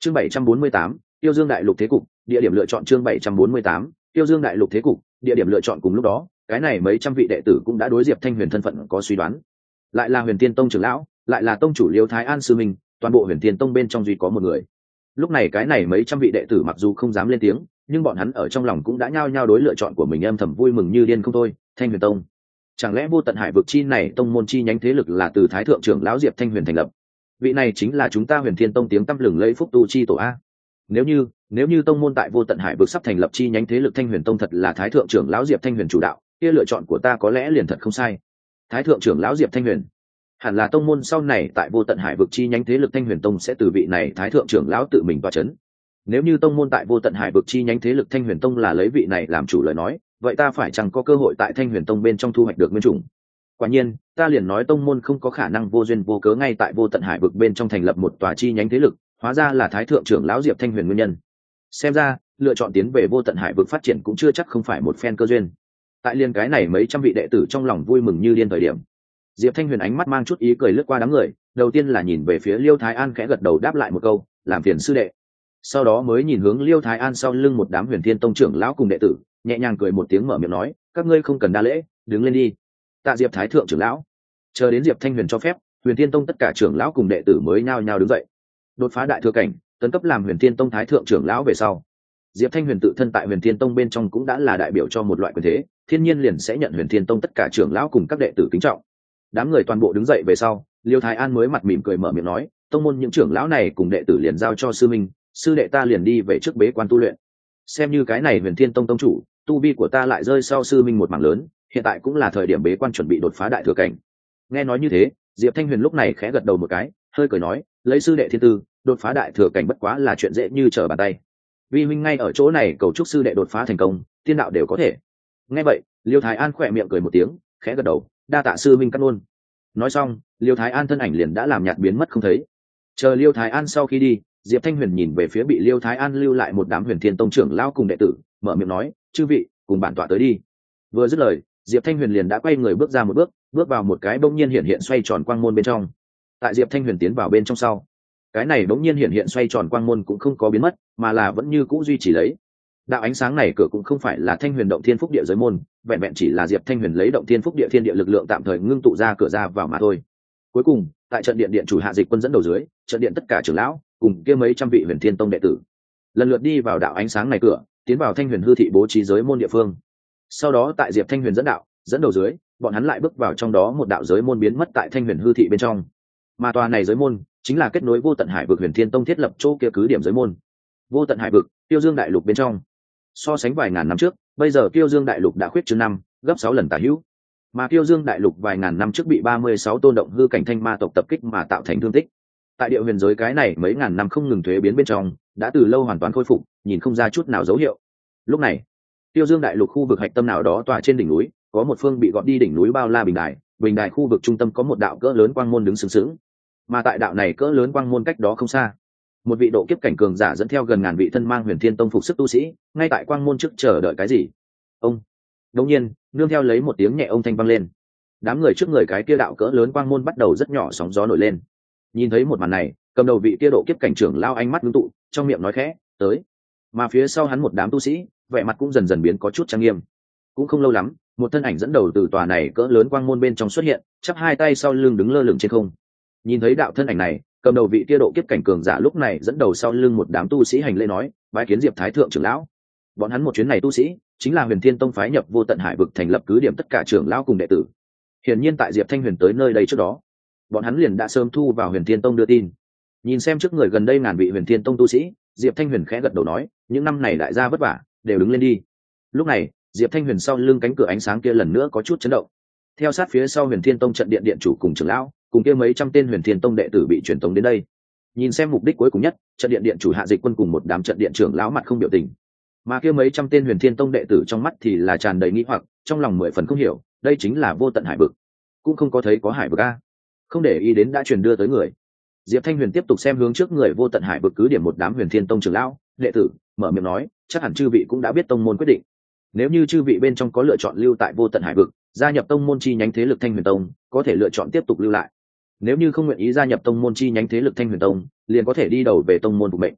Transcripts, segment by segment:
Chương 748, Tiêu Dương đại lục thế cục, địa điểm lựa chọn. Chương 748, Tiêu Dương đại lục thế cục, địa điểm lựa chọn. Cùng lúc đó, cái này mấy trăm vị đệ tử cũng đã đối Diệp Thanh Huyền thân phận có suy đoán. Lại là Huyền Tiên Tông trưởng lão, lại là tông chủ Liêu Thái An sư minh, toàn bộ Huyền Tiên Tông bên trong duy có một người. Lúc này cái này mấy trăm vị đệ tử mặc dù không dám lên tiếng, nhưng bọn hắn ở trong lòng cũng đã nhao nhao đối lựa chọn của mình âm thầm vui mừng như điên không thôi. Thanh Huyền Tông, chẳng lẽ Vô Tận Hải vực chi này tông môn chi nhánh thế lực là từ Thái thượng trưởng lão Diệp Thanh Huyền thành lập? Vị này chính là chúng ta Huyền Thiên Tông tiếng tăm lừng lẫy phúc tu chi tổ a. Nếu như tông môn tại Vô Tận Hải vực sắp thành lập chi nhánh thế lực Thanh Huyền Tông thật là Thái thượng trưởng lão Diệp Thanh Huyền chủ đạo, kia lựa chọn của ta có lẽ liền thật không sai. Thái thượng trưởng lão Diệp Thanh Huyền, hẳn là tông môn sau này tại Vô Tận Hải vực chi nhánh thế lực Thanh Huyền Tông sẽ từ vị này Thái thượng trưởng lão tự mình tọa chấn. Nếu như tông môn tại Vô Tận Hải vực chi nhánh thế lực Thanh Huyền Tông là lấy vị này làm chủ lời nói, vậy ta phải chẳng có cơ hội tại Thanh Huyền Tông bên trong thu hoạch được nguyên chủng. Quả nhiên, ta liền nói tông môn không có khả năng vô duyên vô cớ ngay tại Vô Tận Hải vực bên trong thành lập một tòa chi nhánh thế lực, hóa ra là Thái thượng trưởng lão Diệp Thanh Huyền nguyên nhân. Xem ra, lựa chọn tiến về Vô Tận Hải vực phát triển cũng chưa chắc không phải một phen cơ duyên. Tại liên cái này mấy trăm vị đệ tử trong lòng vui mừng như điên thời điểm, Diệp Thanh Huyền ánh mắt mang chút ý cười lướt qua đám người, đầu tiên là nhìn về phía Liêu Thái An khẽ gật đầu đáp lại một câu, làm phiền sư đệ. Sau đó mới nhìn hướng Liêu Thái An sau lưng một đám Huyền Thiên Tông trưởng lão cùng đệ tử, nhẹ nhàng cười một tiếng mở miệng nói, các ngươi không cần đa lễ, đứng lên đi. Tạ Diệp Thái thượng trưởng lão. Chờ đến Diệp Thanh Huyền cho phép, Huyền Thiên Tông tất cả trưởng lão cùng đệ tử mới nhao nhao đứng dậy. Đột phá đại thừa cảnh, tấn cấp làm Huyền Thiên Tông Thái thượng trưởng lão về sau, Diệp Thanh Huyền tự thân tại Huyền Thiên Tông bên trong cũng đã là đại biểu cho một loại quyền thế, thiên nhiên liền sẽ nhận Huyền Thiên Tông tất cả trưởng lão cùng các đệ tử kính trọng. Đám người toàn bộ đứng dậy về sau, Liêu Thái An mới mặt mỉm cười mở miệng nói, tông môn những trưởng lão này cùng đệ tử liền giao cho sư minh, sư đệ ta liền đi về trước bế quan tu luyện. Xem như cái này Huyền Thiên Tông tông chủ, tu vi của ta lại rơi sau sư minh một mảng lớn, hiện tại cũng là thời điểm bế quan chuẩn bị đột phá đại thừa cảnh. Nghe nói như thế, Diệp Thanh Huyền lúc này khẽ gật đầu một cái, hơi cười nói, lấy sư đệ thiên tư, đột phá đại thừa cảnh bất quá là chuyện dễ như trở bàn tay. Vi huynh ngay ở chỗ này cầu chúc sư đệ đột phá thành công, tiên đạo đều có thể. Nghe vậy, Liêu Thái An khỏe miệng cười một tiếng, khẽ gật đầu, đa tạ sư huynh cắt luôn. Nói xong, Liêu Thái An thân ảnh liền đã làm nhạt biến mất không thấy. Chờ Liêu Thái An sau khi đi, Diệp Thanh Huyền nhìn về phía bị Liêu Thái An lưu lại một đám Huyền Thiên Tông trưởng lão cùng đệ tử, mở miệng nói, chư vị, cùng bản tọa tới đi. Vừa dứt lời, Diệp Thanh Huyền liền đã quay người bước ra một bước, bước vào một cái bỗng nhiên hiện xoay tròn quang môn bên trong. Tại Diệp Thanh Huyền tiến vào bên trong sau, cái này bỗng nhiên hiện xoay tròn quang môn cũng không có biến mất, mà là vẫn như cũ duy trì lấy. Đạo ánh sáng này cửa cũng không phải là Thanh Huyền động thiên phúc địa giới môn, vẹn vẹn chỉ là Diệp Thanh Huyền lấy động thiên phúc địa thiên địa lực lượng tạm thời ngưng tụ ra cửa ra vào mà thôi. Cuối cùng, tại trận điện điện chủ Hạ Dịch Quân dẫn đầu dưới, trận điện tất cả trưởng lão cùng kia mấy trăm vị Huyền Thiên Tông đệ tử, lần lượt đi vào đạo ánh sáng này cửa, tiến vào Thanh Huyền hư thị bố trí giới môn địa phương. Sau đó tại Diệp Thanh Huyền dẫn đầu dưới, bọn hắn lại bước vào trong đó một đạo giới môn biến mất tại Thanh Huyền hư thị bên trong. Mà tòa này giới môn chính là kết nối Vô Tận Hải vực Huyền Thiên Tông thiết lập chỗ kia cứ điểm giới môn. Vô Tận Hải vực, Tiêu Dương đại lục bên trong. So sánh vài ngàn năm trước, bây giờ Tiêu Dương đại lục đã khuyết trương gấp 6 lần tả hữu. Mà Tiêu Dương đại lục vài ngàn năm trước bị 36 tôn động hư cảnh thanh ma tộc tập kích mà tạo thành thương tích. Tại địa huyền giới cái này mấy ngàn năm không ngừng thuế biến bên trong, đã từ lâu hoàn toàn khôi phục, nhìn không ra chút nào dấu hiệu. Lúc này, Tiêu Dương đại lục khu vực hạch tâm nào đó tòa trên đỉnh núi, có một phương bị gọt đi đỉnh núi bao la bình đài khu vực trung tâm có một đạo cỡ lớn quang môn đứng sừng sững. Mà tại đạo này cỡ lớn quang môn cách đó không xa, một vị độ kiếp cảnh cường giả dẫn theo gần ngàn vị thân mang Huyền Thiên Tông phục sức tu sĩ, ngay tại quang môn trước chờ đợi cái gì. Ông đột nhiên, nương theo lấy một tiếng nhẹ ông thanh vang lên, đám người trước người cái kia đạo cỡ lớn quang môn bắt đầu rất nhỏ sóng gió nổi lên. Nhìn thấy một màn này, cầm đầu vị kia độ kiếp cảnh trưởng lao ánh mắt ngưng tụ, trong miệng nói khẽ, tới. Mà phía sau hắn một đám tu sĩ, vẻ mặt cũng dần dần biến có chút trang nghiêm. Cũng không lâu lắm, một thân ảnh dẫn đầu từ tòa này cỡ lớn quang môn bên trong xuất hiện, chắp hai tay sau lưng đứng lơ lửng trên không. Nhìn thấy đạo thân ảnh này, cầm đầu vị kia độ kiếp cảnh cường giả lúc này dẫn đầu sau lưng một đám tu sĩ hành lễ nói, bái kiến Diệp Thái thượng trưởng lão. Bọn hắn một chuyến này tu sĩ chính là Huyền Thiên Tông phái nhập Vô Tận Hải vực thành lập cứ điểm tất cả trưởng lão cùng đệ tử. Hiển nhiên tại Diệp Thanh Huyền tới nơi đây trước đó, bọn hắn liền đã sớm thu vào Huyền Thiên Tông đưa tin. Nhìn xem trước người gần đây ngàn vị Huyền Thiên Tông tu sĩ, Diệp Thanh Huyền khẽ gật đầu nói, những năm này đại gia vất vả, đều đứng lên đi. Lúc này, Diệp Thanh Huyền sau lưng cánh cửa ánh sáng kia lần nữa có chút chấn động. Theo sát phía sau Huyền Thiên Tông trận điện điện chủ cùng trưởng lão, cùng kia mấy trăm tên Huyền Thiên Tông đệ tử bị truyền tống đến đây. Nhìn xem mục đích cuối cùng nhất, trận điện điện chủ Hạ Dịch Quân cùng một đám trận điện trưởng lão mặt không biểu tình. Mà kia mấy trăm tên Huyền Thiên Tông đệ tử trong mắt thì là tràn đầy nghi hoặc, trong lòng mười phần không hiểu, đây chính là Vô Tận Hải vực, cũng không có thấy có hải vực a. Không để ý đến đã truyền đưa tới người, Diệp Thanh Huyền tiếp tục xem hướng trước người Vô Tận Hải vực cứ điểm một đám Huyền Thiên Tông trưởng lão, đệ tử, mở miệng nói, chắc hẳn chư vị cũng đã biết tông môn quyết định. Nếu như chư vị bên trong có lựa chọn lưu tại Vô Tận Hải vực, gia nhập tông môn chi nhánh thế lực Thanh Huyền Tông, có thể lựa chọn tiếp tục lưu lại. Nếu như không nguyện ý gia nhập tông môn chi nhánh thế lực Thanh Huyền Tông, liền có thể đi đầu về tông môn phục mệnh.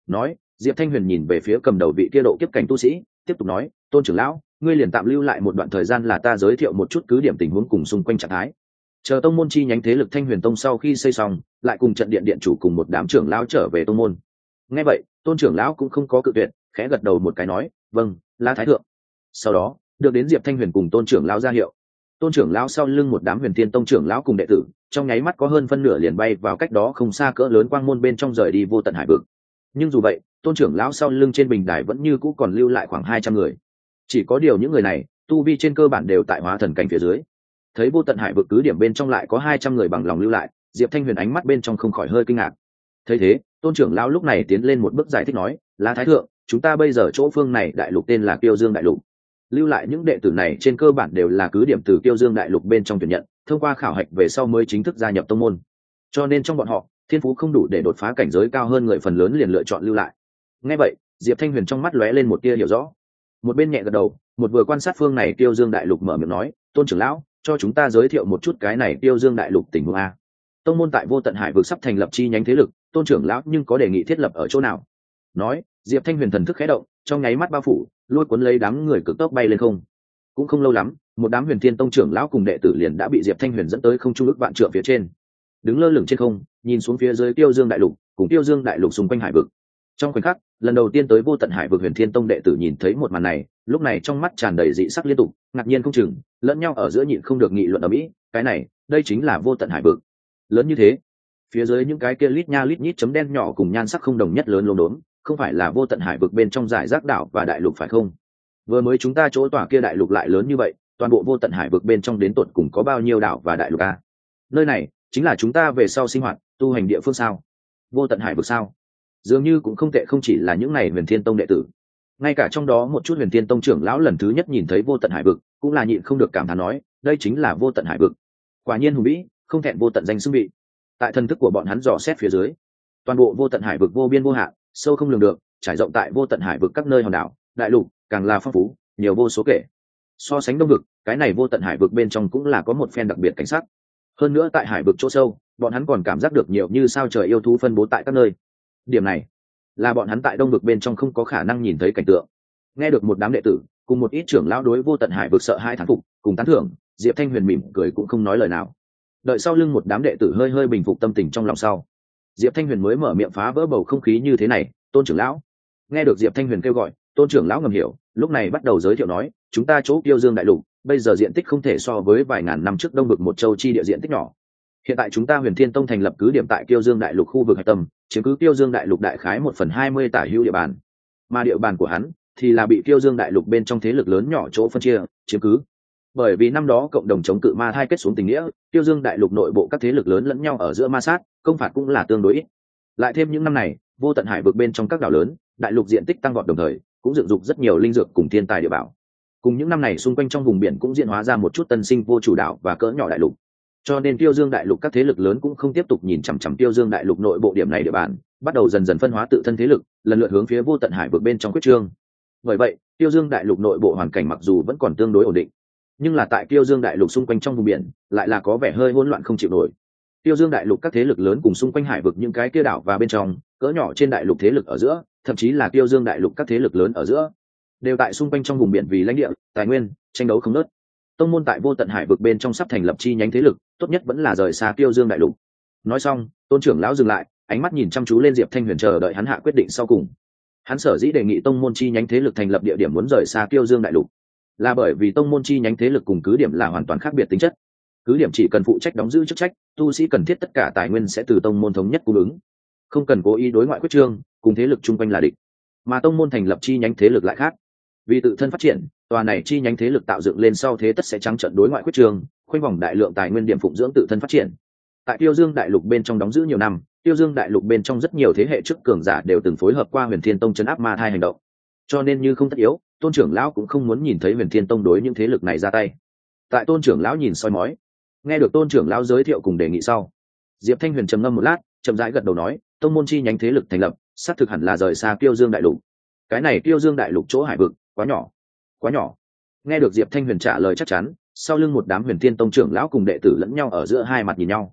nói. Diệp Thanh Huyền nhìn về phía cầm đầu vị kia độ kiếp cảnh tu sĩ, tiếp tục nói, tôn trưởng lão, ngươi liền tạm lưu lại một đoạn thời gian là ta giới thiệu một chút cứ điểm tình huống cùng xung quanh trạng thái. Chờ tông môn chi nhánh thế lực Thanh Huyền Tông sau khi xây xong, lại cùng trận điện điện chủ cùng một đám trưởng lão trở về tông môn. Nghe vậy, tôn trưởng lão cũng không có cự tuyệt, khẽ gật đầu một cái nói, vâng, La Thái thượng. Sau đó, được đến Diệp Thanh Huyền cùng tôn trưởng lão ra hiệu. Tôn trưởng lão sau lưng một đám Huyền Thiên Tông trưởng lão cùng đệ tử, trong nháy mắt có hơn phân nửa liền bay vào cách đó không xa cỡ lớn quang môn bên trong rời đi vô tận hải vực. Nhưng dù vậy, tôn trưởng lão sau lưng trên bình đài vẫn như cũ còn lưu lại khoảng 200 người. Chỉ có điều những người này, tu vi trên cơ bản đều tại hóa thần cảnh phía dưới. Thấy vô tận hải vực cứ điểm bên trong lại có 200 người bằng lòng lưu lại, Diệp Thanh Huyền ánh mắt bên trong không khỏi hơi kinh ngạc. Thấy thế, tôn trưởng lão lúc này tiến lên một bước giải thích nói, La Thái thượng, chúng ta bây giờ chỗ phương này đại lục tên là Kiêu Dương đại lục. Lưu lại những đệ tử này trên cơ bản đều là cứ điểm từ Kiêu Dương đại lục bên trong tuyển nhận, thông qua khảo hạch về sau mới chính thức gia nhập tông môn. Cho nên trong bọn họ, thiên phú không đủ để đột phá cảnh giới cao hơn người phần lớn liền lựa chọn lưu lại. Nghe vậy, Diệp Thanh Huyền trong mắt lóe lên một tia hiểu rõ. Một bên nhẹ gật đầu, một vừa quan sát phương này Kiêu Dương đại lục mở miệng nói, tôn trưởng lão, cho chúng ta giới thiệu một chút cái này Kiêu Dương đại lục tình huống a. Tông môn tại vô tận hải vực sắp thành lập chi nhánh thế lực, tôn trưởng lão nhưng có đề nghị thiết lập ở chỗ nào? Nói, Diệp Thanh Huyền thần thức khẽ động, trong nháy mắt bao phủ, lôi cuốn lấy đám người cực tốc bay lên không. Cũng không lâu lắm, một đám Huyền Thiên Tông trưởng lão cùng đệ tử liền đã bị Diệp Thanh Huyền dẫn tới không trung ước vạn trượng phía trên. Đứng lơ lửng trên không, nhìn xuống phía dưới Kiêu Dương đại lục, cùng Kiêu Dương đại lục xung quanh hải vực. Trong khoảnh khắc, lần đầu tiên tới vô tận hải vực Huyền Thiên Tông đệ tử nhìn thấy một màn này, lúc này trong mắt tràn đầy dị sắc liên tục, ngạc nhiên không chừng, lẫn nhau ở giữa nhịn không được nghị luận ở mỹ, cái này, đây chính là vô tận hải vực. Lớn như thế, phía dưới những cái kia lít nha lít nhít chấm đen nhỏ cùng nhan sắc không đồng nhất lớn lốm đốm, không phải là vô tận hải vực bên trong giải rác đảo và đại lục phải không? Vừa mới chúng ta chỗ tỏa kia đại lục lại lớn như vậy, toàn bộ vô tận hải vực bên trong đến tột cùng có bao nhiêu đảo và đại lục a? Nơi này chính là chúng ta về sau sinh hoạt, tu hành địa phương sao? Vô tận hải vực sao? Dường như cũng không tệ, không chỉ là những này Huyền Thiên Tông đệ tử, ngay cả trong đó một chút Huyền Thiên Tông trưởng lão lần thứ nhất nhìn thấy vô tận hải vực, cũng là nhịn không được cảm thán nói, đây chính là vô tận hải vực. Quả nhiên hùng vĩ, không thẹn vô tận danh xưng vị. Tại thần thức của bọn hắn dò xét phía dưới, toàn bộ vô tận hải vực vô biên vô hạn, sâu không lường được, trải rộng tại vô tận hải vực các nơi hòn đảo, đại lục, càng là phong phú, nhiều vô số kể. So sánh đông vực, cái này vô tận hải vực bên trong cũng là có một phen đặc biệt cảnh sắc. Hơn nữa tại hải vực chỗ sâu, bọn hắn còn cảm giác được nhiều như sao trời yêu thú phân bố tại các nơi. Điểm này là bọn hắn tại đông vực bên trong không có khả năng nhìn thấy cảnh tượng. Nghe được một đám đệ tử cùng một ít trưởng lão đối vô tận hải vực sợ hai thán phục cùng tán thưởng, Diệp Thanh Huyền mỉm cười cũng không nói lời nào. Đợi sau lưng một đám đệ tử hơi hơi bình phục tâm tình trong lòng sau, Diệp Thanh Huyền mới mở miệng phá vỡ bầu không khí như thế này, tôn trưởng lão. Nghe được Diệp Thanh Huyền kêu gọi, tôn trưởng lão ngầm hiểu, lúc này bắt đầu giới thiệu nói, chúng ta chỗ Kiêu Dương đại lục bây giờ diện tích không thể so với vài ngàn năm trước đông vực một châu chi địa diện tích nhỏ. Hiện tại chúng ta Huyền Thiên Tông thành lập cứ điểm tại Kiêu Dương đại lục khu vực hạch tâm, chiếm cứ Kiêu Dương đại lục đại khái 1/20 tả hữu địa bàn, mà địa bàn của hắn thì là bị Kiêu Dương đại lục bên trong thế lực lớn nhỏ chỗ phân chia chiếm cứ. Bởi vì năm đó cộng đồng chống cự ma thai kết xuống tình nghĩa, Kiêu Dương đại lục nội bộ các thế lực lớn lẫn nhau ở giữa ma sát, công phạt cũng là tương đối ít. Lại thêm những năm này, vô tận hải vực bên trong các đảo lớn, đại lục diện tích tăng vọt, đồng thời cũng dựng dục rất nhiều linh dược cùng thiên tài địa bảo. Cùng những năm này xung quanh trong vùng biển cũng diễn hóa ra một chút tân sinh vô chủ đảo và cỡ nhỏ đại lục. Cho nên Kiêu Dương đại lục các thế lực lớn cũng không tiếp tục nhìn chằm chằm Kiêu Dương đại lục nội bộ điểm này địa bàn, bắt đầu dần dần phân hóa tự thân thế lực, lần lượt hướng phía vô tận hải vực bên trong quyết trương. Bởi vậy, Kiêu Dương đại lục nội bộ hoàn cảnh mặc dù vẫn còn tương đối ổn định, nhưng là tại Kiêu Dương đại lục xung quanh trong vùng biển lại là có vẻ hơi hỗn loạn không chịu nổi. Kiêu Dương đại lục các thế lực lớn cùng xung quanh hải vực những cái kia đảo và bên trong cỡ nhỏ trên đại lục thế lực ở giữa, thậm chí là Kiêu Dương đại lục các thế lực lớn ở giữa, đều tại xung quanh trong vùng biển vì lãnh địa, tài nguyên tranh đấu không ngớt. Tông môn tại vô tận hải vực bên trong sắp thành lập chi nhánh thế lực, tốt nhất vẫn là rời xa Kiêu Dương đại lục. Nói xong, tôn trưởng lão dừng lại, ánh mắt nhìn chăm chú lên Diệp Thanh Huyền, chờ đợi hắn hạ quyết định sau cùng. Hắn sở dĩ đề nghị tông môn chi nhánh thế lực thành lập địa điểm muốn rời xa Kiêu Dương đại lục, là bởi vì tông môn chi nhánh thế lực cùng cứ điểm là hoàn toàn khác biệt tính chất. Cứ điểm chỉ cần phụ trách đóng giữ chức trách, tu sĩ cần thiết tất cả tài nguyên sẽ từ tông môn thống nhất cung ứng, không cần cố ý đối ngoại quyết trương, cùng thế lực chung quanh là địch. Mà tông môn thành lập chi nhánh thế lực lại khác, vì tự thân phát triển, tòa này chi nhánh thế lực tạo dựng lên sau thế tất sẽ trắng trợn đối ngoại quyết trương, khoanh vòng đại lượng tài nguyên điểm phụng dưỡng tự thân phát triển. Tại Kiêu Dương đại lục bên trong đóng giữ nhiều năm, Kiêu Dương đại lục bên trong rất nhiều thế hệ trước cường giả đều từng phối hợp qua Huyền Thiên Tông trấn áp ma thai hành động, cho nên như không tất yếu, tôn trưởng lão cũng không muốn nhìn thấy Huyền Thiên Tông đối những thế lực này ra tay. Tại tôn trưởng lão nhìn soi mói, nghe được tôn trưởng lão giới thiệu cùng đề nghị sau, Diệp Thanh Huyền trầm ngâm một lát, chậm rãi gật đầu nói, tông môn chi nhánh thế lực thành lập, xác thực hẳn là rời xa Kiêu Dương đại lục. Cái này Kiêu Dương đại lục chỗ hải vực quá nhỏ, quá nhỏ. Nghe được Diệp Thanh Huyền trả lời chắc chắn, sau lưng một đám Huyền Thiên Tông trưởng lão cùng đệ tử lẫn nhau ở giữa hai mặt nhìn nhau.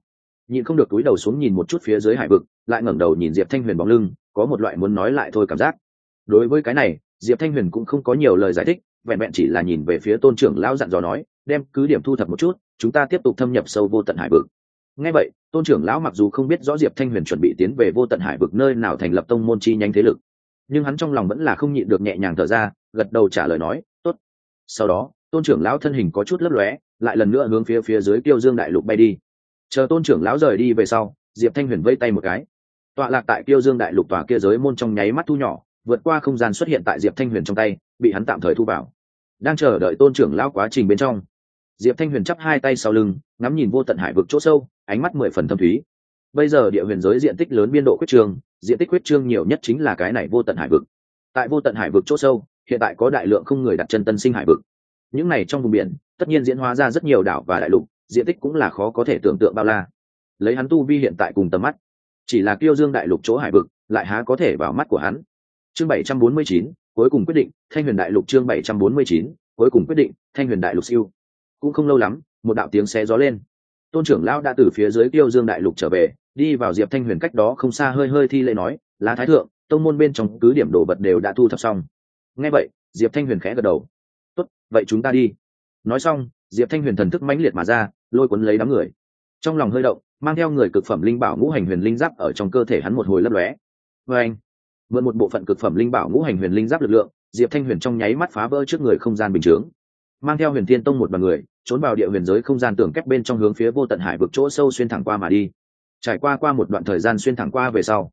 nhịn không được túi đầu xuống nhìn một chút phía dưới hải vực, lại ngẩng đầu nhìn Diệp Thanh Huyền bóng lưng, có một loại muốn nói lại thôi cảm giác. Đối với cái này, Diệp Thanh Huyền cũng không có nhiều lời giải thích, vẹn vẹn chỉ là nhìn về phía Tôn trưởng lão dặn dò nói, đem cứ điểm thu thập một chút, chúng ta tiếp tục thâm nhập sâu vô tận hải vực. Nghe vậy, Tôn trưởng lão mặc dù không biết rõ Diệp Thanh Huyền chuẩn bị tiến về vô tận hải vực nơi nào thành lập tông môn chi nhánh thế lực, nhưng hắn trong lòng vẫn là không nhịn được nhẹ nhàng thở ra, gật đầu trả lời nói, tốt. Sau đó, Tôn trưởng lão thân hình có chút lấp lóe, lại lần nữa hướng phía dưới Kiêu Dương đại lục bay đi. Chờ Tôn trưởng lão rời đi về sau, Diệp Thanh Huyền vẫy tay một cái, tọa lạc tại Kiêu Dương đại lục tòa kia giới môn trong nháy mắt thu nhỏ, vượt qua không gian xuất hiện tại Diệp Thanh Huyền trong tay, bị hắn tạm thời thu vào. Đang chờ đợi Tôn trưởng lão quá trình bên trong, Diệp Thanh Huyền chắp hai tay sau lưng, ngắm nhìn vô tận hải vực chỗ sâu, ánh mắt 10 phần thâm thúy. Bây giờ địa huyền giới diện tích lớn biên độ quyết trương, diện tích quyết trương nhiều nhất chính là cái này vô tận hải vực. Tại vô tận hải vực chỗ sâu, hiện tại có đại lượng không người đặt chân tân sinh hải vực. Những này trong vùng biển, tất nhiên diễn hóa ra rất nhiều đảo và đại lục, diện tích cũng là khó có thể tưởng tượng bao la. Lấy hắn tu vi hiện tại cùng tầm mắt, chỉ là Kiêu Dương đại lục chỗ hải vực, lại há có thể vào mắt của hắn. Chương 749, cuối cùng quyết định, Thanh Huyền đại lục chương 749, cuối cùng quyết định, Thanh Huyền đại lục siêu. Cũng không lâu lắm, một đạo tiếng xé gió lên. Tôn trưởng lão đã từ phía dưới Kiêu Dương đại lục trở về, đi vào Diệp Thanh Huyền cách đó không xa hơi hơi thi lễ nói, "Lá thái thượng, tông môn bên trong cứ điểm đồ vật đều đã thu thập xong." Nghe vậy, Diệp Thanh Huyền khẽ gật đầu. "Tốt, vậy chúng ta đi." Nói xong, Diệp Thanh Huyền thần thức mãnh liệt mà ra, lôi cuốn lấy đám người. Trong lòng hơi động, mang theo người cực phẩm linh bảo ngũ hành huyền linh giáp ở trong cơ thể hắn một hồi lấp lóe. Anh, mượn một bộ phận cực phẩm linh bảo ngũ hành huyền linh giáp lực lượng, Diệp Thanh Huyền trong nháy mắt phá vỡ trước người không gian bình chướng, mang theo Huyền Thiên Tông một đoàn người, trốn vào địa huyền giới không gian tường kép bên trong hướng phía vô tận hải vực chỗ sâu xuyên thẳng qua mà đi. Trải qua một đoạn thời gian xuyên thẳng qua về sau,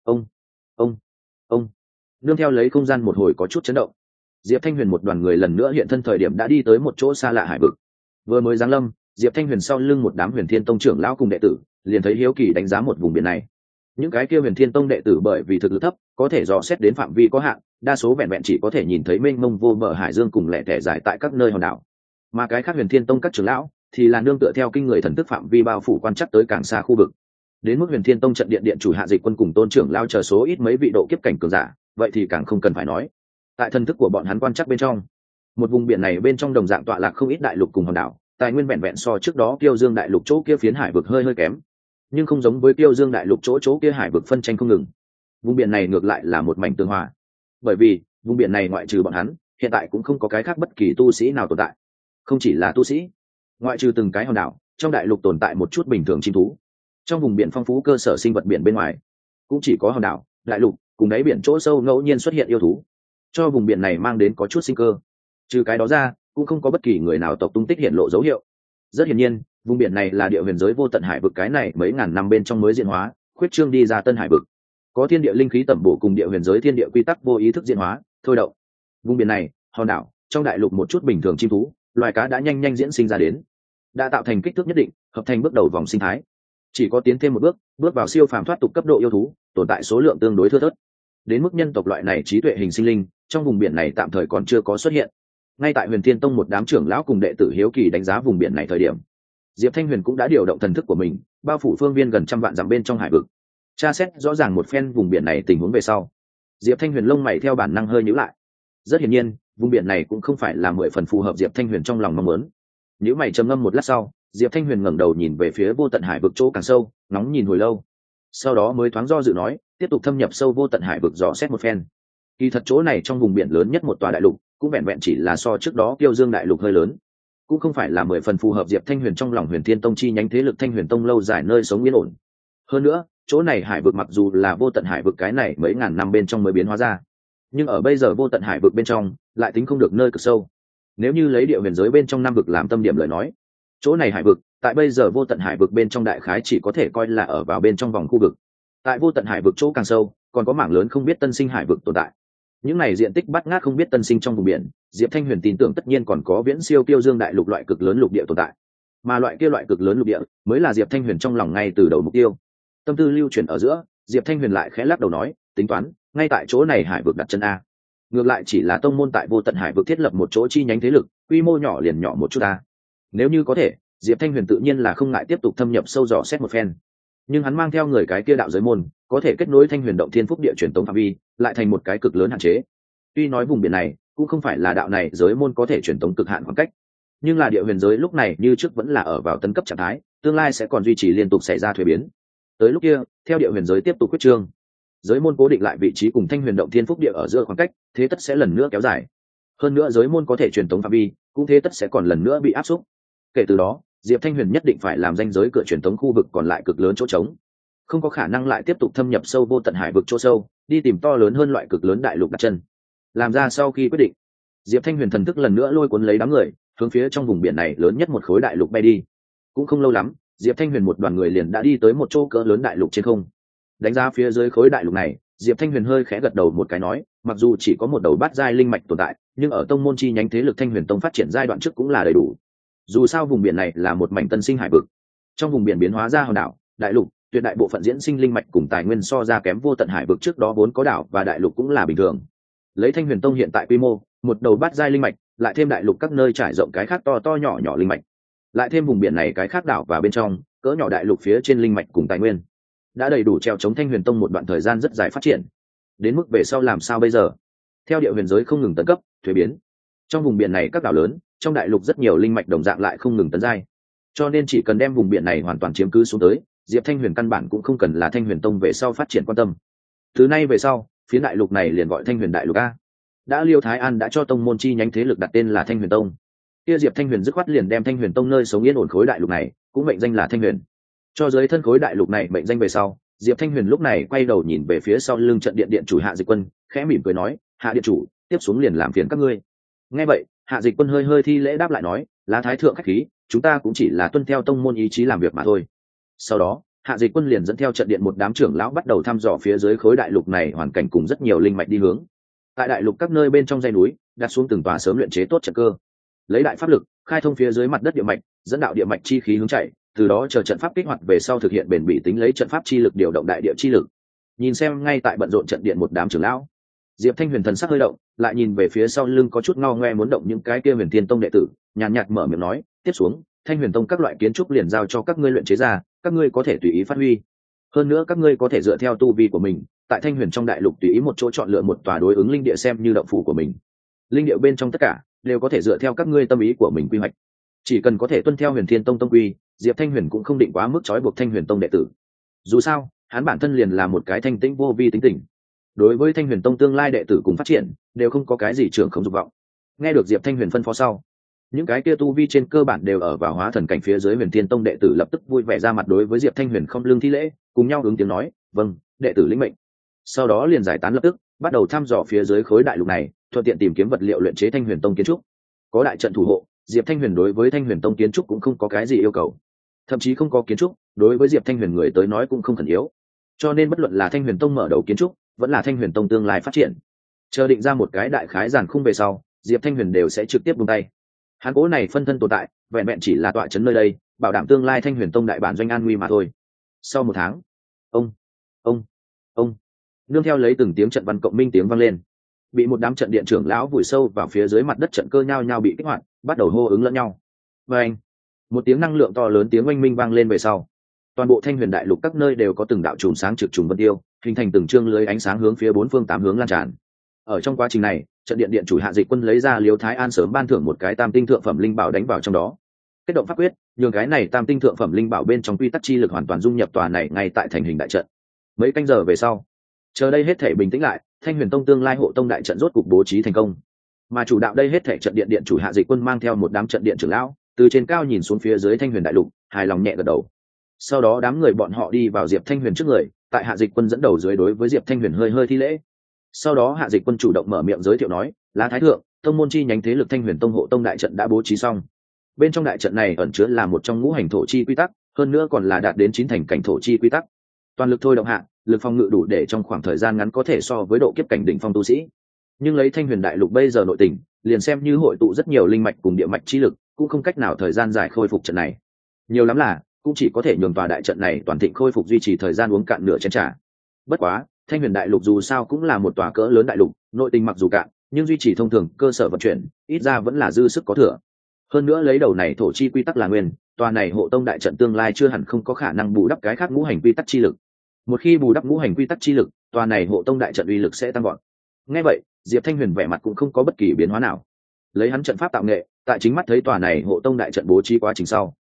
ông, nương theo lấy không gian một hồi có chút chấn động, Diệp Thanh Huyền một đoàn người lần nữa hiện thân thời điểm đã đi tới một chỗ xa lạ hải vực. Vừa mới giáng lâm, Diệp Thanh Huyền sau lưng một đám Huyền Thiên Tông trưởng lão cùng đệ tử, liền thấy hiếu kỳ đánh giá một vùng biển này. Những cái kia Huyền Thiên Tông đệ tử bởi vì thực lực thấp, có thể dò xét đến phạm vi có hạn, đa số vẹn vẹn chỉ có thể nhìn thấy mênh mông vô bờ hải dương cùng lẻ tẻ dài tại các nơi hòn đảo. Mà cái khác Huyền Thiên Tông các trưởng lão thì là nương tựa theo kinh người thần thức phạm vi bao phủ quan chắc tới càng xa khu vực. Đến mức Huyền Thiên Tông trận điện chủ hạ dịch quân cùng Tôn trưởng lão chờ số ít mấy vị độ kiếp cảnh cường giả, vậy thì càng không cần phải nói. Tại thần thức của bọn hắn quan chắc bên trong, một vùng biển này bên trong đồng dạng tọa lạc không ít đại lục cùng hòn đảo, tài nguyên vẹn vẹn so trước đó Kiêu Dương đại lục chỗ kia phiến hải vực hơi kém, nhưng không giống với Kiêu Dương đại lục chỗ kia hải vực phân tranh không ngừng. Vùng biển này ngược lại là một mảnh tương hòa, bởi vì vùng biển này ngoại trừ bọn hắn, hiện tại cũng không có cái khác bất kỳ tu sĩ nào tồn tại. Không chỉ là tu sĩ, ngoại trừ từng cái hòn đảo, trong đại lục tồn tại một chút bình thường chim thú. Trong vùng biển phong phú cơ sở sinh vật biển bên ngoài, cũng chỉ có hòn đảo, đại lục cùng đáy biển chỗ sâu ngẫu nhiên xuất hiện yêu thú, cho vùng biển này mang đến có chút sinh cơ. Trừ cái đó ra, cũng không có bất kỳ người nào tộc tung tích hiện lộ dấu hiệu. Rất hiển nhiên, vùng biển này là địa huyền giới vô tận hải vực cái này mấy ngàn năm bên trong mới diễn hóa, khuyết trương đi ra tân hải vực. Có thiên địa linh khí tẩm bổ cùng địa huyền giới thiên địa quy tắc vô ý thức diễn hóa, thôi động. Vùng biển này, hòn đảo, trong đại lục một chút bình thường chim thú, loài cá đã nhanh diễn sinh ra đến, đã tạo thành kích thước nhất định, hợp thành bước đầu vòng sinh thái. Chỉ có tiến thêm một bước vào siêu phàm thoát tục cấp độ yêu thú, tồn tại số lượng tương đối thưa thớt. Đến mức nhân tộc loại này trí tuệ hình sinh linh, trong vùng biển này tạm thời còn chưa có xuất hiện. Ngay tại Huyền Thiên Tông một đám trưởng lão cùng đệ tử hiếu kỳ đánh giá vùng biển này thời điểm, Diệp Thanh Huyền cũng đã điều động thần thức của mình, bao phủ phương viên gần trăm vạn dặm bên trong hải vực, tra xét rõ ràng một phen vùng biển này tình huống về sau. Diệp Thanh Huyền lông mày theo bản năng hơi nhíu lại. Rất hiển nhiên, vùng biển này cũng không phải là 10 phần phù hợp Diệp Thanh Huyền trong lòng mong muốn. Nhíu mày trầm ngâm một lát sau, Diệp Thanh Huyền ngẩng đầu nhìn về phía vô tận hải vực chỗ càng sâu, nóng nhìn hồi lâu. Sau đó mới thoáng do dự nói, tiếp tục thâm nhập sâu vô tận hải vực dò xét một phen. Kỳ thật chỗ này trong vùng biển lớn nhất một tòa đại lục, cũng vẹn vẹn chỉ là so trước đó Kiêu Dương đại lục hơi lớn, cũng không phải là 10 phần phù hợp Diệp Thanh Huyền trong lòng Huyền Thiên Tông chi nhánh thế lực Thanh Huyền Tông lâu dài nơi sống yên ổn. Hơn nữa, chỗ này hải vực mặc dù là vô tận hải vực cái này mấy ngàn năm bên trong mới biến hóa ra, nhưng ở bây giờ vô tận hải vực bên trong lại tính không được nơi cực sâu. Nếu như lấy địa huyền giới bên trong năm vực làm tâm điểm lời nói, chỗ này hải vực tại bây giờ vô tận hải vực bên trong đại khái chỉ có thể coi là ở vào bên trong vòng khu vực. Tại vô tận hải vực chỗ càng sâu, còn có mảng lớn không biết tân sinh hải vực tồn tại. Những này diện tích bát ngát không biết tân sinh trong vùng biển, Diệp Thanh Huyền tin tưởng tất nhiên còn có viễn siêu Kiêu Dương đại lục loại cực lớn lục địa tồn tại. Mà loại kia loại cực lớn lục địa mới là Diệp Thanh Huyền trong lòng ngay từ đầu mục tiêu. Tâm tư lưu chuyển ở giữa, Diệp Thanh Huyền lại khẽ lắc đầu nói, tính toán, ngay tại chỗ này hải vực đặt chân a. Ngược lại chỉ là tông môn tại vô tận hải vực thiết lập một chỗ chi nhánh thế lực, quy mô nhỏ liền nhỏ một chút a. Nếu như có thể, Diệp Thanh Huyền tự nhiên là không ngại tiếp tục thâm nhập sâu dò xét một phen. Nhưng hắn mang theo người cái kia đạo giới môn, có thể kết nối Thanh Huyền động thiên phúc địa truyền tống phạm vi, lại thành một cái cực lớn hạn chế. Tuy nói vùng biển này cũng không phải là đạo này giới môn có thể truyền tống cực hạn khoảng cách, nhưng là địa huyền giới lúc này như trước vẫn là ở vào tấn cấp trạng thái, tương lai sẽ còn duy trì liên tục xảy ra thuế biến. Tới lúc kia, theo địa huyền giới tiếp tục quyết trương, giới môn cố định lại vị trí cùng Thanh Huyền động thiên phúc địa ở giữa khoảng cách, thế tất sẽ lần nữa kéo dài. Hơn nữa giới môn có thể truyền tống phạm vi, cũng thế tất sẽ còn lần nữa bị áp suất. Kể từ đó, Diệp Thanh Huyền nhất định phải làm ranh giới cửa truyền tống khu vực còn lại cực lớn chỗ trống, không có khả năng lại tiếp tục thâm nhập sâu vô tận hải vực chỗ sâu, đi tìm to lớn hơn loại cực lớn đại lục đặt chân. Làm ra sau khi quyết định, Diệp Thanh Huyền thần thức lần nữa lôi cuốn lấy đám người, hướng phía trong vùng biển này lớn nhất một khối đại lục bay đi. Cũng không lâu lắm, Diệp Thanh Huyền một đoàn người liền đã đi tới một chỗ cỡ lớn đại lục trên không. Đánh giá phía dưới khối đại lục này, Diệp Thanh Huyền hơi khẽ gật đầu một cái nói, mặc dù chỉ có một đầu bát giai linh mạch tồn tại, nhưng ở tông môn chi nhánh thế lực Thanh Huyền Tông phát triển giai đoạn trước cũng là đầy đủ. Dù sao vùng biển này là một mảnh tân sinh hải vực, trong vùng biển biến hóa ra hòn đảo, đại lục, tuyệt đại bộ phận diễn sinh linh mạch cùng tài nguyên so ra kém vô tận hải vực trước đó vốn có đảo và đại lục cũng là bình thường. Lấy Thanh Huyền Tông hiện tại quy mô, một đầu bát giai linh mạch, lại thêm đại lục các nơi trải rộng cái khác to to nhỏ nhỏ linh mạch, lại thêm vùng biển này cái khác đảo và bên trong cỡ nhỏ đại lục phía trên linh mạch cùng tài nguyên, đã đầy đủ trèo chống Thanh Huyền Tông một đoạn thời gian rất dài phát triển. Đến mức về sau làm sao bây giờ? Theo địa huyền giới không ngừng tấn cấp, thuế biến, trong vùng biển này các đảo lớn, trong đại lục rất nhiều linh mạch đồng dạng lại không ngừng tấn giai, cho nên chỉ cần đem vùng biển này hoàn toàn chiếm cứ xuống tới, Diệp Thanh Huyền căn bản cũng không cần là Thanh Huyền Tông về sau phát triển quan tâm. Từ nay về sau, phía đại lục này liền gọi Thanh Huyền đại lục a. Đã Liêu Thái An đã cho tông môn chi nhánh thế lực đặt tên là Thanh Huyền Tông, kia Diệp Thanh Huyền dứt khoát liền đem Thanh Huyền Tông nơi sống yên ổn khối đại lục này cũng mệnh danh là Thanh Huyền. Cho dưới thân khối đại lục này mệnh danh về sau, Diệp Thanh Huyền lúc này quay đầu nhìn về phía sau lưng trận điện điện chủ Hạ Dịch Quân, khẽ mỉm cười nói, Hạ điện chủ, tiếp xuống liền làm phiền các ngươi. Nghe vậy, Hạ Dịch Quân hơi hơi thi lễ đáp lại nói, lá thái thượng khách khí, chúng ta cũng chỉ là tuân theo tông môn ý chí làm việc mà thôi. Sau đó, Hạ Dịch Quân liền dẫn theo trận điện một đám trưởng lão bắt đầu thăm dò phía dưới khối đại lục này hoàn cảnh cùng rất nhiều linh mạch đi hướng. Tại đại lục các nơi bên trong dãy núi, đặt xuống từng tòa sớm luyện chế tốt trận cơ, lấy đại pháp lực khai thông phía dưới mặt đất địa mạch, dẫn đạo địa mạch chi khí hướng chạy, từ đó chờ trận pháp kích hoạt về sau thực hiện bền bỉ tính lấy trận pháp chi lực điều động đại địa chi lực. Nhìn xem ngay tại bận rộn trận điện một đám trưởng lão, Diệp Thanh Huyền thần sắc hơi động, lại nhìn về phía sau lưng có chút ngao ngoe muốn động những cái kia Huyền Thiên Tông đệ tử, nhàn nhạt mở miệng nói, tiếp xuống, Thanh Huyền Tông các loại kiến trúc liền giao cho các ngươi luyện chế ra, các ngươi có thể tùy ý phát huy. Hơn nữa các ngươi có thể dựa theo tu vi của mình, tại Thanh Huyền trong đại lục tùy ý một chỗ chọn lựa một tòa đối ứng linh địa xem như động phủ của mình. Linh địa bên trong tất cả đều có thể dựa theo các ngươi tâm ý của mình quy hoạch. Chỉ cần có thể tuân theo Huyền Thiên Tông tông quy, Diệp Thanh Huyền cũng không định quá mức trói buộc Thanh Huyền Tông đệ tử. Dù sao, hắn bản thân liền là một cái thanh tĩnh vô vi tính tình. Đối với Thanh Huyền Tông tương lai đệ tử cùng phát triển, đều không có cái gì trưởng không dục vọng. Nghe được Diệp Thanh Huyền phân phó sau, những cái kia tu vi trên cơ bản đều ở vào hóa thần cảnh phía dưới Huyền Thiên Tông đệ tử lập tức vui vẻ ra mặt đối với Diệp Thanh Huyền không lưng thi lễ, cùng nhau ứng tiếng nói, "Vâng, đệ tử lĩnh mệnh." Sau đó liền giải tán lập tức, bắt đầu thăm dò phía dưới khối đại lục này, thuận tiện tìm kiếm vật liệu luyện chế Thanh Huyền Tông kiến trúc. Có đại trận thủ hộ, Diệp Thanh Huyền đối với Thanh Huyền Tông kiến trúc cũng không có cái gì yêu cầu. Thậm chí không có kiến trúc, đối với Diệp Thanh Huyền người tới nói cũng không cần yếu. Cho nên bất luận là Thanh Huyền Tông mở đầu kiến trúc, vẫn là Thanh Huyền Tông tương lai phát triển, chờ định ra một cái đại khái giàn khung về sau, Diệp Thanh Huyền đều sẽ trực tiếp buông tay. Hắn cố này phân thân tồn tại, vẹn vẹn chỉ là tọa trấn nơi đây, bảo đảm tương lai Thanh Huyền Tông đại bản doanh an nguy mà thôi. Sau một tháng, ông nương theo lấy từng tiếng trận văn cộng minh tiếng vang lên, bị một đám trận điện trưởng lão vùi sâu vào phía dưới mặt đất trận cơ nhao nhao bị kích hoạt, bắt đầu hô ứng lẫn nhau. Và anh, một tiếng năng lượng to lớn tiếng oanh minh vang lên về sau, toàn bộ Thanh Huyền đại lục các nơi đều có từng đạo chùm sáng trực trùng vân tiêu, hình thành từng chương lưới ánh sáng hướng phía bốn phương tám hướng lan tràn. Ở trong quá trình này, trận điện điện chủ Hạ Dịch Quân lấy ra Liêu Thái An sớm ban thưởng một cái tam tinh thượng phẩm linh bảo đánh vào trong đó, kết động pháp quyết, nhường cái này tam tinh thượng phẩm linh bảo bên trong quy tắc chi lực hoàn toàn dung nhập tòa này ngay tại thành hình đại trận. Mấy canh giờ về sau, chờ đây hết thể bình tĩnh lại, Thanh Huyền Tông tương lai hộ tông đại trận rốt cục bố trí thành công. Mà chủ đạo đây hết thể trận điện điện chủ Hạ Dịch Quân mang theo một đám trận điện trưởng lão, từ trên cao nhìn xuống phía dưới Thanh Huyền đại lục, hài lòng nhẹ gật đầu. Sau đó đám người bọn họ đi vào Diệp Thanh Huyền trước người, tại Hạ Dịch Quân dẫn đầu dưới đối với Diệp Thanh Huyền hơi hơi thi lễ. Sau đó Hạ Dịch Quân chủ động mở miệng giới thiệu nói, "Lá Thái thượng, tông môn chi nhánh thế lực Thanh Huyền Tông hộ tông đại trận đã bố trí xong. Bên trong đại trận này ẩn chứa là một trong ngũ hành thổ chi quy tắc, hơn nữa còn là đạt đến 9 thành cảnh thổ chi quy tắc. Toàn lực thôi động hạ, lực phòng ngự đủ để trong khoảng thời gian ngắn có thể so với độ kiếp cảnh đỉnh phong tu sĩ. Nhưng lấy Thanh Huyền đại lục bây giờ nội tình, liền xem như hội tụ rất nhiều linh mạch cùng địa mạch chi lực, cũng không cách nào thời gian dài khôi phục trận này. Nhiều lắm là cũng chỉ có thể nhường tòa đại trận này toàn thịnh khôi phục duy trì thời gian uống cạn nửa chén trà. Bất quá, Thanh Huyền đại lục dù sao cũng là một tòa cỡ lớn đại lục, nội tình mặc dù cạn, nhưng duy trì thông thường cơ sở vận chuyển, ít ra vẫn là dư sức có thừa. Hơn nữa lấy đầu này thổ chi quy tắc là nguyên, tòa này hộ tông đại trận tương lai chưa hẳn không có khả năng bù đắp cái khác ngũ hành quy tắc chi lực. Một khi bù đắp ngũ hành quy tắc chi lực, tòa này hộ tông đại trận uy lực sẽ tăng vọt. Nghe vậy, Diệp Thanh Huyền vẻ mặt cũng không có bất kỳ biến hóa nào. Lấy hắn trận pháp tạo nghệ, tại chính mắt thấy tòa này hộ tông đại trận bố trí quá trình sau,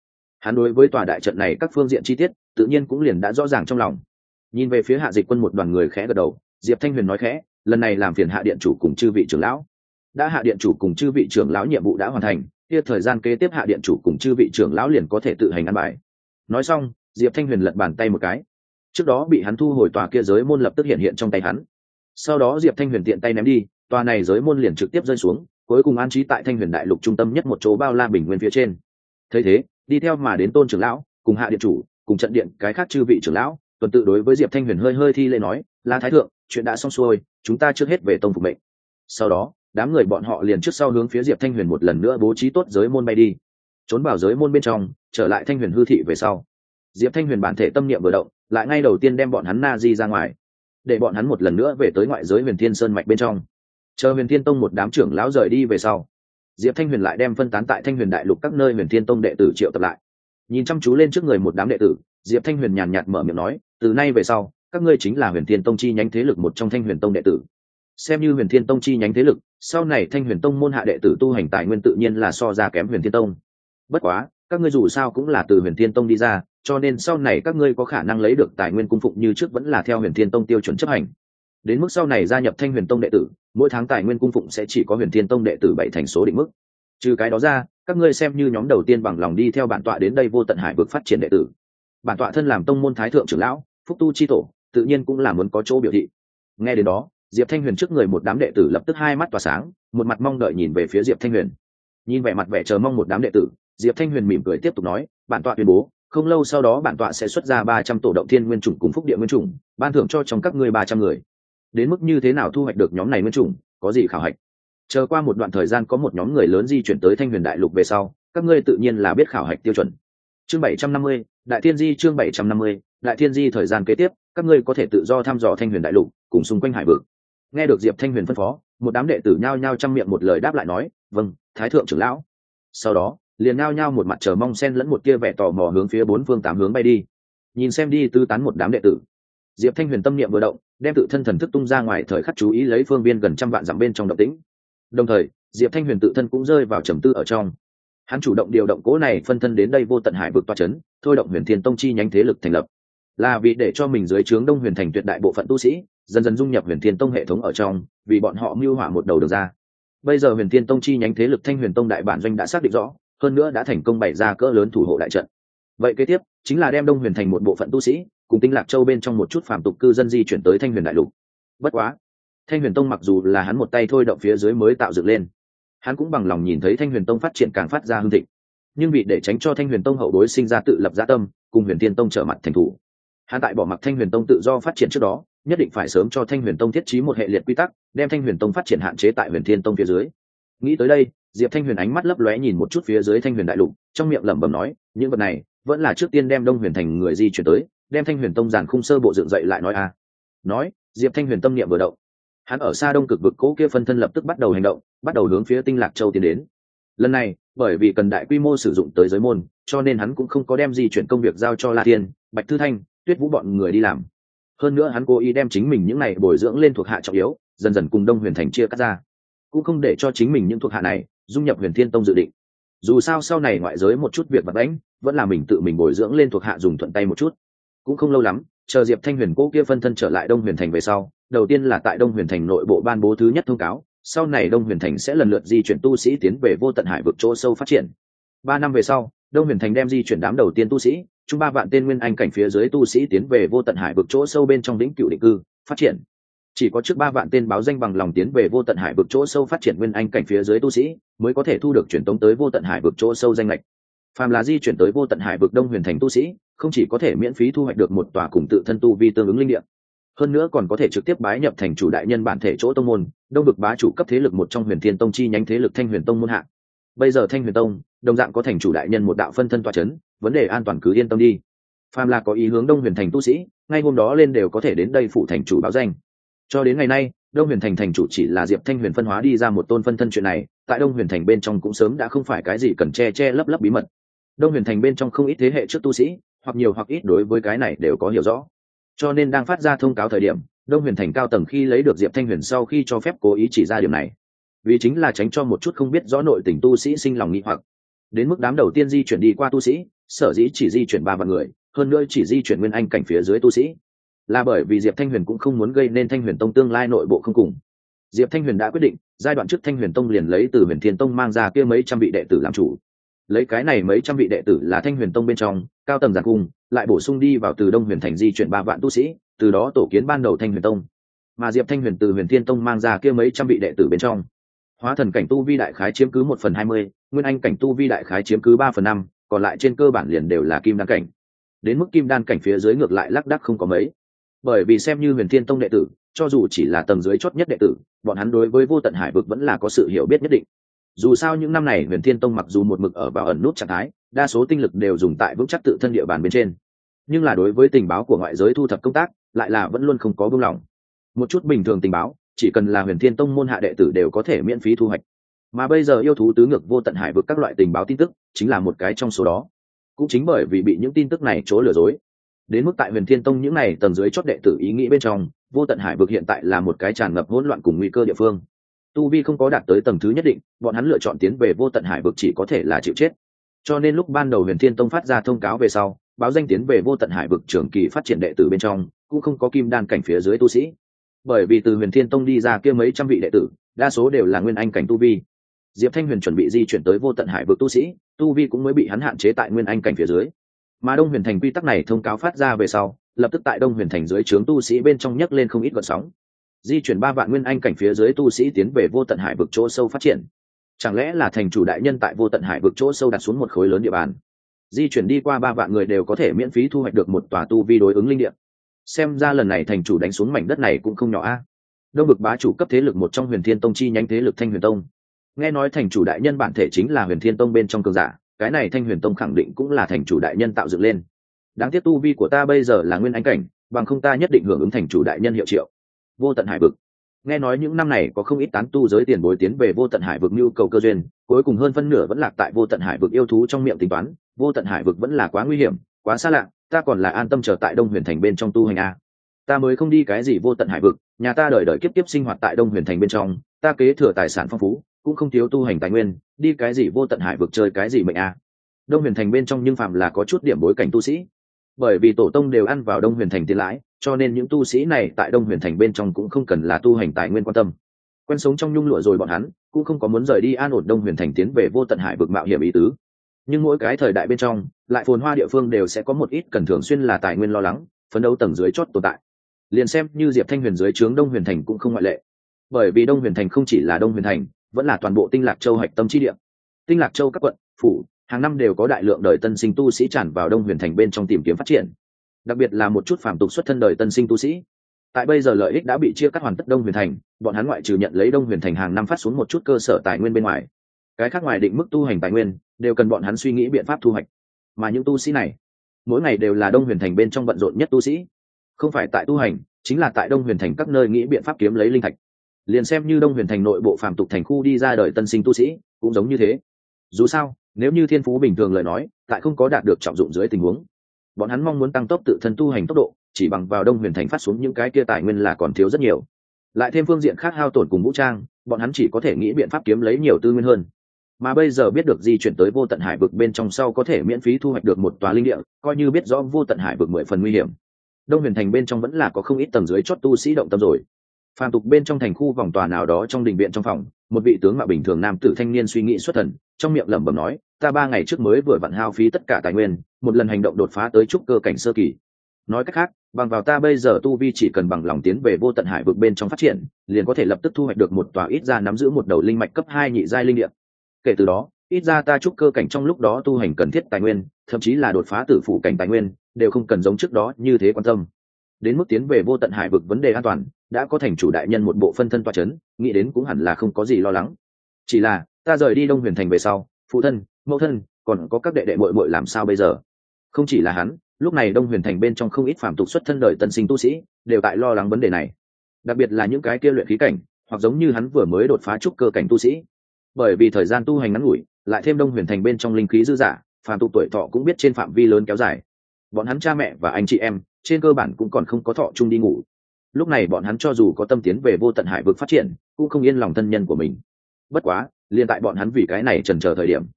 Hắn đối với tòa đại trận này các phương diện chi tiết tự nhiên cũng liền đã rõ ràng trong lòng. Nhìn về phía Hạ Dịch Quân một đoàn người khẽ gật đầu, Diệp Thanh Huyền nói khẽ, lần này làm phiền Hạ điện chủ cùng chư vị trưởng lão. Đã Hạ điện chủ cùng chư vị trưởng lão nhiệm vụ đã hoàn thành, kia thời gian kế tiếp Hạ điện chủ cùng chư vị trưởng lão liền có thể tự hành ăn bài. Nói xong, Diệp Thanh Huyền lật bàn tay một cái. Trước đó bị hắn thu hồi tòa kia giới môn lập tức hiện hiện trong tay hắn. Sau đó Diệp Thanh Huyền tiện tay ném đi, tòa này giới môn liền trực tiếp rơi xuống, cuối cùng an trí tại Thanh Huyền đại lục trung tâm nhất một chỗ bao la bình nguyên phía trên. Thấy thế, đi theo mà đến Tôn trưởng lão, cùng Hạ điện chủ, cùng trận điện cái khác chư vị trưởng lão, tuần tự đối với Diệp Thanh Huyền hơi hơi thi lễ nói, "La thái thượng, chuyện đã xong xuôi, chúng ta trước hết về tông phục mệnh." Sau đó, đám người bọn họ liền trước sau hướng phía Diệp Thanh Huyền một lần nữa bố trí tốt giới môn bay đi. Trốn vào giới môn bên trong, trở lại Thanh Huyền hư thị về sau, Diệp Thanh Huyền bản thể tâm niệm vừa động, lại ngay đầu tiên đem bọn hắn na di ra ngoài, để bọn hắn một lần nữa về tới ngoại giới Huyền Thiên Sơn mạch bên trong. Chờ Huyền Thiên Tông một đám trưởng lão rời đi về sau, Diệp Thanh Huyền lại đem phân tán tại Thanh Huyền đại lục các nơi Huyền Thiên Tông đệ tử triệu tập lại. Nhìn chăm chú lên trước người một đám đệ tử, Diệp Thanh Huyền nhàn nhạt mở miệng nói, từ nay về sau, các ngươi chính là Huyền Thiên Tông chi nhánh thế lực một trong Thanh Huyền Tông đệ tử. Xem như Huyền Thiên Tông chi nhánh thế lực, sau này Thanh Huyền Tông môn hạ đệ tử tu hành tài nguyên tự nhiên là so ra kém Huyền Thiên Tông. Bất quá, các ngươi dù sao cũng là từ Huyền Thiên Tông đi ra, cho nên sau này các ngươi có khả năng lấy được tài nguyên cung phụng như trước vẫn là theo Huyền Thiên Tông tiêu chuẩn chấp hành. Đến mức sau này gia nhập Thanh Huyền Tông đệ tử, mỗi tháng tài nguyên cung phụng sẽ chỉ có Huyền Thiên Tông đệ tử 7 thành số định mức. Trừ cái đó ra, các ngươi xem như nhóm đầu tiên bằng lòng đi theo bản tọa đến đây Vô Tận Hải vực phát triển đệ tử. Bản tọa thân làm tông môn thái thượng trưởng lão, phúc tu chi tổ, tự nhiên cũng là muốn có chỗ biểu thị. Nghe đến đó, Diệp Thanh Huyền trước người một đám đệ tử lập tức hai mắt tỏa sáng, một mặt mong đợi nhìn về phía Diệp Thanh Huyền. Nhìn vẻ mặt vẻ chờ mong một đám đệ tử, Diệp Thanh Huyền mỉm cười tiếp tục nói, bản tọa tuyên bố, không lâu sau đó bản tọa sẽ xuất ra 300 tổ động thiên nguyên chủng cùng phúc địa nguyên chủng, ban thưởng cho trong các ngươi 300 người. Đến mức như thế nào thu hoạch được nhóm này nguyên chủng, có gì khảo hạch. Chờ qua một đoạn thời gian có một nhóm người lớn di chuyển tới Thanh Huyền đại lục về sau, các ngươi tự nhiên là biết khảo hạch tiêu chuẩn. Chương 750, Đại Thiên Di chương 750, Đại Thiên Di thời gian kế tiếp, các ngươi có thể tự do thăm dò Thanh Huyền đại lục, cùng xung quanh hải vực. Nghe được Diệp Thanh Huyền phân phó, một đám đệ tử nhao nhao trăm miệng một lời đáp lại nói, "Vâng, Thái thượng trưởng lão." Sau đó, liền nhao nhao một mặt chờ mong xen lẫn một tia vẻ tò mò hướng phía bốn phương tám hướng bay đi. Nhìn xem đi tứ tán một đám đệ tử, Diệp Thanh Huyền tâm niệm vừa động, đem tự thân thần thức tung ra ngoài thời khắc chú ý lấy phương viên gần trăm vạn dặm bên trong động tĩnh. Đồng thời, Diệp Thanh Huyền tự thân cũng rơi vào trầm tư ở trong. Hắn chủ động điều động cỗ này phân thân đến đây Vô Tận Hải vực tọa chấn, thôi động Huyền Thiên Tông chi nhánh thế lực thành lập, là vì để cho mình dưới trướng Đông Huyền thành tuyệt đại bộ phận tu sĩ dần dần dung nhập Huyền Thiên Tông hệ thống ở trong, vì bọn họ mưu họa một đầu đường ra. Bây giờ Huyền Thiên Tông chi nhánh thế lực Thanh Huyền Tông đại bản doanh đã xác định rõ, hơn nữa đã thành công bày ra cỡ lớn thủ hộ đại trận. Vậy kế tiếp chính là đem Đông Huyền thành một bộ phận tu sĩ cùng Tinh Lạc Châu bên trong một chút phàm tục cư dân di chuyển tới Thanh Huyền đại lục. Bất quá, Thanh Huyền Tông mặc dù là hắn một tay thôi động phía dưới mới tạo dựng lên, hắn cũng bằng lòng nhìn thấy Thanh Huyền Tông phát triển càng phát ra hưng thịnh. Nhưng vì để tránh cho Thanh Huyền Tông hậu đối sinh ra tự lập dã tâm, cùng Huyền Thiên Tông trở mặt thành thủ, hắn tại bỏ mặc Thanh Huyền Tông tự do phát triển trước đó, nhất định phải sớm cho Thanh Huyền Tông thiết trí một hệ liệt quy tắc, đem Thanh Huyền Tông phát triển hạn chế tại Huyền Thiên Tông phía dưới. Nghĩ tới đây, Diệp Thanh Huyền ánh mắt lấp lóe nhìn một chút phía dưới Thanh Huyền đại lục, trong miệng lẩm bẩm nói, những vật này vẫn là trước tiên đem Đông Huyền thành người di chuyển tới, đem Thanh Huyền Tông giàn khung sơ bộ dựng dậy lại nói a. Nói, Diệp Thanh Huyền tâm niệm vừa động, hắn ở xa Đông Cực vực cố kia phân thân lập tức bắt đầu hành động, bắt đầu hướng phía Tinh Lạc Châu tiến đến. Lần này, bởi vì cần đại quy mô sử dụng tới giới môn, cho nên hắn cũng không có đem di chuyển công việc giao cho La Thiên, Bạch Thư Thanh, Tuyết Vũ bọn người đi làm. Hơn nữa hắn cố ý đem chính mình những này bồi dưỡng lên thuộc hạ trọng yếu, dần dần cùng Đông Huyền thành chia cắt ra, cũng không để cho chính mình những thuộc hạ này dung nhập Huyền Thiên Tông dự định. Dù sao sau này ngoại giới một chút việc vặt vãnh, vẫn là mình tự mình bồi dưỡng lên thuộc hạ dùng thuận tay một chút. Cũng không lâu lắm, chờ Diệp Thanh Huyền cố kia phân thân trở lại Đông Huyền thành về sau, đầu tiên là tại Đông Huyền thành nội bộ ban bố thứ nhất thông cáo, sau này Đông Huyền thành sẽ lần lượt di chuyển tu sĩ tiến về Vô Tận Hải vực chỗ sâu phát triển. 3 năm về sau, Đông Huyền thành đem di chuyển đám đầu tiên tu sĩ, chung 3 vạn tên nguyên anh cảnh phía dưới tu sĩ tiến về Vô Tận Hải vực chỗ sâu bên trong vĩnh cửu định cư, phát triển. Chỉ có trước 3 vạn tên báo danh bằng lòng tiến về Vô Tận Hải vực chỗ sâu phát triển nguyên anh cảnh phía dưới tu sĩ, mới có thể thu được truyền tống tới Vô Tận Hải vực chỗ sâu danh lệch. Phàm là di chuyển tới Vô Tận Hải vực Đông Huyền thành tu sĩ, không chỉ có thể miễn phí thu hoạch được một tòa cùng tự thân tu vi tương ứng linh địa, hơn nữa còn có thể trực tiếp bái nhập thành chủ đại nhân bản thể chỗ tông môn, Đông vực bá chủ cấp thế lực một trong Huyền Thiên Tông chi nhánh thế lực Thanh Huyền Tông môn hạ. Bây giờ Thanh Huyền Tông đồng dạng có thành chủ đại nhân một đạo phân thân tọa chấn, vấn đề an toàn cứ yên tâm đi. Phàm là có ý hướng Đông Huyền thành tu sĩ, ngay hôm đó lên đều có thể đến đây phụ thành chủ báo danh. Cho đến ngày nay, Đông Huyền thành thành chủ chỉ là Diệp Thanh Huyền phân hóa đi ra một tôn phân thân, chuyện này tại Đông Huyền thành bên trong cũng sớm đã không phải cái gì cần che lấp bí mật. Đông Huyền thành bên trong không ít thế hệ trước tu sĩ, hoặc nhiều hoặc ít đối với cái này đều có hiểu rõ. Cho nên đang phát ra thông cáo thời điểm, Đông Huyền thành cao tầng khi lấy được Diệp Thanh Huyền sau khi cho phép cố ý chỉ ra điểm này, vì chính là tránh cho một chút không biết rõ nội tình tu sĩ sinh lòng nghi hoặc. Đến mức đám đầu tiên di chuyển đi qua tu sĩ, sở dĩ chỉ di chuyển 3 vạn người, hơn nữa chỉ di chuyển nguyên anh cảnh phía dưới tu sĩ, là bởi vì Diệp Thanh Huyền cũng không muốn gây nên Thanh Huyền Tông tương lai nội bộ không cùng. Diệp Thanh Huyền đã quyết định, giai đoạn trước Thanh Huyền Tông liền lấy từ Huyền Thiên Tông mang ra kia mấy trăm vị đệ tử làm chủ. Lấy cái này mấy trăm vị đệ tử là Thanh Huyền Tông bên trong cao tầng giản cung, lại bổ sung đi vào từ Đông Huyền thành di chuyển 3 vạn tu sĩ, từ đó tổ kiến ban đầu Thanh Huyền Tông. Mà Diệp Thanh Huyền từ Huyền Thiên Tông mang ra kia mấy trăm vị đệ tử bên trong, hóa thần cảnh tu vi đại khái chiếm cứ 1/20, nguyên anh cảnh tu vi đại khái chiếm cứ 3/5, còn lại trên cơ bản liền đều là kim đan cảnh. Đến mức kim đan cảnh phía dưới ngược lại lác đác không có mấy. Bởi vì xem như Huyền Thiên Tông đệ tử, cho dù chỉ là tầng dưới chót nhất đệ tử, bọn hắn đối với Vô Tận Hải vực vẫn là có sự hiểu biết nhất định. Dù sao những năm này Huyền Thiên Tông mặc dù một mực ở vào ẩn nút trạng thái, đa số tinh lực đều dùng tại vững chắc tự thân địa bàn bên trên, nhưng là đối với tình báo của ngoại giới thu thập công tác lại là vẫn luôn không có buông lỏng. Một chút bình thường tình báo, chỉ cần là Huyền Thiên Tông môn hạ đệ tử đều có thể miễn phí thu hoạch. Mà bây giờ yêu thú tứ ngược Vô Tận Hải vực các loại tình báo tin tức chính là một cái trong số đó. Cũng chính bởi vì bị những tin tức này chỗ lừa dối, đến mức tại Huyền Thiên Tông những này tầng dưới chót đệ tử ý nghĩ bên trong, Vô Tận Hải vực hiện tại là một cái tràn ngập hỗn loạn cùng nguy cơ địa phương. Tu vi không có đạt tới tầng thứ nhất định, bọn hắn lựa chọn tiến về Vô Tận Hải vực chỉ có thể là chịu chết. Cho nên lúc ban đầu Huyền Thiên Tông phát ra thông cáo về sau, báo danh tiến về Vô Tận Hải vực trường kỳ phát triển đệ tử bên trong cũng không có kim đan cảnh phía dưới tu sĩ, bởi vì từ Huyền Thiên Tông đi ra kia mấy trăm vị đệ tử đa số đều là nguyên anh cảnh tu vi. Diệp Thanh Huyền chuẩn bị di chuyển tới Vô Tận Hải vực tu sĩ, tu vi cũng mới bị hắn hạn chế tại nguyên anh cảnh phía dưới. Mà Đông Huyền thành quy tắc này thông cáo phát ra về sau, lập tức tại Đông Huyền thành dưới trướng tu sĩ bên trong nhấc lên không ít gợn sóng. Di chuyển 3 vạn nguyên anh cảnh phía dưới tu sĩ tiến về Vô Tận Hải vực chỗ sâu phát triển, chẳng lẽ là thành chủ đại nhân tại Vô Tận Hải vực chỗ sâu đặt xuống một khối lớn địa bàn, di chuyển đi qua 3 vạn người đều có thể miễn phí thu hoạch được một tòa tu vi đối ứng linh địa. Xem ra lần này thành chủ đánh xuống mảnh đất này cũng không nhỏ a. Đông vực bá chủ cấp thế lực một trong Huyền Thiên Tông chi nhánh thế lực Thanh Huyền Tông, nghe nói thành chủ đại nhân bản thể chính là Huyền Thiên Tông bên trong cường giả, cái này Thanh Huyền Tông khẳng định cũng là thành chủ đại nhân tạo dựng lên. Đáng tiếc tu vi của ta bây giờ là nguyên anh cảnh, bằng không ta nhất định hưởng ứng thành chủ đại nhân hiệu triệu. Vô Tận Hải vực, nghe nói những năm này có không ít tán tu giới tiền bối tiến về Vô Tận Hải vực nhu cầu cơ duyên, cuối cùng hơn phân nửa vẫn lạc tại Vô Tận Hải vực yêu thú trong miệng tính toán. Vô Tận Hải vực vẫn là quá nguy hiểm, quá xa lạ, ta còn là an tâm chờ tại Đông Huyền thành bên trong tu hành a. Ta mới không đi cái gì Vô Tận Hải vực, nhà ta đời đời kiếp kiếp sinh hoạt tại Đông Huyền thành bên trong, ta kế thừa tài sản phong phú, cũng không thiếu tu hành tài nguyên, đi cái gì Vô Tận Hải vực chơi cái gì mệnh a. Đông Huyền thành bên trong nhưng phạm là có chút điểm bối cảnh tu sĩ, bởi vì tổ tông đều ăn vào Đông Huyền thành tiền lãi, cho nên những tu sĩ này tại Đông Huyền thành bên trong cũng không cần là tu hành tài nguyên quan tâm. Quen sống trong nhung lụa rồi bọn hắn cũng không có muốn rời đi an ổn Đông Huyền thành tiến về Vô Tận Hải vực mạo hiểm ý tứ. Nhưng mỗi cái thời đại bên trong, lại phồn hoa địa phương đều sẽ có một ít cần thường xuyên là tài nguyên lo lắng, phấn đấu tầng dưới chót tồn tại. Liền xem như Diệp Thanh Huyền dưới trướng Đông Huyền thành cũng không ngoại lệ. Bởi vì Đông Huyền thành không chỉ là Đông Huyền thành, vẫn là toàn bộ Tinh Lạc Châu hạch tâm chi địa. Tinh Lạc Châu các quận, phủ, hàng năm đều có đại lượng đời tân sinh tu sĩ tràn vào Đông Huyền thành bên trong tìm kiếm phát triển. Đặc biệt là một chút phàm tục xuất thân đời tân sinh tu sĩ. Tại bây giờ lợi ích đã bị chia cắt hoàn tất Đông Huyền thành, bọn hắn ngoại trừ nhận lấy Đông Huyền thành hàng năm phát xuống một chút cơ sở tài nguyên bên ngoài, cái khác ngoài định mức tu hành tài nguyên đều cần bọn hắn suy nghĩ biện pháp thu hoạch. Mà những tu sĩ này mỗi ngày đều là Đông Huyền thành bên trong bận rộn nhất tu sĩ, không phải tại tu hành, chính là tại Đông Huyền thành các nơi nghĩ biện pháp kiếm lấy linh thạch. Liền xem như Đông Huyền thành nội bộ phàm tục thành khu đi ra đời tân sinh tu sĩ cũng giống như thế. Dù sao, nếu như thiên phú bình thường lời nói, tại không có đạt được trọng dụng dưới tình huống, bọn hắn mong muốn tăng tốc tự thân tu hành tốc độ, chỉ bằng vào Đông Huyền thành phát xuống những cái kia tài nguyên là còn thiếu rất nhiều. Lại thêm phương diện khác hao tổn cùng vũ trang, bọn hắn chỉ có thể nghĩ biện pháp kiếm lấy nhiều tư nguyên hơn. Mà bây giờ biết được di chuyển tới Vô Tận Hải vực bên trong sau có thể miễn phí thu hoạch được một tòa linh địa, coi như biết rõ Vô Tận Hải vực 10 phần nguy hiểm. Đông Huyền thành bên trong vẫn là có không ít tầng dưới chót tu sĩ động tâm rồi. Phàm tục bên trong thành khu vòng tòa nào đó trong đình viện trong phòng, một vị tướng mạo bình thường nam tử thanh niên suy nghĩ xuất thần, trong miệng lẩm bẩm nói, ta 3 ngày trước mới vừa vặn hao phí tất cả tài nguyên, một lần hành động đột phá tới trúc cơ cảnh sơ kỳ. Nói cách khác, bằng vào ta bây giờ tu vi chỉ cần bằng lòng tiến về Vô Tận Hải vực bên trong phát triển, liền có thể lập tức thu hoạch được một tòa ít ra nắm giữ một đầu linh mạch cấp 2 nhị giai linh địa. Kể từ đó, ít ra ta trúc cơ cảnh trong lúc đó tu hành cần thiết tài nguyên, thậm chí là đột phá tử phụ cảnh tài nguyên, đều không cần giống trước đó như thế quan tâm. Đến mức tiến về Vô Tận Hải vực vấn đề an toàn, đã có thành chủ đại nhân một bộ phân thân tọa chấn, nghĩ đến cũng hẳn là không có gì lo lắng. Chỉ là, ta rời đi Đông Huyền thành về sau, phụ thân, mẫu thân, còn có các đệ đệ muội muội làm sao bây giờ? Không chỉ là hắn, lúc này Đông Huyền thành bên trong không ít phàm tục xuất thân đời tân sinh tu sĩ, đều tại lo lắng vấn đề này. Đặc biệt là những cái kia luyện khí cảnh, hoặc giống như hắn vừa mới đột phá trúc cơ cảnh tu sĩ. Bởi vì thời gian tu hành ngắn ngủi, lại thêm Đông Huyền thành bên trong linh khí dư dả, phàm tục tuổi thọ cũng biết trên phạm vi lớn kéo dài. Bọn hắn cha mẹ và anh chị em, trên cơ bản cũng còn không có thọ chung đi ngủ. Lúc này bọn hắn cho dù có tâm tiến về Vô Tận Hải vực phát triển, cũng không yên lòng thân nhân của mình. Bất quá, liền tại bọn hắn vì cái này chần chờ thời điểm,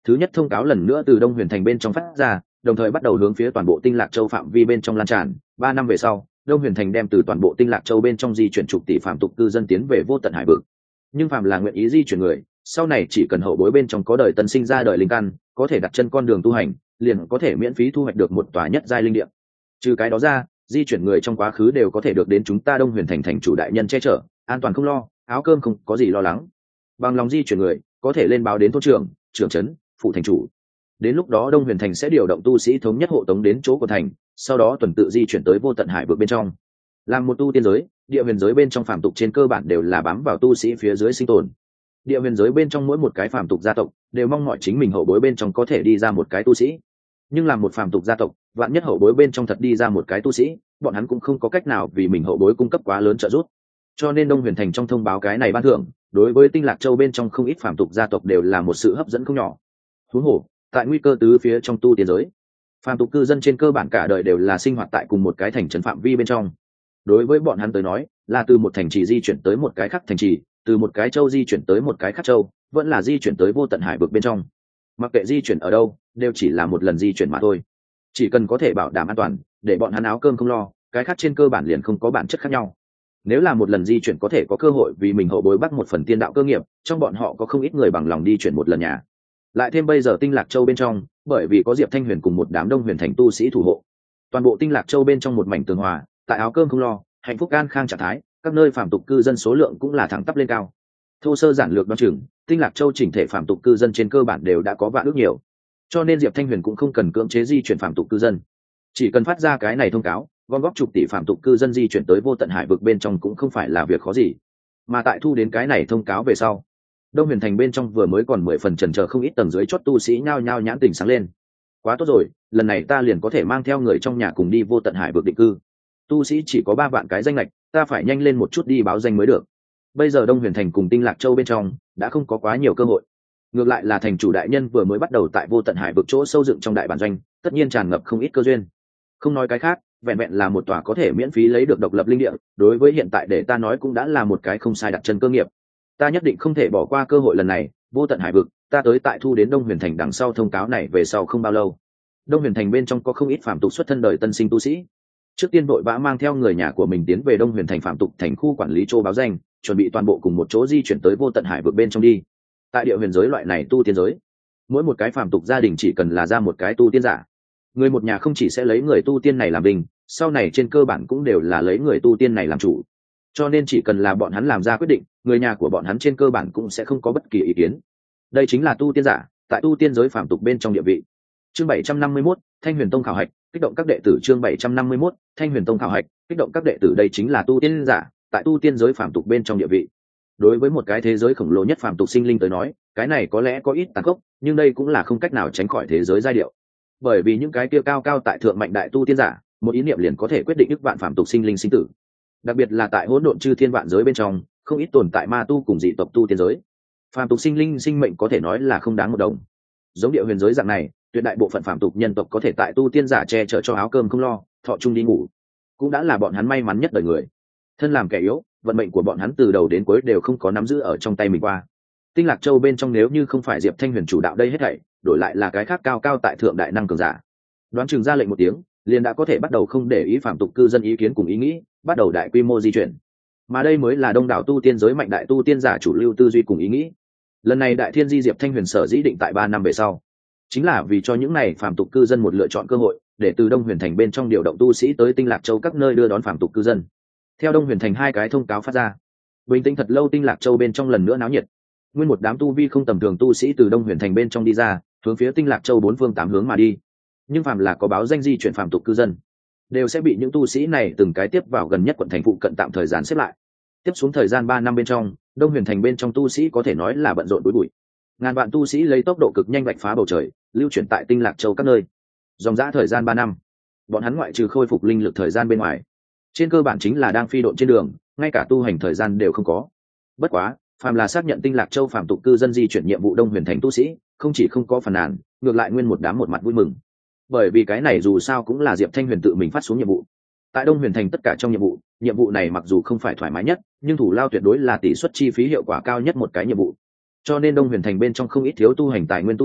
Thứ nhất thông cáo lần nữa từ Đông Huyền Thành bên trong phát ra, đồng thời bắt đầu hướng phía toàn bộ Tinh Lạc Châu phạm vi bên trong lan tràn. 3 năm về sau, Đông Huyền Thành đem từ toàn bộ Tinh Lạc Châu bên trong di chuyển chục tỷ phạm tục cư dân tiến về vô tận hải vực. Nhưng phàm là nguyện ý di chuyển người, sau này chỉ cần hậu bối bên trong có đời tân sinh ra đời linh căn, có thể đặt chân con đường tu hành, liền có thể miễn phí thu hoạch được một tòa nhất giai linh địa. Trừ cái đó ra, di chuyển người trong quá khứ đều có thể được đến chúng ta Đông Huyền Thành thành chủ đại nhân che chở, an toàn không lo, áo cơm không có gì lo lắng. Bằng lòng di chuyển người, có thể lên báo đến thôn trưởng, trưởng trấn, phụ thành chủ. Đến lúc đó Đông Huyền Thành sẽ điều động tu sĩ thống nhất hộ tống đến chỗ của thành, sau đó tuần tự di chuyển tới vô tận hải vực bên trong. Làm một tu tiên giới, địa huyền giới bên trong phàm tục trên cơ bản đều là bám vào tu sĩ phía dưới sinh tồn. Địa huyền giới bên trong mỗi một cái phàm tục gia tộc đều mong mọi chính mình hậu bối bên trong có thể đi ra một cái tu sĩ. Nhưng làm một phàm tục gia tộc, vạn nhất hậu bối bên trong thật đi ra một cái tu sĩ, bọn hắn cũng không có cách nào vì mình hậu bối cung cấp quá lớn trợ giúp. Cho nên Đông Huyền Thành trong thông báo cái này ban thưởng, đối với Tinh Lạc Châu bên trong không ít phàm tục gia tộc đều là một sự hấp dẫn không nhỏ. Huống hồ, tại nguy cơ tứ phía trong tu tiên giới, phàm tục cư dân trên cơ bản cả đời đều là sinh hoạt tại cùng một cái thành trấn phạm vi bên trong. Đối với bọn hắn tới nói, là từ một thành trì di chuyển tới một cái khác thành trì, từ một cái châu di chuyển tới một cái khác châu, vẫn là di chuyển tới vô tận hải vực bên trong. Mặc kệ di chuyển ở đâu, đều chỉ là một lần di chuyển mà thôi. Chỉ cần có thể bảo đảm an toàn, để bọn hắn áo cơm không lo, cái khác trên cơ bản liền không có bản chất khác nhau. Nếu là một lần di chuyển có thể có cơ hội vì mình hậu bối bắt một phần tiên đạo cơ nghiệp, trong bọn họ có không ít người bằng lòng đi chuyển một lần nhà. Lại thêm bây giờ Tinh Lạc Châu bên trong, bởi vì có Diệp Thanh Huyền cùng một đám Đông Huyền Thành tu sĩ thủ hộ, toàn bộ Tinh Lạc Châu bên trong một mảnh tường hòa, tại áo cơm không lo, hạnh phúc an khang trạng thái, các nơi phàm tục cư dân số lượng cũng là thẳng tắp lên cao. Thô sơ giản lược đoán chừng, Tinh Lạc Châu chỉnh thể phàm tục cư dân trên cơ bản đều đã có vạn ước nhiều. Cho nên Diệp Thanh Huyền cũng không cần cưỡng chế di chuyển phàm tục cư dân, chỉ cần phát ra cái này thông cáo, gom góp chục tỷ phàm tục cư dân di chuyển tới vô tận hải vực bên trong cũng không phải là việc khó gì. Mà tại thu đến cái này thông cáo về sau, Đông Huyền Thành bên trong vừa mới còn 10 phần chần chờ không ít tầng dưới chót tu sĩ nhao nhao nhãn tình sáng lên. Quá tốt rồi, lần này ta liền có thể mang theo người trong nhà cùng đi vô tận hải vực định cư. Tu sĩ chỉ có 3 vạn cái danh lệch, ta phải nhanh lên một chút đi báo danh mới được. Bây giờ Đông Huyền Thành cùng Tinh Lạc Châu bên trong đã không có quá nhiều cơ hội. Ngược lại là thành chủ đại nhân vừa mới bắt đầu tại vô tận hải vực chỗ sâu dựng trong đại bản doanh, tất nhiên tràn ngập không ít cơ duyên. Không nói cái khác, vẹn vẹn là một tòa có thể miễn phí lấy được độc lập linh địa, đối với hiện tại để ta nói cũng đã là một cái không sai đặt chân cơ nghiệp. Ta nhất định không thể bỏ qua cơ hội lần này. Vô tận hải vực, ta tới tại thu đến Đông Huyền Thành đằng sau thông cáo này về sau không bao lâu, Đông Huyền Thành bên trong có không ít phàm tục xuất thân đời tân sinh tu sĩ. Trước tiên vội vã mang theo người nhà của mình tiến về Đông Huyền Thành phàm tục thành khu quản lý chỗ báo danh, chuẩn bị toàn bộ cùng một chỗ di chuyển tới vô tận hải vực bên trong đi. Tại địa huyền giới loại này tu tiên giới, mỗi một cái phàm tục gia đình chỉ cần là ra một cái tu tiên giả, người một nhà không chỉ sẽ lấy người tu tiên này làm đình, sau này trên cơ bản cũng đều là lấy người tu tiên này làm chủ. Cho nên chỉ cần là bọn hắn làm ra quyết định, người nhà của bọn hắn trên cơ bản cũng sẽ không có bất kỳ ý kiến. Đây chính là tu tiên giả tại tu tiên giới phàm tục bên trong địa vị. Chương 751, Thanh Huyền Tông khảo hạch, kích động các đệ tử. Chương 751, Thanh Huyền Tông khảo hạch, kích động các đệ tử. Đây chính là tu tiên giả tại tu tiên giới phàm tục bên trong địa vị. Đối với một cái thế giới khổng lồ nhất phàm tục sinh linh tới nói, cái này có lẽ có ít tàn khốc, nhưng đây cũng là không cách nào tránh khỏi thế giới giai điệu. Bởi vì những cái kia cao cao tại thượng mạnh đại tu tiên giả, một ý niệm liền có thể quyết định ức vạn phàm tục sinh linh sinh tử. Đặc biệt là tại hỗn độn chư thiên vạn giới bên trong, không ít tồn tại ma tu cùng dị tộc tu tiên giới. Phàm tục sinh linh sinh mệnh có thể nói là không đáng một đồng. Giống địa huyền giới dạng này, tuyệt đại bộ phận phàm tục nhân tộc có thể tại tu tiên giả che chở cho áo cơm không lo, thọ chung đi ngủ, cũng đã là bọn hắn may mắn nhất đời người. Thân làm kẻ yếu, vận mệnh của bọn hắn từ đầu đến cuối đều không có nắm giữ ở trong tay mình qua. Tinh Lạc Châu bên trong nếu như không phải Diệp Thanh Huyền chủ đạo đây hết thảy, đổi lại là cái khác cao cao tại thượng đại năng cường giả, đoán chừng ra lệnh một tiếng, liền đã có thể bắt đầu không để ý phàm tục cư dân ý kiến cùng ý nghĩ, bắt đầu đại quy mô di chuyển. Mà đây mới là đông đảo tu tiên giới mạnh đại tu tiên giả chủ lưu tư duy cùng ý nghĩ. Lần này đại thiên di Diệp Thanh Huyền sở dĩ định tại 3 năm về sau, chính là vì cho những này phàm tục cư dân một lựa chọn cơ hội, để từ Đông Huyền Thành bên trong điều động tu sĩ tới Tinh Lạc Châu các nơi đưa đón phàm tục cư dân. Theo Đông Huyền Thành 2 cái thông cáo phát ra, bình tĩnh thật lâu Tinh Lạc Châu bên trong lần nữa náo nhiệt. Nguyên một đám tu vi không tầm thường tu sĩ từ Đông Huyền Thành bên trong đi ra, hướng phía Tinh Lạc Châu 4 phương 8 hướng mà đi. Nhưng phàm là có báo danh di chuyển phàm tục cư dân, đều sẽ bị những tu sĩ này từng cái tiếp vào gần nhất quận thành phụ cận tạm thời gian xếp lại. Tiếp xuống thời gian 3 năm bên trong, Đông Huyền Thành bên trong tu sĩ có thể nói là bận rộn đuổi bụi. Ngàn vạn tu sĩ lấy tốc độ cực nhanh vạch phá bầu trời, lưu chuyển tại Tinh Lạc Châu các nơi. Dòng dã thời gian 3 năm, bọn hắn ngoại trừ khôi phục linh lực thời gian bên ngoài, trên cơ bản chính là đang phi độn trên đường, ngay cả tu hành thời gian đều không có. Bất quá, phàm là xác nhận Tinh Lạc Châu phàm tục cư dân di chuyển nhiệm vụ Đông Huyền Thành tu sĩ, không chỉ không có phàn nàn, ngược lại nguyên một đám một mặt vui mừng. Bởi vì cái này dù sao cũng là Diệp Thanh Huyền tự mình phát xuống nhiệm vụ. Tại Đông Huyền Thành tất cả trong nhiệm vụ này mặc dù không phải thoải mái nhất, nhưng thủ lao tuyệt đối là tỷ suất chi phí hiệu quả cao nhất một cái nhiệm vụ. Cho nên Đông Huyền Thành bên trong không ít thiếu tu hành tài nguyên tu sĩ,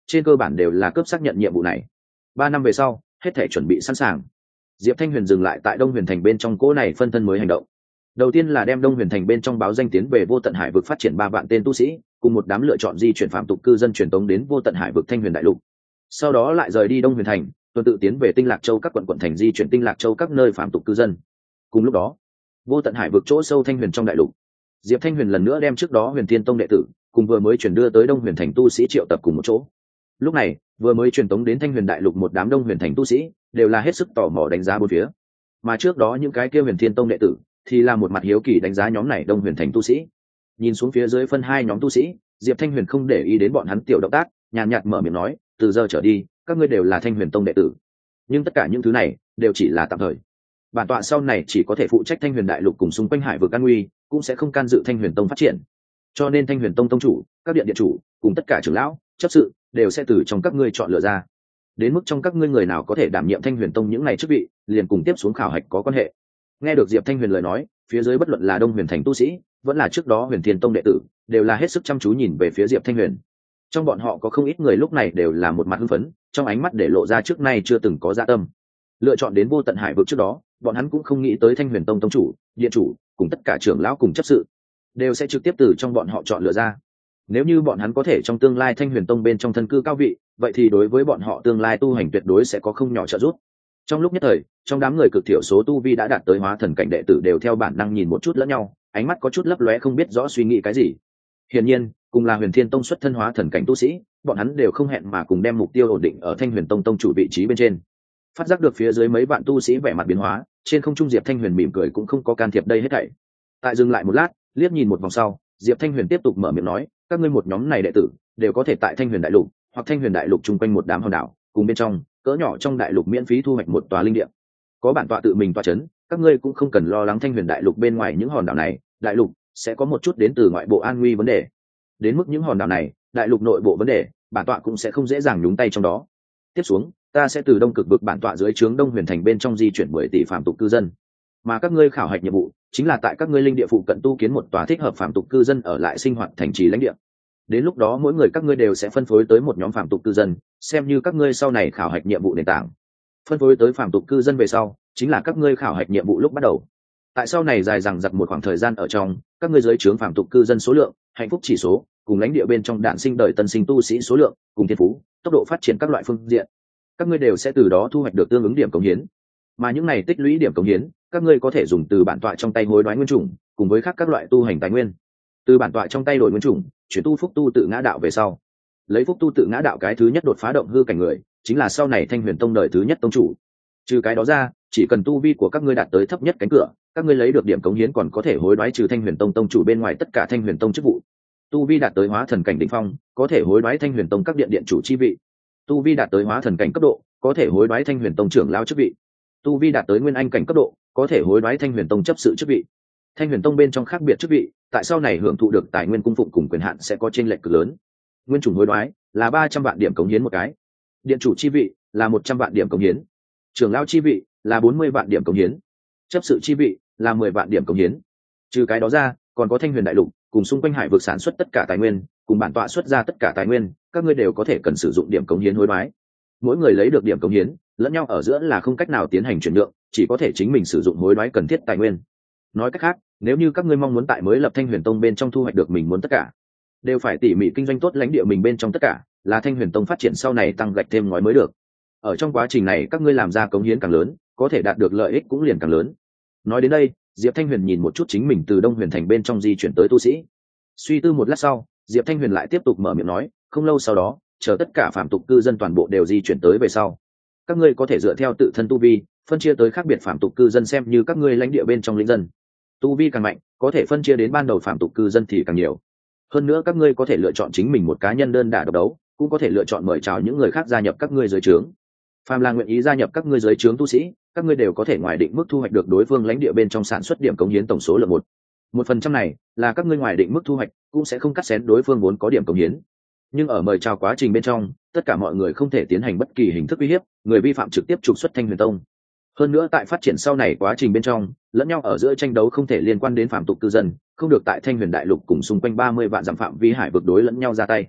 trên cơ bản đều là cấp xác nhận nhiệm vụ này. 3 năm về sau, hết thể chuẩn bị sẵn sàng. Diệp Thanh Huyền dừng lại tại Đông Huyền Thành bên trong cỗ này phân thân mới hành động. Đầu tiên là đem Đông Huyền Thành bên trong báo danh tiến về Vô Tận Hải vực phát triển 3 vạn tên tu sĩ, cùng một đám lựa chọn di chuyển phạm tục cư dân truyền tống đến Vô Tận Hải vực Thanh Huyền Đại Lục. Sau đó lại rời đi Đông Huyền Thành, tuần tự tiến về Tinh Lạc Châu các quận thành di chuyển Tinh Lạc Châu các nơi phạm tục cư dân. Cùng lúc đó, Vô Tận Hải vực chỗ sâu Thanh Huyền trong đại lục, Diệp Thanh Huyền lần nữa đem trước đó Huyền Thiên Tông đệ tử cùng vừa mới chuyển đưa tới Đông Huyền Thành tu sĩ triệu tập cùng một chỗ. Lúc này, vừa mới truyền tống đến Thanh Huyền Đại Lục một đám Đông Huyền Thành tu sĩ đều là hết sức tò mò đánh giá bốn phía. Mà trước đó những cái kia Huyền Thiên Tông đệ tử thì là một mặt hiếu kỳ đánh giá nhóm này Đông Huyền Thành tu sĩ. Nhìn xuống phía dưới phân hai nhóm tu sĩ, Diệp Thanh Huyền không để ý đến bọn hắn tiểu động tác, nhàn nhạt mở miệng nói, từ giờ trở đi, các ngươi đều là Thanh Huyền Tông đệ tử. Nhưng tất cả những thứ này đều chỉ là tạm thời. Bản tọa sau này chỉ có thể phụ trách Thanh Huyền Đại Lục cùng xung quanh hải vực an nguy, cũng sẽ không can dự Thanh Huyền Tông phát triển. Cho nên Thanh Huyền Tông tông chủ, các điện điện chủ, cùng tất cả trưởng lão, chấp sự đều sẽ từ trong các ngươi chọn lựa ra. Đến mức trong các ngươi người nào có thể đảm nhiệm Thanh Huyền Tông những ngày chức vị, liền cùng tiếp xuống khảo hạch có quan hệ. Nghe được Diệp Thanh Huyền lời nói, phía dưới bất luận là Đông Huyền Thành tu sĩ, vẫn là trước đó Huyền Thiên Tông đệ tử, đều là hết sức chăm chú nhìn về phía Diệp Thanh Huyền. Trong bọn họ có không ít người lúc này đều là một mặt hưng phấn, trong ánh mắt để lộ ra trước nay chưa từng có dạ tâm. Lựa chọn đến Vô Tận Hải vực trước đó, bọn hắn cũng không nghĩ tới Thanh Huyền Tông tông chủ, điện chủ, cùng tất cả trưởng lão cùng chấp sự đều sẽ trực tiếp từ trong bọn họ chọn lựa ra. Nếu như bọn hắn có thể trong tương lai Thanh Huyền Tông bên trong thân cư cao vị, vậy thì đối với bọn họ tương lai tu hành tuyệt đối sẽ có không nhỏ trợ giúp. Trong lúc nhất thời, trong đám người cực thiểu số tu vi đã đạt tới hóa thần cảnh đệ tử đều theo bản năng nhìn một chút lẫn nhau, ánh mắt có chút lấp lóe không biết rõ suy nghĩ cái gì. Hiển nhiên, cùng là Huyền Thiên Tông xuất thân hóa thần cảnh tu sĩ, bọn hắn đều không hẹn mà cùng đem mục tiêu ổn định ở Thanh Huyền Tông tông chủ vị trí bên trên. Phát giác được phía dưới mấy vạn tu sĩ vẻ mặt biến hóa, trên không trung Diệp Thanh Huyền mỉm cười cũng không có can thiệp đây hết thảy. Tại dừng lại một lát, liếc nhìn một vòng sau, Diệp Thanh Huyền tiếp tục mở miệng nói, các ngươi một nhóm này đệ tử đều có thể tại Thanh Huyền Đại Lục hoặc Thanh Huyền Đại Lục chung quanh một đám hòn đảo, cùng bên trong cỡ nhỏ trong đại lục miễn phí thu hoạch một tòa linh địa. Có bản tọa tự mình tọa chấn, các ngươi cũng không cần lo lắng Thanh Huyền Đại Lục bên ngoài những hòn đảo này, đại lục sẽ có một chút đến từ ngoại bộ an nguy vấn đề. Đến mức những hòn đảo này, đại lục nội bộ vấn đề, bản tọa cũng sẽ không dễ dàng nhúng tay trong đó. Tiếp xuống, ta sẽ từ Đông Cực vực bản tọa dưới trướng Đông Huyền Thành bên trong di chuyển 10 tỷ phạm tục cư dân. Mà các ngươi khảo hạch nhiệm vụ chính là tại các ngươi linh địa phụ cận tu kiến một tòa thích hợp phạm tục cư dân ở lại sinh hoạt thành trì lãnh địa. Đến lúc đó mỗi người các ngươi đều sẽ phân phối tới một nhóm phạm tục cư dân, xem như các ngươi sau này khảo hạch nhiệm vụ nền tảng. Phân phối tới phạm tục cư dân về sau, chính là các ngươi khảo hạch nhiệm vụ lúc bắt đầu. Tại sau này dài dằng dặc một khoảng thời gian ở trong, các ngươi dưới trướng phạm tục cư dân số lượng, hạnh phúc chỉ số, cùng lãnh địa bên trong đạn sinh đời tân sinh tu sĩ số lượng, cùng thiên phú, tốc độ phát triển các loại phương diện, các ngươi đều sẽ từ đó thu hoạch được tương ứng điểm cống hiến. Mà những này tích lũy điểm cống hiến, các ngươi có thể dùng từ bản tọa trong tay hối đoái nguyên chủng, cùng với các loại tu hành tài nguyên. Từ bản tọa trong tay đổi nguyên chủng, chuyển tu phúc tu tự ngã đạo về sau, lấy phúc tu tự ngã đạo cái thứ nhất đột phá động hư cảnh người, chính là sau này Thanh Huyền Tông đời thứ nhất tông chủ. Trừ cái đó ra, chỉ cần tu vi của các ngươi đạt tới thấp nhất cánh cửa, các ngươi lấy được điểm cống hiến còn có thể hối đoái trừ Thanh Huyền Tông tông chủ bên ngoài tất cả Thanh Huyền Tông chức vụ. Tu vi đạt tới hóa thần cảnh đỉnh phong, có thể hối đoái Thanh Huyền Tông các điện điện chủ chi vị. Tu vi đạt tới hóa thần cảnh cấp độ, có thể hối đoái Thanh Huyền Tông trưởng lão chức vị. Tu vi đạt tới nguyên anh cảnh cấp độ, có thể hối đoái Thanh Huyền Tông chấp sự chức vị. Thanh Huyền Tông bên trong khác biệt chức vị, tại sau này hưởng thụ được tài nguyên cung phụng cùng quyền hạn sẽ có chênh lệch cực lớn. Nguyên chủng hối đoái là 300 vạn điểm cống hiến một cái, điện chủ chi vị là 100 vạn điểm cống hiến, trưởng lão chi vị là 40 vạn điểm cống hiến, chấp sự chi vị là 10 vạn điểm cống hiến. Trừ cái đó ra, còn có Thanh Huyền Đại Lục cùng xung quanh hải vực sản xuất tất cả tài nguyên, cùng bản tọa xuất ra tất cả tài nguyên, các ngươi đều có thể cần sử dụng điểm cống hiến hối đoái. Mỗi người lấy được điểm cống hiến, lẫn nhau ở giữa là không cách nào tiến hành chuyển nhượng, chỉ có thể chính mình sử dụng hối đoái cần thiết tài nguyên. Nói cách khác, nếu như các ngươi mong muốn tại mới lập Thanh Huyền Tông bên trong thu hoạch được mình muốn tất cả, đều phải tỉ mỉ kinh doanh tốt lãnh địa mình bên trong tất cả, là Thanh Huyền Tông phát triển sau này tăng gạch thêm ngói mới được. Ở trong quá trình này các ngươi làm ra cống hiến càng lớn, có thể đạt được lợi ích cũng liền càng lớn. Nói đến đây, Diệp Thanh Huyền nhìn một chút chính mình từ Đông Huyền Thành bên trong di chuyển tới tu sĩ. Suy tư một lát sau, Diệp Thanh Huyền lại tiếp tục mở miệng nói, không lâu sau đó, chờ tất cả phạm tục cư dân toàn bộ đều di chuyển tới về sau, các ngươi có thể dựa theo tự thân tu vi, phân chia tới khác biệt phạm tục cư dân xem như các ngươi lãnh địa bên trong lĩnh dân. Tu vi càng mạnh, có thể phân chia đến ban đầu phạm tục cư dân thì càng nhiều. Hơn nữa các ngươi có thể lựa chọn chính mình một cá nhân đơn đả độc đấu, cũng có thể lựa chọn mời chào những người khác gia nhập các ngươi dưới trướng. Phàm là nguyện ý gia nhập các ngươi dưới trướng tu sĩ, các ngươi đều có thể ngoài định mức thu hoạch được đối phương lãnh địa bên trong sản xuất điểm cống hiến tổng số lượng 1% này là các ngươi ngoài định mức thu hoạch, cũng sẽ không cắt xén đối phương vốn có điểm cống hiến. Nhưng ở mời chào quá trình bên trong, tất cả mọi người không thể tiến hành bất kỳ hình thức uy hiếp, người vi phạm trực tiếp trục xuất Thanh Huyền Tông. Hơn nữa tại phát triển sau này quá trình bên trong, lẫn nhau ở giữa tranh đấu không thể liên quan đến phạm tục cư dân, không được tại Thanh Huyền Đại Lục cùng xung quanh 30 vạn dặm phạm vi hải vực đối lẫn nhau ra tay.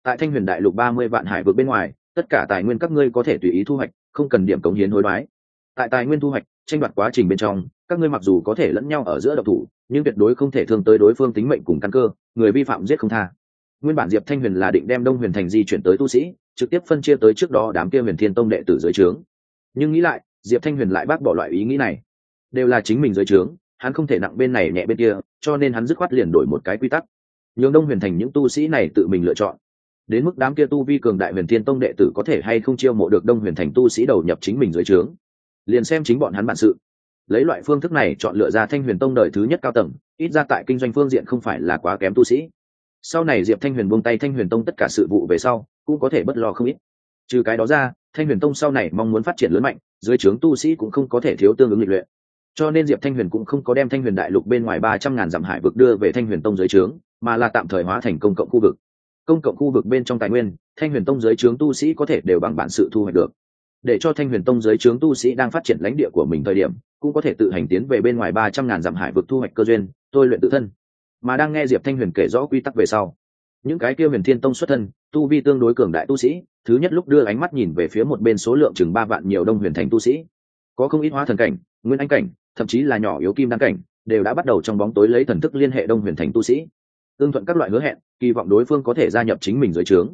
tại Thanh Huyền Đại Lục 30 vạn hải vực bên ngoài, tất cả tài nguyên các ngươi có thể tùy ý thu hoạch, không cần điểm cống hiến hối đoái. Tại tài nguyên thu hoạch, tranh đoạt quá trình bên trong, các ngươi mặc dù có thể lẫn nhau ở giữa độc thủ, nhưng tuyệt đối không thể thương tới đối phương tính mệnh cùng căn cơ, người vi phạm giết không tha. Nguyên bản Diệp Thanh Huyền là định đem Đông Huyền Thành di chuyển tới tu sĩ, trực tiếp phân chia tới trước đó đám kia Huyền Thiên Tông đệ tử dưới trướng. Nhưng nghĩ lại, Diệp Thanh Huyền lại bác bỏ loại ý nghĩ này. Đều là chính mình dưới trướng, hắn không thể nặng bên này nhẹ bên kia, cho nên hắn dứt khoát liền đổi một cái quy tắc, nhường Đông Huyền Thành những tu sĩ này tự mình lựa chọn. Đến mức đám kia tu vi cường đại Huyền Thiên Tông đệ tử có thể hay không chiêu mộ được Đông Huyền Thành tu sĩ đầu nhập chính mình dưới trướng, liền xem chính bọn hắn bản sự. Lấy loại phương thức này chọn lựa ra Thanh Huyền Tông đời thứ nhất cao tầng, ít ra tại kinh doanh phương diện không phải là quá kém tu sĩ. Sau này Diệp Thanh Huyền buông tay Thanh Huyền Tông tất cả sự vụ về sau, cũng có thể bất lo không ít. Trừ cái đó ra, Thanh Huyền Tông sau này mong muốn phát triển lớn mạnh, dưới trướng tu sĩ cũng không có thể thiếu tương ứng lịch luyện. Cho nên Diệp Thanh Huyền cũng không có đem Thanh Huyền Đại Lục bên ngoài 300.000 dặm hải vực đưa về Thanh Huyền Tông dưới trướng, mà là tạm thời hóa thành công cộng khu vực. Công cộng khu vực bên trong tài nguyên, Thanh Huyền Tông dưới trướng tu sĩ có thể đều bằng bản sự thu hoạch được. Để cho Thanh Huyền Tông dưới trướng tu sĩ đang phát triển lãnh địa của mình thời điểm, cũng có thể tự hành tiến về bên ngoài 300.000 dặm hải vực thu hoạch cơ duyên, tôi luyện tự thân. Mà đang nghe Diệp Thanh Huyền kể rõ quy tắc về sau, những cái kia Huyền Thiên Tông xuất thân, tu vi tương đối cường đại tu sĩ, thứ nhất lúc đưa ánh mắt nhìn về phía một bên số lượng chừng 3 vạn nhiều Đông Huyền Thành tu sĩ. Có không ít hóa thần cảnh, nguyên anh cảnh, thậm chí là nhỏ yếu kim đan cảnh, đều đã bắt đầu trong bóng tối lấy thần thức liên hệ Đông Huyền Thành tu sĩ, tương thuận các loại hứa hẹn, kỳ vọng đối phương có thể gia nhập chính mình dưới trướng.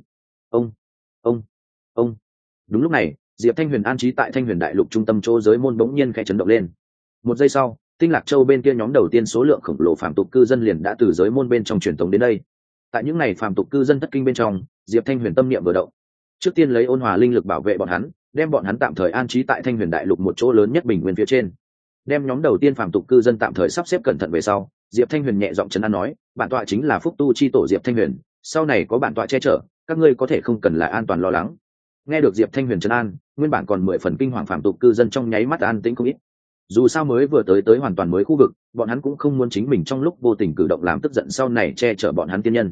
Ông. Đúng lúc này, Diệp Thanh Huyền an trí tại Thanh Huyền Đại Lục trung tâm chỗ giới môn bỗng nhiên khẽ chấn động lên. Một giây sau, Tinh Lạc Châu bên kia nhóm đầu tiên số lượng khổng lồ phàm tục cư dân liền đã từ giới môn bên trong truyền tống đến đây. Tại những ngày phàm tục cư dân thất kinh bên trong, Diệp Thanh Huyền tâm niệm vừa động, trước tiên lấy ôn hòa linh lực bảo vệ bọn hắn, đem bọn hắn tạm thời an trí tại Thanh Huyền Đại Lục một chỗ lớn nhất bình nguyên phía trên. Đem nhóm đầu tiên phàm tục cư dân tạm thời sắp xếp cẩn thận về sau, Diệp Thanh Huyền nhẹ giọng trấn an nói, bản tọa chính là Phúc Tu chi tổ Diệp Thanh Huyền, sau này có bản tọa che chở, các ngươi có thể không cần là an toàn lo lắng. Nghe được Diệp Thanh Huyền trấn an, nguyên bản còn 10 phần kinh hoàng phàm tục cư dân trong nháy mắt an tĩnh không ít. Dù sao mới vừa tới hoàn toàn mới khu vực, bọn hắn cũng không muốn chính mình trong lúc vô tình cử động làm tức giận sau này che chở bọn hắn tiên nhân.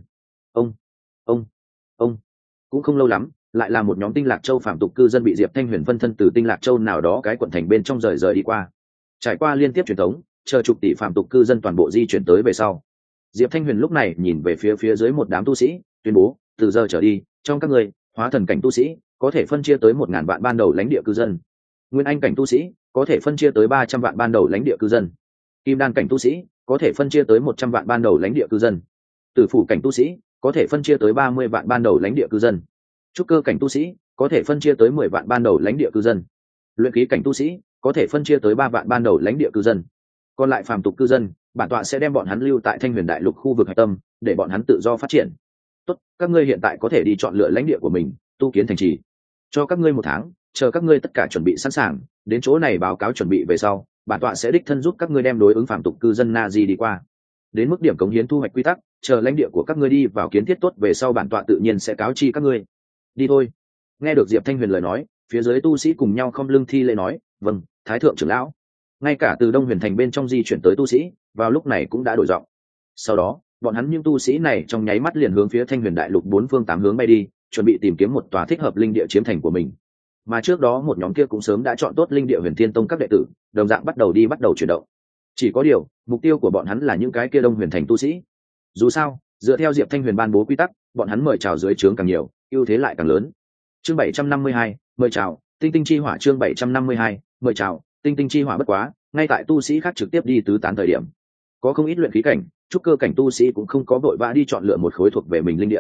Ông. Cũng không lâu lắm, lại là một nhóm Tinh Lạc Châu phàm tục cư dân bị Diệp Thanh Huyền phân thân từ Tinh Lạc Châu nào đó cái quận thành bên trong rời đi qua. Trải qua liên tiếp truyền thống, chờ chục tỷ phàm tục cư dân toàn bộ di chuyển tới về sau, Diệp Thanh Huyền lúc này nhìn về phía dưới một đám tu sĩ, tuyên bố, từ giờ trở đi, trong các người, hóa thần cảnh tu sĩ có thể phân chia tới 1.000 vạn ban đầu lãnh địa cư dân, nguyên anh cảnh tu sĩ có thể phân chia tới 300 vạn ban đầu lãnh địa cư dân, kim đan cảnh tu sĩ có thể phân chia tới 100 vạn ban đầu lãnh địa cư dân, tử phủ cảnh tu sĩ có thể phân chia tới 30 vạn ban đầu lãnh địa cư dân, trúc cơ cảnh tu sĩ có thể phân chia tới 10 vạn ban đầu lãnh địa cư dân, luyện khí cảnh tu sĩ có thể phân chia tới 3 vạn ban đầu lãnh địa cư dân. Còn lại phàm tục cư dân, bản tọa sẽ đem bọn hắn lưu tại Thanh Huyền Đại Lục khu vực hạch tâm, để bọn hắn tự do phát triển. Tốt, các ngươi hiện tại có thể đi chọn lựa lãnh địa của mình, tu kiến thành trì. Cho các ngươi 1 tháng, chờ các ngươi tất cả chuẩn bị sẵn sàng, đến chỗ này báo cáo chuẩn bị về sau, bản tọa sẽ đích thân giúp các ngươi đem đối ứng phàm tục cư dân Nazi đi qua. Đến mức điểm cống hiến thu hoạch quy tắc, chờ lãnh địa của các ngươi đi vào kiến thiết tốt về sau bản tọa tự nhiên sẽ cáo chi các ngươi. Đi thôi. Nghe được Diệp Thanh Huyền lời nói, phía dưới tu sĩ cùng nhau không lưng thi lễ nói, vâng, Thái thượng trưởng lão. Ngay cả từ Đông Huyền Thành bên trong di chuyển tới tu sĩ, vào lúc này cũng đã đổi giọng. Sau đó, bọn hắn những tu sĩ này trong nháy mắt liền hướng phía Thanh Huyền Đại Lục 4 phương 8 hướng bay đi, chuẩn bị tìm kiếm một tòa thích hợp linh địa chiếm thành của mình. Mà trước đó một nhóm kia cũng sớm đã chọn tốt linh địa Huyền Thiên Tông các đệ tử, đồng dạng bắt đầu chuyển động. Chỉ có điều, mục tiêu của bọn hắn là những cái kia Đông Huyền Thành tu sĩ. Dù sao, dựa theo Diệp Thanh Huyền ban bố quy tắc, bọn hắn mời chào dưới trướng càng nhiều, ưu thế lại càng lớn. Chương 752, mời chào, Tinh Tinh chi hỏa chương 752, mời chào, Tinh Tinh chi hỏa bất quá, ngay tại tu sĩ khác trực tiếp đi tứ tán thời điểm, có không ít luyện khí cảnh, trúc cơ cảnh tu sĩ cũng không có vội vã đi chọn lựa một khối thuộc về mình linh địa.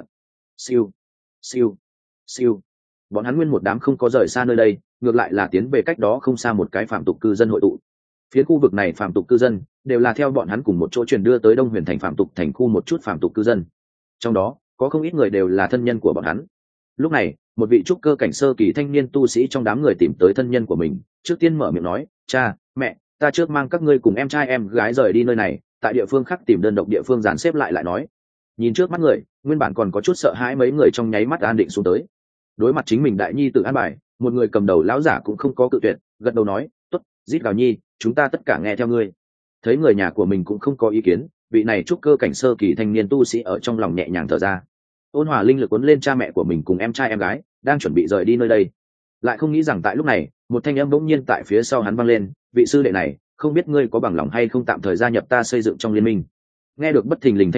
Siêu. Bọn hắn nguyên một đám không có rời xa nơi đây, ngược lại là tiến về cách đó không xa một cái phàm tục cư dân hội tụ. Phía khu vực này phàm tục cư dân đều là theo bọn hắn cùng một chỗ truyền đưa tới Đông Huyền Thành phàm tục thành khu một chút phàm tục cư dân. Trong đó, có không ít người đều là thân nhân của bọn hắn. Lúc này, một vị trúc cơ cảnh sơ kỳ thanh niên tu sĩ trong đám người tìm tới thân nhân của mình, trước tiên mở miệng nói, cha, mẹ, ta trước mang các ngươi cùng em trai em gái rời đi nơi này, tại địa phương khác tìm đơn độc địa phương dàn xếp lại nói. Nhìn trước mắt người, nguyên bản còn có chút sợ hãi mấy người trong nháy mắt an định xuống tới. Đối mặt chính mình đại nhi tự an bài, một người cầm đầu lão giả cũng không có cự tuyệt, gật đầu nói, tốt, Dít Gào Nhi, chúng ta tất cả nghe theo ngươi. Thấy người nhà của mình cũng không có ý kiến, vị này trúc cơ cảnh sơ kỳ thanh niên tu sĩ ở trong lòng nhẹ nhàng thở ra. Ôn hòa linh lực cuốn lên cha mẹ của mình cùng em trai em gái, đang chuẩn bị rời đi nơi đây. Lại không nghĩ rằng tại lúc này, một thanh âm bỗng nhiên tại phía sau hắn vang lên, vị sư đệ này, không biết ngươi có bằng lòng hay không tạm thời gia nhập ta xây dựng trong liên minh. Nghe được bất thình lình thanh âm,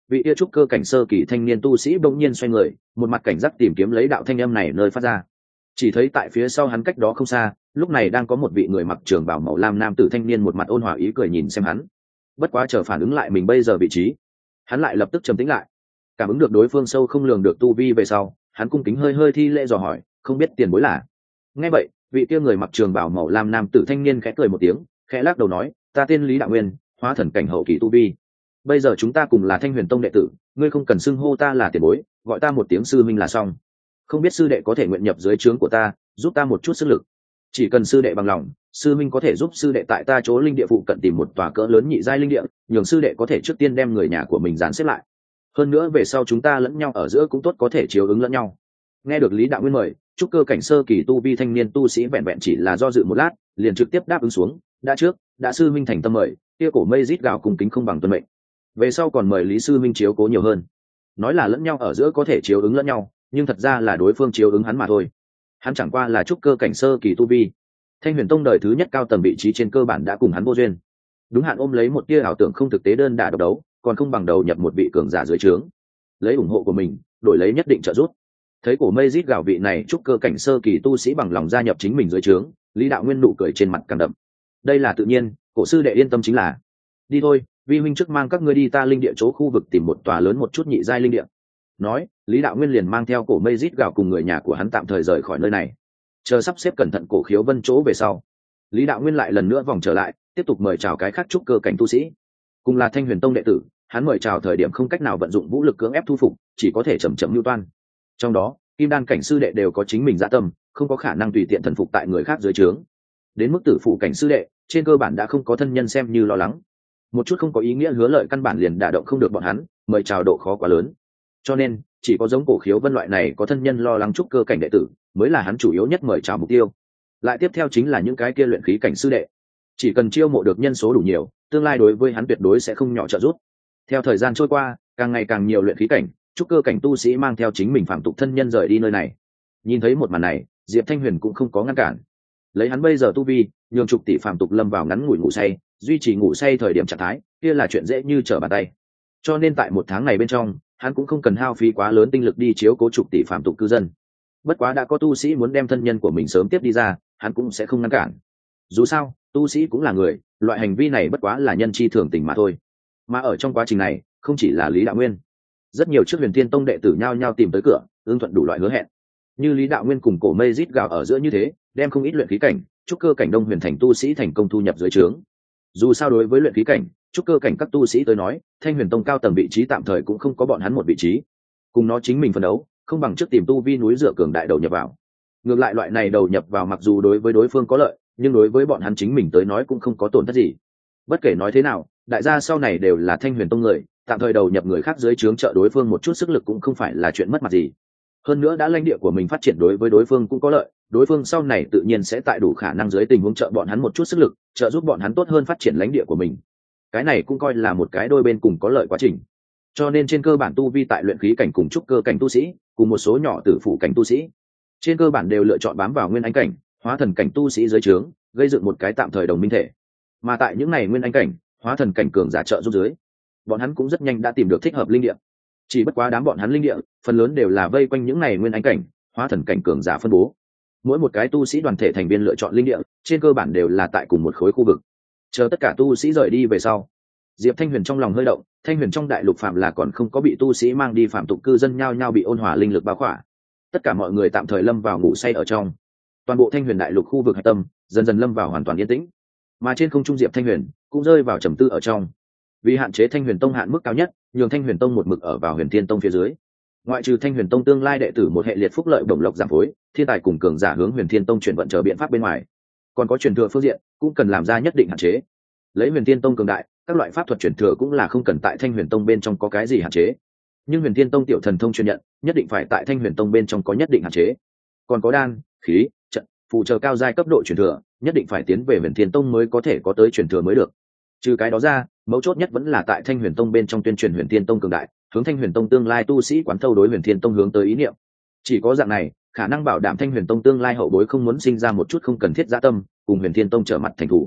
vị kia trúc cơ cảnh sơ kỳ thanh niên tu sĩ bỗng nhiên xoay người, một mặt cảnh giác tìm kiếm lấy đạo thanh âm này nơi phát ra. Chỉ thấy tại phía sau hắn cách đó không xa, lúc này đang có một vị người mặc trường bào màu lam nam tử thanh niên một mặt ôn hòa ý cười nhìn xem hắn. Bất quá chờ phản ứng lại mình bây giờ vị trí, hắn lại lập tức trầm tĩnh lại. Cảm ứng được đối phương sâu không lường được tu vi về sau, hắn cung kính hơi hơi thi lễ dò hỏi, không biết tiền bối là. Nghe vậy, vị kia người mặc trường bào màu lam nam tử thanh niên khẽ cười một tiếng, khẽ lắc đầu nói, ta tên Lý Đạo Nguyên, hóa thần cảnh hậu kỳ tu vi. Bây giờ chúng ta cùng là Thanh Huyền Tông đệ tử, ngươi không cần xưng hô ta là tiền bối, gọi ta một tiếng sư minh là xong. Không biết sư đệ có thể nguyện nhập dưới trướng của ta, giúp ta một chút sức lực. Chỉ cần sư đệ bằng lòng, sư minh có thể giúp sư đệ tại ta chỗ linh địa phụ cận tìm một tòa cỡ lớn nhị giai linh địa, nhường sư đệ có thể trước tiên đem người nhà của mình dàn xếp lại. Hơn nữa về sau chúng ta lẫn nhau ở giữa cũng tốt, có thể chiếu ứng lẫn nhau. Nghe được Lý Đạo Nguyên mời, trúc cơ cảnh sơ kỳ tu vi thanh niên tu sĩ vẹn vẹn chỉ là do dự một lát, liền trực tiếp đáp ứng xuống. Đã sư minh thành tâm mời, kia cổ mây rít gào cùng kính không bằng tuân mệnh. Về sau còn mời Lý sư minh chiếu cố nhiều hơn. Nói là lẫn nhau ở giữa có thể chiếu ứng lẫn nhau, nhưng thật ra là đối phương chiếu ứng hắn mà thôi. Hắn chẳng qua là trúc cơ cảnh sơ kỳ tu vi, Thanh Huyền Tông đời thứ nhất cao tầng vị trí trên cơ bản đã cùng hắn vô duyên. Đúng hạn ôm lấy một tia ảo tưởng không thực tế đơn đả độc đấu, còn không bằng đầu nhập một vị cường giả dưới trướng, lấy ủng hộ của mình đổi lấy nhất định trợ giúp. Thấy cổ mây rít gào vị này trúc cơ cảnh sơ kỳ tu sĩ bằng lòng gia nhập chính mình dưới trướng, Lý Đạo Nguyên nụ cười trên mặt càng đậm. Đây là tự nhiên, cổ sư đệ yên tâm chính là. Đi thôi, vi huynh trước mang các ngươi đi ta linh địa chỗ khu vực tìm một tòa lớn một chút nhị giai linh địa. Nói, Lý Đạo Nguyên liền mang theo cổ mây rít gào cùng người nhà của hắn tạm thời rời khỏi nơi này. Chờ sắp xếp cẩn thận cổ khiếu vân chỗ về sau, Lý Đạo Nguyên lại lần nữa vòng trở lại, tiếp tục mời chào cái khác trúc cơ cảnh tu sĩ. Cùng là Thanh Huyền Tông đệ tử, hắn mời chào thời điểm không cách nào vận dụng vũ lực cưỡng ép thu phục, chỉ có thể chậm chậm lưu toan. Trong đó, kim đan cảnh sư đệ đều có chính mình dạ tâm, không có khả năng tùy tiện thần phục tại người khác dưới trướng. Đến mức tử phụ cảnh sư đệ, trên cơ bản đã không có thân nhân xem như lo lắng. Một chút không có ý nghĩa hứa lợi căn bản liền đả động không được bọn hắn, mời chào độ khó quá lớn. Cho nên, chỉ có giống cổ khiếu vân loại này có thân nhân lo lắng trúc cơ cảnh đệ tử, mới là hắn chủ yếu nhất mời chào mục tiêu. Lại tiếp theo chính là những cái kia luyện khí cảnh sư đệ. Chỉ cần chiêu mộ được nhân số đủ nhiều, tương lai đối với hắn tuyệt đối sẽ không nhỏ trợ giúp. Theo thời gian trôi qua, càng ngày càng nhiều luyện khí cảnh, trúc cơ cảnh tu sĩ mang theo chính mình phàm tục thân nhân rời đi nơi này. Nhìn thấy một màn này, Diệp Thanh Huyền cũng không có ngăn cản. Lấy hắn bây giờ tu vi, nhường trục tỷ phàm tục lâm vào ngắn ngủi ngủ say, duy trì ngủ say thời điểm trạng thái, kia là chuyện dễ như trở bàn tay. Cho nên tại một tháng này bên trong, hắn cũng không cần hao phí quá lớn tinh lực đi chiếu cố trục tỷ phàm tục cư dân. Bất quá đã có tu sĩ muốn đem thân nhân của mình sớm tiếp đi ra, hắn cũng sẽ không ngăn cản. Dù sao, tu sĩ cũng là người, loại hành vi này bất quá là nhân chi thường tình mà thôi. Mà ở trong quá trình này, không chỉ là Lý Đạo Nguyên, rất nhiều trước Huyền Thiên Tông đệ tử nhao nhao tìm tới cửa, ưng thuận đủ loại hứa hẹn. Như Lý Đạo Nguyên cùng cổ mây rít gào ở giữa như thế, đem không ít luyện khí cảnh, trúc cơ cảnh Đông Huyền thành tu sĩ thành công thu nhập dưới trướng. Dù sao đối với luyện khí cảnh, trúc cơ cảnh các tu sĩ tới nói, Thanh Huyền Tông cao tầng vị trí tạm thời cũng không có bọn hắn một vị trí. Cùng nó chính mình phấn đấu, không bằng trước tìm tu vi núi dựa cường đại đầu nhập vào. Ngược lại loại này đầu nhập vào mặc dù đối với đối phương có lợi, nhưng đối với bọn hắn chính mình tới nói cũng không có tổn thất gì. Bất kể nói thế nào, đại gia sau này đều là Thanh Huyền Tông người, tạm thời đầu nhập người khác dưới trướng trợ đối phương một chút sức lực cũng không phải là chuyện mất mặt gì. Hơn nữa đã lãnh địa của mình phát triển đối với đối phương cũng có lợi, đối phương sau này tự nhiên sẽ tại đủ khả năng dưới tình huống trợ bọn hắn một chút sức lực, trợ giúp bọn hắn tốt hơn phát triển lãnh địa của mình. Cái này cũng coi là một cái đôi bên cùng có lợi quá trình. Cho nên trên cơ bản tu vi tại luyện khí cảnh cùng trúc cơ cảnh tu sĩ, cùng một số nhỏ tử phụ cảnh tu sĩ, trên cơ bản đều lựa chọn bám vào nguyên anh cảnh, hóa thần cảnh tu sĩ dưới trướng, gây dựng một cái tạm thời đồng minh thể. Mà tại những này nguyên anh cảnh, hóa thần cảnh cường giả trợ giúp dưới, bọn hắn cũng rất nhanh đã tìm được thích hợp linh địa. Chỉ bất quá đám bọn hắn linh địa, phần lớn đều là vây quanh những này nguyên anh cảnh, hóa thần cảnh cường giả phân bố. Mỗi một cái tu sĩ đoàn thể thành viên lựa chọn linh địa, trên cơ bản đều là tại cùng một khối khu vực. Chờ tất cả tu sĩ rời đi về sau, Diệp Thanh Huyền trong lòng hơi động, Thanh Huyền trong đại lục phạm là còn không có bị tu sĩ mang đi phạm tục cư dân nhao nhao bị ôn hòa linh lực bao khỏa. Tất cả mọi người tạm thời lâm vào ngủ say ở trong. Toàn bộ Thanh Huyền đại lục khu vực hạch tâm dần dần lâm vào hoàn toàn yên tĩnh. Mà trên không trung Diệp Thanh Huyền cũng rơi vào trầm tư ở trong. Vì hạn chế Thanh Huyền Tông hạn mức cao nhất, nhường Thanh Huyền Tông một mực ở vào Huyền Thiên Tông phía dưới. Ngoại trừ Thanh Huyền Tông tương lai đệ tử một hệ liệt phúc lợi bổng lộc giảm phối, thiên tài cùng cường giả hướng Huyền Thiên Tông chuyển vận chờ biện pháp bên ngoài, còn có truyền thừa phương diện cũng cần làm ra nhất định hạn chế. Lấy Huyền Thiên Tông cường đại, các loại pháp thuật truyền thừa cũng là không cần tại Thanh Huyền Tông bên trong có cái gì hạn chế. Nhưng Huyền Thiên Tông tiểu thần thông truyền nhận, nhất định phải tại Thanh Huyền Tông bên trong có nhất định hạn chế. Còn có đan, khí, trận, phù trợ cao giai cấp độ truyền thừa, nhất định phải tiến về Huyền Thiên Tông mới có thể có tới truyền thừa mới được. Trừ cái đó ra, mấu chốt nhất vẫn là tại Thanh Huyền Tông bên trong tuyên truyền Huyền Thiên Tông cường đại, hướng Thanh Huyền Tông tương lai tu sĩ quán thâu đối Huyền Thiên Tông hướng tới ý niệm. Chỉ có dạng này, khả năng bảo đảm Thanh Huyền Tông tương lai hậu bối không muốn sinh ra một chút không cần thiết dã tâm, cùng Huyền Thiên Tông trở mặt thành thủ.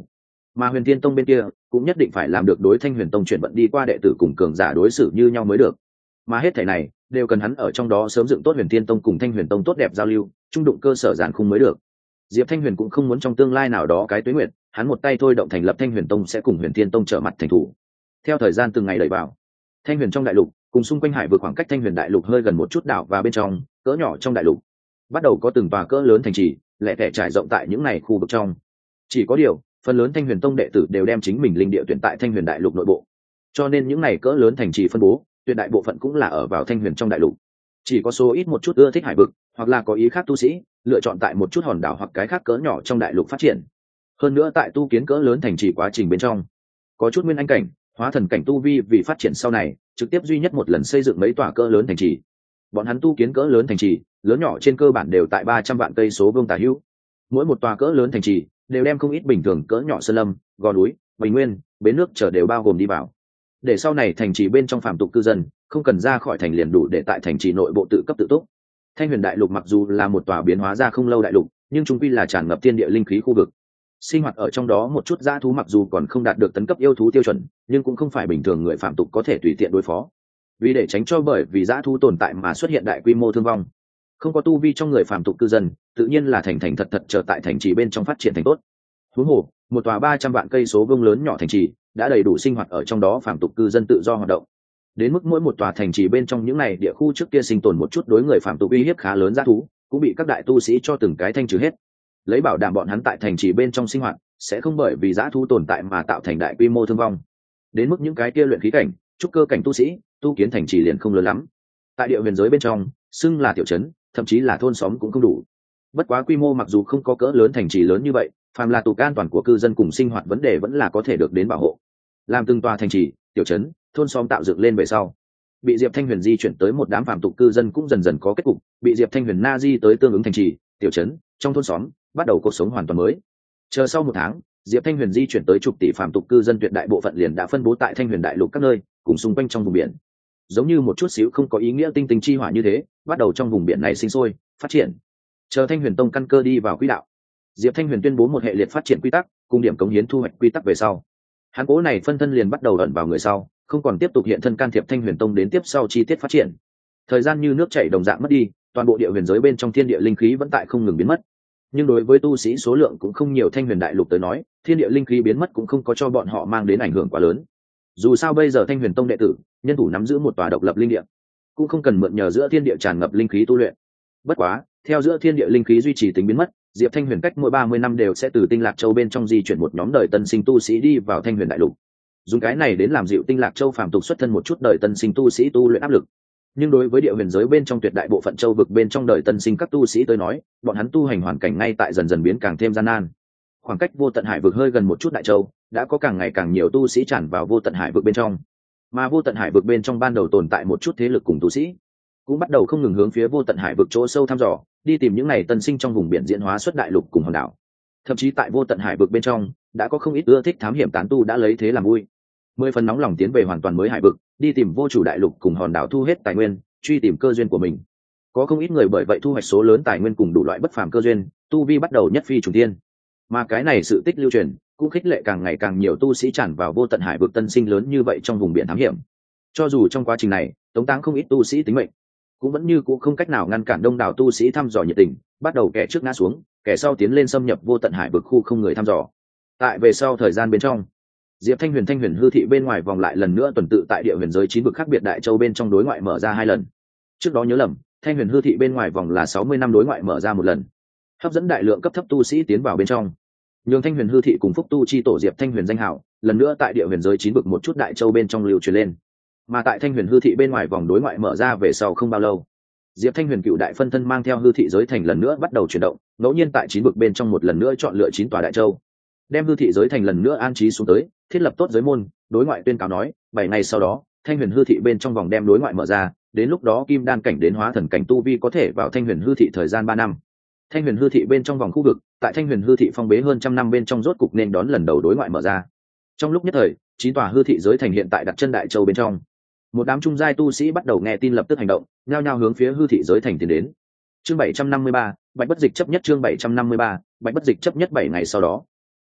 mà Huyền Thiên Tông bên kia cũng nhất định phải làm được đối Thanh Huyền Tông chuyển vận đi qua đệ tử cùng cường giả đối xử như nhau mới được. Mà hết thảy này đều cần hắn ở trong đó sớm dựng tốt Huyền Thiên Tông cùng Thanh Huyền Tông tốt đẹp giao lưu, trung đụng cơ sở giản khung mới được. Diệp Thanh Huyền cũng không muốn trong tương lai nào đó cái tuế nguyệt, hắn một tay thôi động thành lập Thanh Huyền Tông sẽ cùng Huyền Thiên Tông trở mặt thành thủ. Theo thời gian từng ngày đẩy vào, Thanh Huyền trong đại lục cùng xung quanh hải vực khoảng cách Thanh Huyền đại lục hơi gần một chút đảo và bên trong cỡ nhỏ trong đại lục bắt đầu có từng tòa cỡ lớn thành trì lẻ tẻ trải rộng tại những này khu vực trong. Chỉ có điều phần lớn Thanh Huyền Tông đệ tử đều đem chính mình linh địa tuyển tại Thanh Huyền đại lục nội bộ, cho nên những này cỡ lớn thành trì phân bố tuyệt đại bộ phận cũng là ở vào Thanh Huyền trong đại lục. Chỉ có số ít một chút ưa thích hải vực hoặc là có ý khác tu sĩ lựa chọn tại một chút hòn đảo hoặc cái khác cỡ nhỏ trong đại lục phát triển. Hơn nữa tại tu kiến cỡ lớn thành trì quá trình bên trong có chút nguyên anh cảnh hóa thần cảnh tu vi vì phát triển sau này trực tiếp duy nhất một lần xây dựng mấy tòa cỡ lớn thành trì. Bọn hắn tu kiến cỡ lớn thành trì lớn nhỏ trên cơ bản đều tại 300 vạn cây số vuông tả hữu. Mỗi một tòa cỡ lớn thành trì đều đem không ít bình thường cỡ nhỏ sơn lâm, gò núi, bình nguyên, bến nước chờ đều bao gồm đi vào, để sau này thành trì bên trong phàm tục cư dân không cần ra khỏi thành liền đủ để tại thành trì nội bộ tự cấp tự túc. Thanh Huyền đại lục mặc dù là một tòa biến hóa ra không lâu đại lục, nhưng chúng quy là tràn ngập thiên địa linh khí khu vực. Sinh hoạt ở trong đó một chút dã thú mặc dù còn không đạt được tấn cấp yêu thú tiêu chuẩn, nhưng cũng không phải bình thường người phạm tục có thể tùy tiện đối phó. Vì để tránh cho bởi vì dã thú tồn tại mà xuất hiện đại quy mô thương vong, không có tu vi trong người phạm tục cư dân, tự nhiên là thành thành thật thật chờ tại thành trì bên trong phát triển thành tốt. Huống hồ, một tòa 300 vạn cây số vuông lớn nhỏ thành trì đã đầy đủ sinh hoạt ở trong đó phạm tục cư dân tự do hoạt động. Đến mức mỗi một tòa thành trì bên trong những này địa khu trước kia sinh tồn một chút đối người phạm tục uy hiếp khá lớn dã thú, cũng bị các đại tu sĩ cho từng cái thanh trừ hết, lấy bảo đảm bọn hắn tại thành trì bên trong sinh hoạt sẽ không bởi vì dã thú tồn tại mà tạo thành đại quy mô thương vong. Đến mức những cái kia luyện khí cảnh, trúc cơ cảnh tu sĩ tu kiến thành trì liền không lớn lắm, tại địa huyền giới bên trong xưng là tiểu trấn, thậm chí là thôn xóm cũng không đủ. Bất quá quy mô mặc dù không có cỡ lớn thành trì lớn như vậy, phàm là tục an toàn của cư dân cùng sinh hoạt vấn đề vẫn là có thể được đến bảo hộ. Làm từng tòa thành trì, tiểu trấn, thôn xóm tạo dựng lên về sau, bị Diệp Thanh Huyền di chuyển tới một đám phàm tục cư dân cũng dần dần có kết cục, bị Diệp Thanh Huyền na di tới tương ứng thành trì, tiểu trấn, trong thôn xóm, bắt đầu cuộc sống hoàn toàn mới. Chờ sau một tháng, Diệp Thanh Huyền di chuyển tới chục tỷ phàm tục cư dân tuyệt đại bộ phận liền đã phân bố tại Thanh Huyền đại lục các nơi, cùng xung quanh trong vùng biển. Giống như một chút xíu không có ý nghĩa tinh tinh chi hỏa như thế, bắt đầu trong vùng biển này sinh sôi, phát triển. Chờ Thanh Huyền Tông căn cơ đi vào quỹ đạo, Diệp Thanh Huyền tuyên bố một hệ liệt phát triển quy tắc, cùng điểm cống hiến thu hoạch quy tắc về sau, hắn cố này phân thân liền bắt đầu ẩn vào người sau, không còn tiếp tục hiện thân can thiệp Thanh Huyền Tông đến tiếp sau chi tiết phát triển. Thời gian như nước chảy đồng dạng mất đi, toàn bộ địa huyền giới bên trong thiên địa linh khí vẫn tại không ngừng biến mất. Nhưng đối với tu sĩ số lượng cũng không nhiều Thanh Huyền đại lục tới nói, thiên địa linh khí biến mất cũng không có cho bọn họ mang đến ảnh hưởng quá lớn. Dù sao bây giờ Thanh Huyền Tông đệ tử nhân thủ nắm giữ một tòa độc lập linh địa, cũng không cần mượn nhờ giữa thiên địa tràn ngập linh khí tu luyện. Bất quá, theo giữa thiên địa linh khí duy trì tính biến mất, Diệp Thanh Huyền cách mỗi 30 năm đều sẽ từ Tinh Lạc Châu bên trong di chuyển một nhóm đời tân sinh tu sĩ đi vào Thanh Huyền đại lục. Dùng cái này đến làm dịu Tinh Lạc Châu phàm tục xuất thân một chút đời tân sinh tu sĩ tu luyện áp lực. Nhưng đối với địa huyền giới bên trong tuyệt đại bộ phận châu vực bên trong đời tân sinh các tu sĩ tới nói, bọn hắn tu hành hoàn cảnh ngay tại dần dần biến càng thêm gian nan. Khoảng cách vô tận hải vực hơi gần một chút đại châu, đã có càng ngày càng nhiều tu sĩ tràn vào vô tận hải vực bên trong. Mà vô tận hải vực bên trong ban đầu tồn tại một chút thế lực cùng tu sĩ, cũng bắt đầu không ngừng hướng phía vô tận hải vực chỗ sâu thăm dò, đi tìm những này tân sinh trong vùng biển diễn hóa xuất đại lục cùng hòn đảo. Thậm chí tại vô tận hải vực bên trong, đã có không ít ưa thích thám hiểm tán tu đã lấy thế làm vui, 10 phần nóng lòng tiến về hoàn toàn mới hải vực, đi tìm vô chủ đại lục cùng hòn đảo thu hết tài nguyên, truy tìm cơ duyên của mình. Có không ít người bởi vậy thu hoạch số lớn tài nguyên cùng đủ loại bất phàm cơ duyên, tu vi bắt đầu nhất phi trùng thiên. Mà cái này sự tích lưu truyền, cũng khích lệ càng ngày càng nhiều tu sĩ tràn vào vô tận hải vực tân sinh lớn như vậy trong vùng biển thám hiểm. Cho dù trong quá trình này, tống táng không ít tu sĩ tính mệnh, cũng vẫn như cũng không cách nào ngăn cản đông đảo tu sĩ thăm dò nhiệt tình, bắt đầu kẻ trước ngã xuống, kẻ sau tiến lên xâm nhập vô tận hải vực khu không người thăm dò. Tại về sau thời gian bên trong, Diệp Thanh Huyền hư thị bên ngoài vòng lại lần nữa tuần tự tại địa huyền giới 9 vực khác biệt đại châu bên trong đối ngoại mở ra 2 lần. Trước đó nhớ lầm, Thanh Huyền hư thị bên ngoài vòng là 60 năm đối ngoại mở ra 1 lần, hấp dẫn đại lượng cấp thấp tu sĩ tiến vào bên trong. Nhường Thanh Huyền hư thị cùng Phúc tu chi tổ Diệp Thanh Huyền danh hảo, lần nữa tại địa huyền giới 9 vực một chút đại châu bên trong lưu truyền lên. Mà tại Thanh Huyền hư thị bên ngoài vòng đối ngoại mở ra về sau không bao lâu, Diệp Thanh Huyền cựu đại phân thân mang theo hư thị giới thành lần nữa bắt đầu chuyển động, ngẫu nhiên tại 9 vực bên trong một lần nữa chọn lựa 9 tòa đại châu, đem hư thị giới thành lần nữa an trí xuống tới, thiết lập tốt giới môn, đối ngoại tuyên cáo nói, 7 ngày sau đó, Thanh Huyền hư thị bên trong vòng đem đối ngoại mở ra, đến lúc đó kim đan cảnh đến hóa thần cảnh tu vi có thể vào Thanh Huyền hư thị thời gian 3 năm. Thanh Huyền hư thị bên trong vòng khu vực, tại Thanh Huyền hư thị phong bế hơn trăm năm bên trong rốt cục nên đón lần đầu đối ngoại mở ra. Trong lúc nhất thời, 9 tòa hư thị giới thành hiện tại đặt chân đại châu bên trong. Một đám trung giai tu sĩ bắt đầu nghe tin lập tức hành động, nhao nhao hướng phía hư thị giới thành tiến đến. Chương 753, Bạch Bất Dịch chấp nhất chương 753, Bạch Bất Dịch chấp nhất 7 ngày sau đó.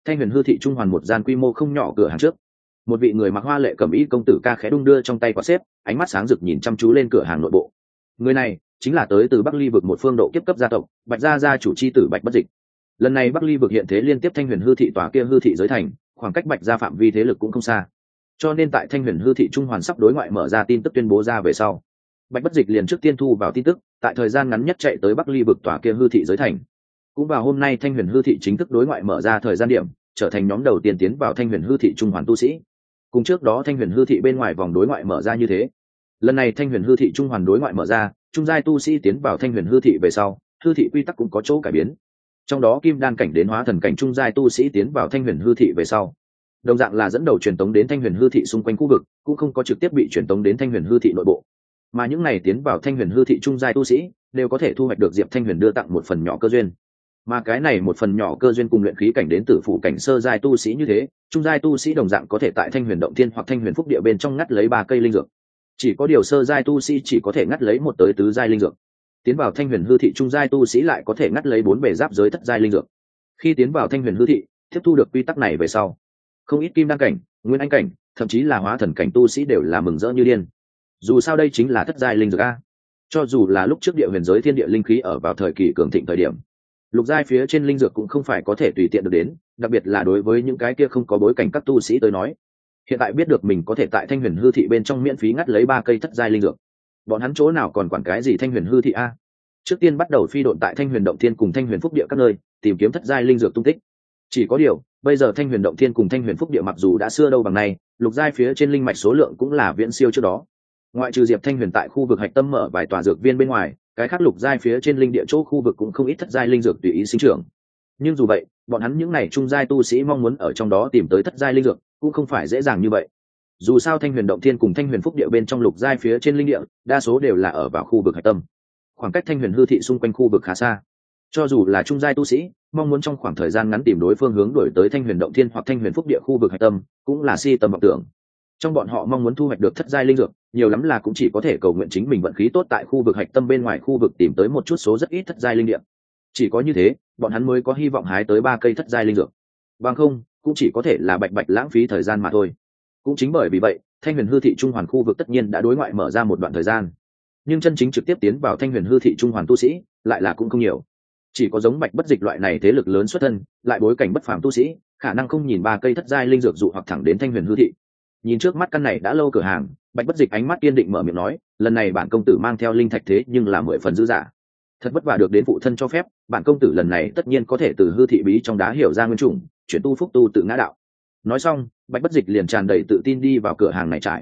thanh huyền hư thị trung hoàn một gian quy mô không nhỏ cửa hàng trước, một vị người mặc hoa lệ cẩm y công tử ca khẽ đung đưa trong tay quả xếp, ánh mắt sáng rực nhìn chăm chú lên cửa hàng nội bộ. Người này chính là tới từ Bắc Ly vực một phương độ kiếp cấp gia tộc, Bạch gia gia chủ chi tử Bạch Bất Dịch. Lần này Bắc Ly vực hiện thế liên tiếp thanh huyền hư thị tòa kia hư thị giới thành, khoảng cách Bạch gia phạm vi thế lực cũng không xa. Cho nên tại thanh huyền hư thị trung hoàn sắp đối ngoại mở ra tin tức tuyên bố ra về sau, Bạch Bất Dịch liền trước tiên thu vào tin tức, tại thời gian ngắn nhất chạy tới Bắc Ly vực tòa kia hư thị giới thành. Cũng vào hôm nay thanh huyền hư thị chính thức đối ngoại mở ra thời gian điểm, trở thành nhóm đầu tiên tiến vào thanh huyền hư thị trung hoàn tu sĩ. Cùng trước đó thanh huyền hư thị bên ngoài vòng đối ngoại mở ra như thế, lần này thanh huyền hư thị trung hoàn đối ngoại mở ra, trung giai tu sĩ tiến vào thanh huyền hư thị về sau, hư thị quy tắc cũng có chỗ cải biến. Trong đó kim đan cảnh đến hóa thần cảnh trung giai tu sĩ tiến vào thanh huyền hư thị về sau, đồng dạng là dẫn đầu truyền tống đến thanh huyền hư thị xung quanh khu vực, cũng không có trực tiếp bị truyền tống đến thanh huyền hư thị nội bộ, mà những này tiến vào thanh huyền hư thị trung giai tu sĩ đều có thể thu hoạch được diệp thanh huyền đưa tặng một phần nhỏ cơ duyên. Mà cái này một phần nhỏ cơ duyên cùng luyện khí cảnh đến tử phụ cảnh sơ giai tu sĩ như thế, trung giai tu sĩ đồng dạng có thể tại thanh huyền động thiên hoặc thanh huyền phúc địa bên trong ngắt lấy 3 cây linh dược. Chỉ có điều sơ giai tu sĩ chỉ có thể ngắt lấy 1 tới tứ giai linh dược. Tiến vào thanh huyền hư thị trung giai tu sĩ lại có thể ngắt lấy 4 bề giáp giới thất giai linh dược. Khi tiến vào thanh huyền hư thị, tiếp thu được quy tắc này về sau, không ít kim đan cảnh, nguyên anh cảnh, thậm chí là hóa thần cảnh tu sĩ đều là mừng rỡ như điên. Dù sao đây chính là thất giai linh dược a. Cho dù là lúc trước địa huyền giới thiên địa linh khí ở vào thời kỳ cường thịnh thời điểm, lục giai phía trên linh dược cũng không phải có thể tùy tiện được đến, đặc biệt là đối với những cái kia không có bối cảnh các tu sĩ tới nói. Hiện tại biết được mình có thể tại thanh huyền hư thị bên trong miễn phí ngắt lấy 3 cây thất giai linh dược, bọn hắn chỗ nào còn quản cái gì thanh huyền hư thị a. Trước tiên bắt đầu phi độn tại thanh huyền động thiên cùng thanh huyền phúc địa các nơi, tìm kiếm thất giai linh dược tung tích. Chỉ có điều bây giờ thanh huyền động thiên cùng thanh huyền phúc địa mặc dù đã xưa đâu bằng nay, lục giai phía trên linh mạch số lượng cũng là viễn siêu trước đó. Ngoại trừ diệp thanh huyền tại khu vực hạch tâm mở vài tòa dược viên bên ngoài, cái khác lục giai phía trên linh địa chỗ khu vực cũng không ít thất giai linh dược tùy ý sinh trưởng. Nhưng dù vậy, bọn hắn những n à y trung giai tu sĩ mong muốn ở trong đó tìm tới thất giai linh dược cũng không phải dễ dàng như vậy. Dù sao thanh huyền động thiên cùng thanh huyền phúc địa bên trong lục giai phía trên linh địa đa số đều là ở vào khu vực hạch tâm, khoảng cách thanh huyền hư thị xung quanh khu vực khá xa. Cho dù là trung giai tu sĩ mong muốn trong khoảng thời gian ngắn tìm đối phương hướng đổi tới thanh huyền động thiên hoặc thanh huyền phúc địa khu vực hạch tâm cũng là si tầm vọng tưởng. Trong bọn họ mong muốn thu hoạch được thất giai linh dược, nhiều lắm là cũng chỉ có thể cầu nguyện chính mình vận khí tốt tại khu vực hạch tâm bên ngoài khu vực tìm tới một chút số rất ít thất giai linh địa. Chỉ có như thế, bọn hắn mới có hy vọng hái tới 3 cây thất giai linh dược. Bằng không, cũng chỉ có thể là bạch bạch lãng phí thời gian mà thôi. Cũng chính bởi vì vậy, thanh huyền hư thị trung hoàn khu vực tất nhiên đã đối ngoại mở ra một đoạn thời gian. Nhưng chân chính trực tiếp tiến vào thanh huyền hư thị trung hoàn tu sĩ lại là cũng không nhiều. Chỉ có giống Bạch Bất Dịch loại này thế lực lớn xuất thân, lại bối cảnh bất phàm tu sĩ, khả năng không nhìn 3 cây thất giai linh dược dụ hoặc thẳng đến thanh huyền hư thị. Nhìn trước mắt căn này đã lâu cửa hàng, Bạch Bất Dịch ánh mắt kiên định mở miệng nói, lần này bản công tử mang theo linh thạch thế nhưng là 10 phần dư giả. Thật vất vả được đến phụ thân cho phép, bản công tử lần này tất nhiên có thể từ hư thị bí trong đá hiểu ra nguyên chủng, chuyển tu phúc tu tự ngã đạo. Nói xong, Bạch Bất Dịch liền tràn đầy tự tin đi vào cửa hàng này trải.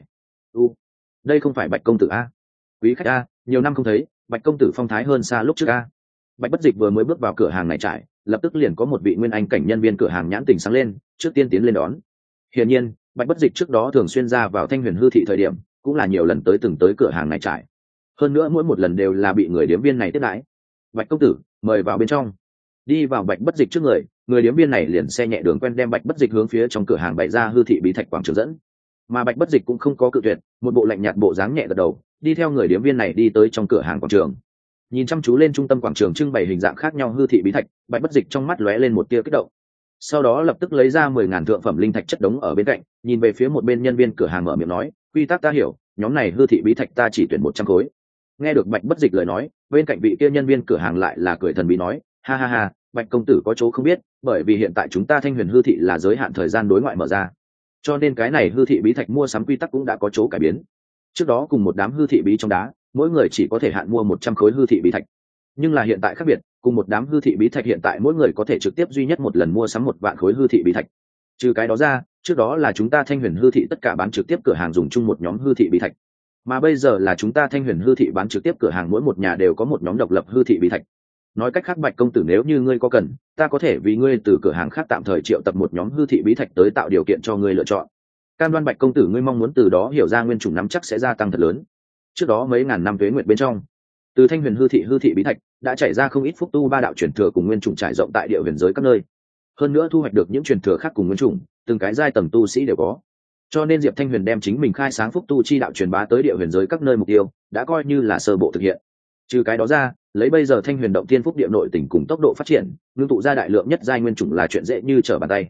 Đây không phải Bạch công tử a? Quý khách a, nhiều năm không thấy, Bạch công tử phong thái hơn xa lúc trước a. Bạch Bất Dịch vừa mới bước vào cửa hàng này trải, lập tức liền có một vị nguyên anh cảnh nhân viên cửa hàng nhãn tình sáng lên, trước tiên tiến lên đón. Hiển nhiên, Bạch Bất Dịch trước đó thường xuyên ra vào thanh huyền hư thị thời điểm, cũng là nhiều lần từng tới cửa hàng này trải. Hơn nữa mỗi một lần đều là bị người điếm viên này tiếp đãi. Bạch công tử, mời vào bên trong. Đi vào Bạch Bất Dịch trước người điếm viên này liền xe nhẹ đường quen đem Bạch Bất Dịch hướng phía trong cửa hàng bày ra hư thị bí thạch quảng trường dẫn. Mà Bạch Bất Dịch cũng không có cự tuyệt, một bộ lạnh nhạt bộ dáng nhẹ gật đầu, đi theo người điếm viên này đi tới trong cửa hàng quảng trường. Nhìn chăm chú lên trung tâm quảng trường trưng bày hình dạng khác nhau hư thị bí thạch, Bạch Bất Dịch trong mắt lóe lên một tia kích động. Sau đó lập tức lấy ra 10.000 thượng phẩm linh thạch chất đống ở bên cạnh, nhìn về phía một bên nhân viên cửa hàng mở miệng nói, quy tắc ta hiểu, nhóm này hư thị bí thạch ta chỉ tuyển 100 khối. Nghe được Bạch Bất Dịch lời nói, bên cạnh vị kia nhân viên cửa hàng lại là cười thần bí nói, ha ha ha, Bạch công tử có chỗ không biết, bởi vì hiện tại chúng ta thanh huyền hư thị là giới hạn thời gian đối ngoại mở ra, cho nên cái này hư thị bí thạch mua sắm quy tắc cũng đã có chỗ cải biến. Trước đó cùng một đám hư thị bí trong đá, mỗi người chỉ có thể hạn mua 100 khối hư thị bí thạch, nhưng là hiện tại khác biệt, cùng một đám hư thị bí thạch hiện tại mỗi người có thể trực tiếp duy nhất một lần mua sắm 1 vạn khối hư thị bí thạch. Trừ cái đó ra, trước đó là chúng ta thanh huyền hư thị tất cả bán trực tiếp cửa hàng dùng chung một nhóm hư thị bí thạch, mà bây giờ là chúng ta thanh huyền hư thị bán trực tiếp cửa hàng mỗi một nhà đều có một nhóm độc lập hư thị bí thạch. Nói cách khác, Bạch công tử, nếu như ngươi có cần, ta có thể vì ngươi từ cửa hàng khác tạm thời triệu tập một nhóm hư thị bí thạch tới tạo điều kiện cho ngươi lựa chọn. Cam đoan Bạch công tử ngươi mong muốn từ đó hiểu ra nguyên chủng nắm chắc sẽ gia tăng thật lớn. Trước đó mấy ngàn năm tuế nguyệt bên trong, từ thanh huyền hư thị bí thạch đã chảy ra không ít phúc tu 3 đạo truyền thừa cùng nguyên chủng trải rộng tại địa huyền giới các nơi. Hơn nữa thu hoạch được những truyền thừa khác cùng nguyên chủng, từng cái giai tầng tu sĩ đều có. Cho nên Diệp Thanh Huyền đem chính mình khai sáng phúc tu chi đạo truyền bá tới địa huyền giới các nơi mục tiêu, đã coi như là sơ bộ thực hiện. Trừ cái đó ra, lấy bây giờ thanh huyền động thiên phúc địa nội tỉnh cùng tốc độ phát triển, ngưng tụ ra đại lượng nhất giai nguyên chủng là chuyện dễ như trở bàn tay.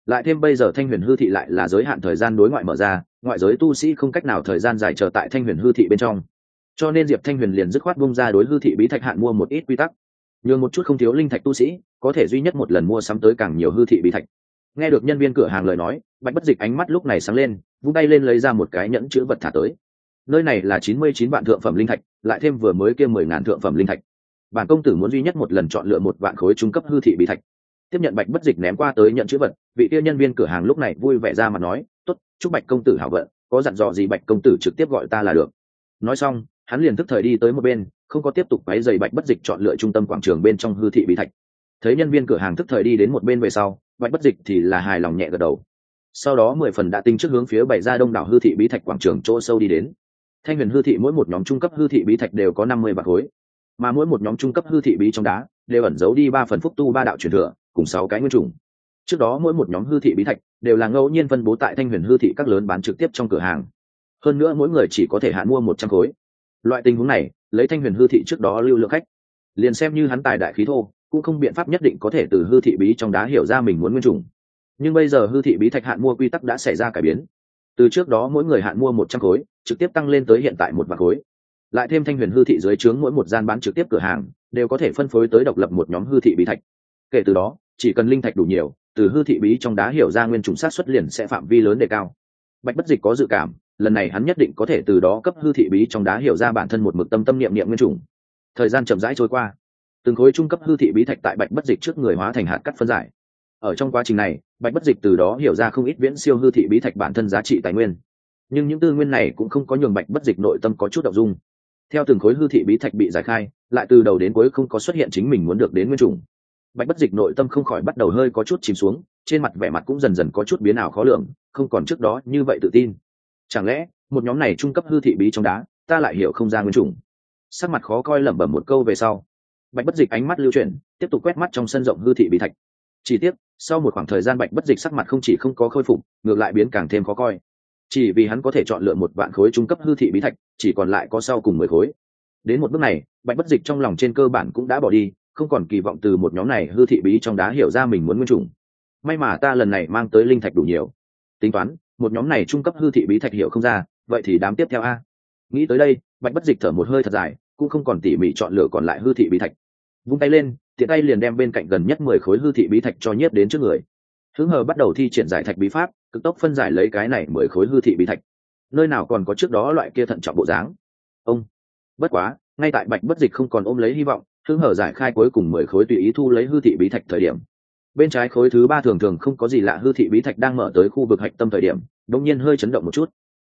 lại thêm bây giờ thanh huyền hư thị lại là giới hạn thời gian đối ngoại mở ra, ngoại giới tu sĩ không cách nào thời gian dài chờ tại thanh huyền hư thị bên trong, cho nên diệp thanh huyền liền dứt khoát bung ra đối hư thị bí thạch hạn mua một ít quy tắc, nhường một chút không thiếu linh thạch tu sĩ có thể duy nhất một lần mua sắm tới càng nhiều hư thị bí thạch. Nghe được nhân viên cửa hàng lời nói, Bạch Bất Dịch ánh mắt lúc này sáng lên, vung tay lên lấy ra một cái nhẫn chữ vật thả tới. Nơi này là 99 vạn thượng phẩm linh thạch, lại thêm vừa mới kia 10.000 thượng phẩm linh thạch. Bản công tử muốn duy nhất một lần chọn lựa một vạn khối trung cấp hư thị bí thạch. Tiếp nhận Bạch Bất Dịch ném qua tới nhận chữ vật, vị kia nhân viên cửa hàng lúc này vui vẻ ra mà nói, "Tốt, chúc Bạch công tử hảo vận, có dặn dò gì Bạch công tử trực tiếp gọi ta là được." Nói xong, hắn liền tức thời đi tới một bên, không có tiếp tục quấy rầy Bạch Bất Dịch chọn lựa trung tâm quảng trường bên trong hư thị bí thạch. Thấy nhân viên cửa hàng tức thời đi đến một bên về sau, Bạch Bất Dịch thì là hài lòng nhẹ gật đầu. Sau đó 10 phần đã tinh trước hướng phía bày ra đông đảo hư thị bí thạch quảng trường chỗ sâu đi đến. Thanh huyền hư thị mỗi một nhóm trung cấp hư thị bí thạch đều có 50 vạn khối, mà mỗi một nhóm trung cấp hư thị bí trong đá đều ẩn giấu đi 3 phần phúc tu ba đạo truyền thừa cùng 6 cái nguyên trùng. Trước đó mỗi một nhóm hư thị bí thạch đều là ngẫu nhiên phân bố tại thanh huyền hư thị các lớn bán trực tiếp trong cửa hàng, hơn nữa mỗi người chỉ có thể hạn mua 100 khối. Loại tình huống này, lấy thanh huyền hư thị trước đó lưu lượng khách, liền xem như hắn tài đại khí thô cũng không biện pháp nhất định có thể từ hư thị bí trong đá hiểu ra mình muốn nguyên trùng. Nhưng bây giờ hư thị bí thạch hạn mua quy tắc đã xảy ra cải biến, từ trước đó mỗi người hạn mua 100 khối trực tiếp tăng lên tới hiện tại 1 vạn khối. Lại thêm thanh huyền hư thị dưới trướng mỗi một gian bán trực tiếp cửa hàng đều có thể phân phối tới độc lập một nhóm hư thị bí thạch. Kể từ đó, chỉ cần linh thạch đủ nhiều, từ hư thị bí trong đá hiểu ra nguyên trùng sát xuất liền sẽ phạm vi lớn đề cao. Bạch Bất Dịch có dự cảm, lần này hắn nhất định có thể từ đó cấp hư thị bí trong đá hiểu ra bản thân một mực tâm tâm niệm niệm nguyên trùng. Thời gian chậm rãi trôi qua, từng khối trung cấp hư thị bí thạch tại Bạch Bất Dịch trước người hóa thành hạt cắt phân giải. Ở trong quá trình này, Bạch Bất Dịch từ đó hiểu ra không ít viễn siêu hư thị bí thạch bản thân giá trị tài nguyên. Nhưng những tư nguyên này cũng không có nhường Bạch Bất Dịch nội tâm có chút động dung. Theo từng khối hư thị bí thạch bị giải khai, lại từ đầu đến cuối không có xuất hiện chính mình muốn được đến nguyên trùng. Bạch Bất Dịch nội tâm không khỏi bắt đầu hơi có chút chìm xuống, trên mặt vẻ mặt cũng dần dần có chút biến ảo khó lường, không còn trước đó như vậy tự tin. Chẳng lẽ một nhóm này trung cấp hư thị bí trong đá, ta lại hiểu không ra nguyên trùng? Sắc mặt khó coi lẩm bẩm một câu về sau, Bạch Bất Dịch ánh mắt lưu chuyển, tiếp tục quét mắt trong sân rộng hư thị bí thạch. Chỉ tiếc, sau một khoảng thời gian Bạch Bất Dịch sắc mặt không chỉ không có khôi phục, ngược lại biến càng thêm khó coi. Chỉ vì hắn có thể chọn lựa một vạn khối trung cấp hư thị bí thạch, chỉ còn lại có sau cùng 10 khối. Đến một bước này, Bạch Bất Dịch trong lòng trên cơ bản cũng đã bỏ đi, không còn kỳ vọng từ một nhóm này hư thị bí trong đá hiểu ra mình muốn nguyên trùng. May mà ta lần này mang tới linh thạch đủ nhiều. Tính toán, một nhóm này trung cấp hư thị bí thạch hiểu không ra, vậy thì đám tiếp theo a. Nghĩ tới đây, Bạch Bất Dịch thở một hơi thật dài, cũng không còn tỉ mỉ chọn lựa còn lại hư thị bí thạch. Vung tay lên, tiện tay liền đem bên cạnh gần nhất 10 khối hư thị bí thạch cho nhiếp đến trước người. Hướng hờ bắt đầu thi triển giải thạch bí pháp, cực tốc phân giải lấy cái này 10 khối hư thị bí thạch. Nơi nào còn có trước đó loại kia thận trọng bộ dáng. Ông. Bất quá, ngay tại Bạch Bất Dịch không còn ôm lấy hy vọng, hướng hở giải khai cuối cùng 10 khối tùy ý thu lấy hư thị bí thạch thời điểm. Bên trái khối thứ 3 thường thường không có gì lạ hư thị bí thạch đang mở tới khu vực hạch tâm thời điểm, đột nhiên hơi chấn động một chút.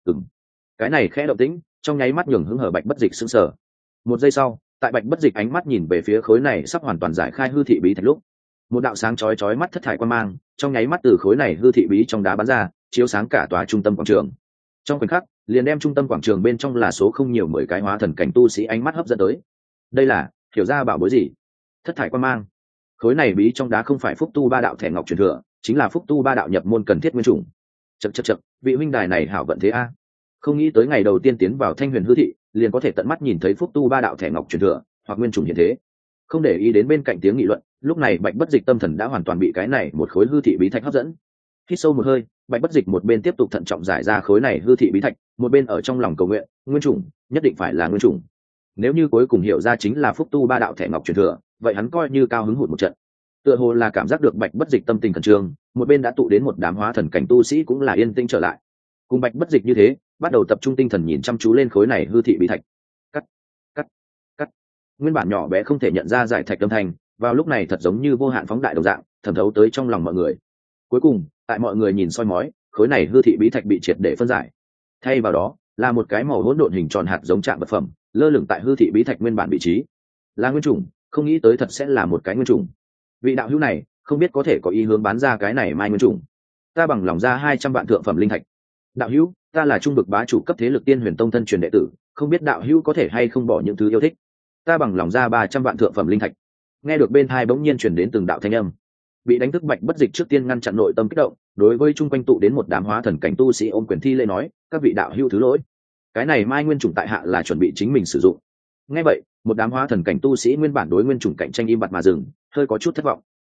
Cái này khẽ động tĩnh, trong nháy mắt nhường hướng hở Bạch Bất Dịch sững sờ. Một giây sau, tại Bạch Bất Dịch ánh mắt nhìn về phía khối này sắp hoàn toàn giải khai hư thị bí thạch lúc, một đạo sáng chói chói mắt thất thải quang mang trong nháy mắt từ khối này hư thị bí trong đá bắn ra, chiếu sáng cả tòa trung tâm quảng trường. Trong khoảnh khắc, liền đem trung tâm quảng trường bên trong là số không nhiều 10 cái hóa thần cảnh tu sĩ ánh mắt hấp dẫn tới. Đây là hiểu ra bảo bối gì? Thất thải quang mang. Khối này bí trong đá không phải phúc tu ba đạo thẻ ngọc truyền thừa, chính là phúc tu ba đạo nhập môn cần thiết nguyên chủng. Chậc, vị huynh đài này hảo vận thế a. Không nghĩ tới ngày đầu tiên tiến vào Thanh Huyền hư thị, liền có thể tận mắt nhìn thấy phúc tu ba đạo thẻ ngọc truyền thừa hoặc nguyên chủng hiện thế. Không để ý đến bên cạnh tiếng nghị luận, lúc này Bạch Bất Dịch tâm thần đã hoàn toàn bị cái này một khối hư thị bí thạch hấp dẫn. Hít sâu một hơi, Bạch Bất Dịch một bên tiếp tục thận trọng giải ra khối này hư thị bí thạch, một bên ở trong lòng cầu nguyện, nguyên chủng, nhất định phải là nguyên chủng. Nếu như cuối cùng hiểu ra chính là phúc tu ba đạo thẻ ngọc truyền thừa, vậy hắn coi như cao hứng hụt một trận. Tựa hồ là cảm giác được Bạch Bất Dịch tâm tình khẩn trương, một bên đã tụ đến một đám hóa thần cảnh tu sĩ cũng là yên tĩnh trở lại. Cùng Bạch Bất Dịch như thế, bắt đầu tập trung tinh thần nhìn chăm chú lên khối này hư thị bí thạch. Cắt. Nguyên bản nhỏ bé không thể nhận ra giải thạch âm thanh, vào lúc này thật giống như vô hạn phóng đại đồng dạng, thẩm thấu tới trong lòng mọi người. Cuối cùng, tại mọi người nhìn soi mói, khối này hư thị bí thạch bị triệt để phân giải. Thay vào đó, là một cái màu hỗn độn hình tròn hạt giống trạng vật phẩm, lơ lửng tại hư thị bí thạch nguyên bản vị trí. Là nguyên chủng, không nghĩ tới thật sẽ là một cái nguyên chủng. Vị đạo hữu này, không biết có thể có ý hướng bán ra cái này mai nguyên chủng. Ta bằng lòng ra 200 vạn thượng phẩm linh thạch. Đạo hữu, ta là trung vực bá chủ cấp thế lực Tiên Huyền Tông thân truyền đệ tử, không biết đạo hữu có thể hay không bỏ những thứ yêu thích. Ta bằng lòng ra 300 vạn thượng phẩm linh thạch. Nghe được bên tai bỗng nhiên truyền đến từng đạo thanh âm. Bị đánh thức Bạch Bất Dịch trước tiên ngăn chặn nội tâm kích động, đối với chung quanh tụ đến một đám hóa thần cảnh tu sĩ ôm quyền thi lễ nói, các vị đạo hữu thứ lỗi, cái này mai nguyên chủng tại hạ là chuẩn bị chính mình sử dụng. Nghe vậy, một đám hóa thần cảnh tu sĩ nguyên bản đối nguyên chủng cạnh tranh im bặt mà dừng, hơi có chút thất vọng.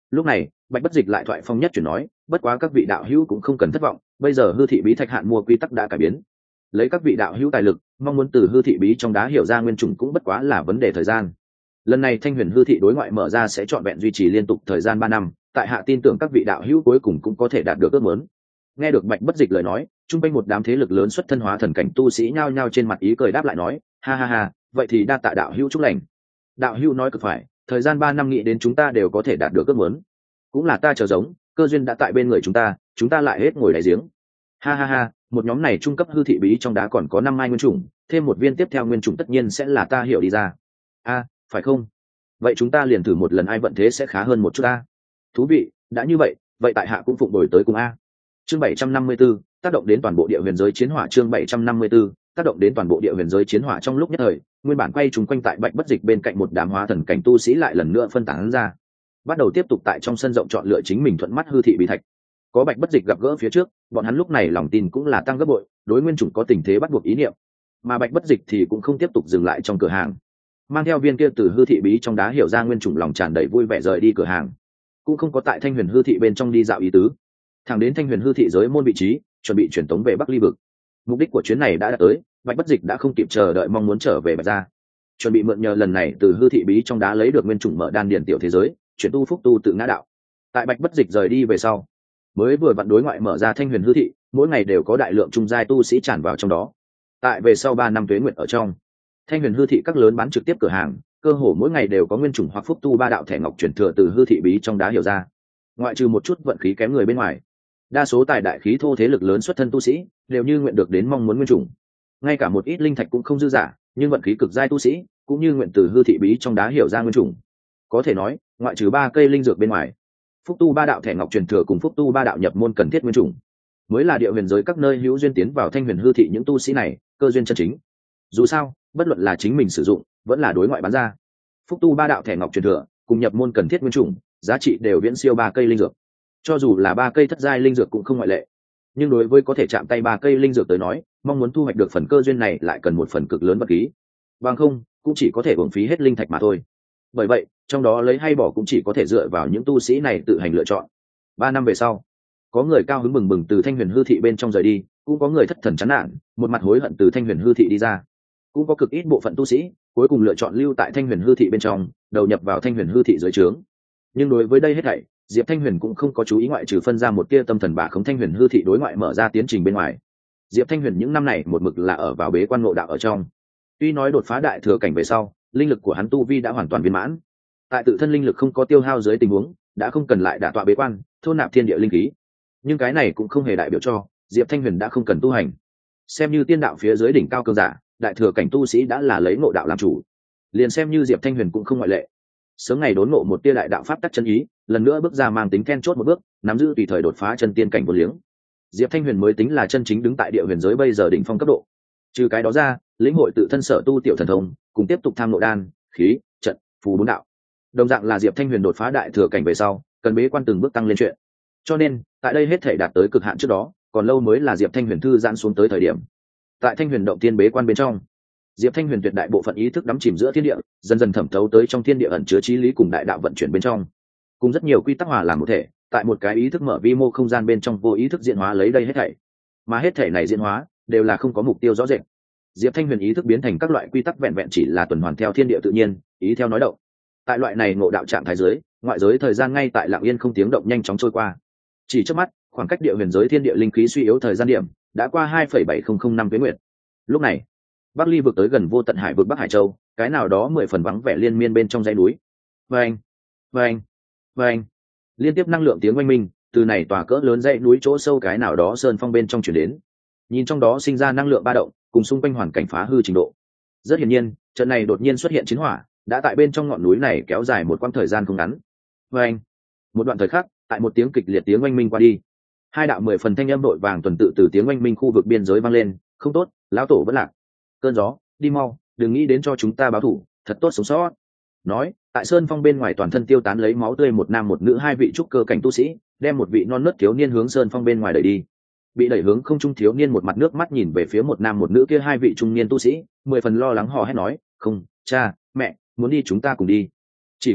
Lúc này Bạch Bất Dịch lại thoại phong nhất chuyển nói, bất quá các vị đạo hữu cũng không cần thất vọng, bây giờ hư thị bí thạch hạn mua quy tắc đã cải biến, lấy các vị đạo hữu tài lực mong muốn từ hư thị bí trong đá hiểu ra nguyên chủng cũng bất quá là vấn đề thời gian. Lần này Thanh Huyền hư thị đối ngoại mở ra sẽ trọn vẹn duy trì liên tục thời gian 3 năm, tại hạ tin tưởng các vị đạo hữu cuối cùng cũng có thể đạt được ước muốn. Nghe được Bạch Bất Dịch lời nói, trung quanh một đám thế lực lớn xuất thân hóa thần cảnh tu sĩ nhao nhao trên mặt ý cười đáp lại nói, ha ha ha, vậy thì đa tạ đạo hữu chúc lành. Đạo hữu nói cực phải, thời gian 3 năm nghĩ đến chúng ta đều có thể đạt được ước muốn. Cũng là ta chờ giống, cơ duyên đã tại bên người chúng ta lại hết ngồi đáy giếng. Ha ha ha, một nhóm này trung cấp hư thị bí trong đá còn có 5 mai nguyên chủng, thêm một viên tiếp theo nguyên chủng tất nhiên sẽ là ta hiểu đi ra. A, phải không? Vậy chúng ta liền thử một lần ai vận thế sẽ khá hơn một chút a. Thú vị, đã như vậy, vậy tại hạ cũng phụng đổi tới cùng a. Chương 754, tác động đến toàn bộ địa huyền giới chiến hỏa. Chương 754, tác động đến toàn bộ địa huyền giới chiến hỏa. Trong lúc nhất thời, nguyên bản quay chúng quanh tại Bạch Bất Dịch bên cạnh một đám hóa thần cảnh tu sĩ lại lần nữa phân tán ra, bắt đầu tiếp tục tại trong sân rộng chọn lựa chính mình thuận mắt hư thị bí thạch. Có Bạch Bất Dịch gặp gỡ phía trước, bọn hắn lúc này lòng tin cũng là tăng gấp bội, đối nguyên chủng có tình thế bắt buộc ý niệm. Mà Bạch Bất Dịch thì cũng không tiếp tục dừng lại trong cửa hàng, mang theo viên kia từ hư thị bí trong đá hiểu ra nguyên chủng lòng tràn đầy vui vẻ rời đi cửa hàng, cũng không có tại Thanh Huyền hư thị bên trong đi dạo ý tứ, thẳng đến Thanh Huyền hư thị giới môn vị trí, chuẩn bị chuyển tống về Bắc Ly vực. Mục đích của chuyến này đã tới, Bạch Bất Dịch đã không kịp chờ đợi mong muốn trở về Bạch gia, chuẩn bị mượn nhờ lần này từ hư thị bí trong đá lấy được nguyên chủng mở đan điền tiểu thế giới, chuyển tu phúc tu tự ngã đạo. Tại Bạch Bất Dịch rời đi về sau, mới vừa vặn đối ngoại mở ra Thanh Huyền hư thị, mỗi ngày đều có đại lượng trung giai tu sĩ tràn vào trong đó. Tại về sau 3 năm tuế nguyện ở trong Thanh Huyền hư thị các lớn bán trực tiếp cửa hàng, cơ hồ mỗi ngày đều có nguyên chủng hoặc phúc tu 3 đạo thẻ ngọc chuyển thừa từ hư thị bí trong đá hiểu ra. Ngoại trừ một chút vận khí kém người bên ngoài, đa số tài đại khí thô thế lực lớn xuất thân tu sĩ đều như nguyện được đến mong muốn nguyên chủng. Ngay cả một ít linh thạch cũng không dư giả, nhưng vận khí cực giai tu sĩ cũng như nguyện từ hư thị bí trong đá hiểu ra nguyên chủng. Có thể nói, ngoại trừ 3 cây linh dược bên ngoài, phúc tu 3 đạo thẻ ngọc truyền thừa cùng phúc tu 3 đạo nhập môn cần thiết nguyên chủng mới là địa huyền giới các nơi hữu duyên tiến vào Thanh Huyền hư thị những tu sĩ này cơ duyên chân chính. Dù sao, bất luận là chính mình sử dụng vẫn là đối ngoại bán ra, phúc tu 3 đạo thẻ ngọc truyền thừa cùng nhập môn cần thiết nguyên chủng giá trị đều viễn siêu 3 cây linh dược. Cho dù là 3 cây thất giai linh dược cũng không ngoại lệ. Nhưng đối với có thể chạm tay 3 cây linh dược tới nói, mong muốn thu hoạch được phần cơ duyên này lại cần một phần cực lớn vật khí. Bằng không, cũng chỉ có thể uổng phí hết linh thạch mà thôi. Bởi vậy, trong đó lấy hay bỏ cũng chỉ có thể dựa vào những tu sĩ này tự hành lựa chọn. 3 năm về sau, có người cao hứng bừng bừng từ Thanh Huyền hư thị bên trong rời đi, cũng có người thất thần chán nản, một mặt hối hận từ Thanh Huyền hư thị đi ra. Cũng có cực ít bộ phận tu sĩ cuối cùng lựa chọn lưu tại Thanh Huyền hư thị bên trong, đầu nhập vào Thanh Huyền hư thị dưới trướng. Nhưng đối với đây hết thảy, Diệp Thanh Huyền cũng không có chú ý, ngoại trừ phân ra một tia tâm thần bả khống Thanh Huyền hư thị đối ngoại mở ra tiến trình bên ngoài. Diệp Thanh Huyền những năm này một mực là ở vào bế quan ngộ đạo ở trong. Tuy nói đột phá đại thừa cảnh về sau, linh lực của hắn tu vi đã hoàn toàn viên mãn. Tại tự thân linh lực không có tiêu hao dưới tình huống, đã không cần lại đả tọa bế quan, thôn nạp thiên địa linh khí. Nhưng cái này cũng không hề đại biểu cho Diệp Thanh Huyền đã không cần tu hành. Xem như tiên đạo phía dưới đỉnh cao cường giả, đại thừa cảnh tu sĩ đã là lấy ngộ đạo làm chủ. Liền xem như Diệp Thanh Huyền cũng không ngoại lệ. Sớm ngày đốn ngộ một tia đại đạo pháp tắc chân ý, lần nữa bước ra mang tính then chốt một bước, nắm giữ tùy thời đột phá chân tiên cảnh vô liếng. Diệp Thanh Huyền mới tính là chân chính đứng tại địa huyền giới bây giờ đỉnh phong cấp độ. Trừ cái đó ra, lĩnh hội tự thân sở tu tiểu thần thông, cùng tiếp tục tham ngộ đan, khí, trận, phù 4 đạo. Đồng dạng là Diệp Thanh Huyền đột phá đại thừa cảnh về sau, cần bế quan từng bước tăng lên chuyện. Cho nên, tại đây hết thể đạt tới cực hạn trước đó, còn lâu mới là Diệp Thanh Huyền thư giãn xuống tới thời điểm. Tại Thanh Huyền động tiên bế quan bên trong, Diệp Thanh Huyền tuyệt đại bộ phận ý thức đắm chìm giữa thiên địa, dần dần thẩm thấu tới trong thiên địa ẩn chứa chí lý cùng đại đạo vận chuyển bên trong, cùng rất nhiều quy tắc hòa làm một thể, tại một cái ý thức mở vi mô không gian bên trong vô ý thức diễn hóa lấy đây hết thảy. Mà hết thảy này diễn hóa đều là không có mục tiêu rõ rệt. Diệp Thanh Huyền ý thức biến thành các loại quy tắc vẹn vẹn chỉ là tuần hoàn theo thiên địa tự nhiên, ý theo nói động. Tại loại này ngộ đạo trạng thái dưới, ngoại giới thời gian ngay tại lặng yên không tiếng động nhanh chóng trôi qua. Chỉ trước mắt, khoảng cách địa huyền giới thiên địa linh khí suy yếu thời gian điểm đã qua 2,7005 năm tuế nguyệt. Lúc này, Bắc Ly vực tới gần vô tận hải vực Bắc Hải Châu, cái nào đó 10 phần vắng vẻ liên miên bên trong dãy núi. Vâng, vâng, vâng. Liên tiếp năng lượng tiếng oanh minh từ này tòa cỡ lớn dãy núi chỗ sâu cái nào đó sơn phong bên trong chuyển đến. Nhìn trong đó sinh ra năng lượng ba động, cùng xung quanh hoàn cảnh phá hư trình độ. Rất hiển nhiên, trận này đột nhiên xuất hiện chiến hỏa, đã tại bên trong ngọn núi này kéo dài một quãng thời gian không ngắn. Vâng. Một đoạn thời khắc, tại một tiếng kịch liệt tiếng oanh minh qua đi, 2 đạo 10 phần thanh âm đội vàng tuần tự từ tiếng oanh minh khu vực biên giới vang lên. Không tốt, lão tổ vẫn lạc. Cơn gió, đi mau, đừng nghĩ đến cho chúng ta báo thù, thật tốt sống sót. Nói, tại sơn phong bên ngoài toàn thân tiêu tán lấy máu tươi một nam một nữ 2 vị trúc cơ cảnh tu sĩ, đem một vị non nớt thiếu niên hướng sơn phong bên ngoài đẩy đi. Bị đẩy hướng không trung thiếu niên một mặt nước mắt nhìn về phía một nam một nữ kia 2 vị trung niên tu sĩ, 10 phần lo lắng hò hét nói, không, cha, mẹ, muốn đi chúng ta cùng đi. Chỉ có điều,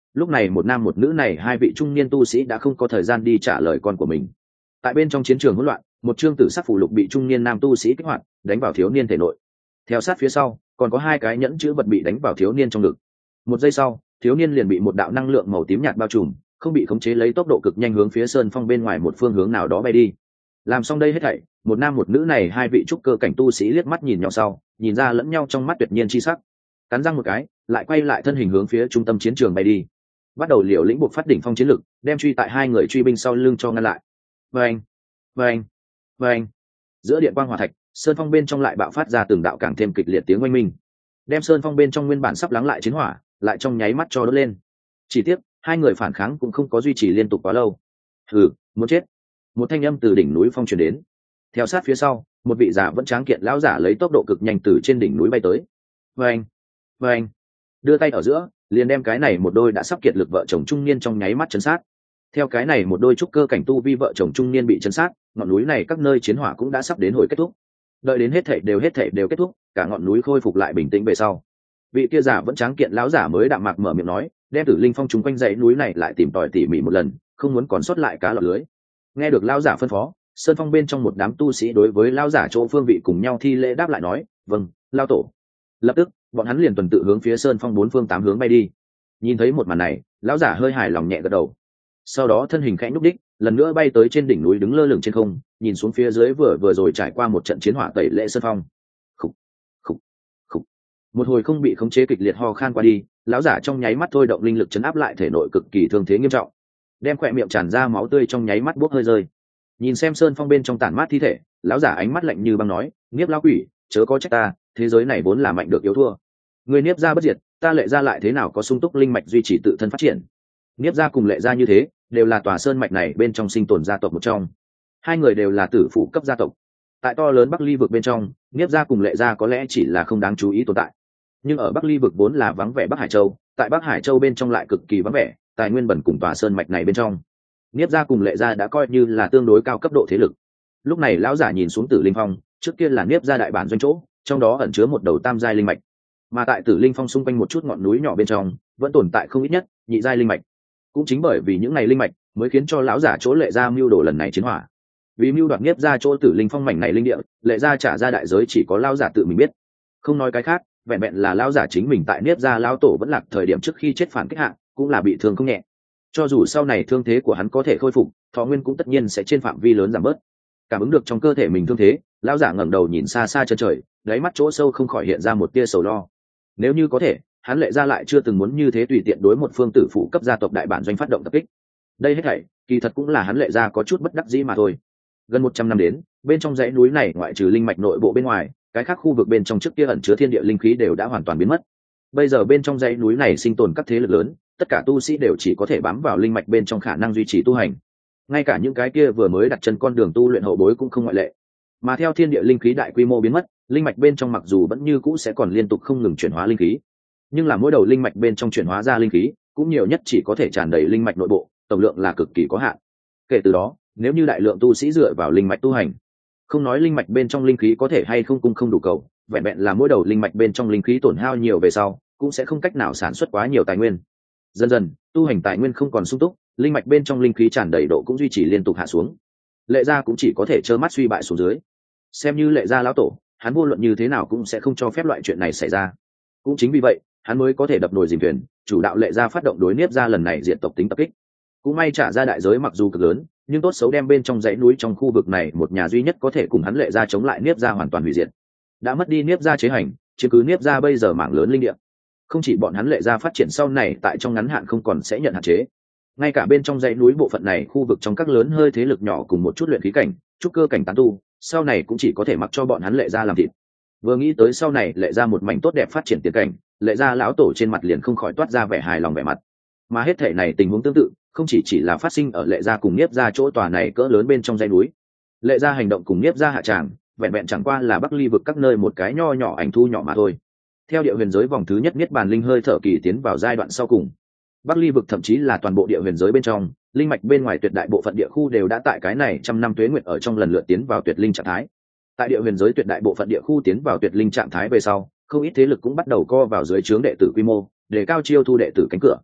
lúc này một nam một nữ này hai vị trung niên tu sĩ đã không có thời gian đi trả lời con của mình. Tại bên trong chiến trường hỗn loạn, một chương tử sắc phù lục bị trung niên nam tu sĩ kích hoạt, đánh vào thiếu niên thể nội. Theo sát phía sau còn có hai cái nhẫn chữ vật bị đánh vào thiếu niên trong ngực. Một giây sau, thiếu niên liền bị một đạo năng lượng màu tím nhạt bao trùm, không bị khống chế lấy tốc độ cực nhanh hướng phía sơn phong bên ngoài một phương hướng nào đó bay đi. Làm xong đây hết thảy, một nam một nữ này hai vị trúc cơ cảnh tu sĩ liếc mắt nhìn nhau sau, nhìn ra lẫn nhau trong mắt tuyệt nhiên chi sắc, cắn răng một cái, lại quay lại thân hình hướng phía trung tâm chiến trường bay đi, bắt đầu liều lĩnh buộc phát đỉnh phong chiến lực, đem truy tại hai người truy binh sau lưng cho ngăn lại. Vâng, vâng, vâng. Giữa điện quang hỏa thạch, sơn phong bên trong lại bạo phát ra từng đạo càng thêm kịch liệt tiếng oanh minh, đem sơn phong bên trong nguyên bản sắp lắng lại chiến hỏa lại trong nháy mắt cho đốt lên. Chỉ tiếc hai người phản kháng cũng không có duy trì liên tục quá lâu. Hừ, muốn chết! Một thanh âm từ đỉnh núi phong truyền đến. Theo sát phía sau, một vị giả vẫn tráng kiện lão giả lấy tốc độ cực nhanh từ trên đỉnh núi bay tới. Vâng, vâng. Đưa tay ở giữa, liền đem cái này một đôi đã sắp kiệt lực vợ chồng trung niên trong nháy mắt chấn sát. Theo cái này một đôi trúc cơ cảnh tu vi vợ chồng trung niên bị chấn sát, ngọn núi này các nơi chiến hỏa cũng đã sắp đến hồi kết thúc. Đợi đến hết thảy đều kết thúc, cả ngọn núi khôi phục lại bình tĩnh về sau, vị kia giả vẫn tráng kiện lão giả mới đạm mạc mở miệng nói, đem Tử Linh Phong chúng quanh dãy núi này lại tìm tòi tỉ mỉ một lần, không muốn còn sót lại cá lọt lưới. Nghe được lão giả phân phó, sơn phong bên trong một đám tu sĩ đối với lão giả chỗ phương vị cùng nhau thi lễ đáp lại nói, vâng, lão tổ. Lập tức bọn hắn liền tuần tự hướng phía sơn phong bốn phương tám hướng bay đi. Nhìn thấy một màn này, lão giả hơi hài lòng nhẹ gật đầu, sau đó thân hình khẽ nhúc đích, lần nữa bay tới trên đỉnh núi đứng lơ lửng trên không, nhìn xuống phía dưới vừa rồi trải qua một trận chiến hỏa tẩy lễ sơn phong. Khục, khục, khục. Một hồi không bị khống chế kịch liệt ho khan qua đi, lão giả trong nháy mắt thôi động linh lực chấn áp lại thể nội cực kỳ thương thế nghiêm trọng, đem khỏe miệng tràn ra máu tươi trong nháy mắt buốc hơi rơi. Nhìn xem sơn phong bên trong tản mát thi thể, lão giả ánh mắt lạnh như băng nói, Niếp lão quỷ, chớ có trách ta, thế giới này vốn là mạnh được yếu thua. Người Niếp gia bất diệt, ta Lệ gia lại thế nào có sung túc linh mạch duy trì tự thân phát triển. Niếp gia cùng Lệ gia như thế, đều là tòa sơn mạch này bên trong sinh tồn gia tộc một trong. Hai người đều là tử phụ cấp gia tộc. Tại to lớn Bắc Ly vực bên trong, Niếp gia cùng Lệ gia có lẽ chỉ là không đáng chú ý tồn tại. Nhưng ở Bắc Ly vực vốn là vắng vẻ Bắc Hải Châu, tại Bắc Hải Châu bên trong lại cực kỳ vắng vẻ, tài nguyên bẩn cùng tòa sơn mạch này bên trong. Niếp gia cùng Lệ gia đã coi như là tương đối cao cấp độ thế lực. Lúc này lão giả nhìn xuống Tử Linh Phong, trước kia là Niếp gia đại bản doanh chỗ, trong đó ẩn chứa một đầu tam giai linh mạch. Mà tại Tử Linh Phong xung quanh một chút ngọn núi nhỏ bên trong, vẫn tồn tại không ít nhất nhị giai linh mạch. Cũng chính bởi vì những ngày linh mạch mới khiến cho lão giả chỗ Lệ gia mưu đồ lần này chiến hỏa. Vì mưu đoạt Niếp gia chỗ Tử Linh Phong mảnh này linh địa, Lệ gia trả ra đại giới chỉ có lão giả tự mình biết. Không nói cái khác, vẹn vẹn là lão giả chính mình tại Niếp gia lão tổ vẫn lạc thời điểm trước khi chết phản kích hạ, cũng là bị thương không nhẹ. Cho dù sau này thương thế của hắn có thể khôi phục, thọ nguyên cũng tất nhiên sẽ trên phạm vi lớn giảm bớt. Cảm ứng được trong cơ thể mình thương thế, lão giả ngẩng đầu nhìn xa xa chân trời, đáy mắt chỗ sâu không khỏi hiện ra một tia sầu lo. Nếu như có thể, hắn Lệ gia lại chưa từng muốn như thế tùy tiện đối một phương tử phụ cấp gia tộc đại bản doanh phát động tập kích. Đây hết thảy, kỳ thật cũng là hắn Lệ gia có chút bất đắc dĩ mà thôi. Gần 100 năm đến, bên trong dãy núi này ngoại trừ linh mạch nội bộ bên ngoài, cái khác khu vực bên trong trước kia ẩn chứa thiên địa linh khí đều đã hoàn toàn biến mất. Bây giờ bên trong dãy núi này sinh tồn các thế lực lớn, tất cả tu sĩ đều chỉ có thể bám vào linh mạch bên trong khả năng duy trì tu hành. Ngay cả những cái kia vừa mới đặt chân con đường tu luyện hậu bối cũng không ngoại lệ. Mà theo thiên địa linh khí đại quy mô biến mất, linh mạch bên trong mặc dù vẫn như cũ sẽ còn liên tục không ngừng chuyển hóa linh khí, nhưng là mỗi đầu linh mạch bên trong chuyển hóa ra linh khí cũng nhiều nhất chỉ có thể tràn đầy linh mạch nội bộ, tổng lượng là cực kỳ có hạn. Kể từ đó, nếu như đại lượng tu sĩ dựa vào linh mạch tu hành, không nói linh mạch bên trong linh khí có thể hay không cung không đủ cầu, vẹn vẹn là mỗi đầu linh mạch bên trong linh khí tổn hao nhiều về sau, cũng sẽ không cách nào sản xuất quá nhiều tài nguyên. Dần dần, tu hành tài nguyên không còn sung túc, linh mạch bên trong linh khí tràn đầy độ cũng duy trì liên tục hạ xuống. Lệ gia cũng chỉ có thể trơ mắt suy bại xuống dưới. Xem như Lệ gia lão tổ, hắn vô luận như thế nào cũng sẽ không cho phép loại chuyện này xảy ra. Cũng chính vì vậy, hắn mới có thể đập nồi dìm thuyền, chủ đạo Lệ gia phát động đối Niếp gia lần này diện tộc tính tập kích. Cũng may trả ra đại giới mặc dù cực lớn, nhưng tốt xấu đem bên trong dãy núi trong khu vực này một nhà duy nhất có thể cùng hắn Lệ gia chống lại Niếp gia hoàn toàn hủy diệt. Đã mất đi Niếp gia chế hành, chứ cứ Niếp gia bây giờ mảng lớn linh địa. Không chỉ bọn hắn Lệ gia phát triển sau này tại trong ngắn hạn không còn sẽ nhận hạn chế, ngay cả bên trong dãy núi bộ phận này khu vực trong các lớn hơi thế lực nhỏ cùng một chút luyện khí cảnh, trúc cơ cảnh tán tu, sau này cũng chỉ có thể mặc cho bọn hắn Lệ gia làm thịt. Vừa nghĩ tới sau này Lệ gia một mảnh tốt đẹp phát triển tiền cảnh, Lệ gia lão tổ trên mặt liền không khỏi toát ra vẻ hài lòng vẻ mặt. Mà hết thể này tình huống tương tự, không chỉ là phát sinh ở Lệ gia cùng Niếp gia chỗ tòa này cỡ lớn bên trong dãy núi. Lệ gia hành động cùng Niếp gia hạ tràng, vẹn vẹn chẳng qua là Bắc Ly vực các nơi một cái nho nhỏ ảnh thu nhỏ mà thôi. Theo địa huyền giới vòng thứ nhất niết bàn linh hơi thở kỳ tiến vào giai đoạn sau cùng, Bắc Ly vực thậm chí là toàn bộ địa huyền giới bên trong, linh mạch bên ngoài tuyệt đại bộ phận địa khu đều đã tại cái này trăm năm tuế nguyệt ở trong lần lượt tiến vào tuyệt linh trạng thái. Tại địa huyền giới tuyệt đại bộ phận địa khu tiến vào tuyệt linh trạng thái về sau, không ít thế lực cũng bắt đầu co vào dưới trướng đệ tử quy mô, để cao chiêu thu đệ tử cánh cửa.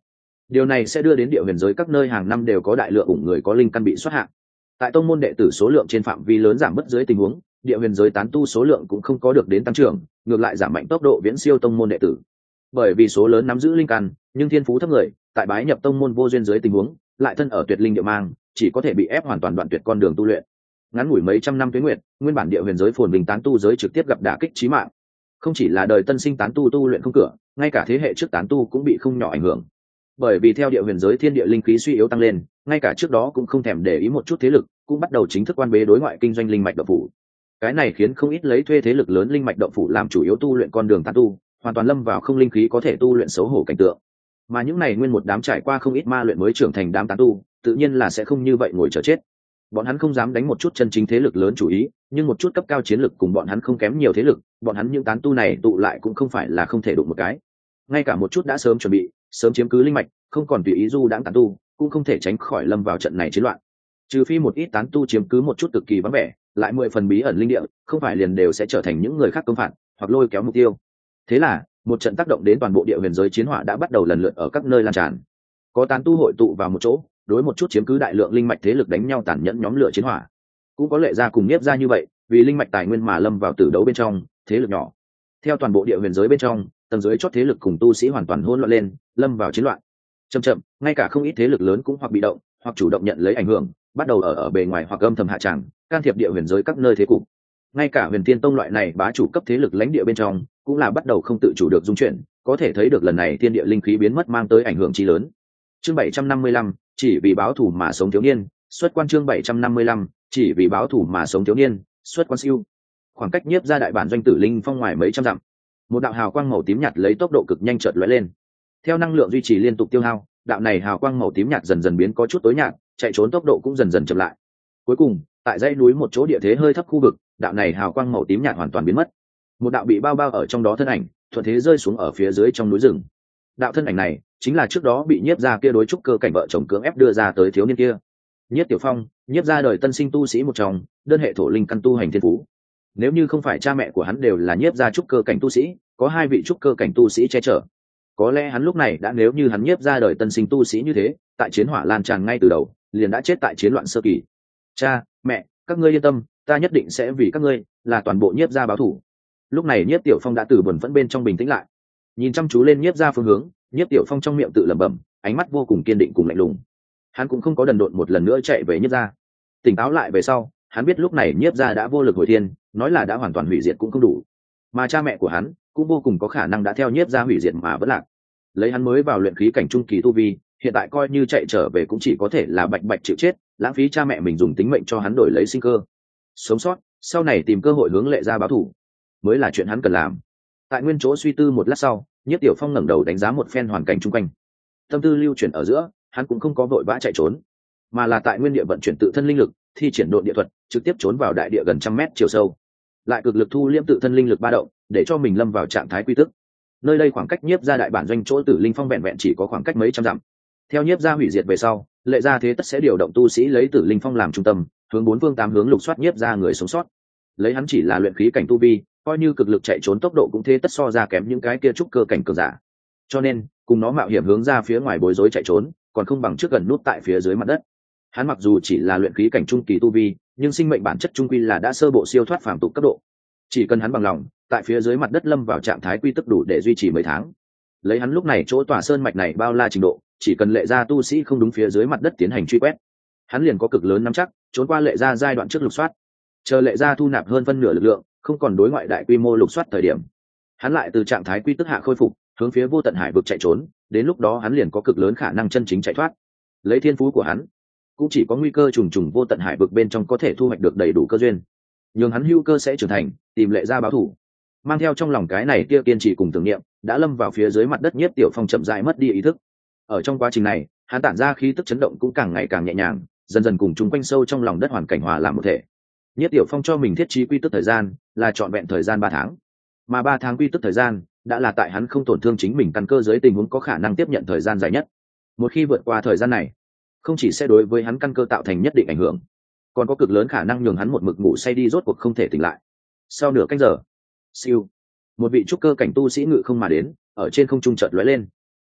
Điều này sẽ đưa đến địa huyền giới các nơi hàng năm đều có đại lượng ủng người có linh căn bị xuất hạng. Tại tông môn đệ tử số lượng trên phạm vi lớn giảm bớt dưới tình huống, địa huyền giới tán tu số lượng cũng không có được đến tăng trưởng, ngược lại giảm mạnh tốc độ viễn siêu tông môn đệ tử. Bởi vì số lớn nắm giữ linh căn, nhưng thiên phú thấp người, tại bái nhập tông môn vô duyên dưới tình huống, lại thân ở tuyệt linh địa mang, chỉ có thể bị ép hoàn toàn đoạn tuyệt con đường tu luyện. Ngắn ngủi mấy trăm năm tuế nguyệt, nguyên bản địa huyền giới phồn vinh tán tu giới trực tiếp gặp đả kích chí mạng. Không chỉ là đời tân sinh tán tu tu luyện không cửa, ngay cả thế hệ trước tán tu cũng bị không nhỏ ảnh hưởng. Bởi vì theo địa huyền giới thiên địa linh khí suy yếu tăng lên, ngay cả trước đó cũng không thèm để ý một chút thế lực, cũng bắt đầu chính thức quan bế đối ngoại kinh doanh linh mạch động phủ. Cái này khiến không ít lấy thuê thế lực lớn linh mạch động phủ làm chủ yếu tu luyện con đường tán tu, hoàn toàn lâm vào không linh khí có thể tu luyện xấu hổ cảnh tượng. Mà những này nguyên một đám trải qua không ít ma luyện mới trưởng thành đám tán tu, tự nhiên là sẽ không như vậy ngồi chờ chết. Bọn hắn không dám đánh một chút chân chính thế lực lớn chủ ý, nhưng một chút cấp cao chiến lực cùng bọn hắn không kém nhiều thế lực, bọn hắn những tán tu này tụ lại cũng không phải là không thể đụng một cái. Ngay cả một chút đã sớm chuẩn bị, sớm chiếm cứ linh mạch, không còn tùy ý du đãng tán tu, cũng không thể tránh khỏi lâm vào trận này chiến loạn. Trừ phi một ít tán tu chiếm cứ một chút cực kỳ vắng vẻ, lại 10 phần bí ẩn linh địa, không phải liền đều sẽ trở thành những người khác công phạt, hoặc lôi kéo mục tiêu. Thế là, một trận tác động đến toàn bộ địa huyền giới chiến hỏa đã bắt đầu lần lượt ở các nơi lan tràn. Có tán tu hội tụ vào một chỗ, đối một chút chiếm cứ đại lượng linh mạch thế lực đánh nhau tàn nhẫn nhóm lửa chiến hỏa. Cũng có lệ gia cùng Niếp gia như vậy, vì linh mạch tài nguyên mà lâm vào tử đấu bên trong, thế lực nhỏ. Theo toàn bộ địa huyền giới bên trong, tầng dưới chót thế lực cùng tu sĩ hoàn toàn hỗn loạn lên, lâm vào chiến loạn. Chậm chậm, ngay cả không ít thế lực lớn cũng hoặc bị động, hoặc chủ động nhận lấy ảnh hưởng, bắt đầu ở bề ngoài hoặc âm thầm hạ tràng, can thiệp địa huyền giới các nơi thế cục. Ngay cả Huyền Tiên Tông loại này bá chủ cấp thế lực lãnh địa bên trong, cũng là bắt đầu không tự chủ được dung chuyển, có thể thấy được lần này thiên địa linh khí biến mất mang tới ảnh hưởng chí lớn. Chương 755, chỉ vì báo thù mà sống thiếu niên, xuất quan. Chương 755, chỉ vì báo thù mà sống thiếu niên, xuất quan siêu. Khoảng cách Nhiếp gia đại bản doanh tử linh phong ngoài mấy trăm dặm, một đạo hào quang màu tím nhạt lấy tốc độ cực nhanh chợt lóe lên. Theo năng lượng duy trì liên tục tiêu hao, đạo này hào quang màu tím nhạt dần dần biến có chút tối nhạt, chạy trốn tốc độ cũng dần dần chậm lại. Cuối cùng, tại dãy núi một chỗ địa thế hơi thấp khu vực, đạo này hào quang màu tím nhạt hoàn toàn biến mất. Một đạo bị bao bao ở trong đó thân ảnh, thuận thế rơi xuống ở phía dưới trong núi rừng. Đạo thân ảnh này chính là trước đó bị Nhiếp gia kia đối trúc cơ cảnh vợ chồng cưỡng ép đưa ra tới thiếu niên kia. Nhiếp Tiểu Phong, Nhiếp gia đời tân sinh tu sĩ một trong, đơn hệ thổ linh căn tu hành thiên phú. Nếu như không phải cha mẹ của hắn đều là Nhiếp gia trúc cơ cảnh tu sĩ, có 2 vị trúc cơ cảnh tu sĩ che chở, có lẽ hắn lúc này đã nếu như hắn Nhiếp gia đời tân sinh tu sĩ như thế, tại chiến hỏa lan tràn ngay từ đầu, liền đã chết tại chiến loạn sơ kỳ. Cha, mẹ, các ngươi yên tâm, ta nhất định sẽ vì các ngươi, là toàn bộ Nhiếp gia báo thù. Lúc này Nhiếp Tiểu Phong đã từ buồn phẫn bên trong bình tĩnh lại, nhìn chăm chú lên Nhiếp gia phương hướng, Nhiếp Tiểu Phong trong miệng tự lẩm bẩm, ánh mắt vô cùng kiên định cùng lạnh lùng. Hắn cũng không có đần độn một lần nữa chạy về Nhiếp gia. Tỉnh táo lại về sau, hắn biết lúc này Nhiếp gia đã vô lực hồi thiên, nói là đã hoàn toàn hủy diệt cũng không đủ. Mà cha mẹ của hắn cũng vô cùng có khả năng đã theo Nhiếp gia hủy diệt mà vẫn lạc. Lấy hắn mới vào luyện khí cảnh trung kỳ tu vi, hiện tại coi như chạy trở về cũng chỉ có thể là bạch bạch chịu chết, lãng phí cha mẹ mình dùng tính mệnh cho hắn đổi lấy sinh cơ. Sống sót, sau này tìm cơ hội hướng Lệ gia báo thù, mới là chuyện hắn cần làm. Tại nguyên chỗ suy tư một lát sau, Nhiếp Tiểu Phong ngẩng đầu đánh giá một phen hoàn cảnh chung quanh. Tâm tư lưu chuyển ở giữa, hắn cũng không có vội vã chạy trốn, mà là tại nguyên địa vận chuyển tự thân linh lực, thi triển độn địa thuật, trực tiếp trốn vào đại địa gần 100 mét chiều sâu. Lại cực lực thu liễm tự thân linh lực ba động, để cho mình lâm vào trạng thái quy tức. Nơi đây khoảng cách Nhiếp gia đại bản doanh chỗ Tử Linh Phong vẹn vẹn chỉ có khoảng cách mấy trăm dặm. Theo Nhiếp gia hủy diệt về sau, Lệ gia thế tất sẽ điều động tu sĩ lấy Tử Linh Phong làm trung tâm, hướng 4 phương 8 hướng lục soát Nhiếp gia người sống sót. Lấy hắn chỉ là luyện khí cảnh tu vi, coi như cực lực chạy trốn tốc độ cũng thế tất so ra kém những cái kia trúc cơ cảnh cường giả. Cho nên, cùng nó mạo hiểm hướng ra phía ngoài bối rối chạy trốn, còn không bằng trước gần nút tại phía dưới mặt đất. Hắn mặc dù chỉ là luyện khí cảnh trung kỳ tu vi, nhưng sinh mệnh bản chất trung quy là đã sơ bộ siêu thoát phàm tục cấp độ. Chỉ cần hắn bằng lòng, tại phía dưới mặt đất lâm vào trạng thái quy tức đủ để duy trì mấy tháng. Lấy hắn lúc này chỗ tỏa sơn mạch này bao la trình độ, chỉ cần Lệ gia tu sĩ không đúng phía dưới mặt đất tiến hành truy quét, hắn liền có cực lớn nắm chắc trốn qua Lệ gia giai đoạn trước lục soát. Chờ Lệ gia thu nạp hơn phân nửa lực lượng, không còn đối ngoại đại quy mô lục soát thời điểm, hắn lại từ trạng thái quy tức hạ khôi phục, hướng phía vô tận hải vực chạy trốn, đến lúc đó hắn liền có cực lớn khả năng chân chính chạy thoát. Lấy thiên phú của hắn, cũng chỉ có nguy cơ trùng trùng vô tận hải vực bên trong có thể thu hoạch được đầy đủ cơ duyên, nhưng hắn hữu cơ sẽ trưởng thành, tìm Lệ gia báo thù. Mang theo trong lòng cái này kia kiên trì cùng tưởng niệm, đã lâm vào phía dưới mặt đất. Nhiếp Tiểu Phong chậm rãi mất đi ý thức. Ở trong quá trình này, hắn tản ra khí tức chấn động cũng càng ngày càng nhẹ nhàng, dần dần cùng chúng quanh sâu trong lòng đất hoàn cảnh hòa làm một thể. Nhiếp Tiểu Phong cho mình thiết trí quy tức thời gian là trọn vẹn thời gian 3 tháng, mà 3 tháng quy tức thời gian đã là tại hắn không tổn thương chính mình căn cơ dưới tình huống có khả năng tiếp nhận thời gian dài nhất. Một khi vượt qua thời gian này, không chỉ sẽ đối với hắn căn cơ tạo thành nhất định ảnh hưởng, còn có cực lớn khả năng nhường hắn một mực ngủ say đi rốt cuộc không thể tỉnh lại. Sau nửa canh giờ, siêu, một vị trúc cơ cảnh tu sĩ ngự không mà đến, ở trên không trung chợt lóe lên.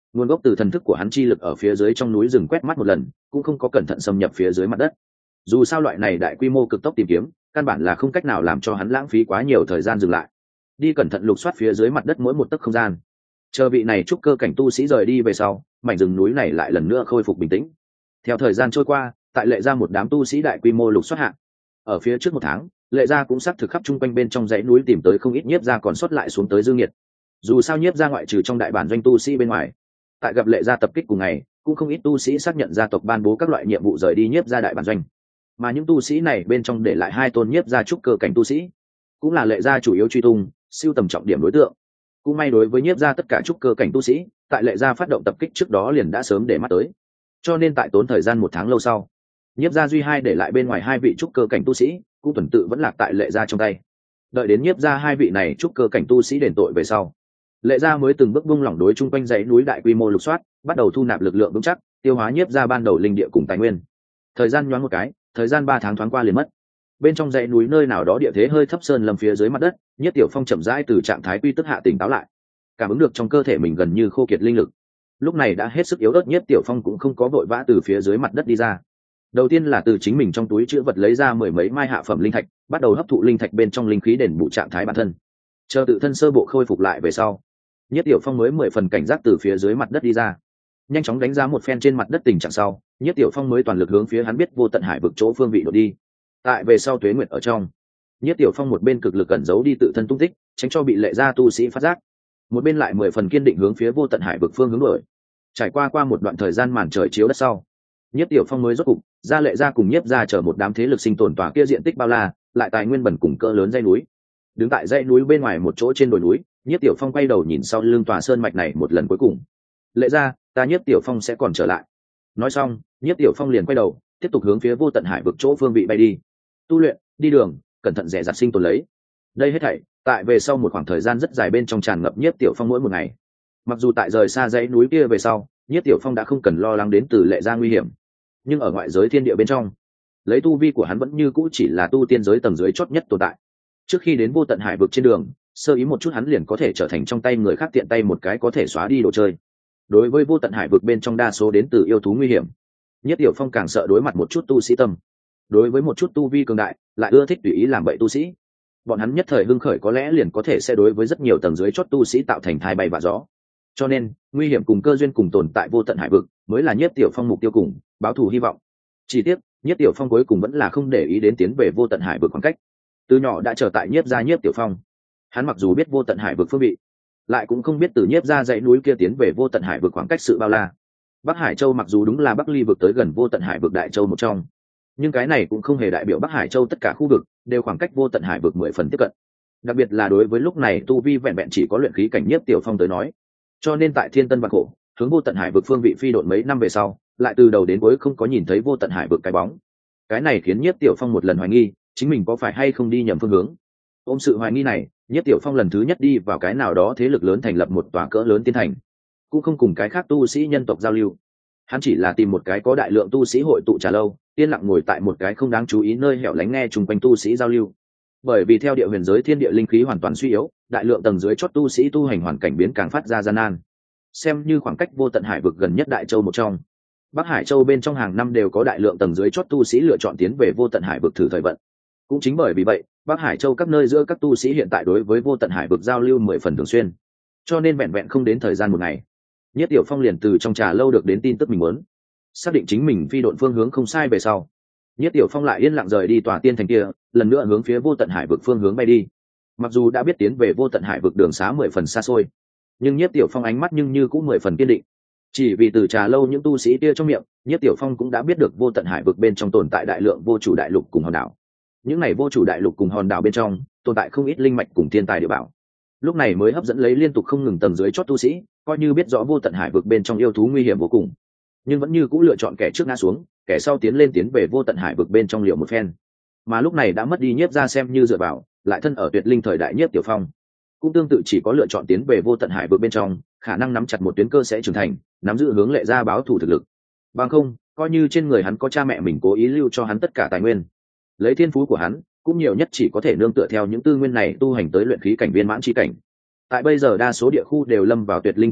nguồn gốc từ thần thức của hắn chi lực ở phía dưới trong núi rừng quét mắt một lần, cũng không có cẩn thận xâm nhập phía dưới mặt đất. Dù sao loại này đại quy mô cực tốc tìm kiếm, căn bản là không cách nào làm cho hắn lãng phí quá nhiều thời gian dừng lại. Đi cẩn thận lục soát phía dưới mặt đất mỗi một tấc không gian. Chờ vị này trúc cơ cảnh tu sĩ rời đi về sau, mảnh rừng núi này lại lần nữa khôi phục bình tĩnh. Theo thời gian trôi qua, tại Lệ Gia một đám tu sĩ đại quy mô lục soát hạng. Ở phía trước một tháng, Lệ Gia cũng xác thực khắp chung quanh bên trong dãy núi tìm tới không ít nhiếp gia còn sót lại xuống tới dương nhiệt. Dù sao nhiếp gia ngoại trừ trong đại bản doanh tu sĩ bên ngoài, tại gặp Lệ Gia tập kích cùng ngày, cũng không ít tu sĩ xác nhận gia tộc ban bố các loại nhiệm vụ rời đi nhiếp gia đại bản doanh. Mà những tu sĩ này bên trong để lại 2 tôn nhiếp gia trúc cơ cảnh tu sĩ, cũng là Lệ Gia chủ yếu truy tung, siêu tầm trọng điểm đối tượng. Cũng may đối với nhiếp gia tất cả trúc cơ cảnh tu sĩ, tại Lệ Gia phát động tập kích trước đó liền đã sớm để mắt tới. Cho nên tại tốn thời gian 1 tháng lâu sau, nhiếp gia duy 2 để lại bên ngoài 2 vị trúc cơ cảnh tu sĩ, cũng tuần tự vẫn lạc tại Lệ Gia trong tay. Đợi đến nhiếp gia 2 vị này trúc cơ cảnh tu sĩ đền tội về sau, Lệ Gia mới từng bước buông lỏng đối chung quanh dãy núi đại quy mô lục soát, bắt đầu thu nạp lực lượng vững chắc, tiêu hóa nhiếp gia ban đầu linh địa cùng tài nguyên. Thời gian nhoáng một cái, thời gian 3 tháng thoáng qua liền mất. Bên trong dãy núi nơi nào đó địa thế hơi thấp sơn lâm phía dưới mặt đất, Nhiếp Tiểu Phong chậm rãi từ trạng thái quy tức hạ tỉnh táo lại, cảm ứng được trong cơ thể mình gần như khô kiệt linh lực. Lúc này đã hết sức yếu ớt, Nhiếp Tiểu Phong cũng không có vội vã từ phía dưới mặt đất đi ra. Đầu tiên là từ chính mình trong túi trữ vật lấy ra 10 mấy mai hạ phẩm linh thạch, bắt đầu hấp thụ linh thạch bên trong linh khí đền bù trạng thái bản thân. Chờ tự thân sơ bộ khôi phục lại về sau, Nhiếp Tiểu Phong mới 10 phần cảnh giác từ phía dưới mặt đất đi ra, nhanh chóng đánh giá một phen trên mặt đất tình trạng sau, Nhiếp Tiểu Phong mới toàn lực hướng phía hắn biết vô tận hải vực chỗ phương vị đột đi. Tại về sau tuế nguyệt ở trong, Nhiếp Tiểu Phong một bên cực lực cẩn giấu đi tự thân tung tích, tránh cho bị Lệ Gia tu sĩ phát giác, một bên lại 10 phần kiên định hướng phía vô tận hải vực phương hướng đuổi. Trải qua một đoạn thời gian màn trời chiếu đất sau, Nhiếp Tiểu Phong mới rốt cục ra Lệ Gia cùng Nhiếp Gia chở một đám thế lực sinh tồn tòa kia diện tích bao la, lại tài nguyên bẩn cùng cỡ lớn dãy núi. Đứng tại dãy núi bên ngoài một chỗ trên đồi núi, Nhiếp Tiểu Phong quay đầu nhìn sau lưng tòa sơn mạch này một lần cuối cùng. Lệ Gia, ta Nhiếp Tiểu Phong sẽ còn trở lại. Nói xong, Nhiếp Tiểu Phong liền quay đầu, tiếp tục hướng phía vô tận hải vực chỗ phương vị bay đi. Tu luyện, đi đường, cẩn thận dè dặt sinh tồn lấy. Đây hết thảy, tại về sau một khoảng thời gian rất dài bên trong tràn ngập Nhiếp Tiểu Phong mỗi một ngày. Mặc dù tại rời xa dãy núi kia về sau, Nhiếp Tiểu Phong đã không cần lo lắng đến từ Lệ Gia nguy hiểm, nhưng ở ngoại giới thiên địa bên trong, lấy tu vi của hắn vẫn như cũ chỉ là tu tiên giới tầng dưới chót nhất tồn tại. Trước khi đến vô tận hải vực trên đường, sơ ý một chút hắn liền có thể trở thành trong tay người khác tiện tay một cái có thể xóa đi đồ chơi. Đối với vô tận hải vực bên trong đa số đến từ yêu thú nguy hiểm, Nhiếp Tiểu Phong càng sợ đối mặt một chút tu sĩ tâm. Đối với một chút tu vi cường đại, lại ưa thích tùy ý làm bậy tu sĩ, bọn hắn nhất thời hưng khởi có lẽ liền có thể sẽ đối với rất nhiều tầng dưới chót tu sĩ tạo thành thai bay vạ gió. Cho nên, nguy hiểm cùng cơ duyên cùng tồn tại vô tận hải vực, mới là Nhiếp Tiểu Phong mục tiêu cùng báo thù hy vọng. Chỉ tiếc, Nhiếp Tiểu Phong cuối cùng vẫn là không để ý đến tiến về vô tận hải vực khoảng cách. Từ nhỏ đã trở tại Nhiếp gia Nhiếp Tiểu Phong, hắn mặc dù biết vô tận hải vực phương vị, lại cũng không biết từ Nhiếp gia dãy núi kia tiến về vô tận hải vực khoảng cách sự bao la. Bắc Hải Châu mặc dù đúng là Bắc Ly vực tới gần vô tận hải vực Đại Châu một trong, nhưng cái này cũng không hề đại biểu Bắc Hải Châu tất cả khu vực đều khoảng cách vô tận hải vực 10 phần tiếp cận. Đặc biệt là đối với lúc này tu vi vẹn vẹn chỉ có luyện khí cảnh Nhiếp Tiểu Phong tới nói, cho nên tại Thiên Tân Vạn Khổ hướng vô tận hải vực phương vị phi độn mấy năm về sau, lại từ đầu đến cuối không có nhìn thấy vô tận hải vực cái bóng. Cái này khiến Nhiếp Tiểu Phong một lần hoài nghi, chính mình có phải hay không đi nhầm phương hướng. Ôm sự hoài nghi này, Nhiếp Tiểu Phong lần thứ nhất đi vào cái nào đó thế lực lớn thành lập một tòa cỡ lớn tiên thành, cũng không cùng cái khác tu sĩ nhân tộc giao lưu. Hắn chỉ là tìm một cái có đại lượng tu sĩ hội tụ trà lâu, yên lặng ngồi tại một cái không đáng chú ý nơi hẻo lánh nghe chung quanh tu sĩ giao lưu. Bởi vì theo địa huyền giới thiên địa linh khí hoàn toàn suy yếu, đại lượng tầng dưới chót tu sĩ tu hành hoàn cảnh biến càng phát ra gian nan. Xem như khoảng cách vô tận hải vực gần nhất Đại Châu một trong, Bắc Hải Châu bên trong hàng năm đều có đại lượng tầng dưới chót tu sĩ lựa chọn tiến về vô tận hải vực thử thời vận. Cũng chính bởi vì vậy, Bắc Hải Châu các nơi giữa các tu sĩ hiện tại đối với vô tận hải vực giao lưu 10 phần thường xuyên. Cho nên vẹn vẹn không đến thời gian một ngày, Nhiếp Tiểu Phong liền từ trong trà lâu được đến tin tức mình muốn, xác định chính mình phi độn phương hướng không sai về sau, Nhiếp Tiểu Phong lại yên lặng rời đi tòa tiên thành kia, lần nữa hướng phía vô tận hải vực phương hướng bay đi. Mặc dù đã biết tiến về vô tận hải vực đường xá 10 phần xa xôi, nhưng Nhiếp Tiểu Phong ánh mắt nhưng như cũng 10 phần kiên định. Chỉ vì từ trà lâu những tu sĩ kia trong miệng, Nhiếp Tiểu Phong cũng đã biết được vô tận hải vực bên trong tồn tại đại lượng vô chủ đại lục cùng hòn đảo. Những này vô chủ đại lục cùng hòn đảo bên trong tồn tại không ít linh mạch cùng thiên tài địa bảo. Lúc này mới hấp dẫn lấy liên tục không ngừng tầng dưới chót tu sĩ, coi như biết rõ vô tận hải vực bên trong yêu thú nguy hiểm vô cùng, nhưng vẫn như cũ lựa chọn kẻ trước ngã xuống, kẻ sau tiến lên tiến về vô tận hải vực bên trong liệu một phen. Mà lúc này đã mất đi Nhiếp gia xem như dựa vào, lại thân ở tuyệt linh thời đại Nhiếp Tiểu Phong, cũng tương tự chỉ có lựa chọn tiến về vô tận hải vực bên trong, khả năng nắm chặt một tuyến cơ sẽ trưởng thành, nắm giữ hướng Lệ Gia báo thù thực lực. Bằng không, coi như trên người hắn có cha mẹ mình cố ý lưu cho hắn tất cả tài nguyên, lấy thiên phú của hắn, cũng nhiều nhất chỉ có thể nương tựa theo những tư nguyên này tu hành tới luyện khí cảnh viên mãn chi cảnh. Tại bây giờ đa số địa khu đều lâm vào tuyệt linh thời đại,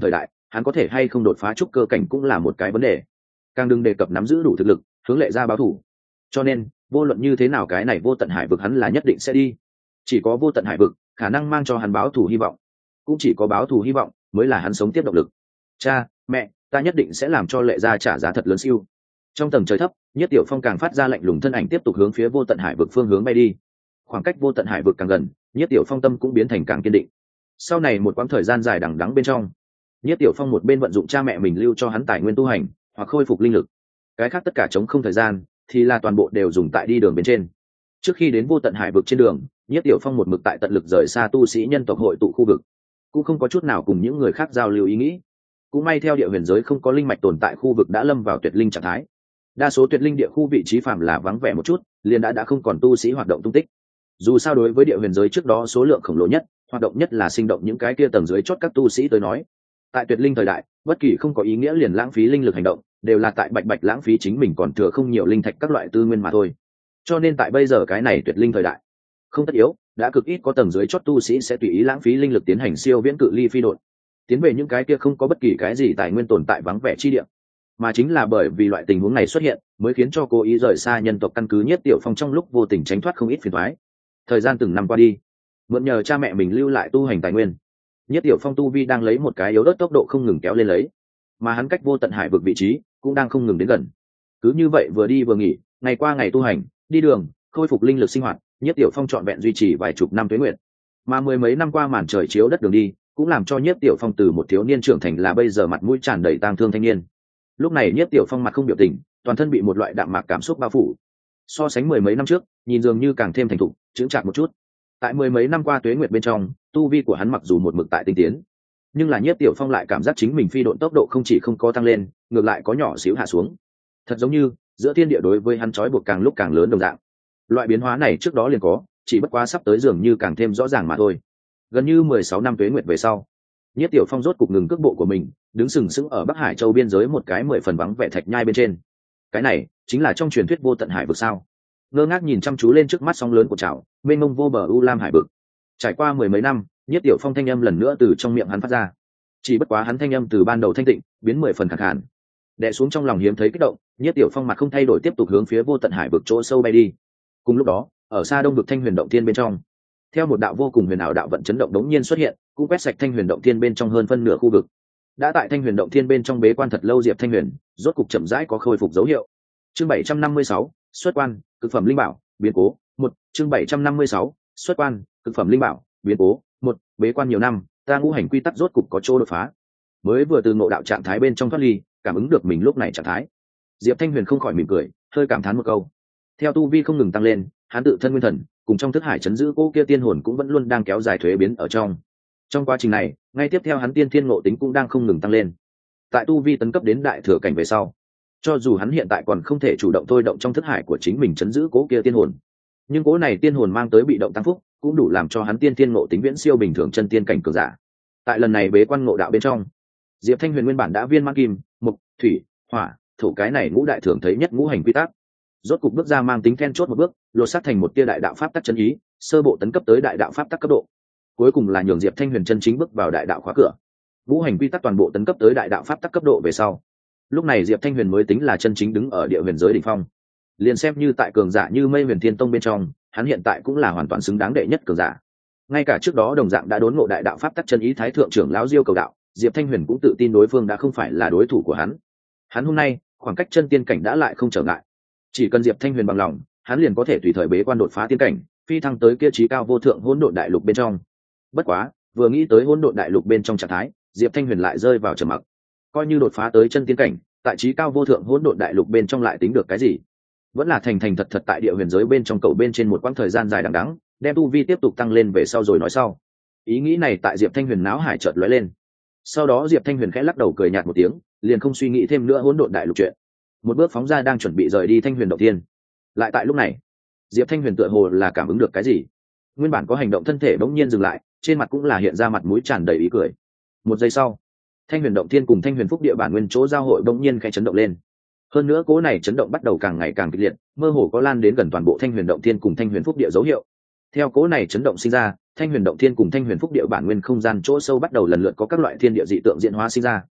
hắn có thể hay không đột phá trúc cơ cảnh cũng là một cái vấn đề, càng đừng đề cập nắm giữ đủ thực lực hướng Lệ Gia báo thù. Cho nên vô luận như thế nào cái này vô tận hải vực hắn là nhất định sẽ đi, chỉ có vô tận hải vực khả năng mang cho hắn báo thù hy vọng, cũng chỉ có báo thù hy vọng mới là hắn sống tiếp động lực. Cha mẹ, ta nhất định sẽ làm cho Lệ Gia trả giá thật lớn siêu. Trong tầng trời thấp, Nhất Tiểu Phong càng phát ra lạnh lùng, thân ảnh tiếp tục hướng phía vô tận hải vực phương hướng bay đi. Khoảng cách vô tận hải vực càng gần, Nhất Tiểu Phong tâm cũng biến thành càng kiên định. Sau này một quãng thời gian dài đằng đẵng bên trong, Nhất Tiểu Phong một bên vận dụng cha mẹ mình lưu cho hắn tài nguyên tu hành hoặc khôi phục linh lực, cái khác tất cả chống không thời gian thì là toàn bộ đều dùng tại đi đường bên trên. Trước khi đến vô tận hải vực trên đường, Nhất Tiểu Phong một mực tại tận lực rời xa tu sĩ nhân tộc hội tụ khu vực, cũng không có chút nào cùng những người khác giao lưu ý nghĩ. Cũng may theo địa huyền giới không có linh mạch tồn tại, khu vực đã lâm vào tuyệt linh trạng thái. Đa số tuyệt linh địa khu vị trí phàm là vắng vẻ một chút, liền đã không còn tu sĩ hoạt động tung tích. Dù sao đối với địa huyền giới trước đó số lượng khổng lồ nhất, hoạt động nhất là sinh động những cái kia tầng dưới chót các tu sĩ tới nói. Tại tuyệt linh thời đại, bất kỳ không có ý nghĩa liền lãng phí linh lực hành động, đều là tại bạch lãng phí chính mình còn thừa không nhiều linh thạch các loại tư nguyên mà thôi. Cho nên tại bây giờ cái này tuyệt linh thời đại, không tất yếu, đã cực ít có tầng dưới chót tu sĩ sẽ tùy ý lãng phí linh lực tiến hành siêu viễn cự ly phi độn, tiến về những cái kia không có bất kỳ cái gì tài nguyên tồn tại vắng vẻ chi địa. Mà chính là bởi vì loại tình huống này xuất hiện, mới khiến cho cố ý rời xa nhân tộc căn cứ Nhất Tiểu Phong trong lúc vô tình tránh thoát không ít phiền toái. Thời gian từng năm qua đi, mượn nhờ cha mẹ mình lưu lại tu hành tài nguyên, Nhất Tiểu Phong tu vi đang lấy một cái yếu ớt tốc độ không ngừng kéo lên lấy, mà hắn cách vô tận hải vực vị trí cũng đang không ngừng đến gần. Cứ như vậy vừa đi vừa nghỉ, ngày qua ngày tu hành, đi đường, khôi phục linh lực sinh hoạt, Nhất Tiểu Phong trọn vẹn duy trì vài chục năm tuế nguyệt. Mà mười mấy năm qua màn trời chiếu đất đường đi, cũng làm cho Nhất Tiểu Phong từ một thiếu niên trưởng thành là bây giờ mặt mũi tràn đầy tang thương thanh niên. Lúc này Nhất Tiểu Phong mặt không biểu tình, toàn thân bị một loại đạm mạc cảm xúc bao phủ. So sánh mười mấy năm trước, nhìn dường như càng thêm thành thục, chững chạc một chút. Tại mười mấy năm qua tuế nguyệt bên trong, tu vi của hắn mặc dù một mực tại tinh tiến, nhưng là Nhất Tiểu Phong lại cảm giác chính mình phi độn tốc độ không chỉ không có tăng lên, ngược lại có nhỏ xíu hạ xuống. Thật giống như giữa thiên địa đối với hắn trói buộc càng lúc càng lớn đồng dạng. Loại biến hóa này trước đó liền có, chỉ bất quá sắp tới dường như càng thêm rõ ràng mà thôi. Gần như 16 năm tuế nguyệt về sau, Nhất Tiểu Phong rốt cục ngừng cước bộ của mình, đứng sừng sững ở Bắc Hải Châu biên giới một cái 10 phần vắng vẻ thạch nhai bên trên. Cái này chính là trong truyền thuyết vô tận hải vực sao? Ngơ ngác nhìn chăm chú lên trước mắt sóng lớn của trào, mênh mông vô bờ u lam hải vực. Trải qua mười mấy năm, Nhất Tiểu Phong thanh âm lần nữa từ trong miệng hắn phát ra. Chỉ bất quá hắn thanh âm từ ban đầu thanh tịnh, biến 10 phần khàn khàn. Đè xuống trong lòng hiếm thấy kích động, Nhất Tiểu Phong mặt không thay đổi tiếp tục hướng phía vô tận hải vực chỗ sâu bay đi. Cùng lúc đó, ở xa đông vực Thanh Huyền Động Thiên bên trong, theo một đạo vô cùng huyền ảo đạo vận chấn động đống nhiên xuất hiện, cũng quét sạch Thanh Huyền Động Thiên bên trong hơn phân nửa khu vực. Đã tại Thanh Huyền Động Thiên bên trong bế quan thật lâu Diệp Thanh Huyền, rốt cục chậm rãi có khôi phục dấu hiệu. Chương 756, xuất quan, cực phẩm linh bảo, biến cố. Chương 756, xuất quan, cực phẩm linh bảo, biến cố. Bế quan nhiều năm, ta ngũ hành quy tắc rốt cục có chỗ đột phá. Mới vừa từ ngộ đạo trạng thái bên trong thoát ly, cảm ứng được mình lúc này trạng thái. Diệp Thanh Huyền không khỏi mỉm cười, hơi cảm thán một câu. Theo tu vi không ngừng tăng lên, hắn tự thân nguyên thần cùng trong thức hải chấn giữ cô kia tiên hồn cũng vẫn luôn đang kéo dài thuế biến ở trong quá trình này, ngay tiếp theo hắn tiên thiên ngộ tính cũng đang không ngừng tăng lên. Tại tu vi tấn cấp đến đại thừa cảnh về sau, cho dù hắn hiện tại còn không thể chủ động thôi động trong thức hải của chính mình chấn giữ cố kia tiên hồn, nhưng cố này tiên hồn mang tới bị động tăng phúc cũng đủ làm cho hắn tiên thiên ngộ tính viễn siêu bình thường chân tiên cảnh cường giả. Tại lần này bế quan ngộ đạo bên trong, Diệp Thanh Huyền nguyên bản đã viên mãn kim, mộc, thủy, hỏa, thổ cái này ngũ đại thường thấy nhất ngũ hành quy tắc, rốt cục bước ra mang tính then chốt một bước, lột xác thành một tia đại đạo pháp tắc chân ý, sơ bộ tấn cấp tới đại đạo pháp tắc cấp độ. Cuối cùng là nhường Diệp Thanh Huyền chân chính bước vào đại đạo khóa cửa. Ngũ hành quy tắc toàn bộ tấn cấp tới đại đạo pháp tắc cấp độ về sau, lúc này Diệp Thanh Huyền mới tính là chân chính đứng ở địa huyền giới đỉnh phong. Liền xem như tại cường giả như Mây Huyền Thiên Tông bên trong, hắn hiện tại cũng là hoàn toàn xứng đáng đệ nhất cường giả. Ngay cả trước đó đồng dạng đã đốn ngộ đại đạo pháp tắc chân ý thái thượng trưởng lão Diêu Cầu Đạo, Diệp Thanh Huyền cũng tự tin đối phương đã không phải là đối thủ của hắn. Hắn hôm nay, khoảng cách chân tiên cảnh đã lại không trở ngại. Chỉ cần Diệp Thanh Huyền bằng lòng, hắn liền có thể tùy thời bế quan đột phá tiên cảnh, phi thăng tới kia chí cao vô thượng hỗn độn đại lục bên trong. Bất quá, vừa nghĩ tới hỗn độn đại lục bên trong trạng thái, Diệp Thanh Huyền lại rơi vào trầm mặc. Coi như đột phá tới chân tiên cảnh, tại chí cao vô thượng hỗn độn đại lục bên trong lại tính được cái gì? Vẫn là thành thật thật tại địa huyền giới bên trong cầu bên trên một quãng thời gian dài đằng đẵng, đem tu vi tiếp tục tăng lên về sau rồi nói sau. Ý nghĩ này tại Diệp Thanh Huyền náo hải chợt lóe lên. Sau đó Diệp Thanh Huyền khẽ lắc đầu cười nhạt một tiếng, liền không suy nghĩ thêm nữa hỗn độn đại lục chuyện. Một bước phóng ra đang chuẩn bị rời đi Thanh Huyền Động Thiên. Lại tại lúc này, Diệp Thanh Huyền tựa hồ là cảm ứng được cái gì, nguyên bản có hành động thân thể bỗng nhiên dừng lại, trên mặt cũng là hiện ra mặt mũi tràn đầy ý cười. Một giây sau, Thanh Huyền Động Thiên cùng Thanh Huyền Phúc Địa bản nguyên chỗ giao hội bỗng nhiên khẽ chấn động lên. Hơn nữa cố này chấn động bắt đầu càng ngày càng kịch liệt, mơ hồ có lan đến gần toàn bộ Thanh Huyền Động Thiên cùng Thanh Huyền Phúc Địa dấu hiệu. Theo cố này chấn động sinh ra, Thanh Huyền Động Thiên cùng Thanh Huyền Phúc Địa bản nguyên không gian chỗ sâu bắt đầu lần lượt có các loại thiên địa dị tượng diễn hóa sinh ra.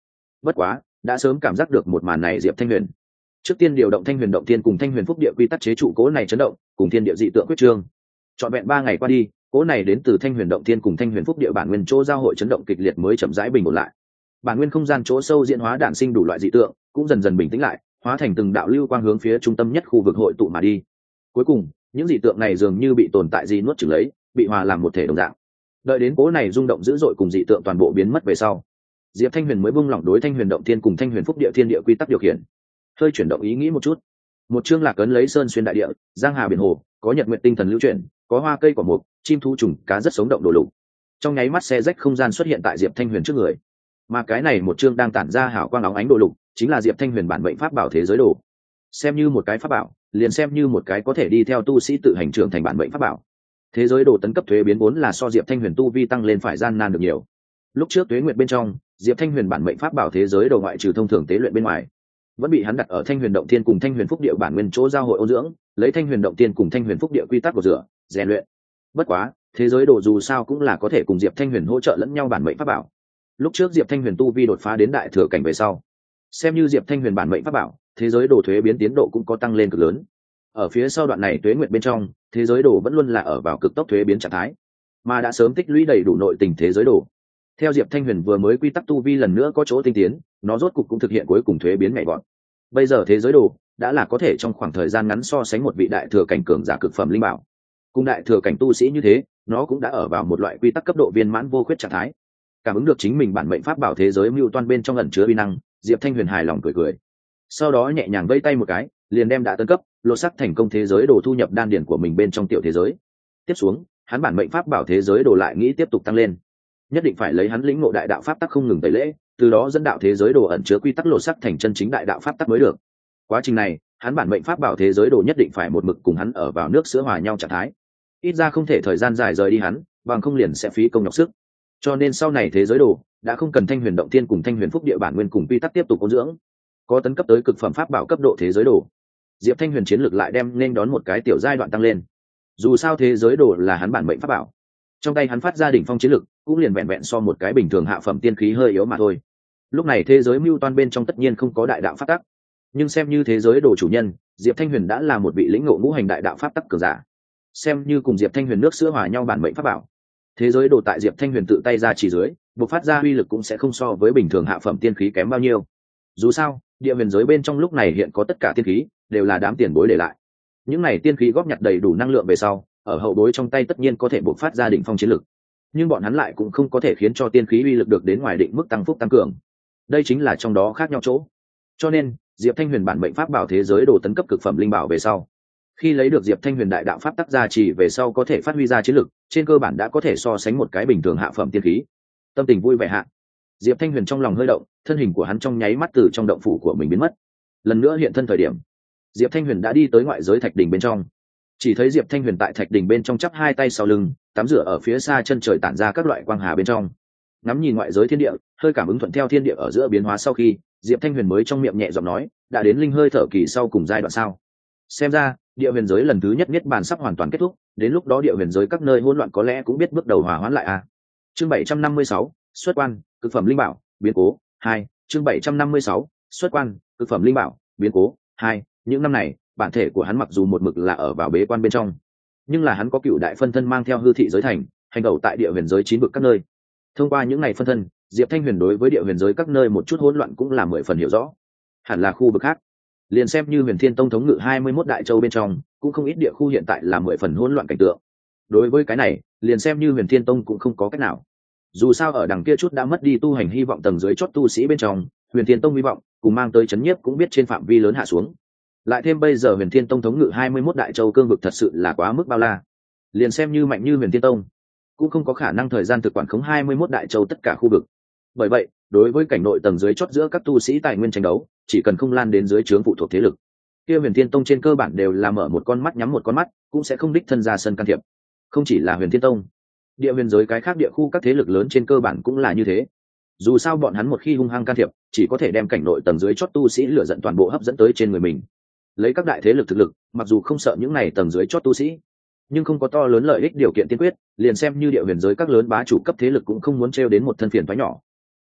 Bất quá đã sớm cảm giác được một màn này diệp thanh huyền trước tiên điều động thanh huyền động thiên cùng thanh huyền phúc địa quy tắc chế trụ cố này chấn động cùng thiên địa dị tượng quyết trương. Trọn vẹn 3 ngày qua đi, cố này đến từ thanh huyền động thiên cùng thanh huyền phúc địa bản nguyên chỗ giao hội chấn động kịch liệt mới chậm rãi bình ổn lại. Bản nguyên không gian chỗ sâu diễn hóa đản sinh đủ loại dị tượng cũng dần dần bình tĩnh lại, hóa thành từng đạo lưu quang hướng phía trung tâm nhất khu vực hội tụ mà đi. Cuối cùng những dị tượng này dường như bị tồn tại gì nuốt chửng lấy, bị hòa làm một thể đồng dạng. Đợi đến cố này rung động dữ dội cùng dị tượng toàn bộ biến mất về sau, diệp thanh huyền mới buông lỏng đối thanh huyền động thiên cùng thanh huyền phúc địa thiên địa quy tắc điều khiển, hơi chuyển động ý nghĩ một chút. Một chương lạc ấn lấy sơn xuyên đại địa, giang hà biển hồ, có nhật nguyện tinh thần lưu chuyển, có hoa cây quả mục, chim thú trùng cá rất sống động đồ lục. Trong nháy mắt xe rách không gian xuất hiện tại diệp thanh huyền trước người, mà cái này một chương đang tản ra hào quang óng ánh đồ lục chính là diệp thanh huyền bản mệnh pháp bảo thế giới đồ. Xem như một cái pháp bảo, liền xem như một cái có thể đi theo tu sĩ tự hành trưởng thành bản mệnh pháp bảo. Thế giới đồ tấn cấp thuế biến vốn là so diệp thanh huyền tu vi tăng lên phải gian nan được nhiều. Lúc trước tuế nguyệt bên trong, diệp thanh huyền bản mệnh pháp bảo thế giới đồ ngoại trừ thông thường tế luyện bên ngoài, vẫn bị hắn đặt ở thanh huyền động thiên cùng thanh huyền phúc địa bản nguyên chỗ giao hội ôn dưỡng, lấy thanh huyền động thiên cùng thanh huyền phúc địa quy tắc của rửa rèn luyện. Bất quá thế giới đồ dù sao cũng là có thể cùng diệp thanh huyền hỗ trợ lẫn nhau bản mệnh pháp bảo. Lúc trước diệp thanh huyền tu vi đột phá đến đại thừa cảnh về sau, xem như diệp thanh huyền bản mệnh pháp bảo thế giới đồ thuế biến tiến độ cũng có tăng lên cực lớn. Ở phía sau đoạn này tuế nguyệt bên trong, thế giới đồ vẫn luôn là ở vào cực tốc thuế biến trạng thái, mà đã sớm tích lũy đầy đủ nội tình thế giới đồ. Theo diệp thanh huyền vừa mới quy tắc tu vi lần nữa có chỗ tinh tiến, nó rốt cục cũng thực hiện cuối cùng thuế biến nhảy vọt. Bây giờ thế giới đồ đã là có thể trong khoảng thời gian ngắn so sánh một vị đại thừa cảnh cường giả cực phẩm linh bảo. Cùng đại thừa cảnh tu sĩ như thế, nó cũng đã ở vào một loại quy tắc cấp độ viên mãn vô khuyết trạng thái. Cảm ứng được chính mình bản mệnh pháp bảo thế giới mưu toan bên trong ẩn chứa uy năng, diệp thanh huyền hài lòng cười cười. Sau đó nhẹ nhàng vây tay một cái, liền đem đã tấn cấp lột sắc thành công thế giới đồ thu nhập đan điển của mình bên trong tiểu thế giới. Tiếp xuống hắn bản mệnh pháp bảo thế giới đồ lại nghĩ tiếp tục tăng lên, nhất định phải lấy hắn lĩnh ngộ đại đạo pháp tắc không ngừng tẩy lễ, từ đó dẫn đạo thế giới đồ ẩn chứa quy tắc lột sắc thành chân chính đại đạo pháp tắc mới được. Quá trình này hắn bản mệnh pháp bảo thế giới đồ nhất định phải một mực cùng hắn ở vào nước sữa hòa nhau trạng thái, ít ra không thể thời gian dài rời đi hắn, bằng không liền sẽ phí công nhọc sức. Cho nên sau này thế giới đồ đã không cần thanh huyền động thiên cùng thanh huyền phúc địa bản nguyên cùng quy tắc tiếp tục ôn dưỡng, có tấn cấp tới cực phẩm pháp bảo cấp độ thế giới đồ, diệp thanh huyền chiến lược lại đem nên đón một cái tiểu giai đoạn tăng lên. Dù sao thế giới đồ là hắn bản mệnh pháp bảo, trong tay hắn phát ra đỉnh phong chiến lược cũng liền vẹn vẹn so một cái bình thường hạ phẩm tiên khí hơi yếu mà thôi. Lúc này thế giới mưu toan bên trong tất nhiên không có đại đạo pháp tắc, nhưng xem như thế giới đồ chủ nhân, diệp thanh huyền đã là một vị lĩnh ngộ ngũ hành đại đạo pháp tắc cường giả, xem như cùng diệp thanh huyền nước sữa hòa nhau bản mệnh pháp bảo. Thế giới đồ tại diệp thanh huyền tự tay ra chỉ dưới, buộc phát ra uy lực cũng sẽ không so với bình thường hạ phẩm tiên khí kém bao nhiêu. Dù sao địa huyền giới bên trong lúc này hiện có tất cả tiên khí đều là đám tiền bối để lại, những này tiên khí góp nhặt đầy đủ năng lượng về sau, ở hậu bối trong tay tất nhiên có thể buộc phát ra đỉnh phong chiến lực, nhưng bọn hắn lại cũng không có thể khiến cho tiên khí uy lực được đến ngoài định mức tăng phúc tăng cường. Đây chính là trong đó khác nhau chỗ. Cho nên diệp thanh huyền bản mệnh pháp bảo thế giới đồ tấn cấp cực phẩm linh bảo về sau, khi lấy được diệp thanh huyền đại đạo pháp tắc gia trì về sau có thể phát huy ra chiến lực, trên cơ bản đã có thể so sánh một cái bình thường hạ phẩm tiên khí. Tâm tình vui vẻ hạ, diệp thanh huyền trong lòng hơi động, thân hình của hắn trong nháy mắt từ trong động phủ của mình biến mất. Lần nữa hiện thân thời điểm, diệp thanh huyền đã đi tới ngoại giới thạch đình bên trong. Chỉ thấy diệp thanh huyền tại thạch đình bên trong chắp hai tay sau lưng, tắm rửa ở phía xa chân trời tản ra các loại quang hà bên trong, ngắm nhìn ngoại giới thiên địa, hơi cảm ứng thuận theo thiên địa ở giữa biến hóa. Sau khi diệp thanh huyền mới trong miệng nhẹ giọng nói, đã đến linh hơi thở kỳ sau cùng giai đoạn sao? Xem ra địa huyền giới lần thứ nhất niết bàn sắp hoàn toàn kết thúc, đến lúc đó địa huyền giới các nơi hỗn loạn có lẽ cũng biết bước đầu hòa hoãn lại à. Chương 756, xuất quan cực phẩm linh bảo biến cố 2. Chương 756, xuất quan cực phẩm linh bảo biến cố 2. Những năm này bản thể của hắn mặc dù một mực là ở vào bế quan bên trong, nhưng là hắn có cựu đại phân thân mang theo hư thị giới thành, hành tẩu tại địa huyền giới 9 vực các nơi. Thông qua những ngày phân thân, diệp thanh huyền đối với địa huyền giới các nơi một chút hỗn loạn cũng là 10 phần hiểu rõ. Hẳn là khu vực khác, liền xem như huyền thiên tông thống ngự 21 đại châu bên trong, cũng không ít địa khu hiện tại là 10 phần hỗn loạn cảnh tượng. Đối với cái này, liền xem như huyền thiên tông cũng không có cách nào. Dù sao ở đằng kia chút đã mất đi tu hành hy vọng tầng dưới chót tu sĩ bên trong, huyền thiên tông hy vọng cùng mang tới chấn nhiếp cũng biết trên phạm vi lớn hạ xuống. Lại thêm bây giờ huyền thiên tông thống ngự 21 đại châu cương vực thật sự là quá mức bao la, liền xem như mạnh như huyền thiên tông cũng không có khả năng thời gian thực quản khống 21 đại châu tất cả khu vực. Bởi vậy đối với cảnh nội tầng dưới chót giữa các tu sĩ tài nguyên tranh đấu, chỉ cần không lan đến dưới trướng phụ thuộc thế lực, kia huyền thiên tông trên cơ bản đều là mở một con mắt nhắm một con mắt, cũng sẽ không đích thân ra sân can thiệp. Không chỉ là huyền thiên tông, địa huyền giới cái khác địa khu các thế lực lớn trên cơ bản cũng là như thế. Dù sao bọn hắn một khi hung hăng can thiệp, chỉ có thể đem cảnh nội tầng dưới chót tu sĩ lửa giận toàn bộ hấp dẫn tới trên người mình. Lấy các đại thế lực thực lực, mặc dù không sợ những này tầng dưới chót tu sĩ, nhưng không có to lớn lợi ích điều kiện tiên quyết, liền xem như địa huyền giới các lớn bá chủ cấp thế lực cũng không muốn trêu đến một thân phiền toái nhỏ.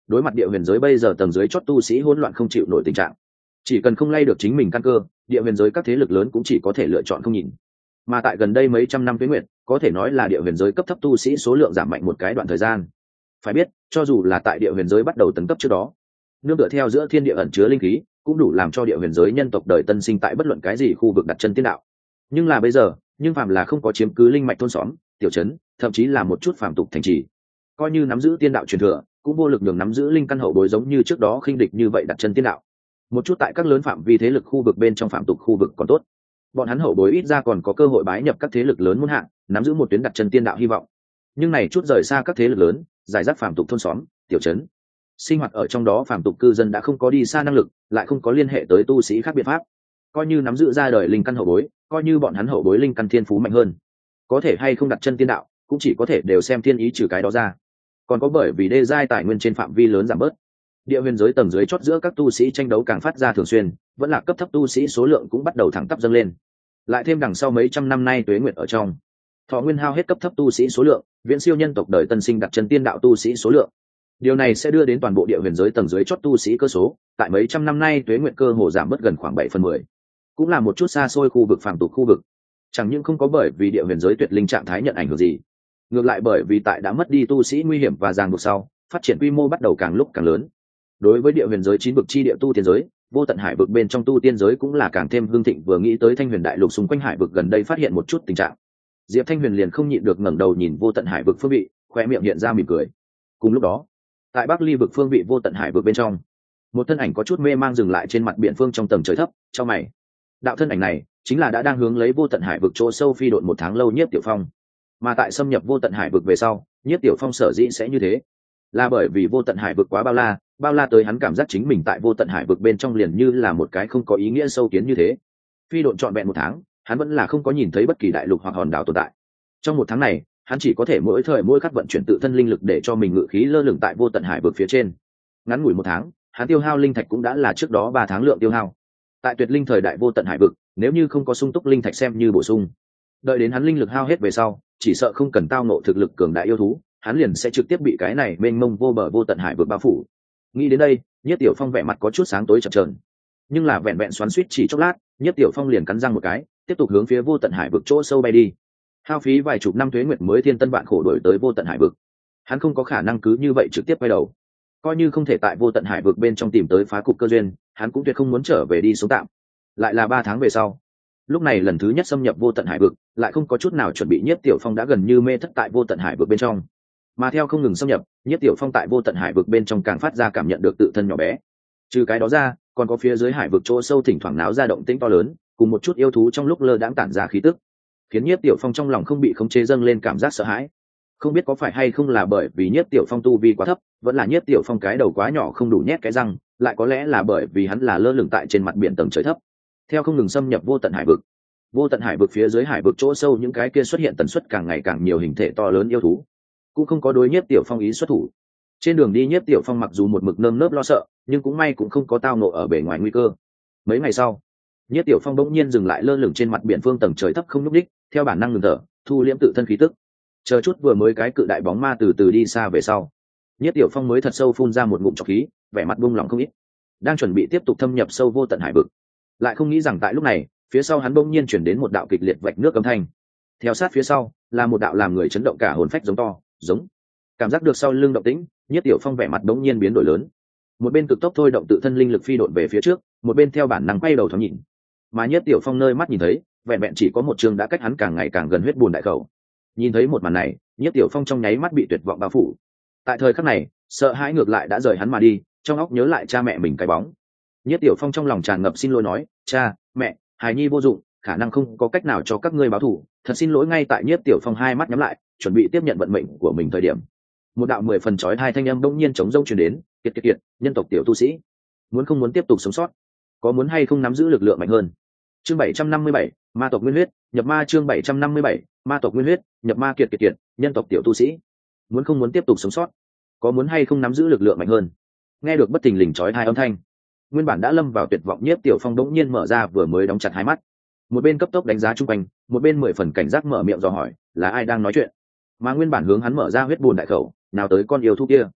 đối mặt địa huyền giới bây giờ tầng dưới chót tu sĩ hỗn loạn không chịu nổi tình trạng, chỉ cần không lay được chính mình căn cơ, địa huyền giới các thế lực lớn cũng chỉ có thể lựa chọn không nhìn. Mà tại gần đây mấy trăm năm tuế nguyệt, có thể nói là địa huyền giới cấp thấp tu sĩ số lượng giảm mạnh một cái đoạn thời gian. Phải biết, cho dù là tại địa huyền giới bắt đầu tấn cấp trước đó, nương tựa theo giữa thiên địa ẩn chứa linh khí, cũng đủ làm cho địa huyền giới nhân tộc đời tân sinh tại bất luận cái gì khu vực đặt chân tiên đạo. Nhưng là bây giờ, phàm là không có chiếm cứ linh mạch thôn xóm, tiểu trấn, thậm chí là một chút phàm tục thành trì, coi như nắm giữ tiên đạo truyền thừa, cũng vô lực nhường nắm giữ linh căn hậu bối giống như trước đó khinh địch như vậy đặt chân tiên đạo. Một chút tại các lớn phạm vi thế lực khu vực bên trong phạm tục khu vực còn tốt, bọn hắn hậu bối ít ra còn có cơ hội bái nhập các thế lực lớn muôn hạng, nắm giữ một tuyến đặt chân tiên đạo hy vọng. Nhưng này chút rời xa các thế lực lớn, giải rác phạm tục thôn xóm, tiểu trấn, sinh hoạt ở trong đó phạm tục cư dân đã không có đi xa năng lực, lại không có liên hệ tới tu sĩ khác biện pháp. Coi như nắm giữ ra đời linh căn hậu bối, coi như bọn hắn hậu bối linh căn thiên phú mạnh hơn, có thể hay không đặt chân tiên đạo, cũng chỉ có thể đều xem thiên ý trừ cái đó ra. Còn có bởi vì đê giai tài nguyên trên phạm vi lớn giảm bớt, địa huyền giới tầng dưới chót giữa các tu sĩ tranh đấu càng phát ra thường xuyên, vẫn là cấp thấp tu sĩ số lượng cũng bắt đầu thẳng tắp dâng lên. Lại thêm đằng sau mấy trăm năm nay tuế nguyệt ở trong, thọ nguyên hao hết cấp thấp tu sĩ số lượng viễn siêu nhân tộc đời tân sinh đặt chân tiên đạo tu sĩ số lượng. Điều này sẽ đưa đến toàn bộ địa huyền giới tầng dưới chót tu sĩ cơ số tại mấy trăm năm nay tuế nguyệt cơ hồ giảm mất gần khoảng 7/10, cũng là một chút xa xôi khu vực phàm tục khu vực. Chẳng những không có bởi vì địa huyền giới tuyệt linh trạng thái nhận ảnh hưởng gì, ngược lại bởi vì tại đã mất đi tu sĩ nguy hiểm và ràng buộc sau, phát triển quy mô bắt đầu càng lúc càng lớn. Đối với địa huyền giới 9 vực chi địa tu tiên giới, vô tận hải vực bên trong tu tiên giới cũng là càng thêm hưng thịnh. Vừa nghĩ tới Thanh Huyền đại lục xung quanh hải vực gần đây phát hiện một chút tình trạng, Diệp Thanh Huyền liền không nhịn được ngẩng đầu nhìn vô tận hải vực phương vị, khoe miệng hiện ra mỉm cười. Cùng lúc đó, tại Bắc Ly vực phương vị vô tận hải vực bên trong, một thân ảnh có chút mê mang dừng lại trên mặt biển phương trong tầng trời thấp, trong mày. Đạo thân ảnh này chính là đã đang hướng lấy vô tận hải vực chỗ sâu phi độn 1 tháng lâu Nhiếp Tiểu Phong. Mà tại xâm nhập vô tận hải vực về sau, Nhiếp Tiểu Phong sở dĩ sẽ như thế, là bởi vì vô tận hải vực quá bao la tới hắn cảm giác chính mình tại vô tận hải vực bên trong liền như là một cái không có ý nghĩa sâu kiến như thế. Phi độn trọn vẹn 1 tháng, hắn vẫn là không có nhìn thấy bất kỳ đại lục hoặc hòn đảo tồn tại. Trong 1 tháng này, hắn chỉ có thể mỗi thời mỗi khắc vận chuyển tự thân linh lực để cho mình ngự khí lơ lửng tại vô tận hải vực phía trên. Ngắn ngủi 1 tháng, hắn tiêu hao linh thạch cũng đã là trước đó 3 tháng lượng tiêu hao. Tại tuyệt linh thời đại vô tận hải vực, nếu như không có sung túc linh thạch xem như bổ sung, đợi đến hắn linh lực hao hết về sau, chỉ sợ không cần tao nộ thực lực cường đại yêu thú, hắn liền sẽ trực tiếp bị cái này mênh mông vô bờ vô tận hải vực bao phủ. Nghĩ đến đây, Nhiếp Tiểu Phong vẻ mặt có chút sáng tối chập chờn, nhưng là vẹn vẹn xoắn xuýt chỉ chốc lát, Nhiếp Tiểu Phong liền cắn răng một cái, tiếp tục hướng phía vô tận hải vực chỗ sâu bay đi. Hao phí vài chục năm tuế nguyệt mới thiên tân vạn khổ đuổi tới vô tận hải vực, hắn không có khả năng cứ như vậy trực tiếp quay đầu. Coi như không thể tại vô tận hải vực bên trong tìm tới phá cục cơ duyên, hắn cũng tuyệt không muốn trở về đi sống tạm. Lại là 3 tháng về sau, lúc này lần thứ nhất xâm nhập vô tận hải vực, lại không có chút nào chuẩn bị, Nhiếp Tiểu Phong đã gần như mê thất tại vô tận hải vực bên trong. Mà theo không ngừng xâm nhập, Nhiếp Tiểu Phong tại vô tận hải vực bên trong càng phát ra cảm nhận được tự thân nhỏ bé. Trừ cái đó ra, còn có phía dưới hải vực chỗ sâu thỉnh thoảng náo ra động tĩnh to lớn, cùng một chút yêu thú trong lúc lơ đãng tản ra khí tức, khiến Nhiếp Tiểu Phong trong lòng không bị khống chế dâng lên cảm giác sợ hãi. Không biết có phải hay không là bởi vì Nhiếp Tiểu Phong tu vi quá thấp, vẫn là Nhiếp Tiểu Phong cái đầu quá nhỏ không đủ nhét cái răng, lại có lẽ là bởi vì hắn là lơ lửng tại trên mặt biển tầng trời thấp. Theo không ngừng xâm nhập vô tận hải vực, vô tận hải vực phía dưới hải vực chỗ sâu những cái kia xuất hiện tần suất càng ngày càng nhiều hình thể to lớn yêu thú, cũng không có đối Nhiếp Tiểu Phong ý xuất thủ. Trên đường đi Nhiếp Tiểu Phong mặc dù một mực nơm nớp lo sợ, nhưng cũng may cũng không có tao nộ ở bề ngoài nguy cơ. Mấy ngày sau, Nhiếp Tiểu Phong bỗng nhiên dừng lại lơ lửng trên mặt biển phương tầng trời thấp không nhúc đích, theo bản năng ngừng thở, thu liễm tự thân khí tức. Chờ chút vừa mới cái cự đại bóng ma từ từ đi xa về sau, Nhiếp Tiểu Phong mới thật sâu phun ra một ngụm trọc khí, vẻ mặt buông lỏng không ít, đang chuẩn bị tiếp tục thâm nhập sâu vô tận hải vực. Lại không nghĩ rằng tại lúc này, phía sau hắn bỗng nhiên chuyển đến một đạo kịch liệt vạch nước âm thanh. Theo sát phía sau là một đạo làm người chấn động cả hồn phách giống to, giống. Cảm giác được sau lưng động tĩnh, Nhiếp Tiểu Phong vẻ mặt bỗng nhiên biến đổi lớn. Một bên cực tốc thôi động tự thân linh lực phi độn về phía trước, một bên theo bản năng quay đầu thoáng nhìn. Mà Nhiếp Tiểu Phong nơi mắt nhìn thấy, vẹn vẹn chỉ có một trường đã cách hắn càng ngày càng gần huyết bùn đại khẩu. Nhìn thấy một màn này, Nhiếp Tiểu Phong trong nháy mắt bị tuyệt vọng bao phủ. Tại thời khắc này, sợ hãi ngược lại đã rời hắn mà đi, trong óc nhớ lại cha mẹ mình cái bóng. Nhiếp Tiểu Phong trong lòng tràn ngập xin lỗi nói, cha, mẹ, hài nhi vô dụng, khả năng không có cách nào cho các ngươi báo thù, thật xin lỗi. Ngay tại Nhiếp Tiểu Phong hai mắt nhắm lại, chuẩn bị tiếp nhận vận mệnh của mình thời điểm, một đạo 10 phần chói tai thanh âm bỗng nhiên trống rỗng truyền đến, kiệt kiệt kiệt, nhân tộc tiểu tu sĩ, muốn không muốn tiếp tục sống sót, có muốn hay không nắm giữ lực lượng mạnh hơn. Chương 757, ma tộc nguyên huyết, nhập ma. Chương 757, ma tộc nguyên huyết, nhập ma. Kiệt kiệt kiệt, nhân tộc tiểu tu sĩ, muốn không muốn tiếp tục sống sót, có muốn hay không nắm giữ lực lượng mạnh hơn. Nghe được bất thình lình chói tai âm thanh, nguyên bản đã lâm vào tuyệt vọng Nhiếp Tiểu Phong đống nhiên mở ra vừa mới đóng chặt hai mắt, một bên cấp tốc đánh giá chung quanh, một bên 10 phần cảnh giác mở miệng dò hỏi, là ai đang nói chuyện. Mà nguyên bản hướng hắn mở ra huyết bùn đại khẩu, nào tới con yêu thú kia.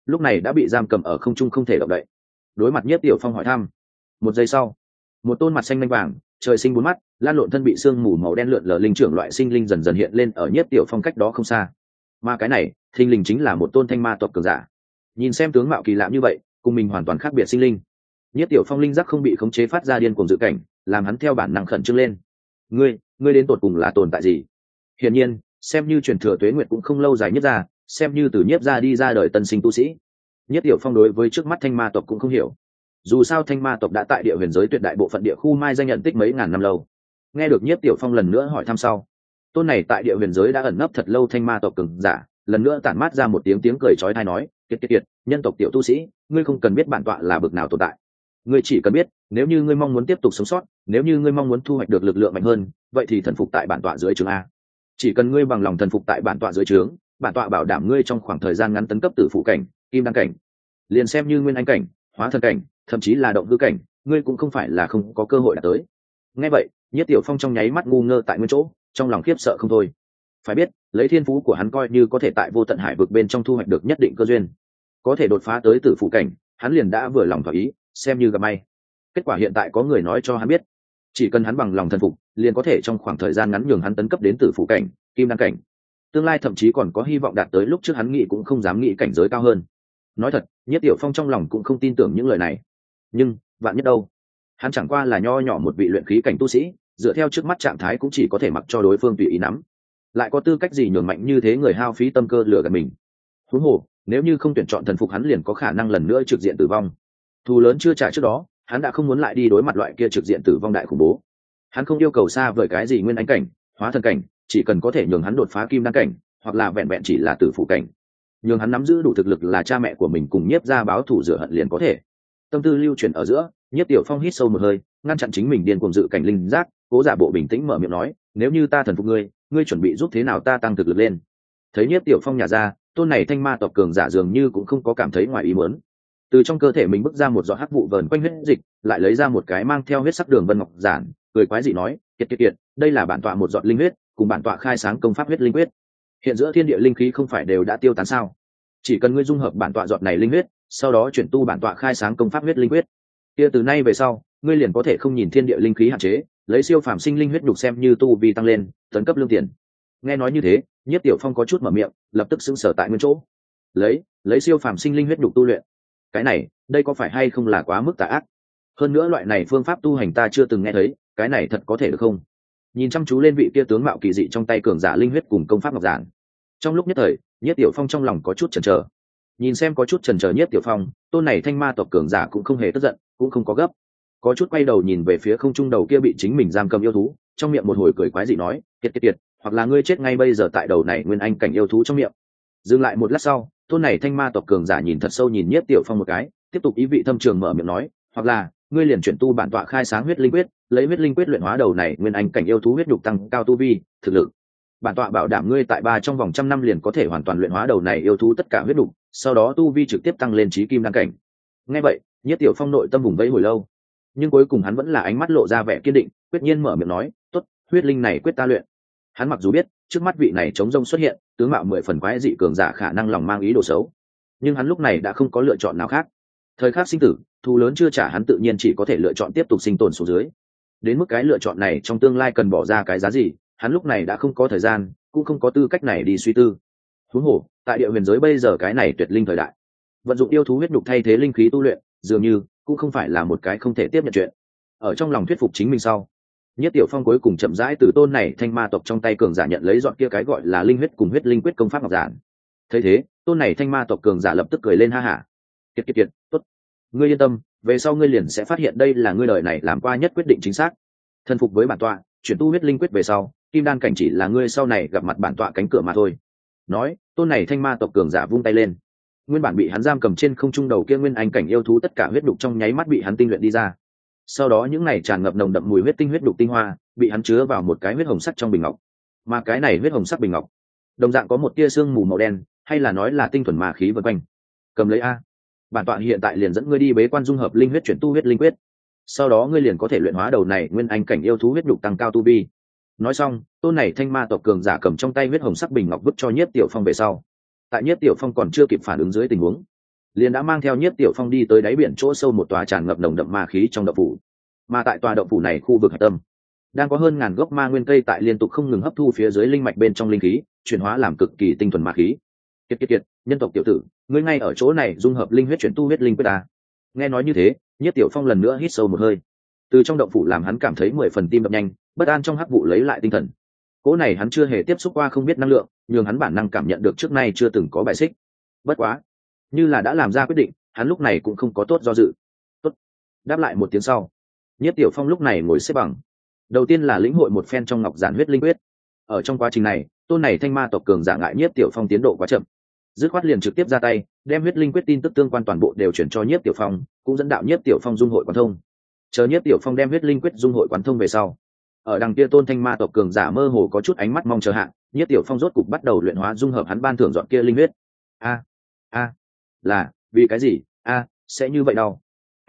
lúc này đã bị giam cầm ở không trung không thể động đậy. Đối mặt Nhiếp Tiểu Phong hỏi thăm, một giây sau, một tôn mặt xanh lanh vàng, trời sinh bốn mắt, lan lộn thân bị sương mù màu đen lượn lờ linh trưởng loại sinh linh dần dần hiện lên ở Nhiếp Tiểu Phong cách đó không xa. Mà cái này, thình lình chính là một tôn thanh ma tộc cường giả. Nhìn xem tướng mạo kỳ lạ như vậy, cùng mình hoàn toàn khác biệt sinh linh. Nhiếp Tiểu Phong linh giác không bị khống chế phát ra điên cuồng dự cảnh, làm hắn theo bản năng khẩn trương lên. Ngươi đến tột cùng là tồn tại gì? Hiển nhiên, xem như truyền thừa tuế nguyệt cũng không lâu dài nhất ra, xem như từ Nhiếp ra đi ra đời tân sinh tu sĩ. Nhiếp Tiểu Phong đối với trước mắt thanh ma tộc cũng không hiểu. Dù sao thanh ma tộc đã tại địa huyền giới tuyệt đại bộ phận địa khu mai danh nhận tích mấy ngàn năm lâu. Nghe được Nhiếp Tiểu Phong lần nữa hỏi thăm sau, tôn này tại địa huyền giới đã ẩn nấp thật lâu thanh ma tộc cường giả, lần nữa tản mát ra một tiếng cười chói tai nói, kiệt, nhân tộc tiểu tu sĩ, ngươi không cần biết bản tọa là bực nào tồn tại. Ngươi chỉ cần biết, nếu như ngươi mong muốn tiếp tục sống sót, nếu như ngươi mong muốn thu hoạch được lực lượng mạnh hơn, vậy thì thần phục tại bản tọa dưới trướng a. Chỉ cần ngươi bằng lòng thần phục tại bản tọa dưới trướng, bản tọa bảo đảm ngươi trong khoảng thời gian ngắn tấn cấp tử phụ cảnh, kim đăng cảnh, liền xem như nguyên anh cảnh, hóa thần cảnh, thậm chí là động hư cảnh, ngươi cũng không phải là không có cơ hội đạt tới. Nghe vậy, Nhiếp Tiểu Phong trong nháy mắt ngu ngơ tại nguyên chỗ, trong lòng khiếp sợ không thôi. Phải biết, lấy thiên phú của hắn coi như có thể tại vô tận hải vực bên trong thu hoạch được nhất định cơ duyên, có thể đột phá tới tử phụ cảnh, hắn liền đã vừa lòng thỏa ý, xem như gặp may. Kết quả hiện tại có người nói cho hắn biết, chỉ cần hắn bằng lòng thần phục, liền có thể trong khoảng thời gian ngắn nhường hắn tấn cấp đến tử phụ cảnh, kim đăng cảnh. Tương lai thậm chí còn có hy vọng đạt tới lúc trước hắn nghĩ cũng không dám nghĩ cảnh giới cao hơn. Nói thật, Nhiếp Tiểu Phong trong lòng cũng không tin tưởng những lời này. Nhưng, vạn nhất đâu? Hắn chẳng qua là nho nhỏ một vị luyện khí cảnh tu sĩ, dựa theo trước mắt trạng thái cũng chỉ có thể mặc cho đối phương tùy ý nắm. Lại có tư cách gì nhường mạnh như thế người hao phí tâm cơ lừa gạt mình? Huống hồ, nếu như không tuyển chọn thần phục hắn liền có khả năng lần nữa trực diện tử vong. Thù lớn chưa trả trước đó, hắn đã không muốn lại đi đối mặt loại kia trực diện tử vong đại khủng bố. Hắn không yêu cầu xa vời cái gì nguyên anh cảnh, hóa thần cảnh, chỉ cần có thể nhường hắn đột phá kim đăng cảnh, hoặc là vẹn vẹn chỉ là tử phụ cảnh, nhường hắn nắm giữ đủ thực lực là cha mẹ của mình cùng Nhiếp ra báo thù rửa hận liền có thể. Tâm tư lưu chuyển ở giữa, Nhiếp Tiểu Phong hít sâu một hơi, ngăn chặn chính mình điên cuồng dự cảnh linh giác, cố giả bộ bình tĩnh mở miệng nói, nếu như ta thần phục ngươi, ngươi chuẩn bị giúp thế nào ta tăng thực lực lên? Thấy Nhiếp Tiểu Phong nhả ra, tôn này thanh ma tộc cường giả dường như cũng không có cảm thấy ngoài ý muốn. Từ trong cơ thể mình bứt ra một giọt hắc vụ vờn quanh huyết dịch, lại lấy ra một cái mang theo huyết sắc đường vân ngọc giản, cười quái dị nói, kiệt, đây là bản tọa một giọt linh huyết, cùng bản tọa khai sáng công pháp huyết linh huyết. Hiện giữa thiên địa linh khí không phải đều đã tiêu tán sao? Chỉ cần ngươi dung hợp bản tọa giọt này linh huyết, sau đó chuyển tu bản tọa khai sáng công pháp huyết linh huyết, kia từ nay về sau, ngươi liền có thể không nhìn thiên địa linh khí hạn chế, lấy siêu phàm sinh linh huyết đục xem như tu vi tăng lên, tấn cấp lương tiền. Nghe nói như thế, Nhiếp Tiểu Phong có chút mở miệng, lập tức sững sờ tại nguyên chỗ. Lấy siêu phàm sinh linh huyết đục tu luyện, cái này, đây có phải hay không là quá mức tà ác? Hơn nữa loại này phương pháp tu hành ta chưa từng nghe thấy, cái này thật có thể được không? Nhìn chăm chú lên vị kia tướng mạo kỳ dị trong tay cường giả linh huyết cùng công pháp ngọc giản, trong lúc nhất thời, Nhiếp Tiểu Phong trong lòng có chút chần chờ. Nhìn xem có chút chần chờ Nhiếp Tiểu Phong, tôn này thanh ma tộc cường giả cũng không hề tức giận, cũng không có gấp, có chút quay đầu nhìn về phía không trung đầu kia bị chính mình giam cầm yêu thú, trong miệng một hồi cười quái dị nói, kiệt, hoặc là ngươi chết ngay bây giờ tại đầu này nguyên anh cảnh yêu thú trong miệng. Dừng lại một lát sau, tôn này thanh ma tộc cường giả nhìn thật sâu nhìn Nhiếp Tiểu Phong một cái, tiếp tục ý vị thâm trường mở miệng nói, hoặc là ngươi liền chuyển tu bản tọa khai sáng huyết linh quyết, lấy huyết linh quyết luyện hóa đầu này nguyên anh cảnh yêu thú huyết nhục tăng cao tu vi, thực lực. Bản tọa bảo đảm ngươi tại trong vòng 100 năm liền có thể hoàn toàn luyện hóa đầu này yêu thú tất cả huyết nhục, sau đó tu vi trực tiếp tăng lên chí kim đăng cảnh. Nghe vậy, Nhiếp Tiểu Phong nội tâm vùng vẫy hồi lâu, nhưng cuối cùng hắn vẫn là ánh mắt lộ ra vẻ kiên định, quyết nhiên mở miệng nói, tốt, huyết linh này quyết ta luyện. Hắn mặc dù biết trước mắt vị này chống rông xuất hiện, tướng mạo 10 phần quái dị cường giả khả năng lòng mang ý đồ xấu, nhưng hắn lúc này đã không có lựa chọn nào khác. Thời khắc sinh tử, thù lớn chưa trả, hắn tự nhiên chỉ có thể lựa chọn tiếp tục sinh tồn xuống dưới. Đến mức cái lựa chọn này trong tương lai cần bỏ ra cái giá gì, hắn lúc này đã không có thời gian, cũng không có tư cách này đi suy tư. Huống hồ, tại địa huyền giới bây giờ cái này tuyệt linh thời đại, vận dụng yêu thú huyết nhục thay thế linh khí tu luyện, dường như cũng không phải là một cái không thể tiếp nhận chuyện. Ở trong lòng thuyết phục chính mình sau, Nhiếp Tiểu Phong cuối cùng chậm rãi từ tôn này thanh ma tộc trong tay cường giả nhận lấy dọn kia cái gọi là linh huyết cùng huyết linh quyết công pháp ngọc giản. Thấy thế, tôn này thanh ma tộc cường giả lập tức cười lên ha hả. Kiệt, tốt, ngươi yên tâm, về sau ngươi liền sẽ phát hiện đây là ngươi đời này làm qua nhất quyết định chính xác. Thân phục với bản tọa, chuyển tu huyết linh quyết về sau, kim đan cảnh chỉ là ngươi sau này gặp mặt bản tọa cánh cửa mà thôi. Nói, tôn này thanh ma tộc cường giả vung tay lên, nguyên bản bị hắn giam cầm trên không trung đầu kia nguyên anh cảnh yêu thú tất cả huyết đục trong nháy mắt bị hắn tinh luyện đi ra. Sau đó những này tràn ngập nồng đậm mùi huyết tinh huyết đục tinh hoa bị hắn chứa vào một cái huyết hồng sắc trong bình ngọc, mà cái này huyết hồng sắc bình ngọc đồng dạng có một tia sương mù màu đen, hay là nói là tinh thuần ma khí vần quanh. Cầm lấy a, bản tọa hiện tại liền dẫn ngươi đi bế quan dung hợp linh huyết chuyển tu huyết linh quyết, sau đó ngươi liền có thể luyện hóa đầu này nguyên anh cảnh yêu thú huyết đục tăng cao tu vi. Nói xong, tôn này thanh ma tộc cường giả cầm trong tay huyết hồng sắc bình ngọc vứt cho Nhiếp Tiểu Phong về sau, tại Nhiếp Tiểu Phong còn chưa kịp phản ứng dưới tình huống, liền đã mang theo Nhiếp Tiểu Phong đi tới đáy biển chỗ sâu một tòa tràn ngập nồng đậm ma khí trong động phủ. Mà tại tòa động phủ này khu vực hạch tâm, đang có hơn ngàn gốc ma nguyên cây tại liên tục không ngừng hấp thu phía dưới linh mạch bên trong linh khí, chuyển hóa làm cực kỳ tinh thuần ma khí. Kiệt, nhân tộc tiểu tử, ngươi ngay ở chỗ này dung hợp linh huyết chuyển tu huyết linh quyết ta. Nghe nói như thế, Nhiếp Tiểu Phong lần nữa hít sâu một hơi. Từ trong động phủ làm hắn cảm thấy 10 phần tim đập nhanh, bất an trong hắc vụ lấy lại tinh thần. Cỗ này hắn chưa hề tiếp xúc qua không biết năng lượng, nhưng hắn bản năng cảm nhận được trước nay chưa từng có bài xích. Bất quá, như là đã làm ra quyết định, hắn lúc này cũng không có tốt do dự. Tốt. Đáp lại một tiếng sau, Nhiếp Tiểu Phong lúc này ngồi xếp bằng. Đầu tiên là lĩnh hội một phen trong ngọc giản huyết linh quyết. Ở trong quá trình này, tôn này thanh ma tộc cường giả ngại Nhiếp Tiểu Phong tiến độ quá chậm, dứt khoát liền trực tiếp ra tay, đem huyết linh quyết tin tức tương quan toàn bộ đều chuyển cho Nhiếp Tiểu Phong, cũng dẫn đạo Nhiếp Tiểu Phong dung hội quán thông. Chờ Nhiếp Tiểu Phong đem huyết linh quyết dung hội quán thông về sau, ở đằng kia tôn thanh ma tộc cường giả mơ hồ có chút ánh mắt mong chờ hạn, Nhiếp Tiểu Phong rốt cục bắt đầu luyện hóa dung hợp hắn ban thưởng dọn kia linh huyết. Là vì cái gì? Sẽ như vậy đâu?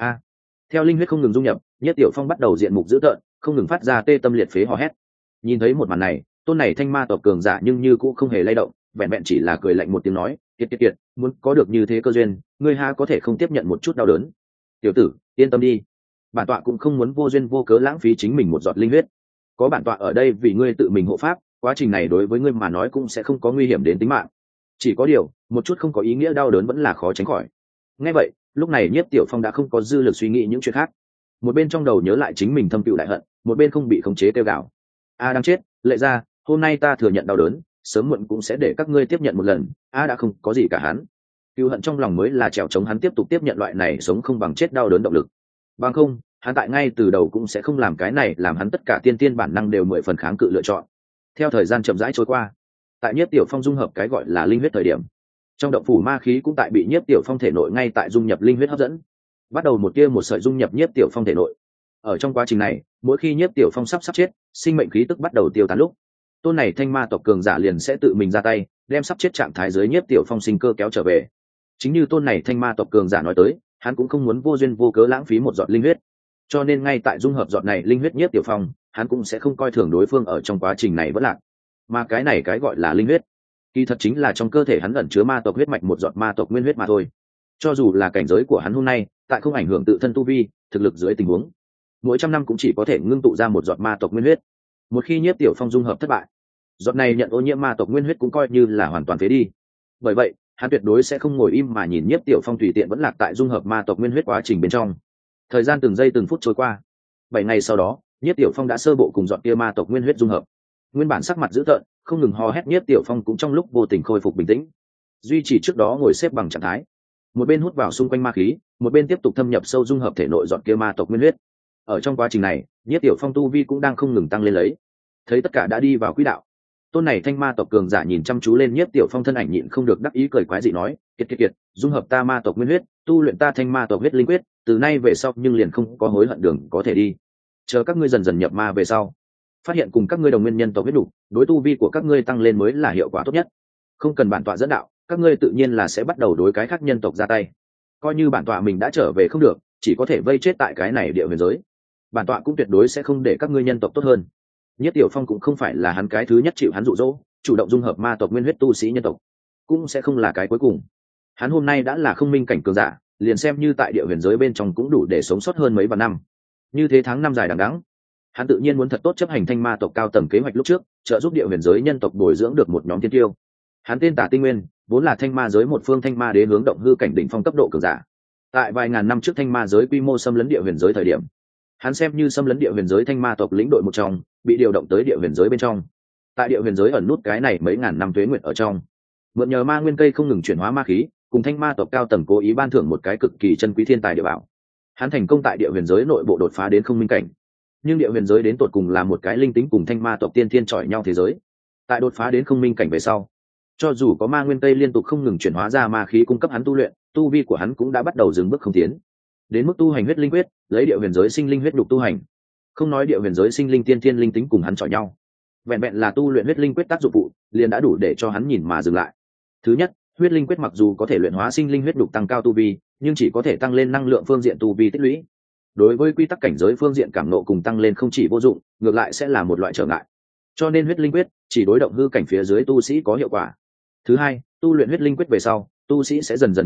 Theo linh huyết không ngừng dung nhập, Nhiếp Tiểu Phong bắt đầu diện mục dữ tợn, không ngừng phát ra tê tâm liệt phế hò hét. Nhìn thấy một màn này, tôn này thanh ma tộc cường giả nhưng như cũng không hề lay động, vẹn vẹn chỉ là cười lạnh một tiếng nói, kiệt, muốn có được như thế cơ duyên, ngươi ha có thể không tiếp nhận một chút đau đớn. Tiểu tử, yên tâm đi, bản tọa cũng không muốn vô duyên vô cớ lãng phí chính mình một giọt linh huyết. Có bản tọa ở đây vì ngươi tự mình hộ pháp, quá trình này đối với ngươi mà nói cũng sẽ không có nguy hiểm đến tính mạng. Chỉ có điều, một chút không có ý nghĩa đau đớn vẫn là khó tránh khỏi. Nghe vậy, lúc này Nhiếp Tiểu Phong đã không có dư lực suy nghĩ những chuyện khác. Một bên trong đầu nhớ lại chính mình thâm cựu đại hận, một bên không bị khống chế kêu gào. Đang chết, lệ ra, hôm nay ta thừa nhận đau đớn, sớm muộn cũng sẽ để các ngươi tiếp nhận một lần. Đã không có gì cả hắn. Cựu hận trong lòng mới là trèo chống hắn tiếp tục tiếp nhận loại này sống không bằng chết đau đớn động lực. Bằng không, hắn tại ngay từ đầu cũng sẽ không làm cái này, làm hắn tất cả tiên bản năng đều 10 phần kháng cự lựa chọn. Theo thời gian chậm rãi trôi qua, tại Nhiếp Tiểu Phong dung hợp cái gọi là linh huyết thời điểm, trong động phủ ma khí cũng tại bị Nhiếp Tiểu Phong thể nội ngay tại dung nhập linh huyết hấp dẫn, bắt đầu một tia một sợi dung nhập Nhiếp Tiểu Phong thể nội. Ở trong quá trình này, mỗi khi Nhiếp Tiểu Phong sắp chết, sinh mệnh khí tức bắt đầu tiêu tán lúc, tôn này thanh ma tộc cường giả liền sẽ tự mình ra tay, đem sắp chết trạng thái dưới Nhiếp Tiểu Phong sinh cơ kéo trở về. Chính như tôn này thanh ma tộc cường giả nói tới, hắn cũng không muốn vô duyên vô cớ lãng phí một giọt linh huyết, cho nên ngay tại dung hợp giọt này linh huyết Nhiếp Tiểu Phong, hắn cũng sẽ không coi thường đối phương ở trong quá trình này vẫn lạc. Mà cái này cái gọi là linh huyết, kỳ thật chính là trong cơ thể hắn ẩn chứa ma tộc huyết mạch một giọt ma tộc nguyên huyết mà thôi. Cho dù là cảnh giới của hắn hôm nay, tại không ảnh hưởng tự thân tu vi, thực lực dưới tình huống, mỗi trăm năm cũng chỉ có thể ngưng tụ ra một giọt ma tộc nguyên huyết. Một khi Nhiếp Tiểu Phong dung hợp thất bại, giọt này nhận ô nhiễm ma tộc nguyên huyết cũng coi như là hoàn toàn phế đi. Bởi vậy, hắn tuyệt đối sẽ không ngồi im mà nhìn Nhiếp Tiểu Phong tùy tiện vẫn lạc tại dung hợp ma tộc nguyên huyết quá trình bên trong. Thời gian từng giây từng phút trôi qua, 7 ngày sau đó, Nhiếp Tiểu Phong đã sơ bộ cùng giọt kia ma tộc nguyên huyết dung hợp. Nguyên bản sắc mặt dữ tợn, không ngừng hò hét Nhiếp Tiểu Phong cũng trong lúc vô tình khôi phục bình tĩnh, duy trì trước đó ngồi xếp bằng trạng thái, một bên hút vào xung quanh ma khí, một bên tiếp tục thâm nhập sâu dung hợp thể nội giọt kia ma tộc nguyên huyết. Ở trong quá trình này, Nhiếp Tiểu Phong tu vi cũng đang không ngừng tăng lên lấy. Thấy tất cả đã đi vào quỹ đạo, tôn này thanh ma tộc cường giả nhìn chăm chú lên Nhiếp Tiểu Phong thân ảnh nhịn không được đắc ý cười quái dị nói, kiệt, dung hợp ta ma tộc nguyên huyết, tu luyện ta thanh ma tộc huyết linh quyết, từ nay về sau nhưng liền không có hối hận đường có thể đi. Chờ các ngươi dần dần nhập ma về sau, phát hiện cùng các ngươi đồng nguyên nhân tộc huyết đủ, đối tu vi của các ngươi tăng lên mới là hiệu quả tốt nhất. Không cần bản tọa dẫn đạo, các ngươi tự nhiên là sẽ bắt đầu đối cái khác nhân tộc ra tay. Coi như bản tọa mình đã trở về không được, chỉ có thể vây chết tại cái này địa huyền giới, bản tọa cũng tuyệt đối sẽ không để các ngươi nhân tộc tốt hơn. Nhiếp Tiểu Phong cũng không phải là hắn cái thứ nhất chịu hắn dụ dỗ, chủ động dung hợp ma tộc nguyên huyết tu sĩ nhân tộc, cũng sẽ không là cái cuối cùng. Hắn hôm nay đã là không minh cảnh cường giả, liền xem như tại địa huyền giới bên trong cũng đủ để sống sót hơn mấy vạn năm. Như thế tháng năm dài đằng đẵng, hắn tự nhiên muốn thật tốt chấp hành thanh ma tộc cao tầng kế hoạch lúc trước, trợ giúp địa huyền giới nhân tộc bồi dưỡng được một nhóm thiên tiêu. Hắn tên Tả Tinh Nguyên, vốn là thanh ma giới một phương thanh ma đế hướng động hư cảnh đỉnh phong cấp độ cường giả. Tại vài ngàn năm trước thanh ma giới quy mô xâm lấn địa huyền giới thời điểm, hắn xem như xâm lấn địa huyền giới thanh ma tộc lĩnh đội một trong, bị điều động tới địa huyền giới bên trong. Tại địa huyền giới ẩn nút cái này mấy ngàn năm tuế nguyệt ở trong, mượn nhờ ma nguyên cây không ngừng chuyển hóa ma khí, cùng thanh ma tộc cao tầng cố ý ban thưởng một cái cực kỳ chân quý thiên tài địa bảo. Hắn thành công tại địa huyền giới nội bộ đột phá đến không minh cảnh. Nhưng địa huyền giới đến tột cùng là một cái linh tính cùng thanh ma tộc tiên thiên chọi nhau thế giới. Tại đột phá đến không minh cảnh về sau, cho dù có ma nguyên cây liên tục không ngừng chuyển hóa ra ma khí cung cấp hắn tu luyện, tu vi của hắn cũng đã bắt đầu dừng bước không tiến. Đến mức tu hành huyết linh quyết, lấy địa huyền giới sinh linh huyết đục tu hành. Không nói địa huyền giới sinh linh tiên thiên linh tính cùng hắn chọi nhau, vẹn vẹn là tu luyện huyết linh quyết tác dụng phụ, liền đã đủ để cho hắn nhìn mà dừng lại. Thứ nhất, huyết linh quyết mặc dù có thể luyện hóa sinh linh huyết đục tăng cao tu vi, nhưng chỉ có thể tăng lên năng lượng phương diện tu vi tích lũy. Đối với quy tắc cảnh giới phương diện cảm nộ cùng tăng lên không chỉ vô dụng, ngược lại sẽ là một loại trở ngại. Cho nên huyết linh quyết chỉ đối động hư cảnh phía dưới tu sĩ có hiệu quả. Thứ hai, tu luyện huyết linh quyết về sau, tu sĩ sẽ dần dần nhập ma,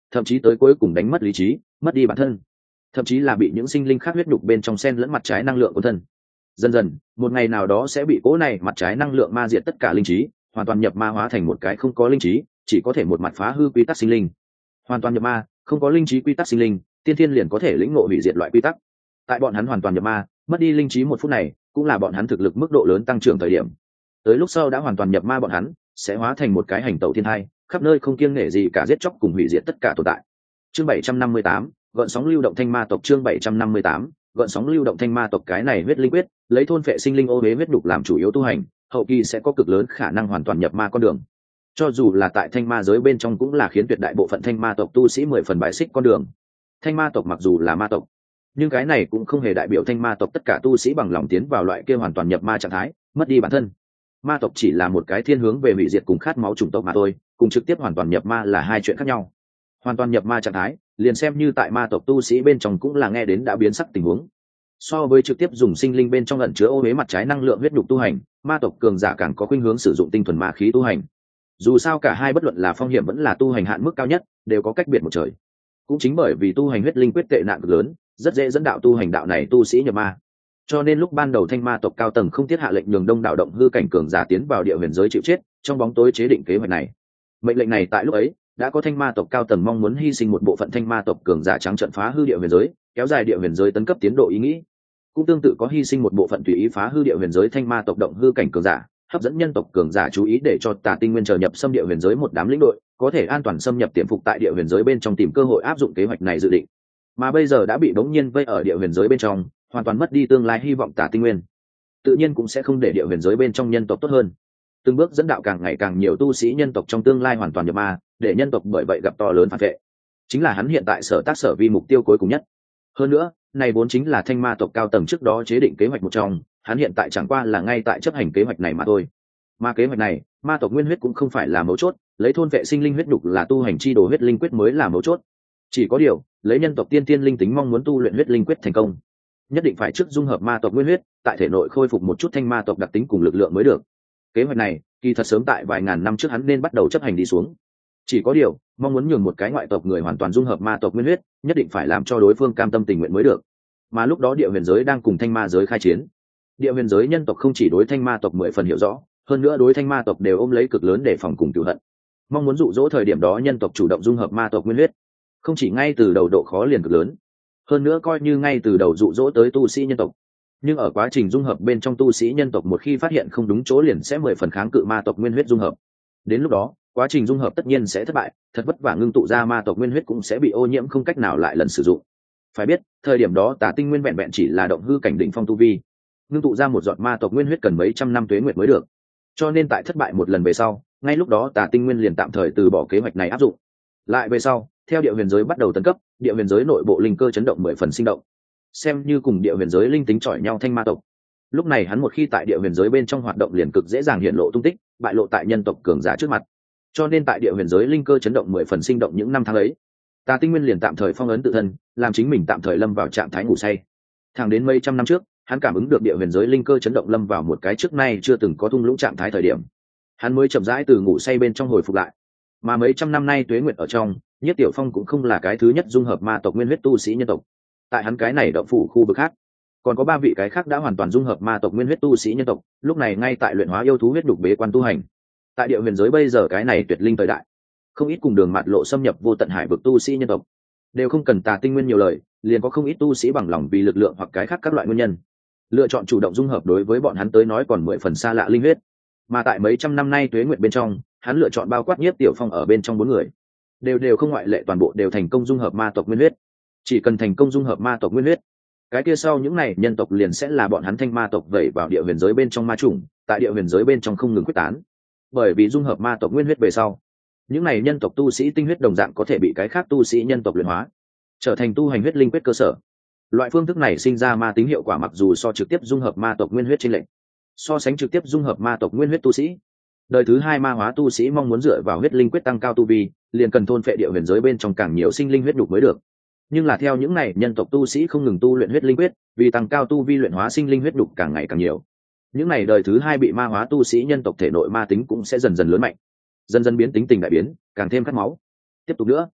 thậm chí tới cuối cùng đánh mất lý trí, mất đi bản thân, thậm chí là bị những sinh linh khác huyết nhục bên trong xen lẫn mặt trái năng lượng của thân. Dần dần, một ngày nào đó sẽ bị cỗ này mặt trái năng lượng ma diệt tất cả linh trí, hoàn toàn nhập ma hóa thành một cái không có linh trí, chỉ có thể một mặt phá hư quy tắc sinh linh. Hoàn toàn nhập ma, không có linh trí quy tắc sinh linh, tiên thiên liền có thể lĩnh ngộ hủy diệt loại quy tắc. Tại bọn hắn hoàn toàn nhập ma, mất đi linh trí một phút này, cũng là bọn hắn thực lực mức độ lớn tăng trưởng thời điểm. Tới lúc sau đã hoàn toàn nhập ma, bọn hắn sẽ hóa thành một cái hành tẩu thiên thai, khắp nơi không kiêng nể gì cả, giết chóc cùng hủy diệt tất cả tồn tại. Chương 758, gợn sóng lưu động thanh ma tộc. Chương 758, gợn sóng lưu động thanh ma tộc. Cái này huyết linh quyết, lấy thôn phệ sinh linh ô huế huyết đục làm chủ yếu tu hành, hậu kỳ sẽ có cực lớn khả năng hoàn toàn nhập ma con đường. Cho dù là tại thanh ma giới bên trong cũng là khiến tuyệt đại bộ phận thanh ma tộc tu sĩ 10 phần bại xích con đường. Thanh ma tộc mặc dù là ma tộc, nhưng cái này cũng không hề đại biểu thanh ma tộc tất cả tu sĩ bằng lòng tiến vào loại kia hoàn toàn nhập ma trạng thái, mất đi bản thân. Ma tộc chỉ là một cái thiên hướng về hủy diệt cùng khát máu chủng tộc mà thôi, cùng trực tiếp hoàn toàn nhập ma là hai chuyện khác nhau. Hoàn toàn nhập ma trạng thái, liền xem như tại ma tộc tu sĩ bên trong cũng là nghe đến đã biến sắc tình huống. So với trực tiếp dùng sinh linh bên trong ẩn chứa ô uế mặt trái năng lượng huyết nhục tu hành, ma tộc cường giả càng có khuynh hướng sử dụng tinh thuần ma khí tu hành. Dù sao cả hai bất luận là phong hiểm vẫn là tu hành hạn mức cao nhất, đều có cách biệt một trời. Cũng chính bởi vì tu hành huyết linh quyết tệ nạn cực lớn, rất dễ dẫn đạo tu hành đạo này tu sĩ nhập ma. Cho nên lúc ban đầu thanh ma tộc cao tầng không tiết hạ lệnh nhường đông đảo động hư cảnh cường giả tiến vào địa huyền giới chịu chết, trong bóng tối chế định kế hoạch này. Mệnh lệnh này tại lúc ấy đã có thanh ma tộc cao tầng mong muốn hy sinh một bộ phận thanh ma tộc cường giả trắng trận phá hư địa huyền giới, kéo dài địa huyền giới tấn cấp tiến độ ý nghĩ. Cũng tương tự có hy sinh một bộ phận tùy ý phá hư địa huyền giới thanh ma tộc động hư cảnh cường giả, hấp dẫn nhân tộc cường giả chú ý để cho Tà Tinh Nguyên chờ nhập xâm địa huyền giới một đám lĩnh đội, có thể an toàn xâm nhập tiềm phục tại địa huyền giới bên trong, tìm cơ hội áp dụng kế hoạch này dự định. Mà bây giờ đã bị bỗng nhiên vây ở địa huyền giới bên trong, hoàn toàn mất đi tương lai hy vọng Tà Tinh Nguyên, tự nhiên cũng sẽ không để địa huyền giới bên trong nhân tộc tốt hơn. Từng bước dẫn đạo càng ngày càng nhiều tu sĩ nhân tộc trong tương lai hoàn toàn nhập ma, để nhân tộc bởi vậy gặp to lớn phản vệ. Chính là hắn hiện tại sở tác sở vi mục tiêu cuối cùng nhất. Hơn nữa, này vốn chính là thanh ma tộc cao tầng trước đó chế định kế hoạch một trong, hắn hiện tại chẳng qua là ngay tại chấp hành kế hoạch này mà thôi. Mà kế hoạch này, ma tộc nguyên huyết cũng không phải là mấu chốt, lấy thôn vệ sinh linh huyết đục là tu hành chi đồ huyết linh quyết mới là mấu chốt. Chỉ có điều, lấy nhân tộc tiên tiên linh tính mong muốn tu luyện huyết linh quyết thành công, nhất định phải trước dung hợp ma tộc nguyên huyết, tại thể nội khôi phục một chút thanh ma tộc đặc tính cùng lực lượng mới được. Kế hoạch này, kỳ thật sớm tại vài ngàn năm trước hắn nên bắt đầu chấp hành đi xuống. Chỉ có điều, mong muốn nhường một cái ngoại tộc người hoàn toàn dung hợp ma tộc nguyên huyết, nhất định phải làm cho đối phương cam tâm tình nguyện mới được. Mà lúc đó địa huyền giới đang cùng thanh ma giới khai chiến. Địa huyền giới nhân tộc không chỉ đối thanh ma tộc 10 phần hiểu rõ, hơn nữa đối thanh ma tộc đều ôm lấy cực lớn để phòng cùng cửu hận. Mong muốn dụ dỗ thời điểm đó nhân tộc chủ động dung hợp ma tộc nguyên huyết, không chỉ ngay từ đầu độ khó liền cực lớn, hơn nữa coi như ngay từ đầu dụ dỗ tới tu sĩ nhân tộc, nhưng ở quá trình dung hợp bên trong tu sĩ nhân tộc một khi phát hiện không đúng chỗ liền sẽ 10 phần kháng cự ma tộc nguyên huyết dung hợp. Đến lúc đó, quá trình dung hợp tất nhiên sẽ thất bại, thật vất vả ngưng tụ ra ma tộc nguyên huyết cũng sẽ bị ô nhiễm, không cách nào lại lần sử dụng. Phải biết, thời điểm đó Tà Tinh Nguyên vẹn vẹn chỉ là động hư cảnh đỉnh phong tu vi, ngưng tụ ra một giọt ma tộc nguyên huyết cần mấy trăm năm tuế nguyệt mới được. Cho nên tại thất bại một lần về sau, ngay lúc đó Tà Tinh Nguyên liền tạm thời từ bỏ kế hoạch này áp dụng. Lại về sau, theo địa huyền giới bắt đầu tấn cấp, địa huyền giới nội bộ linh cơ chấn động 10 phần sinh động, xem như cùng địa huyền giới linh tính chọi nhau thanh ma tộc. Lúc này hắn một khi tại địa huyền giới bên trong hoạt động liền cực dễ dàng hiện lộ tung tích, bại lộ tại nhân tộc cường giả trước mặt. Cho nên tại địa huyền giới linh cơ chấn động 10 phần sinh động những năm tháng ấy, Tà Tinh Nguyên liền tạm thời phong ấn tự thân, làm chính mình tạm thời lâm vào trạng thái ngủ say. Thẳng đến mấy trăm năm trước, hắn cảm ứng được địa huyền giới linh cơ chấn động lâm vào một cái trước nay chưa từng có thung lũng trạng thái thời điểm, hắn mới chậm rãi từ ngủ say bên trong hồi phục lại. Mà mấy trăm năm nay tuế nguyệt ở trong, Nhất Tiểu Phong cũng không là cái thứ nhất dung hợp ma tộc nguyên huyết tu sĩ nhân tộc. Tại hắn cái này động phủ khu vực khác, còn có 3 vị cái khác đã hoàn toàn dung hợp ma tộc nguyên huyết tu sĩ nhân tộc, lúc này ngay tại luyện hóa yêu thú huyết đục bế quan tu hành. Tại địa huyền giới bây giờ cái này tuyệt linh thời đại, không ít cùng đường mạt lộ xâm nhập vô tận hải vực tu sĩ nhân tộc, đều không cần Tà Tinh Nguyên nhiều lời, liền có không ít tu sĩ bằng lòng vì lực lượng hoặc cái khác các loại nguyên nhân, lựa chọn chủ động dung hợp đối với bọn hắn tới nói còn 10 phần xa lạ linh huyết. Mà tại mấy trăm năm nay tuế nguyệt bên trong, hắn lựa chọn bao quát Nhiếp Tiểu Phong ở bên trong 4 người, đều không ngoại lệ toàn bộ đều thành công dung hợp ma tộc nguyên huyết. Chỉ cần thành công dung hợp ma tộc nguyên huyết, cái kia sau những này nhân tộc liền sẽ là bọn hắn thanh ma tộc vẩy vào địa huyền giới bên trong ma chủng, tại địa huyền giới bên trong không ngừng quyết tán. Bởi vì dung hợp ma tộc nguyên huyết về sau, những này nhân tộc tu sĩ tinh huyết đồng dạng có thể bị cái khác tu sĩ nhân tộc luyện hóa, trở thành tu hành huyết linh quyết cơ sở. Loại phương thức này sinh ra ma tính hiệu quả mặc dù so trực tiếp dung hợp ma tộc nguyên huyết trên lệnh, so sánh trực tiếp dung hợp ma tộc nguyên huyết tu sĩ, đời thứ 2 ma hóa tu sĩ mong muốn dựa vào huyết linh quyết tăng cao tu vi, liền cần thôn phệ địa huyền giới bên trong càng nhiều sinh linh huyết đục mới được. Nhưng là theo những này nhân tộc tu sĩ không ngừng tu luyện huyết linh quyết, vì tăng cao tu vi luyện hóa sinh linh huyết đục càng ngày càng nhiều, những này đời thứ 2 bị ma hóa tu sĩ nhân tộc thể nội ma tính cũng sẽ dần dần lớn mạnh, dần dần biến tính tình đại biến, càng thêm khát máu. Tiếp tục nữa,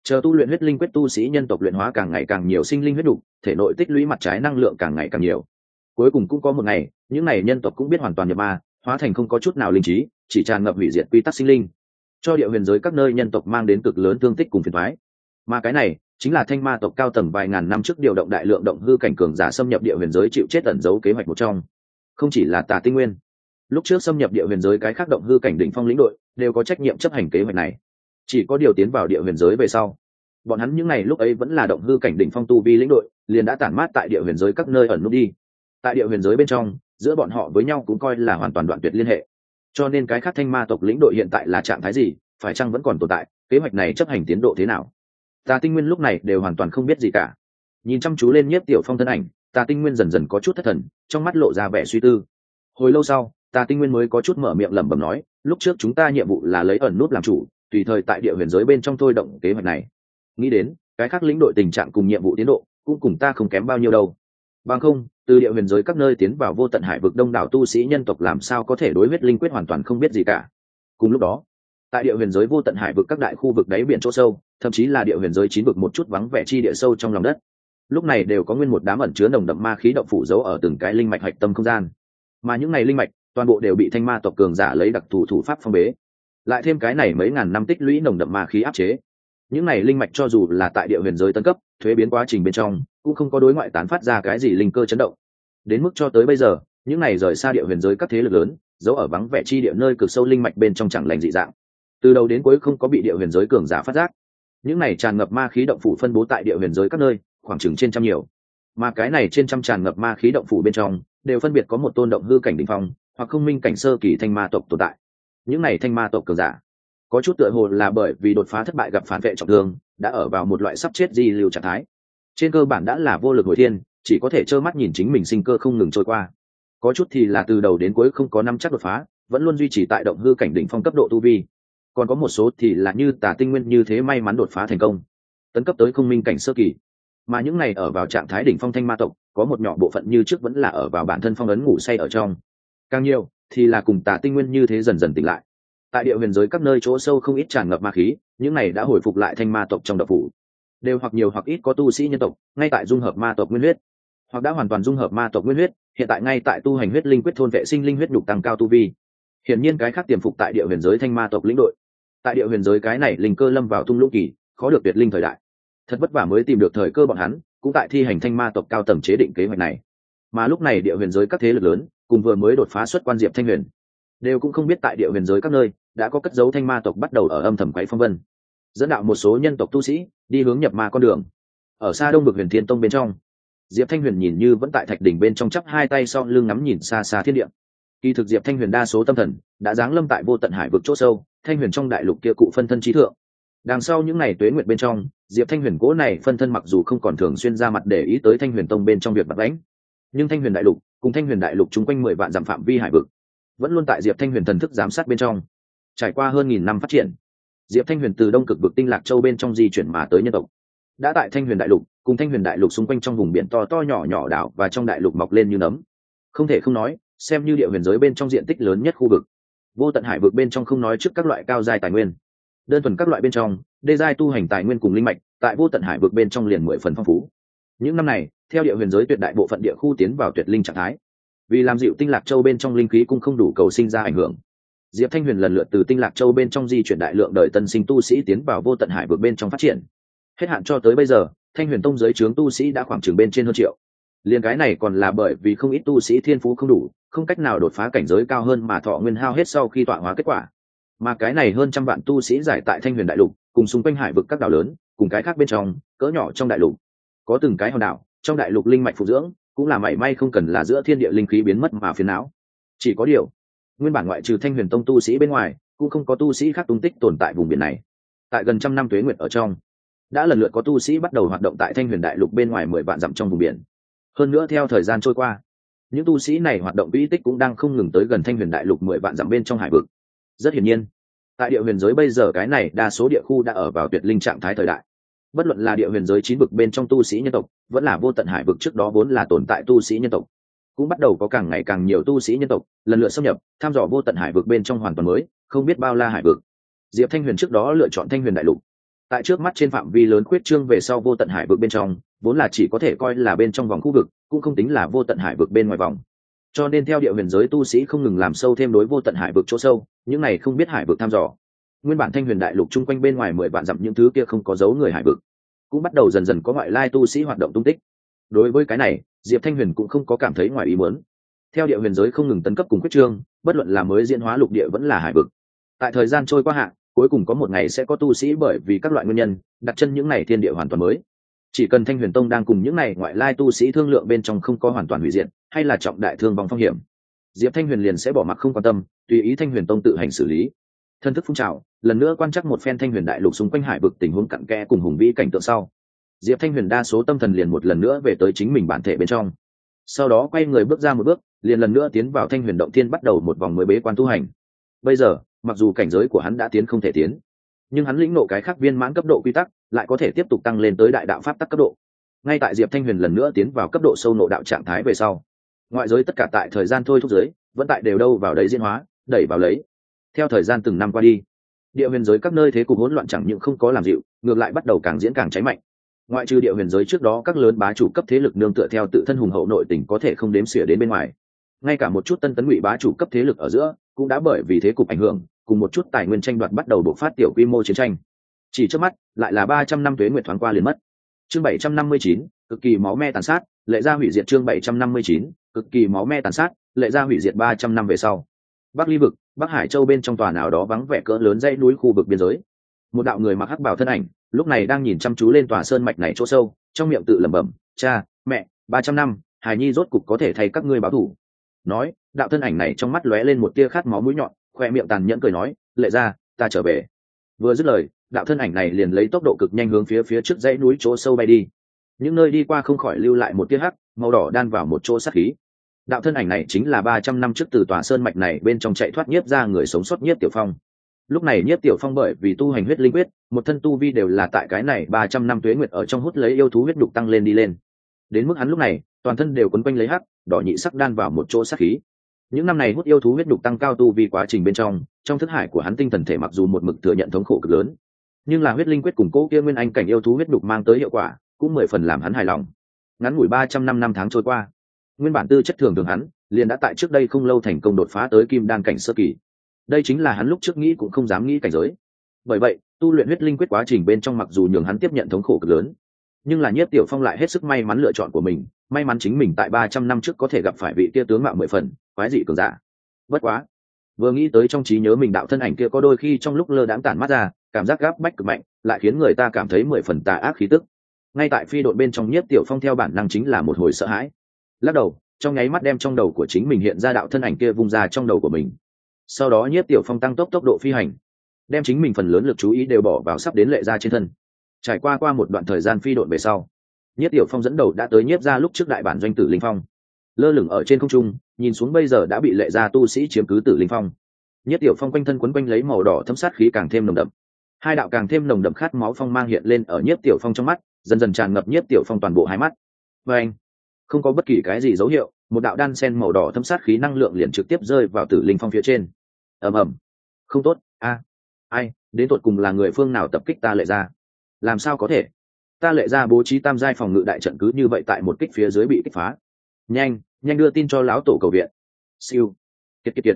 Chờ tu luyện huyết linh quyết tu sĩ nhân tộc luyện hóa càng ngày càng nhiều sinh linh huyết đục, thể nội tích lũy mặt trái năng lượng càng ngày càng nhiều. Cuối cùng cũng có một ngày, những này nhân tộc cũng biết hoàn toàn nhập ma, hóa thành không có chút nào linh trí, chỉ tràn ngập hủy diệt quy tắc sinh linh, cho địa huyền giới các nơi nhân tộc mang đến cực lớn thương tích cùng phiền toái. Mà cái này chính là thanh ma tộc cao tầng vài ngàn năm trước điều động đại lượng động hư cảnh cường giả xâm nhập địa huyền giới chịu chết ẩn giấu kế hoạch một trong. Không chỉ là Tà Tinh Nguyên, lúc trước xâm nhập địa huyền giới cái khác động hư cảnh đỉnh phong lĩnh đội đều có trách nhiệm chấp hành kế hoạch này. Chỉ có điều tiến vào địa huyền giới về sau, bọn hắn những ngày lúc ấy vẫn là động hư cảnh đỉnh phong tu vi lĩnh đội, liền đã tản mát tại địa huyền giới các nơi ẩn núp đi. Tại địa huyền giới bên trong, giữa bọn họ với nhau cũng coi là hoàn toàn đoạn tuyệt liên hệ. Cho nên cái khác thanh ma tộc lĩnh đội hiện tại là trạng thái gì, phải chăng vẫn còn tồn tại, kế hoạch này chấp hành tiến độ thế nào, Tà Tinh Nguyên lúc này đều hoàn toàn không biết gì cả. Nhìn chăm chú lên Nhiếp Tiểu Phong thân ảnh, Tà Tinh Nguyên dần dần có chút thất thần, trong mắt lộ ra vẻ suy tư. Hồi lâu sau, Tà Tinh Nguyên mới có chút mở miệng lẩm bẩm nói, lúc trước chúng ta nhiệm vụ là lấy ẩn nút làm chủ, tùy thời tại địa huyền giới bên trong thôi động kế hoạch này. Nghĩ đến cái khác lĩnh đội tình trạng cùng nhiệm vụ tiến độ cũng cùng ta không kém bao nhiêu đâu. Bằng không, từ địa huyền giới các nơi tiến vào vô tận hải vực đông đảo tu sĩ nhân tộc làm sao có thể đối huyết linh quyết hoàn toàn không biết gì cả. Cùng lúc đó, tại địa huyền giới vô tận hải vực các đại khu vực đáy biển chỗ sâu, thậm chí là địa huyền giới chín vực một chút vắng vẻ chi địa sâu trong lòng đất, lúc này đều có nguyên một đám ẩn chứa nồng đậm ma khí động phủ giấu ở từng cái linh mạch hạch tâm không gian. Mà những này linh mạch toàn bộ đều bị thanh ma tộc cường giả lấy đặc thù thủ pháp phong bế, lại thêm cái này mấy ngàn năm tích lũy nồng đậm ma khí áp chế. Những này linh mạch cho dù là tại địa huyền giới tân cấp thuế biến quá trình bên trong cũng không có đối ngoại tán phát ra cái gì linh cơ chấn động. Đến mức cho tới bây giờ, những này rời xa địa huyền giới các thế lực lớn giấu ở vắng vẻ chi địa nơi cực sâu linh mạch bên trong chẳng lành dị dạng, từ đầu đến cuối không có bị địa huyền giới cường giả phát giác. Những này tràn ngập ma khí động phủ phân bố tại địa huyền giới các nơi, khoảng chừng trên trăm nhiều. Mà cái này trên trăm tràn ngập ma khí động phủ bên trong đều phân biệt có một tôn động hư cảnh đỉnh phong hoặc không minh cảnh sơ kỳ thanh ma tộc tồn tại. Những này thanh ma tộc cường giả có chút tựa hồ là bởi vì đột phá thất bại gặp phản vệ trọng thương, đã ở vào một loại sắp chết di lưu trạng thái, trên cơ bản đã là vô lực hồi thiên, chỉ có thể trơ mắt nhìn chính mình sinh cơ không ngừng trôi qua. Có chút thì là từ đầu đến cuối không có năm chắc đột phá, vẫn luôn duy trì tại động hư cảnh đỉnh phong cấp độ tu vi. Còn có một số thì là như Tà Tinh Nguyên như thế may mắn đột phá thành công, tấn cấp tới không minh cảnh sơ kỳ. Mà những này ở vào trạng thái đỉnh phong thanh ma tộc, có một nhỏ bộ phận như trước vẫn là ở vào bản thân phong ấn ngủ say ở trong. Càng nhiều thì là cùng Tà Tinh Nguyên như thế dần dần tỉnh lại. Tại địa huyền giới các nơi chỗ sâu không ít tràn ngập ma khí, những này đã hồi phục lại thanh ma tộc trong độc phủ, đều hoặc nhiều hoặc ít có tu sĩ nhân tộc ngay tại dung hợp ma tộc nguyên huyết, hoặc đã hoàn toàn dung hợp ma tộc nguyên huyết, hiện tại ngay tại tu hành huyết linh quyết thôn vệ sinh linh huyết nhục tăng cao tu vi. Hiển nhiên cái khác tiềm phục tại địa huyền giới thanh ma tộc lĩnh đội, tại địa huyền giới cái này linh cơ lâm vào thung lũng kỳ, khó được tuyệt linh thời đại, thật vất vả mới tìm được thời cơ, bọn hắn cũng tại thi hành thanh ma tộc cao tầng chế định kế hoạch này. Mà lúc này địa huyền giới các thế lực lớn cùng vừa mới đột phá xuất quan Diệp Thanh Huyền đều cũng không biết tại địa huyền giới các nơi đã có cất dấu thanh ma tộc bắt đầu ở âm thầm quấy phong vân, dẫn đạo một số nhân tộc tu sĩ đi hướng nhập ma con đường. Ở xa đông vực Huyền Thiên Tông bên trong, Diệp Thanh Huyền nhìn như vẫn tại thạch đỉnh bên trong chắp hai tay sau lưng ngắm nhìn xa xa thiên địa. Kỳ thực Diệp Thanh Huyền đa số tâm thần đã giáng lâm tại vô tận hải vực chỗ sâu, Thanh Huyền trong đại lục kia cụ phân thân trí thượng. Đằng sau những ngày tuế nguyệt bên trong, Diệp Thanh Huyền cố này phân thân mặc dù không còn thường xuyên ra mặt để ý tới Thanh Huyền Tông bên trong việc bạc lãnh, nhưng Thanh Huyền đại lục cùng Thanh Huyền đại lục chung quanh 10 vạn dặm phạm vi hải vực vẫn luôn tại Diệp Thanh Huyền thần thức giám sát bên trong. Trải qua hơn 1000 năm phát triển, Diệp Thanh Huyền từ đông cực vực Tinh Lạc Châu bên trong di chuyển mà tới nhân tộc, đã tại Thanh Huyền đại lục cùng Thanh Huyền đại lục xung quanh trong vùng biển to to nhỏ nhỏ đảo và trong đại lục mọc lên như nấm. Không thể không nói, xem như địa huyền giới bên trong diện tích lớn nhất khu vực. Vô tận hải vực bên trong không nói trước các loại cao giai tài nguyên, đơn thuần các loại bên trong đê giai tu hành tài nguyên cùng linh mạch tại vô tận hải vực bên trong liền 10 phần phong phú. Những năm này, theo địa huyền giới tuyệt đại bộ phận địa khu tiến vào tuyệt linh trạng thái, vì làm dịu Tinh Lạc Châu bên trong linh khí cũng không đủ cầu sinh ra ảnh hưởng, Diệp Thanh Huyền lần lượt từ Tinh Lạc Châu bên trong di chuyển đại lượng đời tân sinh tu sĩ tiến vào vô tận hải vực bên trong phát triển. Hết hạn cho tới bây giờ, Thanh Huyền Tông giới trướng tu sĩ đã khoảng chừng bên trên hơn triệu. Liên cái này còn là bởi vì không ít tu sĩ thiên phú không đủ, không cách nào đột phá cảnh giới cao hơn mà thọ nguyên hao hết sau khi tọa hóa kết quả. Mà cái này hơn trăm vạn tu sĩ giải tại Thanh Huyền đại lục, cùng xung quanh hải vực các đảo lớn, cùng cái khác bên trong, cỡ nhỏ trong đại lục, có từng cái hòn đảo, trong đại lục linh mạch phụ dưỡng, cũng là mảy may không cần là giữa thiên địa linh khí biến mất mà phiền não. Chỉ có điều, nguyên bản ngoại trừ Thanh Huyền Tông tu sĩ bên ngoài, cũng không có tu sĩ khác tung tích tồn tại vùng biển này. Tại gần trăm năm tuế nguyệt ở trong, đã lần lượt có tu sĩ bắt đầu hoạt động tại Thanh Huyền đại lục bên ngoài 10 vạn dặm trong vùng biển. Hơn nữa theo thời gian trôi qua, những tu sĩ này hoạt động vĩ tích cũng đang không ngừng tới gần Thanh Huyền đại lục 10 vạn dặm bên trong hải vực. Rất hiển nhiên, tại địa huyền giới bây giờ cái này đa số địa khu đã ở vào tuyệt linh trạng thái thời đại. Bất luận là địa huyền giới 9 vực bên trong tu sĩ nhân tộc, vẫn là vô tận hải vực trước đó vốn là tồn tại tu sĩ nhân tộc, cũng bắt đầu có càng ngày càng nhiều tu sĩ nhân tộc lần lượt xâm nhập tham dò vô tận hải vực bên trong hoàn toàn mới không biết bao la hải vực. Diệp Thanh Huyền trước đó lựa chọn Thanh Huyền đại lục, tại trước mắt trên phạm vi lớn khuyết trương về sau vô tận hải vực bên trong vốn là chỉ có thể coi là bên trong vòng khu vực, cũng không tính là vô tận hải vực bên ngoài vòng. Cho nên theo địa huyền giới tu sĩ không ngừng làm sâu thêm đối vô tận hải vực chỗ sâu, những này không biết hải vực thăm dò. Nguyên bản Thanh Huyền đại lục chung quanh bên ngoài 10 vạn dặm những thứ kia không có dấu người hải vực, cũng bắt đầu dần dần có ngoại lai tu sĩ hoạt động tung tích. Đối với cái này, Diệp Thanh Huyền cũng không có cảm thấy ngoài ý muốn. Theo địa huyền giới không ngừng tấn cấp cùng quyết trương, bất luận là mới diễn hóa lục địa vẫn là hải vực. Tại thời gian trôi qua hạ, cuối cùng có một ngày sẽ có tu sĩ bởi vì các loại nguyên nhân đặt chân những này thiên địa hoàn toàn mới. Chỉ cần Thanh Huyền Tông đang cùng những này ngoại lai tu sĩ thương lượng bên trong không có hoàn toàn hủy diệt, hay là trọng đại thương vong phong hiểm, Diệp Thanh Huyền liền sẽ bỏ mặc không quan tâm, tùy ý Thanh Huyền Tông tự hành xử lý. Thân thức phun trào, lần nữa quan trắc một phen Thanh Huyền đại lục xung quanh hải vực tình huống cặn kẽ cùng hùng vĩ cảnh tượng sau, Diệp Thanh Huyền đa số tâm thần liền một lần nữa về tới chính mình bản thể bên trong. Sau đó quay người bước ra một bước, liền lần nữa tiến vào Thanh Huyền động thiên bắt đầu một vòng mới bế quan tu hành. Bây giờ, mặc dù cảnh giới của hắn đã tiến không thể tiến, nhưng hắn lĩnh ngộ cái khác viên mãn cấp độ quy tắc lại có thể tiếp tục tăng lên tới đại đạo pháp tắc cấp độ. Ngay tại Diệp Thanh Huyền lần nữa tiến vào cấp độ sâu nộ đạo trạng thái về sau, ngoại giới tất cả tại thời gian thôi thúc giới vẫn tại đều đâu vào đấy diễn hóa, đẩy vào lấy. Theo thời gian từng năm qua đi, địa huyền giới các nơi thế cục hỗn loạn chẳng những không có làm dịu, ngược lại bắt đầu càng diễn càng cháy mạnh. Ngoại trừ địa huyền giới trước đó các lớn bá chủ cấp thế lực nương tựa theo tự thân hùng hậu nội tình có thể không đếm xỉa đến bên ngoài, ngay cả một chút tân tấn ngụy bá chủ cấp thế lực ở giữa cũng đã bởi vì thế cục ảnh hưởng, cùng một chút tài nguyên tranh đoạt bắt đầu bộc phát tiểu quy mô chiến tranh. Chỉ trước mắt lại là 300 năm tuế nguyệt thoáng qua liền mất. Chương 759, cực kỳ máu me tàn sát, lệ ra hủy diệt. Chương 759, cực kỳ máu me tàn sát, lệ ra hủy diệt. 300 năm về sau, Bắc Ly vực, Bắc Hải Châu bên trong tòa nào đó vắng vẻ cỡ lớn dãy núi khu vực biên giới, một đạo người mặc hắc bào thân ảnh lúc này đang nhìn chăm chú lên tòa sơn mạch này chỗ sâu, trong miệng tự lẩm bẩm: cha, mẹ, 300 năm, hài nhi rốt cục có thể thay các ngươi báo thù. Nói, đạo thân ảnh này trong mắt lóe lên một tia khát máu mũi nhọn, khoe miệng tàn nhẫn cười nói: lệ ra, ta trở về. Vừa dứt lời, đạo thân ảnh này liền lấy tốc độ cực nhanh hướng phía trước dãy núi chỗ sâu bay đi. Những nơi đi qua không khỏi lưu lại một tia hắc màu đỏ đan vào một chỗ sát khí. Đạo thân ảnh này chính là 300 năm trước từ tòa sơn mạch này bên trong chạy thoát Nhiếp ra người sống sót Nhiếp Tiểu Phong. Lúc này Nhiếp Tiểu Phong bởi vì tu hành huyết linh quyết, một thân tu vi đều là tại cái này 300 năm tuế nguyệt ở trong hút lấy yêu thú huyết đục tăng lên đi lên. Đến mức hắn lúc này, toàn thân đều quấn quanh lấy hắc, đỏ nhị sắc đan vào một chỗ sát khí. Những năm này hút yêu thú huyết đục tăng cao tu vi quá trình bên trong thức hải của hắn tinh thần thể mặc dù một mực thừa nhận thống khổ cực lớn, nhưng là huyết linh quyết cùng cố kia nguyên anh cảnh yêu thú huyết đục mang tới hiệu quả, cũng 10 phần làm hắn hài lòng. Ngắn ngủi 300 năm tháng trôi qua, nguyên bản tư chất thường thường hắn liền đã tại trước đây không lâu thành công đột phá tới kim đan cảnh sơ kỳ. Đây chính là hắn lúc trước nghĩ cũng không dám nghĩ cảnh giới. Bởi vậy, tu luyện huyết linh quyết quá trình bên trong mặc dù nhường hắn tiếp nhận thống khổ cực lớn, nhưng là Nhiếp Tiểu Phong lại hết sức may mắn lựa chọn của mình, may mắn chính mình tại 300 năm trước có thể gặp phải vị kia tướng mạo 10 phần quái dị cường giả. Bất quá, vừa nghĩ tới trong trí nhớ mình đạo thân ảnh kia có đôi khi trong lúc lơ đãng tản mắt ra, cảm giác gáp bách cực mạnh, lại khiến người ta cảm thấy 10 phần tà ác khí tức. Ngay tại phi độn bên trong, Nhiếp Tiểu Phong theo bản năng chính là một hồi sợ hãi. Lắc đầu, trong nháy mắt đem trong đầu của chính mình hiện ra đạo thân ảnh kia vung ra trong đầu của mình. Sau đó Nhiếp Tiểu Phong tăng tốc độ phi hành, đem chính mình phần lớn lực chú ý đều bỏ vào sắp đến lệ gia trên thân. Trải qua một đoạn thời gian phi độn về sau, Nhiếp Tiểu Phong dẫn đầu đã tới Nhiếp gia lúc trước đại bản doanh Tử Linh Phong. Lơ lửng ở trên không trung, nhìn xuống bây giờ đã bị lệ gia tu sĩ chiếm cứ Tử Linh Phong. Nhiếp Tiểu Phong quanh thân quấn quanh lấy màu đỏ thấm sát khí càng thêm nồng đậm. Hai đạo càng thêm nồng đậm khát máu phong mang hiện lên ở Nhiếp Tiểu Phong trong mắt, dần dần tràn ngập Nhiếp Tiểu Phong toàn bộ hai mắt. Và anh, không có bất kỳ cái gì dấu hiệu, một đạo đan sen màu đỏ thấm sát khí năng lượng liền trực tiếp rơi vào Tử Linh Phong phía trên. Ầm ầm. Không tốt, ai, đến tột cùng là người phương nào tập kích ta lệ gia? Làm sao có thể? Ta lệ gia bố trí tam giai phòng ngự đại trận cứ như vậy tại một kích phía dưới bị kích phá. Nhanh đưa tin cho lão tổ cầu viện. Siêu. Kiệt,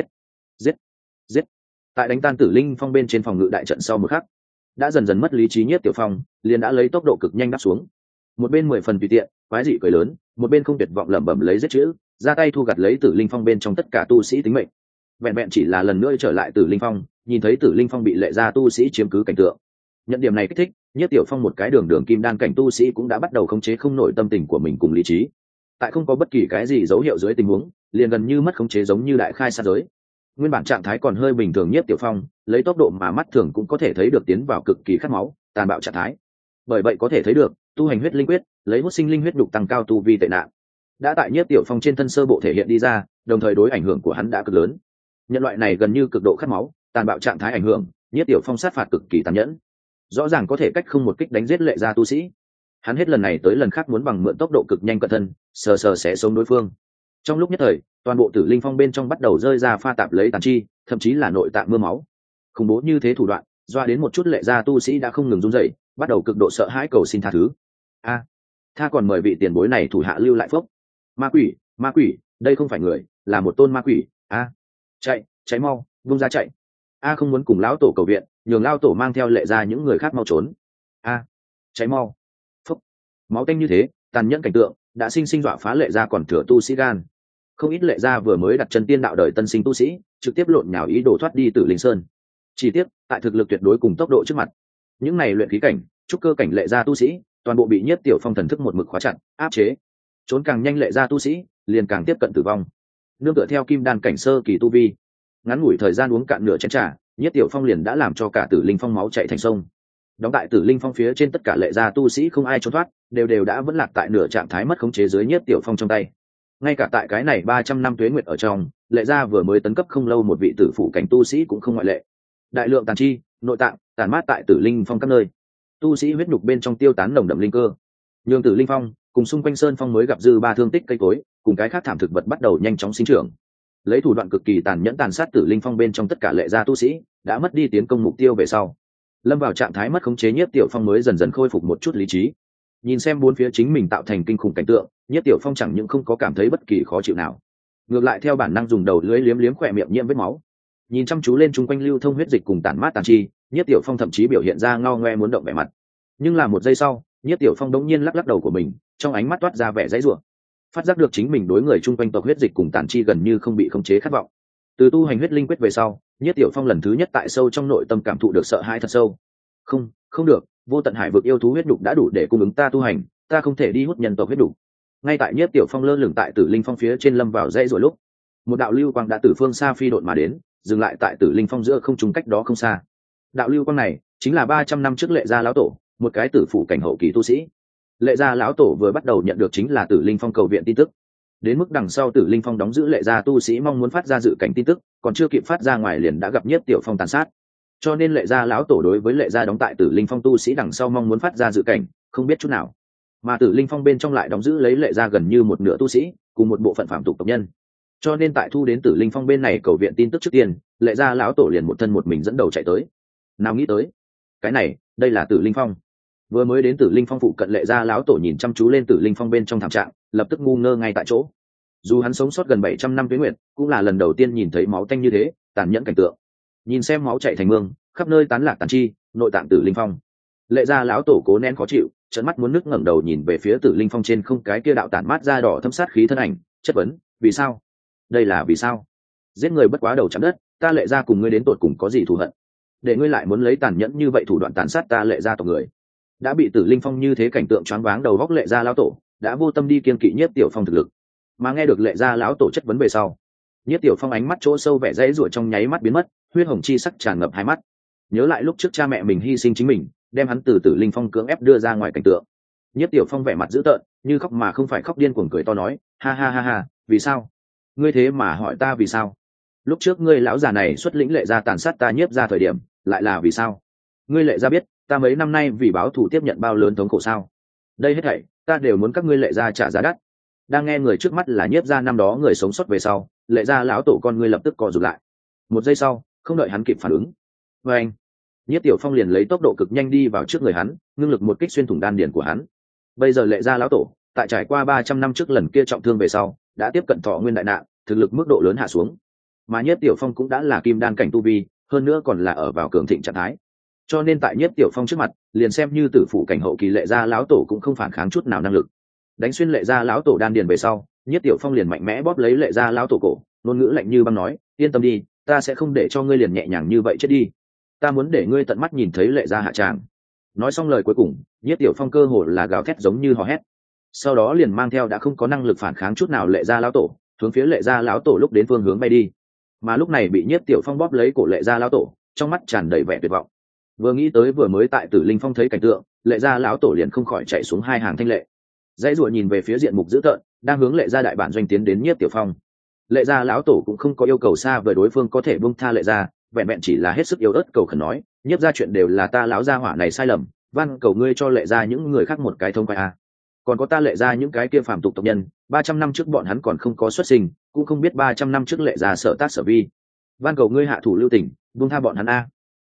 giết. Tại đánh tan Tử Linh Phong bên trên phòng ngự đại trận sau một khắc, đã dần dần mất lý trí Nhiếp Tiểu Phong, liền đã lấy tốc độ cực nhanh đáp xuống. Một bên 10 phần tùy tiện, quái dị cười lớn, một bên không tuyệt vọng lẩm bẩm lấy giết chữ, ra tay thu gặt lấy Tử Linh Phong bên trong tất cả tu sĩ tính mệnh. Vẹn chỉ là lần nữa trở lại Tử Linh Phong, nhìn thấy Tử Linh Phong bị lệ gia tu sĩ chiếm cứ cảnh tượng. Nhận điểm này kích thích, Nhiếp Tiểu Phong một cái đường kim đan cảnh tu sĩ cũng đã bắt đầu khống chế không nổi tâm tình của mình cùng lý trí. Tại không có bất kỳ cái gì dấu hiệu dưới tình huống, liền gần như mất khống chế giống như đại khai sát giới. Nguyên bản trạng thái còn hơi bình thường Nhiếp Tiểu Phong, lấy tốc độ mà mắt thường cũng có thể thấy được tiến vào cực kỳ khát máu, tàn bạo trạng thái. Bởi vậy có thể thấy được, tu hành huyết linh quyết, lấy hút sinh linh huyết đục tăng cao tu vi tệ nạn, đã tại Nhiếp Tiểu Phong trên thân sơ bộ thể hiện đi ra, đồng thời đối ảnh hưởng của hắn đã cực lớn. Nhân loại này gần như cực độ khát máu, tàn bạo trạng thái ảnh hưởng, Nhiếp Tiểu Phong sát phạt cực kỳ tàn nhẫn, rõ ràng có thể cách không một kích đánh giết lệ gia tu sĩ. Hắn hết lần này tới lần khác muốn bằng mượn tốc độ cực nhanh cận thân, sờ sẽ sống đối phương. Trong lúc nhất thời, toàn bộ Tử Linh Phong bên trong bắt đầu rơi ra pha tạp lấy tàn chi, thậm chí là nội tạng mưa máu. Khủng bố như thế thủ đoạn, doa đến một chút lệ gia tu sĩ đã không ngừng run rẩy, bắt đầu cực độ sợ hãi cầu xin tha thứ. A, tha còn mời vị tiền bối này thủ hạ lưu lại phốc. Ma quỷ, đây không phải người, là một tôn ma quỷ. A, chạy, cháy mau, vung ra chạy. A không muốn cùng lão tổ cầu viện, nhường lão tổ mang theo lệ gia những người khác mau trốn. A, cháy mau. Phốc. Máu tanh như thế, tàn nhẫn cảnh tượng đã sinh sinh dọa phá lệ gia còn thừa tu sĩ gan. Không ít lệ gia vừa mới đặt chân tiên đạo đời tân sinh tu sĩ, trực tiếp lộn nhào ý đồ thoát đi Tử Linh Sơn. Chỉ tiếc, tại thực lực tuyệt đối cùng tốc độ trước mặt, những này luyện khí cảnh, trúc cơ cảnh lệ gia tu sĩ, toàn bộ bị Nhiếp Tiểu Phong thần thức một mực khóa chặt, áp chế. Trốn càng nhanh lệ gia tu sĩ, liền càng tiếp cận tử vong. Nương tựa theo kim đan cảnh sơ kỳ tu vi, ngắn ngủi thời gian uống cạn nửa chén trà, Nhiếp Tiểu Phong liền đã làm cho cả Tử Linh Phong máu chảy thành sông. Đóng tại Tử Linh Phong phía trên tất cả lệ gia tu sĩ không ai trốn thoát, đều đã vẫn lạc tại nửa trạng thái mất khống chế dưới Nhiếp Tiểu Phong trong tay. Ngay cả tại cái này 300 năm tuế nguyệt ở trong, lệ gia vừa mới tấn cấp không lâu một vị tử phụ cảnh tu sĩ cũng không ngoại lệ. Đại lượng tàn chi, nội tạng, tàn mát tại Tử Linh Phong các nơi. Tu sĩ huyết nhục bên trong tiêu tán nồng đậm linh cơ. Nhường Tử Linh Phong cùng xung quanh sơn phong mới gặp dư ba thương tích cây cối, cùng cái khác thảm thực vật bắt đầu nhanh chóng sinh trưởng. Lấy thủ đoạn cực kỳ tàn nhẫn tàn sát Tử Linh Phong bên trong tất cả lệ gia tu sĩ, đã mất đi tiến công mục tiêu về sau, lâm vào trạng thái mất khống chế Nhiếp Tiểu Phong mới dần dần khôi phục một chút lý trí. Nhìn xem bốn phía chính mình tạo thành kinh khủng cảnh tượng, Nhiếp Tiểu Phong chẳng những không có cảm thấy bất kỳ khó chịu nào, ngược lại theo bản năng dùng đầu lưỡi liếm liếm khỏe miệng nhiễm vết máu, nhìn chăm chú lên chung quanh lưu thông huyết dịch cùng tản mát tàn chi. Nhiếp Tiểu Phong thậm chí biểu hiện ra ngao ngoe muốn động vẻ mặt. Nhưng là một giây sau, Nhiếp Tiểu Phong đống nhiên lắc lắc đầu của mình, trong ánh mắt toát ra vẻ dãy rủa, phát giác được chính mình đối người chung quanh tộc huyết dịch cùng tàn chi gần như không bị khống chế khát vọng. Từ tu hành huyết linh quyết về sau, Nhiếp Tiểu Phong lần thứ nhất tại sâu trong nội tâm cảm thụ được sợ hãi thật sâu. Không được, vô tận hải vực yêu thú huyết đục đã đủ để cung ứng ta tu hành, ta không thể đi hút nhân tộc huyết đục. Ngay tại Nhiếp Tiểu Phong lơ lửng tại Tử Linh Phong phía trên lâm vào dãy rồi lúc, một đạo lưu quang đã từ phương xa phi độn mà đến, dừng lại tại Tử Linh Phong giữa không trung cách đó không xa. Đạo lưu quang này chính là 300 năm trước lệ gia lão tổ, một cái tử phụ cảnh hậu kỳ tu sĩ. Lệ gia lão tổ vừa bắt đầu nhận được chính là Tử Linh Phong cầu viện tin tức. Đến mức đằng sau Tử Linh Phong đóng giữ lệ gia tu sĩ mong muốn phát ra dự cảnh tin tức, còn chưa kịp phát ra ngoài liền đã gặp Nhiếp Tiểu Phong tàn sát. Cho nên lệ gia lão tổ đối với lệ gia đóng tại Tử Linh Phong tu sĩ đằng sau mong muốn phát ra dự cảnh, không biết chút nào. Mà Tử Linh Phong bên trong lại đóng giữ lấy lệ gia gần như một nửa tu sĩ, cùng một bộ phận phạm tục tộc nhân. Cho nên tại thu đến Tử Linh Phong bên này cầu viện tin tức trước tiên, lệ gia lão tổ liền một thân một mình dẫn đầu chạy tới. Nào nghĩ tới, cái này, đây là Tử Linh Phong. Vừa mới đến Tử Linh Phong phụ cận lệ gia lão tổ nhìn chăm chú lên Tử Linh Phong bên trong thảm trạng, lập tức ngu ngơ ngay tại chỗ. Dù hắn sống sót gần 700 năm tuế nguyệt, cũng là lần đầu tiên nhìn thấy máu tanh như thế, tàn nhẫn cảnh tượng. Nhìn xem máu chảy thành mương, khắp nơi tán lạc tàn chi, nội tạng Tử Linh Phong. Lệ gia lão tổ cố nén khó chịu, trợn mắt muốn nước ngẩng đầu nhìn về phía Tử Linh Phong trên không cái kia đạo tản mát ra đỏ thâm sát khí thân ảnh, chất vấn, vì sao? Đây là vì sao? Giết người bất quá đầu chạm đất, ta lệ gia cùng ngươi đến tột cùng có gì thù hận? Để ngươi lại muốn lấy tàn nhẫn như vậy thủ đoạn tàn sát ta lệ gia tộc người. Đã bị Tử Linh Phong như thế cảnh tượng choáng váng đầu góc lệ gia lão tổ, đã vô tâm đi kiêng kỵ Nhiếp Tiểu Phong thực lực. Mà nghe được lệ gia lão tổ chất vấn về sau, Nhiếp Tiểu Phong ánh mắt chỗ sâu vẻ dãy rủa trong nháy mắt biến mất, huyết hồng chi sắc tràn ngập hai mắt. Nhớ lại lúc trước cha mẹ mình hy sinh chính mình, đem hắn từ Tử Linh Phong cưỡng ép đưa ra ngoài cảnh tượng. Nhiếp Tiểu Phong vẻ mặt dữ tợn, như khóc mà không phải khóc, điên cuồng cười to nói, ha ha ha ha, vì sao? Ngươi thế mà hỏi ta vì sao? Lúc trước ngươi lão già này xuất lĩnh lệ gia tàn sát ta Nhiếp gia thời điểm, lại là vì sao? Ngươi lệ gia biết ta mấy năm nay vì báo thù tiếp nhận bao lớn thống khổ sao? Đây hết thảy ta đều muốn các ngươi lệ gia trả giá đắt. Đang nghe người trước mắt là Nhiếp gia năm đó người sống sót về sau, lệ gia lão tổ con ngươi lập tức co rụt lại. Một giây sau, không đợi hắn kịp phản ứng, với anh, Nhiếp Tiểu Phong liền lấy tốc độ cực nhanh đi vào trước người hắn, ngưng lực một kích xuyên thủng đan điền của hắn. Bây giờ lệ gia lão tổ, tại trải qua 300 năm trước lần kia trọng thương về sau, đã tiếp cận thọ nguyên đại nạn, thực lực mức độ lớn hạ xuống. Mà Nhiếp Tiểu Phong cũng đã là kim đan cảnh tu vi, hơn nữa còn là ở vào cường thịnh trạng thái. Cho nên tại Nhiếp Tiểu Phong trước mặt, liền xem như tử phụ cảnh hậu kỳ lệ gia lão tổ cũng không phản kháng chút nào năng lực. Đánh xuyên lệ gia lão tổ đan điền về sau, Nhiếp Tiểu Phong liền mạnh mẽ bóp lấy lệ gia lão tổ cổ, ngôn ngữ lạnh như băng nói, yên tâm đi, ta sẽ không để cho ngươi liền nhẹ nhàng như vậy chết đi. Ta muốn để ngươi tận mắt nhìn thấy lệ gia hạ tràng. Nói xong lời cuối cùng, Nhiếp Tiểu Phong cơ hồ là gào thét giống như hò hét. Sau đó liền mang theo đã không có năng lực phản kháng chút nào lệ gia lão tổ, hướng phía lệ gia lão tổ lúc đến phương hướng bay đi. Mà lúc này bị Nhiếp Tiểu Phong bóp lấy cổ lệ gia lão tổ, trong mắt tràn đầy vẻ tuyệt vọng. Vừa nghĩ tới vừa mới tại Tử Linh Phong thấy cảnh tượng, lệ gia lão tổ liền không khỏi chạy xuống hai hàng thanh lệ. Dãy rủa nhìn về phía diện mục dữ tợn, đang hướng lệ gia đại bản doanh tiến đến Nhiếp Tiểu Phong. Lệ gia lão tổ cũng không có yêu cầu xa vời đối phương có thể buông tha lệ gia, vẹn vẹn chỉ là hết sức yếu ớt cầu khẩn nói, Nhiếp gia chuyện đều là ta lão gia hỏa này sai lầm, van cầu ngươi cho lệ gia những người khác một cái thông khoái a. Còn có ta lệ gia những cái kia phàm tục tộc nhân, 300 năm trước bọn hắn còn không có xuất sinh, cũng không biết 300 năm trước lệ gia sở tác sở vi, van cầu ngươi hạ thủ lưu tình, buông tha bọn hắn a.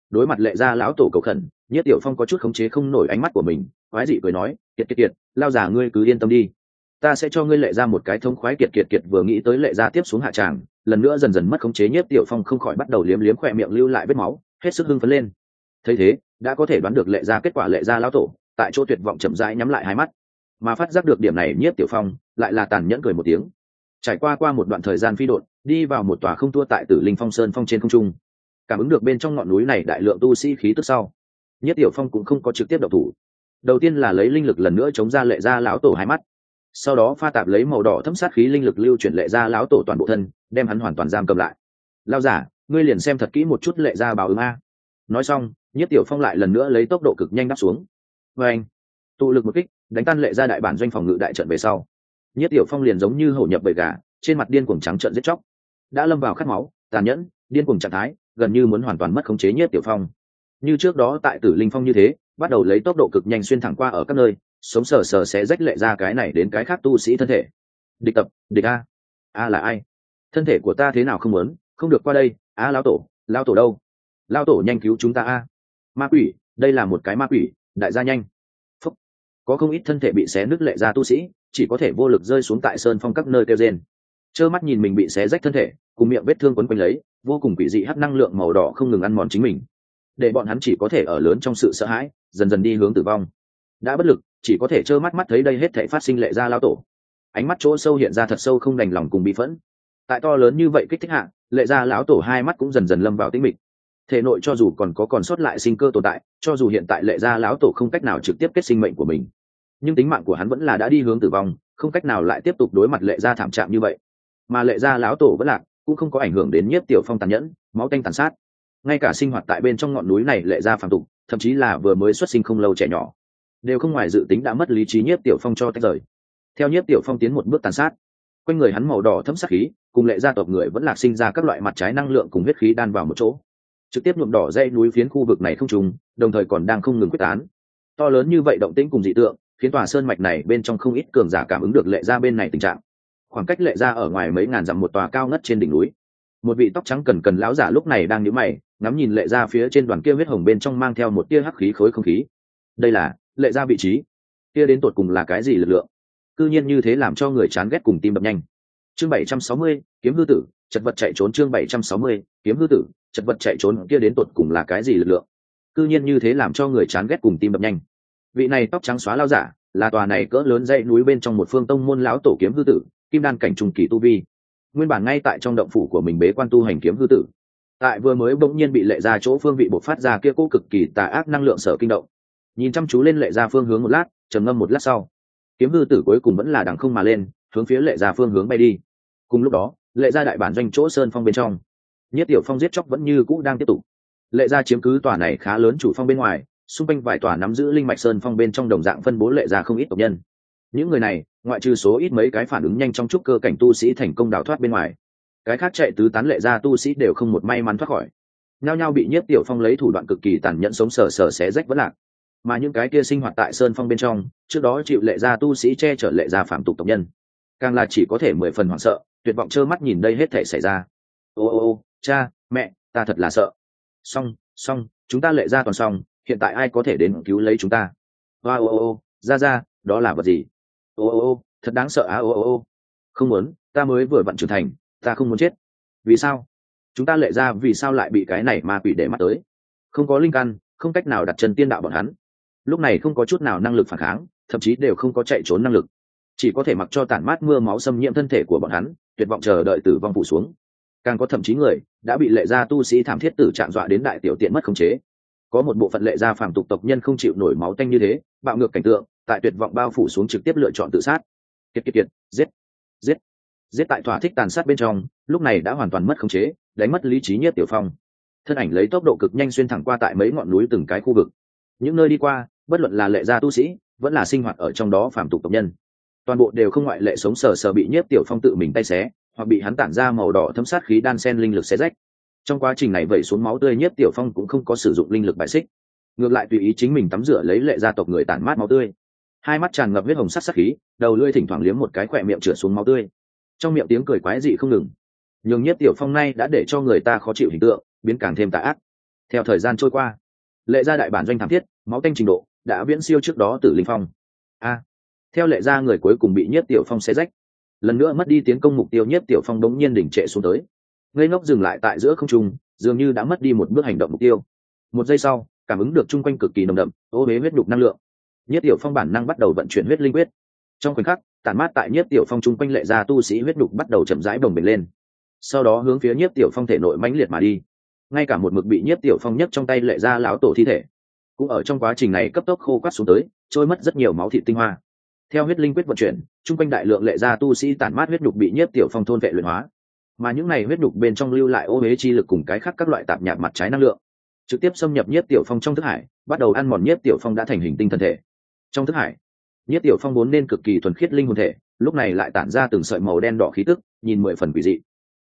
Đối mặt lệ gia lão tổ cầu khẩn, Nhiếp Tiểu Phong có chút khống chế không nổi ánh mắt của mình, quái dị cười nói, kiệt, lao già ngươi cứ yên tâm đi, ta sẽ cho ngươi lệ ra một cái thống khoái. Kiệt vừa nghĩ tới lệ ra tiếp xuống hạ tràng, lần nữa dần dần mất khống chế. Nhiếp Tiểu Phong không khỏi bắt đầu liếm liếm khỏe miệng lưu lại vết máu, hết sức hưng phấn lên. Thấy thế, đã có thể đoán được lệ ra kết quả. Lệ ra lão tổ tại chỗ tuyệt vọng chậm rãi nhắm lại hai mắt, mà phát giác được điểm này, Nhiếp Tiểu Phong lại là tàn nhẫn cười một tiếng. Trải qua một đoạn thời gian phi độn, đi vào một tòa không thua tại Tử Linh Phong Sơn phong trên không trung, cảm ứng được bên trong ngọn núi này đại lượng tu sĩ khí tức sau, Nhiếp Tiểu Phong cũng không có trực tiếp động thủ. Đầu tiên là lấy linh lực lần nữa chống ra lệ gia lão tổ hai mắt, sau đó pha tạp lấy màu đỏ thấm sát khí linh lực lưu chuyển lệ gia lão tổ toàn bộ thân, đem hắn hoàn toàn giam cầm lại. Lao giả, ngươi liền xem thật kỹ một chút lệ gia báo ứng a. Nói xong, Nhiếp Tiểu Phong lại lần nữa lấy tốc độ cực nhanh đáp xuống. Và anh tụ lực một kích, đánh tan lệ gia đại bản doanh phòng ngự đại trận về sau, Nhiếp Tiểu Phong liền giống như hổ nhập bầy gà, trên mặt điên cuồng trắng trợn giết chóc, đã lâm vào khát máu, tàn nhẫn, điên cuồng trạng thái, gần như muốn hoàn toàn mất khống chế. Nhiếp Tiểu Phong như trước đó tại Tử Linh Phong như thế, bắt đầu lấy tốc độ cực nhanh xuyên thẳng qua ở các nơi, sống sờ sờ sẽ rách lệ ra cái này đến cái khác tu sĩ thân thể. Địch a là ai? Thân thể của ta thế nào không muốn, không được qua đây. Lão tổ đâu? Lão tổ nhanh cứu chúng ta a. Ma quỷ, đây là một cái ma quỷ, đại gia nhanh. Phúc. Có không ít thân thể bị xé nứt lệ ra tu sĩ, chỉ có thể vô lực rơi xuống tại sơn phong các nơi kêu rên, trơ mắt nhìn mình bị xé rách thân thể, cùng miệng vết thương quấn quanh lấy, vô cùng quỷ dị hắc năng lượng màu đỏ không ngừng ăn mòn chính mình, để bọn hắn chỉ có thể ở lớn trong sự sợ hãi, dần dần đi hướng tử vong. Đã bất lực, chỉ có thể trơ mắt thấy đây hết thảy phát sinh. Lệ gia lão tổ ánh mắt chỗ sâu hiện ra thật sâu không đành lòng cùng bị phẫn. Tại to lớn như vậy kích thích hạ, lệ gia lão tổ hai mắt cũng dần dần lâm vào tĩnh mịch. Thể nội cho dù còn sót lại sinh cơ tồn tại, cho dù hiện tại lệ gia lão tổ không cách nào trực tiếp kết sinh mệnh của mình, nhưng tính mạng của hắn vẫn là đã đi hướng tử vong, không cách nào lại tiếp tục đối mặt lệ gia thảm trạng như vậy. Mà lệ gia lão tổ vẫn lạc, cũng không có ảnh hưởng đến Nhiếp Tiểu Phong tàn nhẫn, máu tanh tàn sát. Ngay cả sinh hoạt tại bên trong ngọn núi này lệ gia phàm tục, thậm chí là vừa mới xuất sinh không lâu trẻ nhỏ, đều không ngoài dự tính đã mất lý trí. Nhiếp Tiểu Phong cho tách rời. Theo Nhiếp Tiểu Phong tiến một bước tàn sát, quanh người hắn màu đỏ thấm sát khí, cùng lệ gia tộc người vẫn lạc sinh ra các loại mặt trái năng lượng cùng huyết khí đan vào một chỗ, trực tiếp nhuộm đỏ dãy núi phiến khu vực này không trùng, đồng thời còn đang không ngừng quyết tán. To lớn như vậy động tĩnh cùng dị tượng, khiến tòa sơn mạch này bên trong không ít cường giả cảm ứng được lệ gia bên này tình trạng. Khoảng cách lệ gia ở ngoài mấy ngàn dặm một tòa cao ngất trên đỉnh núi, một vị tóc trắng cần lão giả lúc này đang nhíu mày, ngắm nhìn lệ gia phía trên đoàn kia huyết hồng bên trong mang theo một tia hắc khí khối không khí. Đây là lệ gia vị trí, kia đến tột cùng là cái gì lực lượng, cư nhiên như thế làm cho người chán ghét cùng tim đập nhanh. Chương 760, kiếm hư tử, chật vật chạy trốn. Chương 760, kiếm hư tử, chật vật chạy trốn, kia đến tột cùng là cái gì lực lượng, cư nhiên như thế làm cho người chán ghét cùng tim đập nhanh. Vị này tóc trắng xóa lão giả, là tòa này cỡ lớn dãy núi bên trong một phương tông môn lão tổ kiếm hư tử, kim đan cảnh trung kỳ tu vi. Nguyên bản ngay tại trong động phủ của mình bế quan tu hành kiếm hư tử, tại vừa mới bỗng nhiên bị lệ gia chỗ phương vị bộc phát ra kia cố cực kỳ tà ác năng lượng sở kinh động, nhìn chăm chú lên lệ gia phương hướng một lát, trầm ngâm một lát sau, kiếm hư tử cuối cùng vẫn là đằng không mà lên, hướng phía lệ gia phương hướng bay đi. Cùng lúc đó, lệ gia đại bản doanh chỗ sơn phong bên trong, Nhiếp Tiểu Phong giết chóc vẫn như cũ đang tiếp tục. Lệ gia chiếm cứ tòa này khá lớn chủ phong bên ngoài, xung quanh vài tòa nắm giữ linh mạch sơn phong bên trong đồng dạng phân bố lệ gia không ít tộc nhân. Những người này, ngoại trừ số ít mấy cái phản ứng nhanh trong trúc cơ cảnh tu sĩ thành công đào thoát bên ngoài, cái khác chạy tứ tán lệ gia tu sĩ đều không một may mắn thoát khỏi, nhao nhao bị Nhiếp Tiểu Phong lấy thủ đoạn cực kỳ tàn nhẫn sống sờ sờ xé rách vỡ lạc. Mà những cái kia sinh hoạt tại sơn phong bên trong, trước đó chịu lệ gia tu sĩ che chở lệ gia phạm tục tộc nhân, càng là chỉ có thể 10 phần hoảng sợ, tuyệt vọng trơ mắt nhìn đây hết thể xảy ra. Ô, cha, mẹ, ta thật là sợ. Xong, chúng ta lệ gia toàn xong, hiện tại ai có thể đến cứu lấy chúng ta? Ô, ra, đó là vật gì? Ô, thật đáng sợ á. Ô, không muốn, ta mới vừa vặn trưởng thành, ta không muốn chết. Vì sao? Chúng ta lệ gia vì sao lại bị cái này ma quỷ để mắt tới? Không có linh căn, không cách nào đặt chân tiên đạo bọn hắn, lúc này không có chút nào năng lực phản kháng, thậm chí đều không có chạy trốn năng lực, chỉ có thể mặc cho tản mát mưa máu xâm nhiễm thân thể của bọn hắn, tuyệt vọng chờ đợi tử vong phủ xuống. Càng có thậm chí người đã bị lệ gia tu sĩ thảm thiết tử trạng dọa đến đại tiểu tiện mất khống chế. Có một bộ phận lệ gia phàm tục tộc nhân không chịu nổi máu tanh như thế, bạo ngược cảnh tượng, tại tuyệt vọng bao phủ xuống trực tiếp lựa chọn tự sát. Kiệt, giết tại thỏa thích tàn sát bên trong, lúc này đã hoàn toàn mất khống chế, đánh mất lý trí. Nhiếp Tiểu Phong thân ảnh lấy tốc độ cực nhanh xuyên thẳng qua tại mấy ngọn núi từng cái khu vực. Những nơi đi qua, bất luận là lệ gia tu sĩ, vẫn là sinh hoạt ở trong đó phàm tục tộc nhân, toàn bộ đều không ngoại lệ sống sờ sờ bị Nhiếp Tiểu Phong tự mình tay xé, hoặc bị hắn tản ra màu đỏ thấm sát khí đan sen linh lực xé rách. Trong quá trình này vẩy xuống máu tươi, Nhiếp Tiểu Phong cũng không có sử dụng linh lực bài xích, ngược lại tùy ý chính mình tắm rửa lấy lệ gia tộc người tản mát máu tươi. Hai mắt tràn ngập huyết hồng sắc sát khí, đầu lưỡi thỉnh thoảng liếm một cái khỏe miệng trượt xuống máu tươi, trong miệng tiếng cười quái dị không ngừng, nhường Nhiếp Tiểu Phong nay đã để cho người ta khó chịu hình tượng biến càng thêm tà ác. Theo thời gian trôi qua, lệ gia đại bản doanh thảm thiết, máu tanh trình độ đã viễn siêu trước đó Tử Linh Phong. Theo lệ gia người cuối cùng bị Nhiếp Tiểu Phong xé rách, lần nữa mất đi tiến công mục tiêu, Nhiếp Tiểu Phong đống nhiên đỉnh trệ xuống tới, ngây ngốc dừng lại tại giữa không trung, dường như đã mất đi một bước hành động mục tiêu. Một giây sau, cảm ứng được chung quanh cực kỳ nồng đậm ô huế huyết đục năng lượng, Nhiếp Tiểu Phong bản năng bắt đầu vận chuyển huyết linh quyết. Trong khoảnh khắc, tản mát tại Nhiếp Tiểu Phong chung quanh lệ gia tu sĩ huyết đục bắt đầu chậm rãi bồng bềnh lên, sau đó hướng phía Nhiếp Tiểu Phong thể nội mãnh liệt mà đi. Ngay cả một mực bị Nhiếp Tiểu Phong nhấc trong tay lệ gia lão tổ thi thể, cũng ở trong quá trình này cấp tốc khô quắt xuống tới, trôi mất rất nhiều máu thịt tinh hoa. Theo huyết linh quyết vận chuyển, chung quanh đại lượng lệ gia tu sĩ tản mát huyết đục bị Nhiếp Tiểu Phong thôn vệ luyện hóa, mà những này huyết đục bên trong lưu lại ô huế chi lực cùng cái khác các loại tạp nhạp mặt trái năng lượng, trực tiếp xâm nhập Nhiếp Tiểu Phong trong thức hải, bắt đầu ăn mòn Nhiếp Tiểu Phong đã thành hình tinh thần thể. Trong thức hải, Nhiếp Tiểu Phong vốn nên cực kỳ thuần khiết linh hồn thể, lúc này lại tản ra từng sợi màu đen đỏ khí tức, nhìn 10 phần quỷ dị.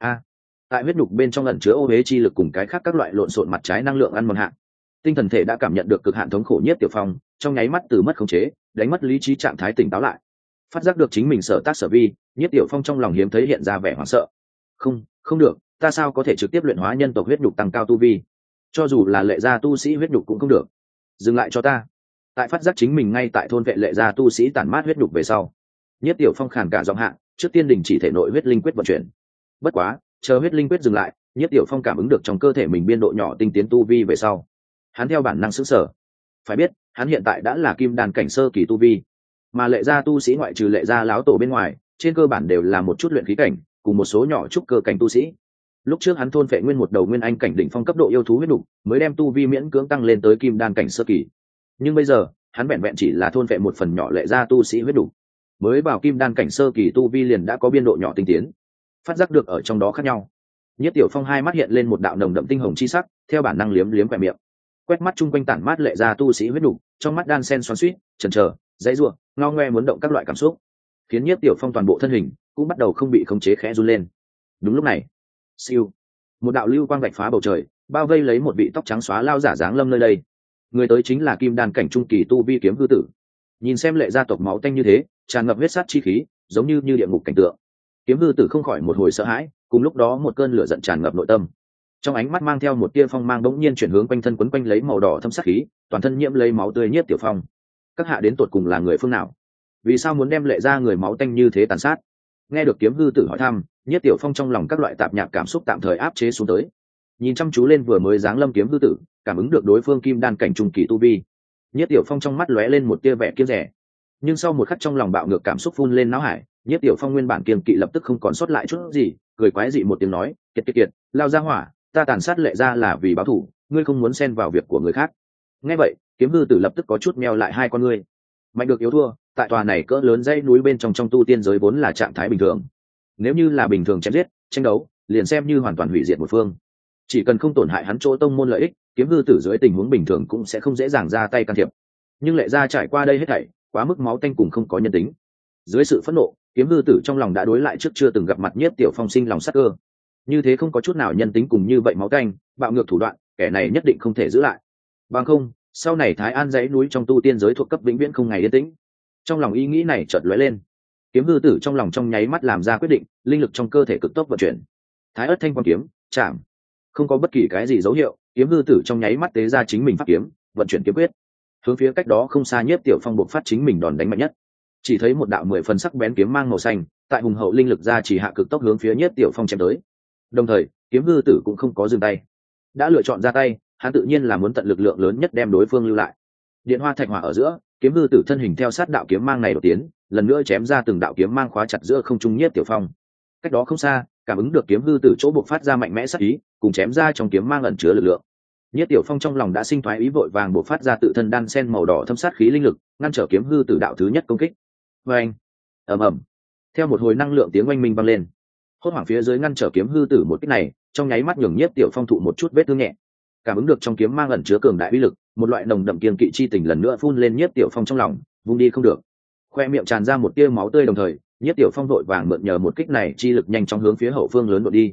Tại huyết đục bên trong ẩn chứa ô huế chi lực cùng cái khác các loại lộn xộn mặt trái năng lượng ăn mòn hạng, tinh thần thể đã cảm nhận được cực hạn thống khổ. Nhiếp Tiểu Phong trong nháy mắt từ mất khống chế, đánh mất lý trí trạng thái tỉnh táo lại, phát giác được chính mình sở tác sở vi. Nhiếp Tiểu Phong trong lòng hiếm thấy hiện ra vẻ hoảng sợ. Không được, ta sao có thể trực tiếp luyện hóa nhân tộc huyết đục tăng cao tu vi? Cho dù là lệ gia tu sĩ huyết đục cũng không được. Dừng lại cho ta! Tại phát giác chính mình ngay tại thôn vệ lệ gia tu sĩ tản mát huyết đục về sau, Nhiếp Tiểu Phong khàn cả giọng hạ, trước tiên đình chỉ thể nội huyết linh quyết vận chuyển. Bất quá, chờ huyết linh quyết dừng lại, Nhiếp Tiểu Phong cảm ứng được trong cơ thể mình biên độ nhỏ tinh tiến tu vi về sau, hắn theo bản năng sững sờ. Phải biết, hắn hiện tại đã là kim đan cảnh sơ kỳ tu vi, mà lệ gia tu sĩ ngoại trừ lệ gia láo tổ bên ngoài, trên cơ bản đều là một chút luyện khí cảnh, cùng một số nhỏ trúc cơ cảnh tu sĩ. Lúc trước hắn thôn vệ nguyên một đầu nguyên anh cảnh đỉnh phong cấp độ yêu thú huyết đục, mới đem tu vi miễn cưỡng tăng lên tới kim đan cảnh sơ kỳ. Nhưng bây giờ, hắn vẹn vẹn chỉ là thôn vệ một phần nhỏ lệ gia tu sĩ huyết đục, mới vào kim đan cảnh sơ kỳ tu vi liền đã có biên độ nhỏ tinh tiến. Phát giác được ở trong đó khác nhau, Nhiếp Tiểu Phong hai mắt hiện lên một đạo nồng đậm tinh hồng chi sắc, theo bản năng liếm liếm khóe miệng, quét mắt chung quanh tản mát lệ gia tu sĩ huyết đục, trong mắt đan sen xoắn xuýt, chần chờ, dãy rủa, ngao ngoe muốn động các loại cảm xúc, khiến Nhiếp Tiểu Phong toàn bộ thân hình cũng bắt đầu không bị khống chế khẽ run lên. Đúng lúc này, siêu, một đạo lưu quang vạch phá bầu trời, bao vây lấy một vị tóc trắng xóa lao giả dáng lâm nơi đây. Người tới chính là kim đan cảnh trung kỳ tu vi Kiếm Hư Tử. Nhìn xem lệ gia tộc máu tanh như thế, tràn ngập huyết sát chi khí, giống như địa ngục cảnh tượng, Kiếm Hư Tử không khỏi một hồi sợ hãi, cùng lúc đó một cơn lửa giận tràn ngập nội tâm. Trong ánh mắt mang theo một tia phong mang bỗng nhiên chuyển hướng quanh thân quấn quanh lấy màu đỏ thâm sát khí, toàn thân nhiễm lấy máu tươi Nhiếp Tiểu Phong. Các hạ đến tột cùng là người phương nào? Vì sao muốn đem lệ gia người máu tanh như thế tàn sát? Nghe được Kiếm Hư Tử hỏi thăm, Nhiếp Tiểu Phong trong lòng các loại tạp nhạp cảm xúc tạm thời áp chế xuống tới. Nhìn chăm chú lên vừa mới giáng lâm Kiếm Hư Tử, cảm ứng được đối phương kim đan cảnh trung kỳ tu vi, Nhiếp Tiểu Phong trong mắt lóe lên một tia vẻ kiêng dè. Nhưng sau một khắc trong lòng bạo ngược cảm xúc phun lên não hải, Nhiếp Tiểu Phong nguyên bản kiêng kỵ lập tức không còn sót lại chút gì, cười quái dị một tiếng nói, kiệt, lao ra hỏa, ta tàn sát lệ gia là vì báo thù, ngươi không muốn xen vào việc của người khác. Nghe vậy, Kiếm Hư Tử lập tức có chút meo lại hai con ngươi. Mạnh được yếu thua, tại tòa này cỡ lớn dãy núi bên trong tu tiên giới vốn là trạng thái bình thường. Nếu như là bình thường chém giết, tranh đấu, liền xem như hoàn toàn hủy diệt một phương. Chỉ cần không tổn hại hắn chỗ tông môn lợi ích, Kiếm Hư Tử dưới tình huống bình thường cũng sẽ không dễ dàng ra tay can thiệp. Nhưng lệ gia trải qua đây hết thảy, quá mức máu tanh cùng không có nhân tính. Dưới sự phẫn nộ, Kiếm Hư Tử trong lòng đã đối lại trước chưa từng gặp mặt Nhiếp Tiểu Phong sinh lòng sắc cơ. Như thế không có chút nào nhân tính cùng như vậy máu tanh, bạo ngược thủ đoạn, kẻ này nhất định không thể giữ lại. Bằng không, sau này Thái An dãy núi trong tu tiên giới thuộc cấp vĩnh viễn không ngày yên tĩnh. Trong lòng ý nghĩ này chợt lóe lên, Kiếm Hư Tử trong lòng trong nháy mắt làm ra quyết định, linh lực trong cơ thể cực tốc vận chuyển. Thái Ức Thanh Quang kiếm, chạm. Không có bất kỳ cái gì dấu hiệu, Kiếm Hư Tử trong nháy mắt tế ra chính mình pháp kiếm, vận chuyển kiếm quyết. Hướng phía cách đó không xa Nhiếp Tiểu Phong buộc phát chính mình đòn đánh mạnh nhất. Chỉ thấy một đạo 10 phần sắc bén kiếm mang màu xanh, tại hùng hậu linh lực ra chỉ hạ cực tốc hướng phía Nhiếp Tiểu Phong chém tới. Đồng thời, Kiếm Hư Tử cũng không có dừng tay. Đã lựa chọn ra tay, hắn tự nhiên là muốn tận lực lượng lớn nhất đem đối phương lưu lại. Điện hoa thạch hỏa ở giữa, Kiếm Hư Tử thân hình theo sát đạo kiếm mang này đột tiến, lần nữa chém ra từng đạo kiếm mang khóa chặt giữa không trung Nhiếp Tiểu Phong. Cách đó không xa, cảm ứng được Kiếm Hư Tử chỗ bộc phát ra mạnh mẽ sát ý, cùng chém ra trong kiếm mang ẩn chứa lực lượng. Nhiếp Tiểu Phong trong lòng đã sinh thoái ý, vội vàng bộc phát ra tự thân đan sen màu đỏ thâm sát khí linh lực, ngăn trở Kiếm Hư Tử đạo thứ nhất công kích. Oeng, ầm ầm. Theo một hồi năng lượng tiếng oanh minh vang lên, hốt hoảng phía dưới ngăn trở Kiếm Hư Tử một kích này, trong nháy mắt nhường Nhiếp Tiểu Phong thụ một chút vết thương nhẹ. Cảm ứng được trong kiếm mang ẩn chứa cường đại uy lực, một loại nồng đậm kiên kỵ chi tình lần nữa phun lên Nhiếp Tiểu Phong trong lòng, vung đi không được. Khoe miệng tràn ra một tia máu tươi, đồng thời Nhiếp Tiểu Phong vội vàng mượn nhờ một kích này chi lực nhanh chóng hướng phía hậu phương lớn đột đi.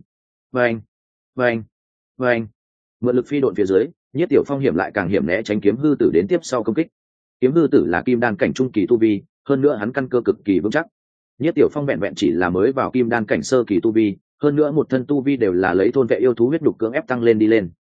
Vâng. Mượn lực phi độn phía dưới, Nhiếp Tiểu Phong hiểm lại càng hiểm né tránh Kiếm Hư Tử đến tiếp sau công kích. Kiếm Hư Tử là kim đan cảnh trung kỳ tu vi, hơn nữa hắn căn cơ cực kỳ vững chắc. Nhiếp Tiểu Phong vẹn vẹn chỉ là mới vào kim đan cảnh sơ kỳ tu vi, hơn nữa một thân tu vi đều là lấy thôn vệ yêu thú huyết đục cưỡng ép tăng lên đi lên.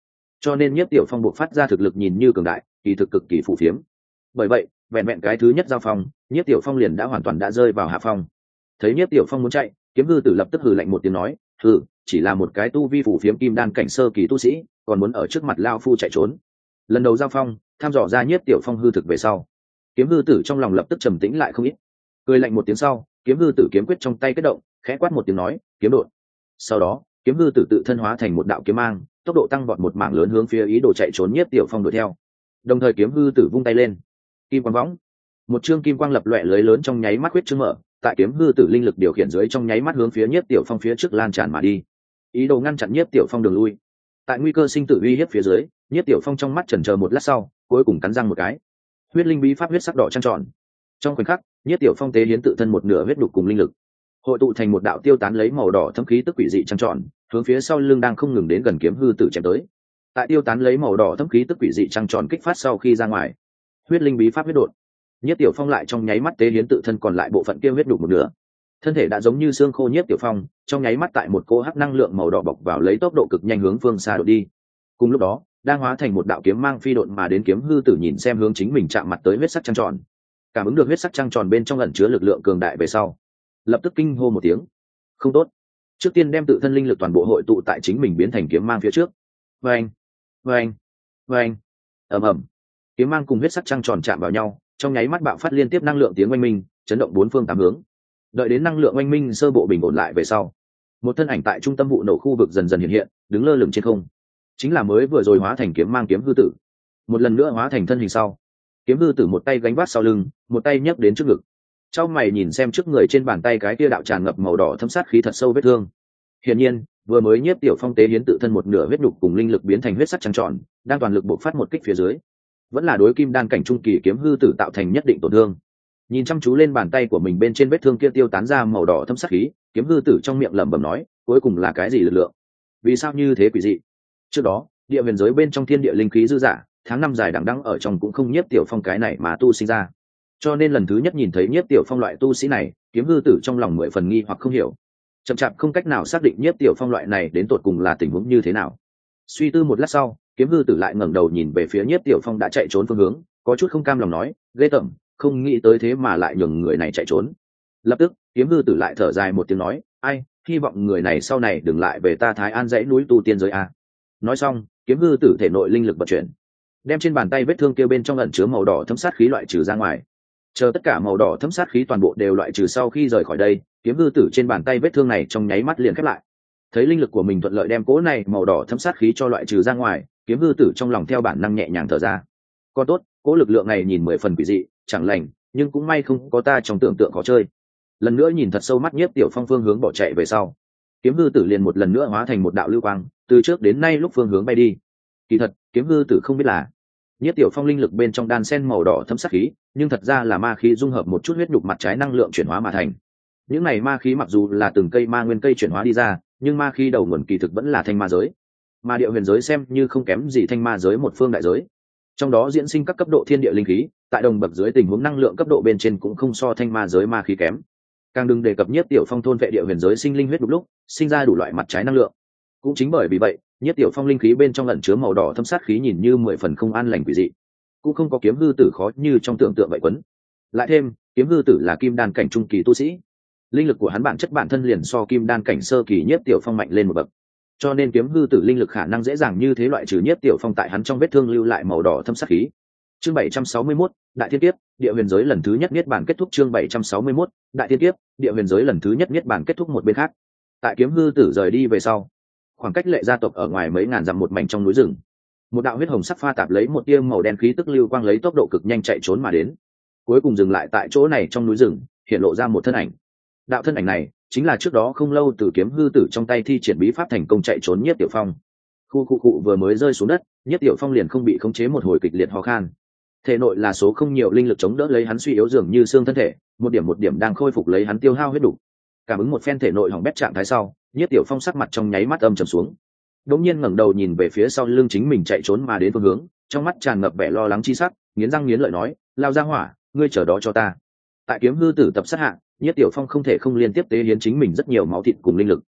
cho nên Nhiếp Tiểu Phong buộc phát ra thực lực nhìn như cường đại, kỳ thực cực kỳ phù phiếm. Bởi vậy, vẹn vẹn cái thứ nhất giao phong, Nhiếp Tiểu Phong liền đã hoàn toàn đã rơi vào hạ phong. Thấy Nhiếp Tiểu Phong muốn chạy, Kiếm Hư Tử lập tức hừ lạnh một tiếng nói, hừ, chỉ là một cái tu vi phù phiếm kim đan cảnh sơ kỳ tu sĩ, còn muốn ở trước mặt lao phu chạy trốn. Lần đầu giao phong, tham dò ra Nhiếp Tiểu Phong hư thực về sau, Kiếm Hư Tử trong lòng lập tức trầm tĩnh lại không ít. Cười lạnh một tiếng sau, Kiếm Hư Tử kiếm quyết trong tay kết động, khẽ quát một tiếng nói, kiếm đột. Sau đó, Kiếm Hư Tử tự thân hóa thành một đạo kiếm mang, tốc độ tăng vọt một mảng lớn hướng phía ý đồ chạy trốn Nhiếp Tiểu Phong đuổi theo. Đồng thời Kiếm Hư Tử vung tay lên, kim quang võng, một chương kim quang lập loè lưới lớn trong nháy mắt huyết trương mở, tại Kiếm Hư Tử linh lực điều khiển dưới trong nháy mắt hướng phía Nhiếp Tiểu Phong phía trước lan tràn mà đi, ý đồ ngăn chặn Nhiếp Tiểu Phong đường lui. Tại nguy cơ sinh tử uy hiếp phía dưới, Nhiếp Tiểu Phong trong mắt chần chờ một lát sau, cuối cùng cắn răng một cái, huyết linh bí pháp huyết sắc đỏ trăng tròn. Trong khoảnh khắc, Nhiếp Tiểu Phong tế hiến tự thân một nửa huyết đục cùng linh lực, hội tụ thành một đạo tiêu tán lấy màu đỏ thấm khí tức quỷ dị trăng tròn, hướng phía sau lưng đang không ngừng đến gần Kiếm Hư Tử chém tới. Tại tiêu tán lấy màu đỏ thấm khí tức quỷ dị trăng tròn kích phát sau khi ra ngoài, huyết linh bí pháp huyết đột, Nhiếp Tiểu Phong lại trong nháy mắt tế hiến tự thân còn lại bộ phận kia huyết đục một nửa. Thân thể đã giống như xương khô Nhiếp Tiểu Phong, trong nháy mắt tại một cỗ hắc năng lượng màu đỏ bọc vào lấy tốc độ cực nhanh hướng phương xa đột đi. Cùng lúc đó, đang hóa thành một đạo kiếm mang phi độn mà đến Kiếm Hư Tử nhìn xem hướng chính mình chạm mặt tới huyết sắc trăng tròn, cảm ứng được huyết sắc trăng tròn bên trong ẩn chứa lực lượng cường đại về sau, lập tức kinh hô một tiếng, không tốt. Trước tiên đem tự thân linh lực toàn bộ hội tụ tại chính mình biến thành kiếm mang phía trước. Vâng, vâng, vâng, ầm ầm. Kiếm mang cùng huyết sắc trăng tròn chạm vào nhau, trong nháy mắt bạo phát liên tiếp năng lượng tiếng oanh minh, chấn động bốn phương tám hướng. Đợi đến năng lượng oanh minh sơ bộ bình ổn lại về sau, một thân ảnh tại trung tâm vụ nổ khu vực dần dần hiện hiện, đứng lơ lửng trên không, chính là mới vừa rồi hóa thành kiếm mang Kiếm Hư Tử. Một lần nữa hóa thành thân hình sau, Kiếm Hư Tử một tay gánh vác sau lưng, một tay nhấc đến trước ngực. Trong mày nhìn xem trước người trên bàn tay cái kia đạo tràn ngập màu đỏ thấm sát khí thật sâu vết thương. Hiển nhiên, vừa mới Nhiếp Tiểu Phong tế hiến tự thân một nửa huyết đục cùng linh lực biến thành huyết sắc trăng tròn, đang toàn lực bộc phát một kích phía dưới, vẫn là đối kim đan cảnh trung kỳ Kiếm Hư Tử tạo thành nhất định tổn thương. Nhìn chăm chú lên bàn tay của mình bên trên vết thương kia tiêu tán ra màu đỏ thấm sát khí, Kiếm Hư Tử trong miệng lẩm bẩm nói, cuối cùng là cái gì lực lượng? Vì sao như thế quỷ dị? Trước đó, địa huyền giới bên trong thiên địa linh khí dư dả, tháng năm dài đằng đẵng ở trong cũng không Nhiếp Tiểu Phong cái này mà tu sinh ra. Cho nên lần thứ nhất nhìn thấy Nhiếp Tiểu Phong loại tu sĩ này, Kiếm Hư Tử trong lòng mười phần nghi hoặc không hiểu, chậm chạp không cách nào xác định Nhiếp Tiểu Phong loại này đến tột cùng là tình huống như thế nào. Suy tư một lát sau, Kiếm Hư Tử lại ngẩng đầu nhìn về phía Nhiếp Tiểu Phong đã chạy trốn phương hướng, có chút không cam lòng nói, ghê tởm, không nghĩ tới thế mà lại nhường người này chạy trốn. Lập tức, Kiếm Hư Tử lại thở dài một tiếng nói, ai, hy vọng người này sau này đừng lại về ta Thái An dãy núi tu tiên giới a. Nói xong, Kiếm Hư Tử thể nội linh lực vận chuyển, đem trên bàn tay vết thương kia bên trong ẩn chứa màu đỏ thấm sát khí loại trừ ra ngoài. Chờ tất cả màu đỏ thấm sát khí toàn bộ đều loại trừ sau khi rời khỏi đây, Kiếm Hư Tử trên bàn tay vết thương này trong nháy mắt liền khép lại. Thấy linh lực của mình thuận lợi đem cỗ này màu đỏ thấm sát khí cho loại trừ ra ngoài, Kiếm Hư Tử trong lòng theo bản năng nhẹ nhàng thở ra. Còn tốt, cỗ lực lượng này nhìn 10 phần quỷ dị, chẳng lành, nhưng cũng may không có ta trong tưởng tượng khó chơi. Lần nữa nhìn thật sâu mắt Nhiếp Tiểu Phong phương hướng bỏ chạy về sau, Kiếm Hư Tử liền một lần nữa hóa thành một đạo lưu quang, từ trước đến nay lúc phương hướng bay đi. Kỳ thật, Kiếm Hư Tử không biết là Nhiếp Tiểu Phong linh lực bên trong đan sen màu đỏ thấm sắc khí, nhưng thật ra là ma khí dung hợp một chút huyết nhục mặt trái năng lượng chuyển hóa mà thành. Những này ma khí mặc dù là từng cây ma nguyên cây chuyển hóa đi ra, nhưng ma khí đầu nguồn kỳ thực vẫn là thanh ma giới. Mà địa huyền giới xem như không kém gì thanh ma giới một phương đại giới. Trong đó diễn sinh các cấp độ thiên địa linh khí, tại đồng bậc dưới tình huống năng lượng cấp độ bên trên cũng không so thanh ma giới ma khí kém. Càng đừng đề cập Nhiếp Tiểu Phong thôn vệ địa huyền giới sinh linh huyết đục lúc, sinh ra đủ loại mặt trái năng lượng. Cũng chính bởi vì vậy, Nhiếp Tiểu Phong linh khí bên trong ẩn chứa màu đỏ thâm sát khí nhìn như 10 phần không an lành quỷ dị, cũng không có Kiếm Hư Tử khó như trong tưởng tượng vậy quấn. Lại thêm, Kiếm Hư Tử là kim đan cảnh trung kỳ tu sĩ, linh lực của hắn bản chất bản thân liền so kim đan cảnh sơ kỳ Nhiếp Tiểu Phong mạnh lên một bậc, cho nên Kiếm Hư Tử linh lực khả năng dễ dàng như thế loại trừ Nhiếp Tiểu Phong tại hắn trong vết thương lưu lại màu đỏ thâm sát khí. Chương 761, Đại Thiên Kiếp, địa huyền giới lần thứ nhất niết bàn kết thúc. Chương 761, Đại Thiên Kiếp, địa huyền giới lần thứ nhất niết bàn kết thúc. Một bên khác, tại Kiếm Hư Tử rời đi về sau, khoảng cách Lệ gia tộc ở ngoài mấy ngàn dặm một mảnh trong núi rừng, một đạo huyết hồng sắc pha tạp lấy một tia màu đen khí tức lưu quang lấy tốc độ cực nhanh chạy trốn mà đến, cuối cùng dừng lại tại chỗ này trong núi rừng, hiện lộ ra một thân ảnh. Đạo thân ảnh này chính là trước đó không lâu từ Kiếm Hư Tử trong tay thi triển bí pháp thành công chạy trốn Nhiếp Tiểu Phong. Khu vừa mới rơi xuống đất, Nhiếp Tiểu Phong liền không bị khống chế một hồi kịch liệt ho khan. Thể nội là số không nhiều linh lực chống đỡ lấy hắn suy yếu dường như xương thân thể, một điểm đang khôi phục lấy hắn tiêu hao huyết đủ. Cảm ứng một phen thể nội hỏng bét trạng thái sau, Nhiếp Tiểu Phong sắc mặt trong nháy mắt âm trầm xuống. Đống nhiên ngẩng đầu nhìn về phía sau lưng chính mình chạy trốn mà đến phương hướng, trong mắt tràn ngập vẻ lo lắng chi sắc, nghiến răng nghiến lợi nói, lao ra hỏa, ngươi chờ đó cho ta. Tại Kiếm Hư Tử tập sát hạ, Nhiếp Tiểu Phong không thể không liên tiếp tế hiến chính mình rất nhiều máu thịt cùng linh lực.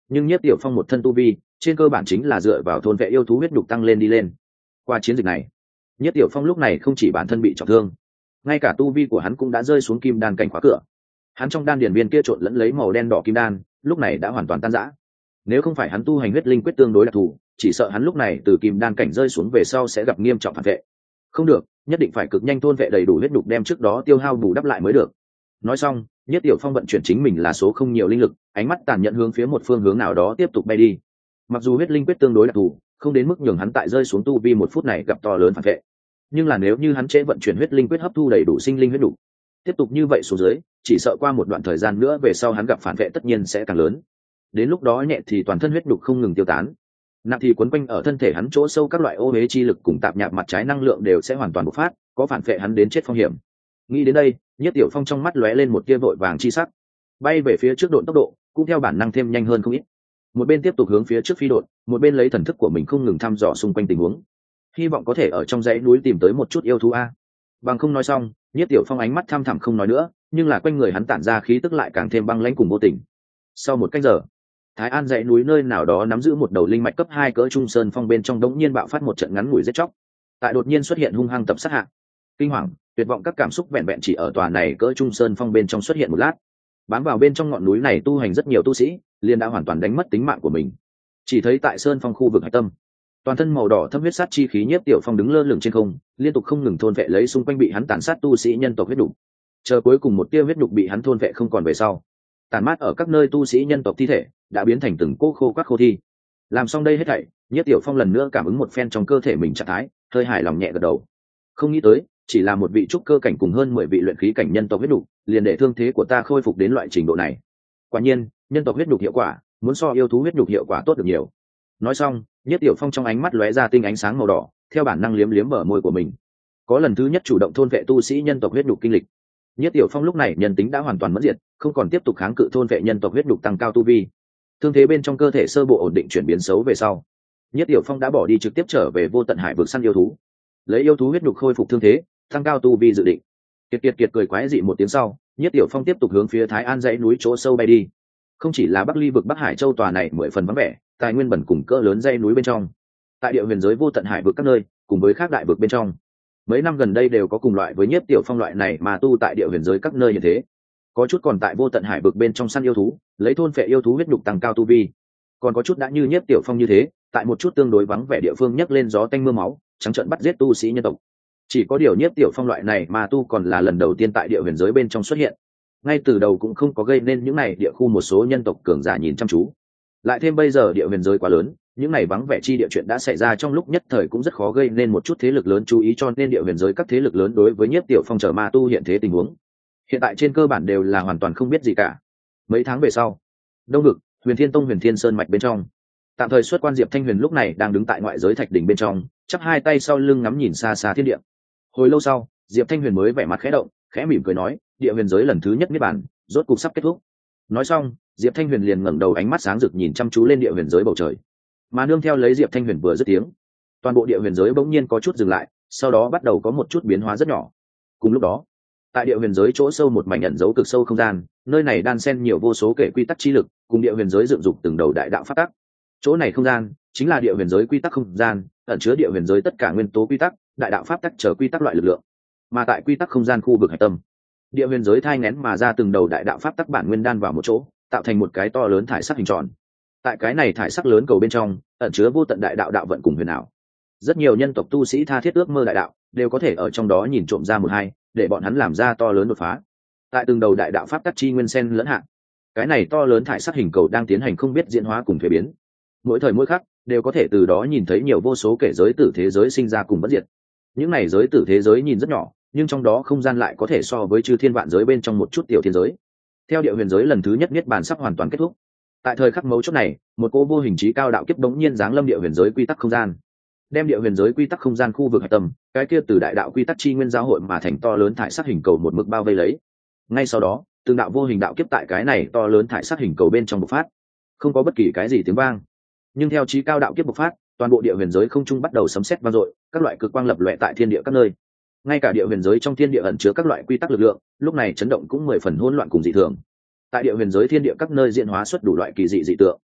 nhưng Nhiếp Tiểu Phong một thân tu vi trên cơ bản chính là dựa vào thôn vệ yêu thú huyết nhục tăng lên đi lên. Qua chiến dịch này, Nhiếp Tiểu Phong lúc này không chỉ bản thân bị trọng thương, ngay cả tu vi của hắn cũng đã rơi xuống kim đan cảnh khóa cửa. Hắn trong đan điền viên kia trộn lẫn lấy màu đen đỏ kim đan, lúc này đã hoàn toàn tan rã. Nếu không phải hắn tu hành huyết linh quyết tương đối đặc thù, chỉ sợ hắn lúc này từ kim đan cảnh rơi xuống về sau sẽ gặp nghiêm trọng phản vệ. Không được, nhất định phải cực nhanh thôn vệ đầy đủ huyết nhục đem trước đó tiêu hao bù đắp lại mới được. Nói xong, Nhất Tiểu Phong vận chuyển chính mình là số không nhiều linh lực, ánh mắt tàn nhẫn hướng phía một phương hướng nào đó tiếp tục bay đi. Mặc dù huyết linh quyết tương đối đặc thù, không đến mức nhường hắn tại rơi xuống tu vi một phút này gặp to lớn phản vệ, nhưng là nếu như hắn trễ vận chuyển huyết linh quyết hấp thu đầy đủ sinh linh huyết đủ, tiếp tục như vậy xuống dưới, chỉ sợ qua một đoạn thời gian nữa về sau hắn gặp phản vệ tất nhiên sẽ càng lớn. Đến lúc đó nhẹ thì toàn thân huyết đục không ngừng tiêu tán, nặng thì quấn quanh ở thân thể hắn chỗ sâu các loại ô uế chi lực cùng tạp nhạp mặt trái năng lượng đều sẽ hoàn toàn bộc phát, có phản vệ hắn đến chết phong hiểm. Nghĩ đến đây, Nhất Tiểu Phong trong mắt lóe lên một tia vội vàng chi sắc, bay về phía trước độn tốc độ cũng theo bản năng thêm nhanh hơn không ít. Một bên tiếp tục hướng phía trước phi độn, một bên lấy thần thức của mình không ngừng thăm dò xung quanh tình huống, hy vọng có thể ở trong dãy núi tìm tới một chút yêu thú a. Bằng không nói xong, Nhất Tiểu Phong ánh mắt thăm thẳm không nói nữa, nhưng là quanh người hắn tản ra khí tức lại càng thêm băng lãnh cùng vô tình. Sau một canh giờ, Thái An dãy núi nơi nào đó nắm giữ một đầu linh mạch cấp 2 cỡ trung sơn phong bên trong đống nhiên bạo phát một trận ngắn ngủi giết chóc. Tại đột nhiên xuất hiện hung hăng tập sát hạ, kinh hoàng, tuyệt vọng các cảm xúc vẹn vẹn chỉ ở tòa này cỡ trung sơn phong bên trong xuất hiện một lát. Bám vào bên trong ngọn núi này tu hành rất nhiều tu sĩ, liền đã hoàn toàn đánh mất tính mạng của mình. Chỉ thấy tại sơn phong khu vực hải tâm, toàn thân màu đỏ thâm huyết sát chi khí Nhiếp Tiểu Phong đứng lơ lửng trên không, liên tục không ngừng thôn vệ lấy xung quanh bị hắn tàn sát tu sĩ nhân tộc huyết đục. Chờ cuối cùng một tia huyết đục bị hắn thôn vệ không còn về sau, tàn mát ở các nơi tu sĩ nhân tộc thi thể đã biến thành từng cỗ khô quắc khô thi. Làm xong đây hết thảy, Nhiếp Tiểu Phong lần nữa cảm ứng một phen trong cơ thể mình trạng thái, hơi hài lòng nhẹ gật đầu. Không nghĩ tới, chỉ là một vị trúc cơ cảnh cùng hơn 10 vị luyện khí cảnh nhân tộc huyết đục, liền để thương thế của ta khôi phục đến loại trình độ này. Quả nhiên, nhân tộc huyết đục hiệu quả, muốn so yêu thú huyết đục hiệu quả tốt được nhiều. Nói xong, Nhất Tiểu Phong trong ánh mắt lóe ra tinh ánh sáng màu đỏ, theo bản năng liếm liếm bờ môi của mình. Có lần thứ nhất chủ động thôn vệ tu sĩ nhân tộc huyết đục kinh lịch. Nhất Tiểu Phong lúc này nhân tính đã hoàn toàn mất diệt, không còn tiếp tục kháng cự thôn vệ nhân tộc huyết đục tăng cao tu vi. Thương thế bên trong cơ thể sơ bộ ổn định chuyển biến xấu về sau, Nhất Tiểu Phong đã bỏ đi trực tiếp trở về vô tận hải vực săn yêu thú, lấy yêu thú huyết đục khôi phục thương thế, tăng cao tu vi dự định. Kiệt cười quái dị một tiếng sau, Nhất Tiểu Phong tiếp tục hướng phía Thái An dãy núi chỗ sâu bay đi. Không chỉ là Bắc Ly vực Bắc Hải Châu tòa này 10 phần vắng vẻ, tài nguyên bẩn cùng cỡ lớn dãy núi bên trong, tại địa huyền giới vô tận hải vực các nơi, cùng với các đại vực bên trong, mấy năm gần đây đều có cùng loại với Nhiếp Tiểu Phong loại này mà tu tại địa huyền giới các nơi như thế. Có chút còn tại vô tận hải vực bên trong săn yêu thú, lấy thôn phệ yêu thú huyết nhục tăng cao tu vi. Còn có chút đã như Nhiếp Tiểu Phong như thế, tại một chút tương đối vắng vẻ địa phương nhấc lên gió tanh mưa máu, trắng trợn bắt giết tu sĩ nhân tộc. Chỉ có điều Nhiếp Tiểu Phong loại này mà tu còn là lần đầu tiên tại địa huyền giới bên trong xuất hiện. Ngay từ đầu cũng không có gây nên những này địa khu một số nhân tộc cường giả nhìn chăm chú. Lại thêm bây giờ địa huyền giới quá lớn, những này vắng vẻ chi địa chuyện đã xảy ra trong lúc nhất thời cũng rất khó gây nên một chút thế lực lớn chú ý, cho nên địa huyền giới các thế lực lớn đối với Nhiếp Tiểu Phong trở ma tu hiện thế tình huống, hiện tại trên cơ bản đều là hoàn toàn không biết gì cả. Mấy tháng về sau, Đông Vực, Huyền Thiên Tông Huyền Thiên Sơn mạch bên trong, tạm thời xuất quan Diệp Thanh Huyền lúc này đang đứng tại ngoại giới thạch đỉnh bên trong, chắp hai tay sau lưng ngắm nhìn xa xa thiên địa. Hồi lâu sau, Diệp Thanh Huyền mới vẻ mặt khẽ động, khẽ mỉm cười nói, địa huyền giới lần thứ nhất niết bàn, rốt cục sắp kết thúc. Nói xong, Diệp Thanh Huyền liền ngẩng đầu, ánh mắt sáng rực nhìn chăm chú lên địa huyền giới bầu trời. Mà nương theo lấy Diệp Thanh Huyền vừa dứt tiếng, toàn bộ địa huyền giới bỗng nhiên có chút dừng lại, sau đó bắt đầu có một chút biến hóa rất nhỏ. Cùng lúc đó, tại địa huyền giới chỗ sâu một mảnh ẩn dấu cực sâu không gian, nơi này đan xen nhiều vô số kể quy tắc chi lực, cùng địa huyền giới dựng dục từng đầu đại đạo pháp tắc. Chỗ này không gian chính là địa huyền giới quy tắc không gian, ẩn chứa địa huyền giới tất cả nguyên tố quy tắc, đại đạo pháp tắc chờ quy tắc loại lực lượng. Mà tại quy tắc không gian khu vực hải tâm, địa huyền giới thai nghén mà ra từng đầu đại đạo pháp tắc bản nguyên đan vào một chỗ, tạo thành một cái to lớn thải sắc hình tròn. Tại cái này thải sắc lớn cầu bên trong, ẩn chứa vô tận đại đạo đạo vận cùng huyền ảo. Rất nhiều nhân tộc tu sĩ tha thiết ước mơ đại đạo, đều có thể ở trong đó nhìn trộm ra một hai, để bọn hắn làm ra to lớn đột phá. Tại từng đầu đại đạo pháp tắc chi nguyên sen lẫn hạng, cái này to lớn thải sắc hình cầu đang tiến hành không biết diễn hóa cùng thuế biến. Mỗi thời mỗi khắc đều có thể từ đó nhìn thấy nhiều vô số kể giới tử thế giới sinh ra cùng bất diệt. Những này giới tử thế giới nhìn rất nhỏ, nhưng trong đó không gian lại có thể so với chư thiên vạn giới bên trong một chút tiểu thiên giới. Theo địa huyền giới lần thứ nhất niết bàn sắp hoàn toàn kết thúc, tại thời khắc mấu chốt này, một cô vô hình trí cao đạo kiếp đống nhiên giáng lâm địa huyền giới quy tắc không gian, đem địa huyền giới quy tắc không gian khu vực hải tâm, cái kia từ đại đạo quy tắc chi nguyên giao hội mà thành to lớn thải sắc hình cầu một mực bao vây lấy. Ngay sau đó, từng đạo vô hình đạo kiếp tại cái này to lớn thải sắc hình cầu bên trong bộc phát, không có bất kỳ cái gì tiếng vang, nhưng theo trí cao đạo kiếp bộc phát, toàn bộ địa huyền giới không trung bắt đầu sấm sét vang dội, các loại cực quang lập lòe tại thiên địa các nơi. Ngay cả địa huyền giới trong thiên địa ẩn chứa các loại quy tắc lực lượng, lúc này chấn động cũng 10 phần hỗn loạn cùng dị thường. Tại địa huyền giới thiên địa các nơi diễn hóa xuất đủ loại kỳ dị dị tượng.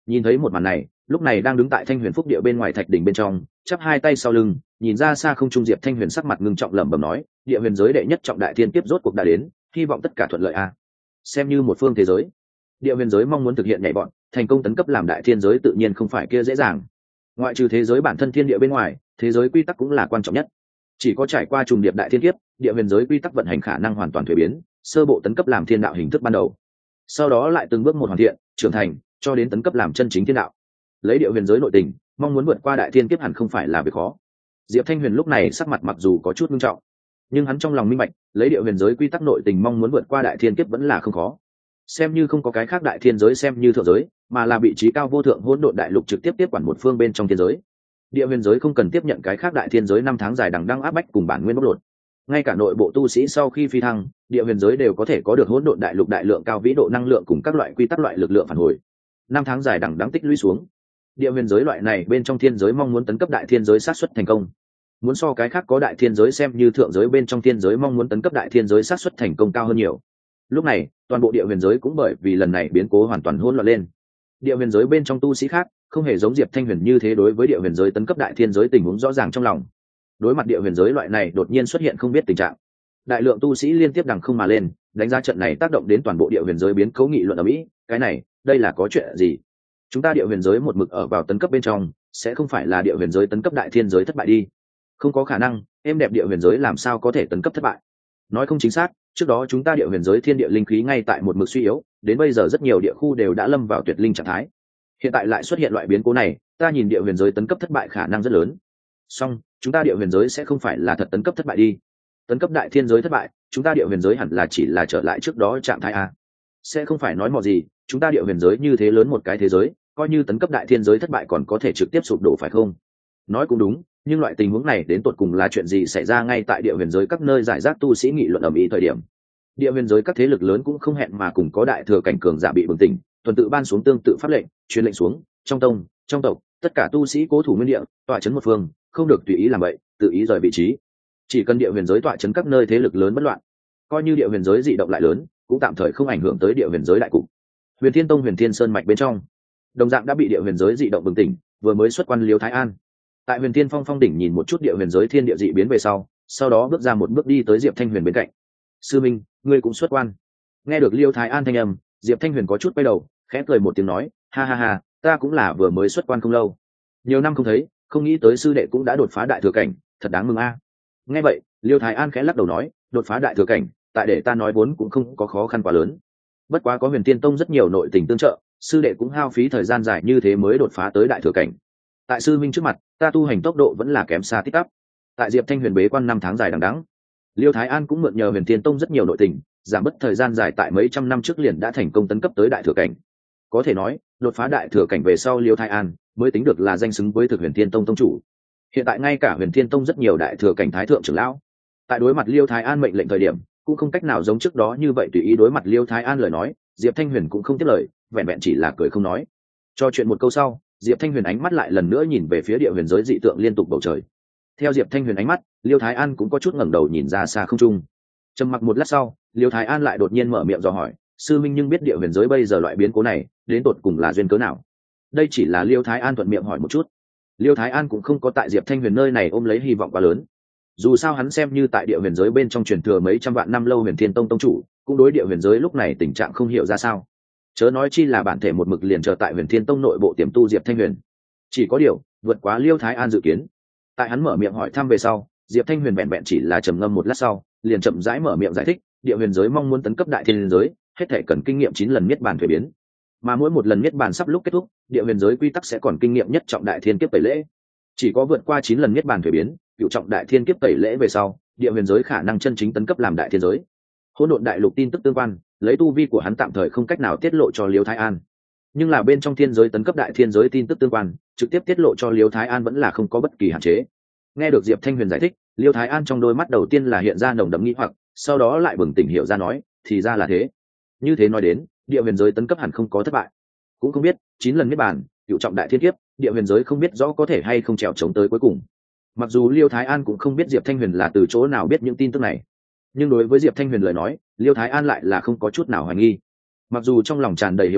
Nhìn thấy một màn này, lúc này đang đứng tại Thanh Huyền Phúc địa bên ngoài thạch đỉnh bên trong, chắp hai tay sau lưng, nhìn ra xa không trung Diệp Thanh Huyền sắc mặt ngưng trọng lẩm bẩm nói, địa huyền giới đệ nhất trọng đại thiên kiếp rốt cuộc đã đến, hy vọng tất cả thuận lợi a. Xem như một phương thế giới, địa huyền giới mong muốn thực hiện nhảy bọn, thành công tấn cấp làm đại thiên giới tự nhiên không phải kia dễ dàng. Ngoại trừ thế giới bản thân thiên địa bên ngoài, thế giới quy tắc cũng là quan trọng nhất. Chỉ có trải qua trùng điệp đại thiên kiếp, địa huyền giới quy tắc vận hành khả năng hoàn toàn thuế biến, sơ bộ tấn cấp làm thiên đạo hình thức ban đầu, sau đó lại từng bước một hoàn thiện, trưởng thành, cho đến tấn cấp làm chân chính thiên đạo. Lấy địa huyền giới nội tình, mong muốn vượt qua đại thiên kiếp hẳn không phải là việc khó. Diệp Thanh Huyền lúc này sắc mặt mặc dù có chút nghiêm trọng, nhưng hắn trong lòng minh bạch, lấy địa huyền giới quy tắc nội tình mong muốn vượt qua đại thiên kiếp vẫn là không khó. Xem như không có cái khác đại thiên giới xem như thượng giới, mà là vị trí cao vô thượng hỗn độn đại lục trực tiếp tiếp quản một phương bên trong thiên giới. Địa huyền giới không cần tiếp nhận cái khác đại thiên giới 5 tháng dài đằng đẵng áp bách cùng bản nguyên bóc lột. Ngay cả nội bộ tu sĩ sau khi phi thăng, địa huyền giới đều có thể có được hỗn độn đại lục đại lượng cao vĩ độ năng lượng cùng các loại quy tắc loại lực lượng phản hồi. 5 tháng dài đằng đẵng tích lũy xuống, địa huyền giới loại này bên trong thiên giới mong muốn tấn cấp đại thiên giới sát suất thành công, muốn so cái khác có đại thiên giới xem như thượng giới bên trong thiên giới mong muốn tấn cấp đại thiên giới sát suất thành công cao hơn nhiều. Lúc này, toàn bộ địa huyền giới cũng bởi vì lần này biến cố hoàn toàn hỗn loạn lên. Địa huyền giới bên trong tu sĩ khác không hề giống Diệp Thanh Huyền như thế đối với địa huyền giới tấn cấp đại thiên giới tình huống rõ ràng trong lòng. Đối mặt địa huyền giới loại này đột nhiên xuất hiện không biết tình trạng, đại lượng tu sĩ liên tiếp đằng không mà lên, đánh giá trận này tác động đến toàn bộ địa huyền giới biến cố nghị luận ở Mỹ, cái này, đây là có chuyện gì? Chúng ta địa huyền giới một mực ở vào tấn cấp bên trong, sẽ không phải là địa huyền giới tấn cấp đại thiên giới thất bại đi? Không có khả năng, em đẹp địa huyền giới làm sao có thể tấn cấp thất bại? Nói không chính xác, trước đó chúng ta địa huyền giới thiên địa linh khí ngay tại một mực suy yếu, đến bây giờ rất nhiều địa khu đều đã lâm vào tuyệt linh trạng thái. Hiện tại lại xuất hiện loại biến cố này, ta nhìn địa huyền giới tấn cấp thất bại khả năng rất lớn. Song, chúng ta địa huyền giới sẽ không phải là thật tấn cấp thất bại đi. Tấn cấp đại thiên giới thất bại, chúng ta địa huyền giới hẳn là chỉ là trở lại trước đó trạng thái a. Sẽ không phải nói mò gì, chúng ta địa huyền giới như thế lớn một cái thế giới, coi như tấn cấp đại thiên giới thất bại còn có thể trực tiếp sụp đổ phải không? Nói cũng đúng, nhưng loại tình huống này đến tột cùng là chuyện gì xảy ra ngay tại địa huyền giới các nơi giải rác tu sĩ nghị luận ầm ĩ thời điểm. Địa huyền giới các thế lực lớn cũng không hẹn mà cùng có đại thừa cảnh cường giả bị bừng tỉnh, tuần tự ban xuống tương tự pháp lệnh, truyền lệnh xuống, trong tông, trong tộc, tất cả tu sĩ cố thủ nguyên địa, tọa trấn một phương, không được tùy ý làm vậy, tự ý rời vị trí. Chỉ cần địa huyền giới tọa trấn các nơi thế lực lớn bất loạn, coi như địa huyền giới dị động lại lớn, cũng tạm thời không ảnh hưởng tới địa huyền giới đại cục. Huyền Thiên Tông Huyền Thiên Sơn mạch bên trong, đồng dạng đã bị địa huyền giới dị động bừng tỉnh, vừa mới xuất quan Liêu Thái An. Tại Huyền Thiên Phong phong đỉnh nhìn một chút địa huyền giới thiên địa dị biến về sau đó bước ra một bước đi tới Diệp Thanh Huyền bên cạnh. Sư minh, ngươi cũng xuất quan. Nghe được Liêu Thái An thanh âm, Diệp Thanh Huyền có chút quay đầu, khẽ cười một tiếng nói, ha ha ha, ta cũng là vừa mới xuất quan không lâu, nhiều năm không thấy, không nghĩ tới sư đệ cũng đã đột phá đại thừa cảnh, thật đáng mừng a. Nghe vậy, Liêu Thái An khẽ lắc đầu nói, đột phá đại thừa cảnh, tại để ta nói vốn cũng không có khó khăn quá lớn. Bất quá có Huyền Tiên Tông rất nhiều nội tình tương trợ, sư đệ cũng hao phí thời gian dài như thế mới đột phá tới đại thừa cảnh. Tại sư minh trước mặt, ta tu hành tốc độ vẫn là kém xa tích tắp. Tại Diệp Thanh Huyền bế quan 5 tháng dài đằng đẵng, Liêu Thái An cũng mượn nhờ Huyền Tiên Tông rất nhiều nội tình, giảm bớt thời gian dài tại mấy trăm năm trước liền đã thành công tấn cấp tới đại thừa cảnh. Có thể nói, đột phá đại thừa cảnh về sau Liêu Thái An mới tính được là danh xứng với thực Huyền Tiên Tông tông chủ. Hiện tại ngay cả Huyền Tiên Tông rất nhiều đại thừa cảnh thái thượng trưởng lão, tại đối mặt Liêu Thái An mệnh lệnh thời điểm, cũng không cách nào giống trước đó như vậy tùy ý đối mặt Liêu Thái An lời nói, Diệp Thanh Huyền cũng không tiếp lời, vẹn vẹn chỉ là cười không nói. Cho chuyện một câu sau, Diệp Thanh Huyền ánh mắt lại lần nữa nhìn về phía địa huyền giới dị tượng liên tục bầu trời. Theo Diệp Thanh Huyền ánh mắt, Liêu Thái An cũng có chút ngẩng đầu nhìn ra xa không trung. Trầm mặc một lát sau, Liêu Thái An lại đột nhiên mở miệng dò hỏi, sư minh nhưng biết địa huyền giới bây giờ loại biến cố này đến tột cùng là duyên cớ nào? Đây chỉ là Liêu Thái An thuận miệng hỏi một chút. Liêu Thái An cũng không có tại Diệp Thanh Huyền nơi này ôm lấy hy vọng quá lớn. Dù sao hắn xem như tại địa huyền giới bên trong truyền thừa mấy trăm vạn năm lâu Huyền Thiên Tông tông chủ, cũng đối địa huyền giới lúc này tình trạng không hiểu ra sao. Chớ nói chi là bản thể một mực liền chờ tại Huyền Thiên Tông nội bộ tiềm tu Diệp Thanh Huyền. Chỉ có điều, vượt quá Liêu Thái An dự kiến. Tại hắn mở miệng hỏi thăm về sau, Diệp Thanh Huyền vẹn vẹn chỉ là trầm ngâm một lát sau, liền chậm rãi mở miệng giải thích, địa huyền giới mong muốn tấn cấp đại thiên giới, hết thể cần kinh nghiệm 9 lần niết bàn thuế biến. Mà mỗi một lần niết bàn sắp lúc kết thúc, địa huyền giới quy tắc sẽ còn kinh nghiệm nhất trọng đại thiên kiếp tẩy lễ. Chỉ có vượt qua 9 lần niết bàn thuế biến, cửu trọng đại thiên kiếp tẩy lễ về sau, địa huyền giới khả năng chân chính tấn cấp làm đại thiên giới. Hỗn độn đại lục tin tức tương quan, lấy tu vi của hắn tạm thời không cách nào tiết lộ cho Liêu Thái An. Nhưng là bên trong thiên giới tấn cấp đại thiên giới tin tức tương quan, trực tiếp tiết lộ cho Liêu Thái An vẫn là không có bất kỳ hạn chế. Nghe được Diệp Thanh Huyền giải thích, Liêu Thái An trong đôi mắt đầu tiên là hiện ra nồng đậm nghi hoặc, sau đó lại bừng tỉnh hiểu ra nói, thì ra là thế. Như thế nói đến, địa huyền giới tấn cấp hẳn không có thất bại. Cũng không biết, 9 lần niết bàn, cửu trọng đại thiên kiếp, địa huyền giới không biết rõ có thể hay không trèo chống tới cuối cùng. Mặc dù Liêu Thái An cũng không biết Diệp Thanh Huyền là từ chỗ nào biết những tin tức này, nhưng đối với Diệp Thanh Huyền lời nói, Liêu Thái An lại là không có chút nào hoài nghi. Mặc dù trong lòng tràn đầy hiếu kỳ,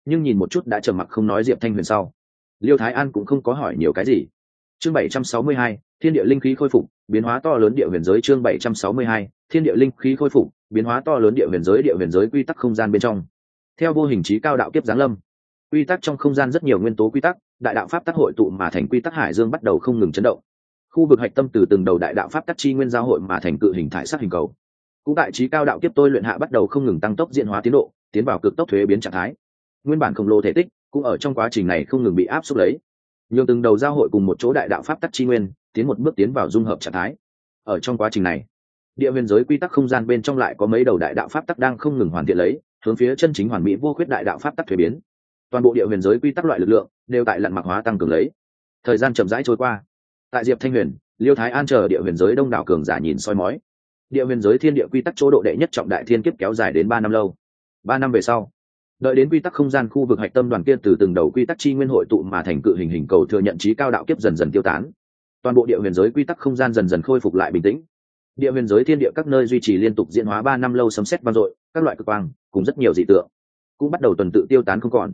nhưng nhìn một chút đã trầm mặc không nói Diệp Thanh Huyền sau, Liêu Thái An cũng không có hỏi nhiều cái gì. Chương 762, thiên địa linh khí khôi phục, biến hóa to lớn địa huyền giới. Chương 762, thiên địa linh khí khôi phục, biến hóa to lớn địa huyền giới quy tắc không gian bên trong. Theo vô hình chí cao đạo kiếp giáng lâm, quy tắc trong không gian rất nhiều nguyên tố quy tắc, đại đạo pháp tắc hội tụ mà thành quy tắc hải dương bắt đầu không ngừng chấn động. Khu vực hạch tâm từ từng đầu đại đạo pháp tắc chi nguyên giao hội mà thành cự hình thải sắc hình cầu. Cũng tại chí cao đạo kiếp tôi luyện hạ bắt đầu không ngừng tăng tốc diễn hóa tiến độ, tiến vào cực tốc thuế biến trạng thái. Nguyên bản khổng lồ thể tích cũng ở trong quá trình này không ngừng bị áp suất lấy, nhường từng đầu giao hội cùng một chỗ đại đạo pháp tắc chi nguyên tiến một bước tiến vào dung hợp trạng thái. Ở trong quá trình này, địa huyền giới quy tắc không gian bên trong lại có mấy đầu đại đạo pháp tắc đang không ngừng hoàn thiện lấy, hướng phía chân chính hoàn mỹ vô khuyết đại đạo pháp tắc thuế biến. Toàn bộ địa huyền giới quy tắc loại lực lượng đều tại lặn mặc hóa tăng cường lấy. Thời gian chậm rãi trôi qua, tại Diệp Thanh Huyền, Liêu Thái An chờ địa huyền giới đông đảo cường giả nhìn soi mói, địa huyền giới thiên địa quy tắc chỗ độ đệ nhất trọng đại thiên kiếp kéo dài đến 3 năm lâu. 3 năm về sau, đợi đến quy tắc không gian khu vực hạch tâm đoàn kia từ từng đầu quy tắc chi nguyên hội tụ mà thành cự hình hình cầu thừa nhận chí cao đạo kiếp dần dần tiêu tán, toàn bộ địa huyền giới quy tắc không gian dần dần khôi phục lại bình tĩnh. Địa huyền giới thiên địa các nơi duy trì liên tục diễn hóa 3 năm lâu sấm sét vang dội, các loại cực quang cùng rất nhiều dị tượng cũng bắt đầu tuần tự tiêu tán không còn.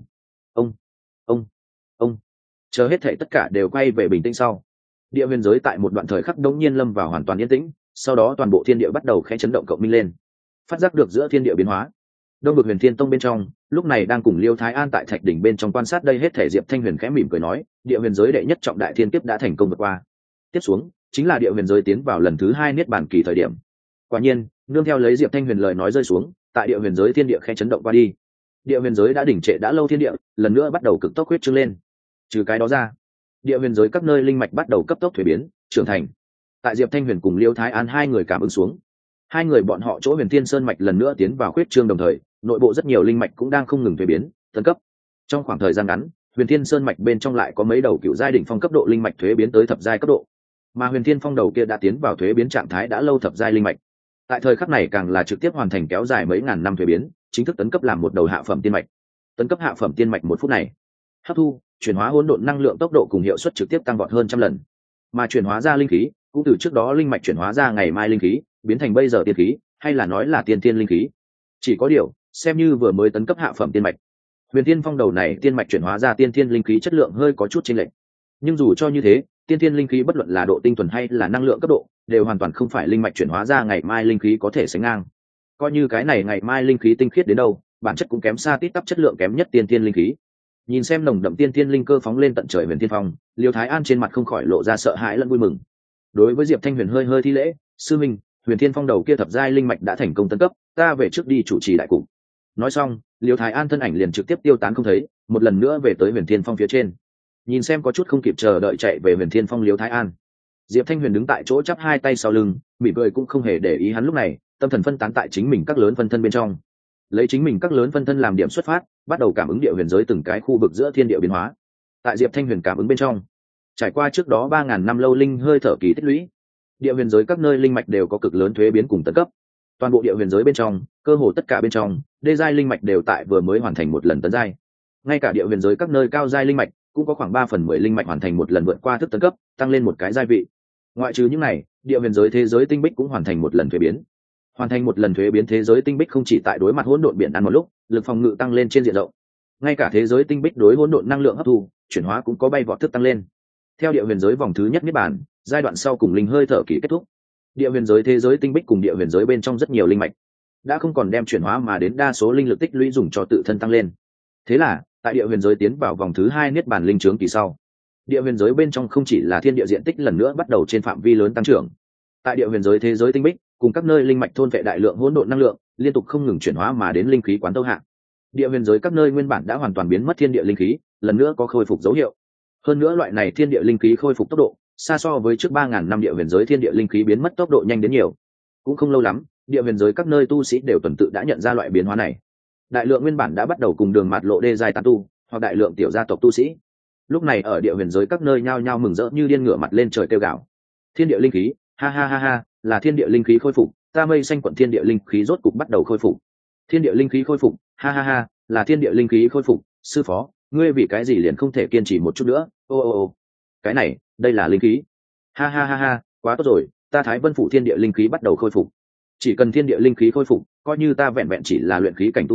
Ông chờ hết thảy tất cả đều quay về bình tĩnh sau, địa huyền giới tại một đoạn thời khắc đống nhiên lâm vào hoàn toàn yên tĩnh, sau đó toàn bộ thiên địa bắt đầu khẽ chấn động cộng minh lên, phát giác được giữa thiên địa biến hóa. Đông vực Huyền Thiên Tông bên trong lúc này đang cùng Liêu Thái An tại thạch đỉnh bên trong quan sát đây hết thể. Diệp Thanh Huyền khẽ mỉm cười nói, địa huyền giới đệ nhất trọng đại thiên kiếp đã thành công vượt qua, tiếp xuống chính là địa huyền giới tiến vào lần thứ 2 niết bàn kỳ thời điểm. Quả nhiên, nương theo lấy Diệp Thanh Huyền lời nói rơi xuống, tại địa huyền giới thiên địa khẽ chấn động qua đi, địa huyền giới đã đỉnh trệ đã lâu thiên địa lần nữa bắt đầu cực tốc huyết trương lên. Trừ cái đó ra, địa huyền giới các nơi linh mạch bắt đầu cấp tốc thuế biến trưởng thành. Tại Diệp Thanh Huyền cùng Liêu Thái An hai người cảm ứng xuống, hai người bọn họ chỗ Huyền Thiên Sơn mạch lần nữa tiến vào huyết trương, đồng thời nội bộ rất nhiều linh mạch cũng đang không ngừng thuế biến tấn cấp. Trong khoảng thời gian ngắn, Huyền Thiên Sơn mạch bên trong lại có mấy đầu cựu giai đỉnh phong cấp độ linh mạch thuế biến tới thập giai cấp độ, mà Huyền Thiên Phong đầu kia đã tiến vào thuế biến trạng thái đã lâu thập giai linh mạch. Tại thời khắc này càng là trực tiếp hoàn thành kéo dài mấy ngàn năm thuế biến, chính thức tấn cấp làm một đầu hạ phẩm tiên mạch. Tấn cấp hạ phẩm tiên mạch một phút này, hấp thu, chuyển hóa hỗn độn năng lượng tốc độ cùng hiệu suất trực tiếp tăng vọt hơn trăm lần, mà chuyển hóa ra linh khí cũng từ trước đó linh mạch chuyển hóa ra ngày mai linh khí biến thành bây giờ tiên khí, hay là nói là tiên tiên linh khí. Chỉ có điều, xem như vừa mới tấn cấp hạ phẩm tiên mạch, Huyền Thiên Phong đầu này tiên mạch chuyển hóa ra tiên tiên linh khí chất lượng hơi có chút chênh lệch. Nhưng dù cho như thế, tiên tiên linh khí bất luận là độ tinh thuần hay là năng lượng cấp độ, đều hoàn toàn không phải linh mạch chuyển hóa ra ngày mai linh khí có thể sánh ngang. Coi như cái này ngày mai linh khí tinh khiết đến đâu, bản chất cũng kém xa tít tắp chất lượng kém nhất tiên tiên linh khí. Nhìn xem nồng đậm tiên tiên linh cơ phóng lên tận trời Huyền Thiên Phong, Liêu Thái An trên mặt không khỏi lộ ra sợ hãi lẫn vui mừng. Đối với Diệp Thanh Huyền hơi hơi thi lễ, sư minh, Huyền Thiên Phong đầu kia thập giai linh mạch đã thành công tấn cấp, ta về trước đi chủ trì đại cục. Nói xong, Liêu Thái An thân ảnh liền trực tiếp tiêu tán không thấy, một lần nữa về tới Huyền Thiên Phong phía trên. Nhìn xem có chút không kịp chờ đợi chạy về Huyền Thiên Phong Liêu Thái An, Diệp Thanh Huyền đứng tại chỗ chắp hai tay sau lưng, mỉm cười cũng không hề để ý hắn lúc này, tâm thần phân tán tại chính mình các lớn phân thân bên trong. Lấy chính mình các lớn phân thân làm điểm xuất phát, bắt đầu cảm ứng địa huyền giới từng cái khu vực giữa thiên địa biến hóa. Tại Diệp Thanh Huyền cảm ứng bên trong, trải qua trước đó 3000 năm lâu linh hơi thở kỳ tích lũy, địa huyền giới các nơi linh mạch đều có cực lớn thuế biến cùng tấn cấp. Toàn bộ địa huyền giới bên trong, cơ hồ tất cả bên trong, đê giai linh mạch đều tại vừa mới hoàn thành một lần tấn giai. Ngay cả địa huyền giới các nơi cao giai linh mạch cũng có khoảng 3/10 linh mạch hoàn thành một lần vượt qua thức tấn cấp, tăng lên một cái giai vị. Ngoại trừ những này, địa huyền giới thế giới tinh bích cũng hoàn thành một lần thuế biến. Hoàn thành một lần thuế biến thế giới tinh bích không chỉ tại đối mặt hỗn độn biển ăn một lúc, lực phòng ngự tăng lên trên diện rộng. Ngay cả thế giới tinh bích đối hỗn độn năng lượng hấp thu, chuyển hóa cũng có bay vọt thức tăng lên. Theo địa huyền giới vòng thứ nhất niết bàn, giai đoạn sau cùng linh hơi thở kỳ kết thúc. Địa huyền giới thế giới tinh bích cùng địa huyền giới bên trong rất nhiều linh mạch đã không còn đem chuyển hóa mà đến đa số linh lực tích lũy dùng cho tự thân tăng lên. Thế là, tại địa huyền giới tiến vào vòng thứ 2 niết bàn linh chướng kỳ sau, địa huyền giới bên trong không chỉ là thiên địa diện tích lần nữa bắt đầu trên phạm vi lớn tăng trưởng. Tại địa huyền giới thế giới tinh bích cùng các nơi linh mạch thôn vệ đại lượng hỗn độn năng lượng, liên tục không ngừng chuyển hóa mà đến linh khí quán tâu hạng. Địa huyền giới các nơi nguyên bản đã hoàn toàn biến mất thiên địa linh khí, lần nữa có khôi phục dấu hiệu. Hơn nữa loại này thiên địa linh khí khôi phục tốc độ xa so với trước 3000 năm địa huyền giới thiên địa linh khí biến mất tốc độ nhanh đến nhiều. Cũng không lâu lắm, địa huyền giới các nơi tu sĩ đều tuần tự đã nhận ra loại biến hóa này. Đại lượng nguyên bản đã bắt đầu cùng đường mạt lộ đê giai tán tu, hoặc đại lượng tiểu gia tộc tu sĩ, lúc này ở địa huyền giới các nơi nhao nhao mừng rỡ như điên ngửa mặt lên trời kêu gào. Thiên địa linh khí, ha ha ha ha, là thiên địa linh khí khôi phục, ta mây xanh quận thiên địa linh khí rốt cục bắt đầu khôi phục. Thiên địa linh khí khôi phục, ha ha ha, là thiên địa linh khí khôi phục, sư phó, ngươi vì cái gì liền không thể kiên trì một chút nữa? Ô, cái này, đây là linh khí. Ha ha ha ha, quá tốt rồi, ta Thái Vân phủ thiên địa linh khí bắt đầu khôi phục. Chỉ cần thiên địa linh khí khôi phục, coi như ta vẹn vẹn chỉ là luyện khí cảnh tu vi,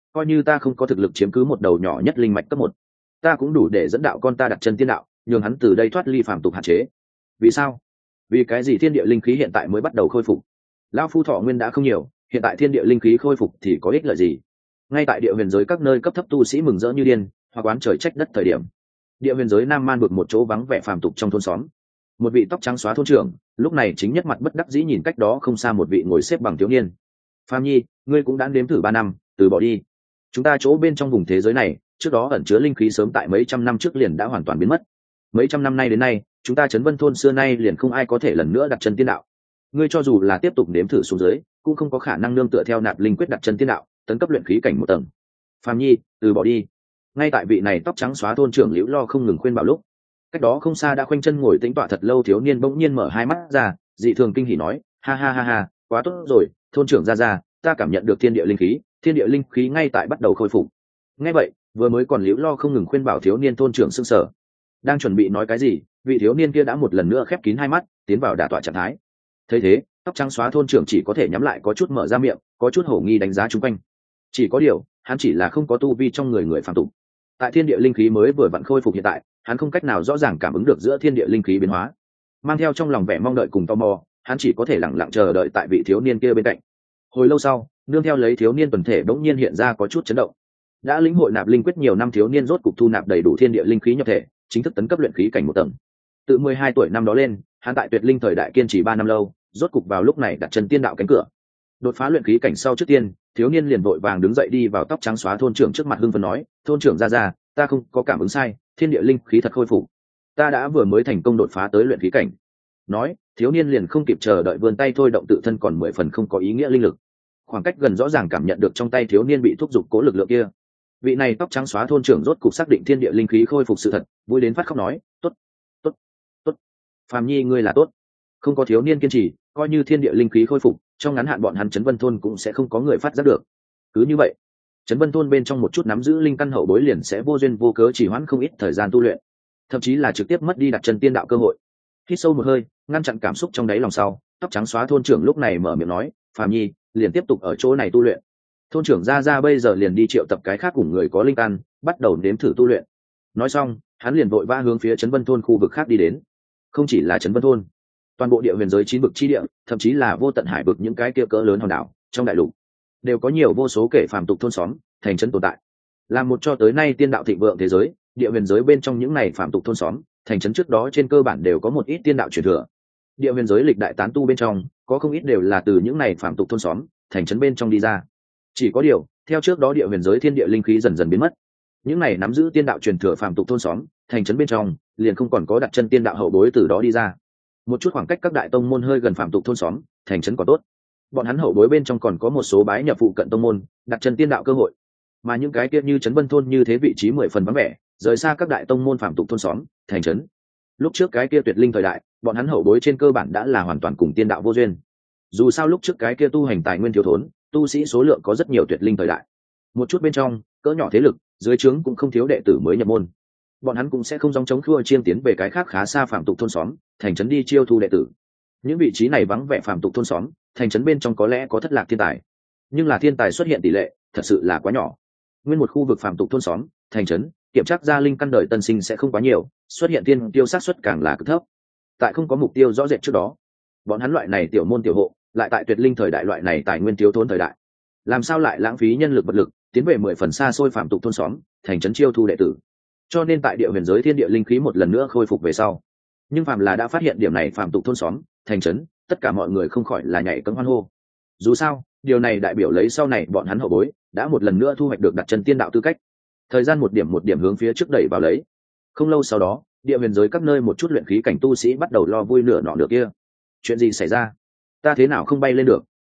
coi như ta không có thực lực chiếm cứ một đầu nhỏ nhất linh mạch cấp 1, ta cũng đủ để dẫn đạo con ta đặt chân tiên đạo, nhường hắn từ đây thoát ly phàm tục hạn chế. Vì sao? Vì cái gì thiên địa linh khí hiện tại mới bắt đầu khôi phục? Lão phu thọ nguyên đã không nhiều, hiện tại thiên địa linh khí khôi phục thì có ích lợi gì? Ngay tại địa huyền giới các nơi cấp thấp tu sĩ mừng rỡ như điên, hoặc oán trời trách đất thời điểm, địa huyền giới Nam Man vực một chỗ vắng vẻ phàm tục trong thôn xóm, một vị tóc trắng xóa thôn trưởng lúc này chính nhất mặt bất đắc dĩ nhìn cách đó không xa một vị ngồi xếp bằng thiếu niên. Phàm Nhi, ngươi cũng đã nếm thử 3 năm, từ bỏ đi. Chúng ta chỗ bên trong vùng thế giới này trước đó ẩn chứa linh khí sớm tại mấy trăm năm trước liền đã hoàn toàn biến mất. Mấy trăm năm nay đến nay, chúng ta Trấn Vân thôn xưa nay liền không ai có thể lần nữa đặt chân tiên đạo. Ngươi cho dù là tiếp tục nếm thử xuống dưới, cũng không có khả năng nương tựa theo nạp linh quyết đặt chân tiên đạo, tấn cấp luyện khí cảnh 1 tầng. Phàm Nhi, từ bỏ đi. Ngay tại vị này tóc trắng xóa thôn trưởng liễu lo không ngừng khuyên bảo lúc, cách đó không xa đã khoanh chân ngồi tĩnh tọa thật lâu thiếu niên bỗng nhiên mở hai mắt ra, dị thường kinh hỉ nói, ha ha ha ha, quá tốt rồi, thôn trưởng ra, ta cảm nhận được thiên địa linh khí ngay tại bắt đầu khôi phục. Nghe vậy, vừa mới còn liễu lo không ngừng khuyên bảo thiếu niên thôn trưởng sưng sở, đang chuẩn bị nói cái gì, vị thiếu niên kia đã một lần nữa khép kín hai mắt, tiến vào đả tọa trạng thái. Thấy thế, tóc trắng xóa thôn trưởng chỉ có thể nhắm lại, có chút mở ra miệng, có chút hổ nghi đánh giá chung quanh. Chỉ có điều, hắn chỉ là không có tu vi trong người phàm tục. Tại thiên địa linh khí mới vừa vặn khôi phục hiện tại, hắn không cách nào rõ ràng cảm ứng được giữa thiên địa linh khí biến hóa. Mang theo trong lòng vẻ mong đợi cùng tò mò, hắn chỉ có thể lặng lặng chờ đợi tại vị thiếu niên kia bên cạnh. Hồi lâu sau, nương theo lấy thiếu niên tuần thể bỗng nhiên hiện ra có chút chấn động. Đã lĩnh hội nạp linh quyết nhiều năm thiếu niên rốt cục thu nạp đầy đủ thiên địa linh khí nhập thể, chính thức tấn cấp luyện khí cảnh 1 tầng. Từ 12 tuổi năm đó lên, hắn tại tuyệt linh thời đại kiên trì 3 năm lâu, rốt cục vào lúc này đặt chân tiên đạo cánh cửa. Đột phá luyện khí cảnh sau trước tiên, thiếu niên liền vội vàng đứng dậy đi vào tóc trắng xóa thôn trưởng trước mặt hưng phấn nói, thôn trưởng ra, ta không có cảm ứng sai, thiên địa linh khí thật khôi phục, ta đã vừa mới thành công đột phá tới luyện khí cảnh. Nói, thiếu niên liền không kịp chờ đợi vươn tay thôi động tự thân còn 10 phần không có ý nghĩa linh lực. Khoảng cách gần rõ ràng cảm nhận được trong tay thiếu niên bị thúc giục cố lực lượng kia. Vị này tóc trắng xóa thôn trưởng rốt cục xác định thiên địa linh khí khôi phục sự thật, vui đến phát khóc nói, tốt, tốt, tốt, Phàm Nhi ngươi là tốt. Không có thiếu niên kiên trì, coi như thiên địa linh khí khôi phục, trong ngắn hạn bọn hắn Trấn Vân thôn cũng sẽ không có người phát giác được. Cứ như vậy, Trấn Vân thôn bên trong một chút nắm giữ linh căn hậu bối liền sẽ vô duyên vô cớ chỉ hoãn không ít thời gian tu luyện, thậm chí là trực tiếp mất đi đặt chân tiên đạo cơ hội. Hít sâu một hơi, ngăn chặn cảm xúc trong đáy lòng sau, tóc trắng xóa thôn trưởng lúc này mở miệng nói, Phàm Nhi, liền tiếp tục ở chỗ này tu luyện. Thôn trưởng ra bây giờ liền đi triệu tập cái khác cùng người có linh căn, bắt đầu nếm thử tu luyện. Nói xong, hắn liền vội vã hướng phía Trấn Vân thôn khu vực khác đi đến. Không chỉ là Trấn Vân thôn, toàn bộ địa huyền giới 9 vực chi địa, thậm chí là vô tận hải vực những cái kia cỡ lớn hòn đảo trong đại lục, đều có nhiều vô số kể phàm tục thôn xóm, thành trấn tồn tại. Là một cho tới nay tiên đạo thịnh vượng thế giới, địa huyền giới bên trong những này phàm tục thôn xóm, thành trấn trước đó trên cơ bản đều có một ít tiên đạo truyền thừa. Địa huyền giới lịch đại tán tu bên trong, có không ít đều là từ những này phàm tục thôn xóm, thành trấn bên trong đi ra. Chỉ có điều, theo trước đó địa huyền giới thiên địa linh khí dần dần biến mất, những này nắm giữ tiên đạo truyền thừa phàm tục thôn xóm, thành trấn bên trong, liền không còn có đặt chân tiên đạo hậu bối từ đó đi ra. Một chút khoảng cách các đại tông môn hơi gần phàm tục thôn xóm, thành trấn còn tốt. Bọn hắn hậu bối bên trong còn có một số bái nhập phụ cận tông môn, đặt chân tiên đạo cơ hội. Mà những cái kia như Trấn Vân thôn như thế vị trí 10 phần vắng vẻ, rời xa các đại tông môn phàm tục thôn xóm, thành trấn. Lúc trước cái kia tuyệt linh thời đại, bọn hắn hậu bối trên cơ bản đã là hoàn toàn cùng tiên đạo vô duyên. Dù sao lúc trước cái kia tu hành tài nguyên thiếu thốn, tu sĩ số lượng có rất nhiều tuyệt linh thời đại. Một chút bên trong, cỡ nhỏ thế lực, dưới trướng cũng không thiếu đệ tử mới nhập môn. Bọn hắn cũng sẽ không dòng chống khua chiêng tiến về cái khác khá xa phàm tục thôn xóm, thành trấn đi chiêu thu đệ tử. Những vị trí này vắng vẻ phàm tục thôn xóm, thành trấn bên trong có lẽ có thất lạc thiên tài, nhưng là thiên tài xuất hiện tỷ lệ thật sự là quá nhỏ. Nguyên một khu vực phàm tục thôn xóm, thành trấn, kiểm tra ra linh căn đời tân sinh sẽ không quá nhiều, xuất hiện tiên tiêu sát xuất càng là cực thấp. Tại không có mục tiêu rõ rệt trước đó, bọn hắn loại này tiểu môn tiểu hộ, lại tại tuyệt linh thời đại loại này tài nguyên thiếu thốn thời đại, làm sao lại lãng phí nhân lực vật lực tiến về 10 phần xa xôi phàm tục thôn xóm, thành trấn chiêu thu đệ tử. Cho nên tại địa huyền giới thiên địa linh khí một lần nữa khôi phục về sau, nhưng phàm là đã phát hiện điểm này phàm tục thôn xóm, thành trấn, tất cả mọi người không khỏi là nhảy cẫng hoan hô. Dù sao, điều này đại biểu lấy sau này bọn hắn hậu bối đã một lần nữa thu hoạch được đặt chân tiên đạo tư cách. Thời gian một điểm hướng phía trước đẩy vào lấy. Không lâu sau đó, địa huyền giới các nơi một chút luyện khí cảnh tu sĩ bắt đầu lo vui nửa nọ nửa kia. Chuyện gì xảy ra? Ta thế nào không bay lên được?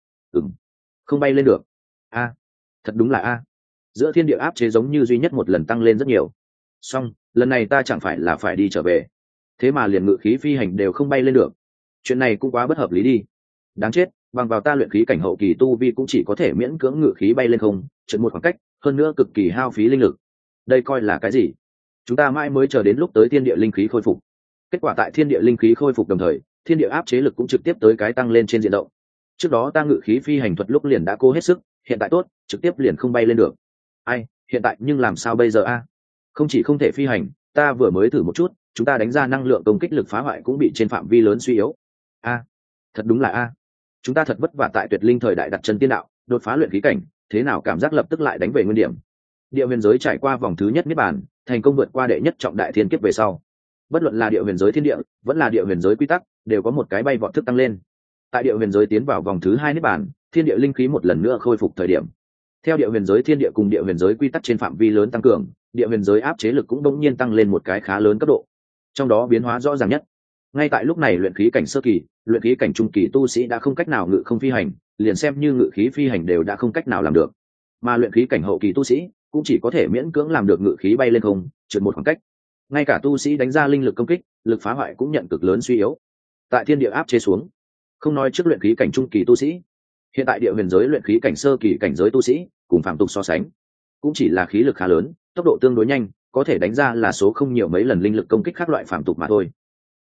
Không bay lên được. A, thật đúng là a. Giữa thiên địa áp chế giống như duy nhất một lần tăng lên rất nhiều. Song, lần này ta chẳng phải là phải đi trở về, thế mà liền ngự khí phi hành đều không bay lên được. Chuyện này cũng quá bất hợp lý đi. Đáng chết, bằng vào ta luyện khí cảnh hậu kỳ tu vi cũng chỉ có thể miễn cưỡng ngự khí bay lên không, trượt một khoảng cách, hơn nữa cực kỳ hao phí linh lực. Đây coi là cái gì? Chúng ta mãi mới chờ đến lúc tới thiên địa linh khí khôi phục. Kết quả tại thiên địa linh khí khôi phục đồng thời, thiên địa áp chế lực cũng trực tiếp tới cái tăng lên trên diện rộng. Trước đó ta ngự khí phi hành thuật lúc liền đã cố hết sức, hiện tại tốt, trực tiếp liền không bay lên được. Ai, hiện tại nhưng làm sao bây giờ a? Không chỉ không thể phi hành, ta vừa mới thử một chút, chúng ta đánh ra năng lượng công kích lực phá hoại cũng bị trên phạm vi lớn suy yếu. A, thật đúng là a. Chúng ta thật vất vả tại tuyệt linh thời đại đặt chân tiên đạo, đột phá luyện khí cảnh, thế nào cảm giác lập tức lại đánh về nguyên điểm. Địa huyền giới trải qua vòng thứ nhất niết bàn, thành công vượt qua đệ nhất trọng đại thiên kiếp về sau, bất luận là địa huyền giới thiên địa vẫn là địa huyền giới quy tắc, đều có một cái bay vọt thức tăng lên. Tại địa huyền giới tiến vào vòng thứ hai niết bàn, thiên địa linh khí một lần nữa khôi phục thời điểm, theo địa huyền giới thiên địa cùng địa huyền giới quy tắc trên phạm vi lớn tăng cường, địa huyền giới áp chế lực cũng đống nhiên tăng lên một cái khá lớn cấp độ. Trong đó biến hóa rõ ràng nhất, ngay tại lúc này luyện khí cảnh sơ kỳ, luyện khí cảnh trung kỳ tu sĩ đã không cách nào ngự không phi hành, liền xem như ngự khí phi hành đều đã không cách nào làm được. Mà luyện khí cảnh hậu kỳ tu sĩ cũng chỉ có thể miễn cưỡng làm được ngự khí bay lên không, trượt một khoảng cách. Ngay cả tu sĩ đánh ra linh lực công kích, lực phá hoại cũng nhận cực lớn suy yếu. Tại thiên địa áp chế xuống, không nói trước luyện khí cảnh trung kỳ tu sĩ, hiện tại địa huyền giới luyện khí cảnh sơ kỳ cảnh giới tu sĩ cùng phàm tục so sánh, cũng chỉ là khí lực khá lớn, tốc độ tương đối nhanh, có thể đánh ra là số không nhiều mấy lần linh lực công kích các loại phàm tục mà thôi.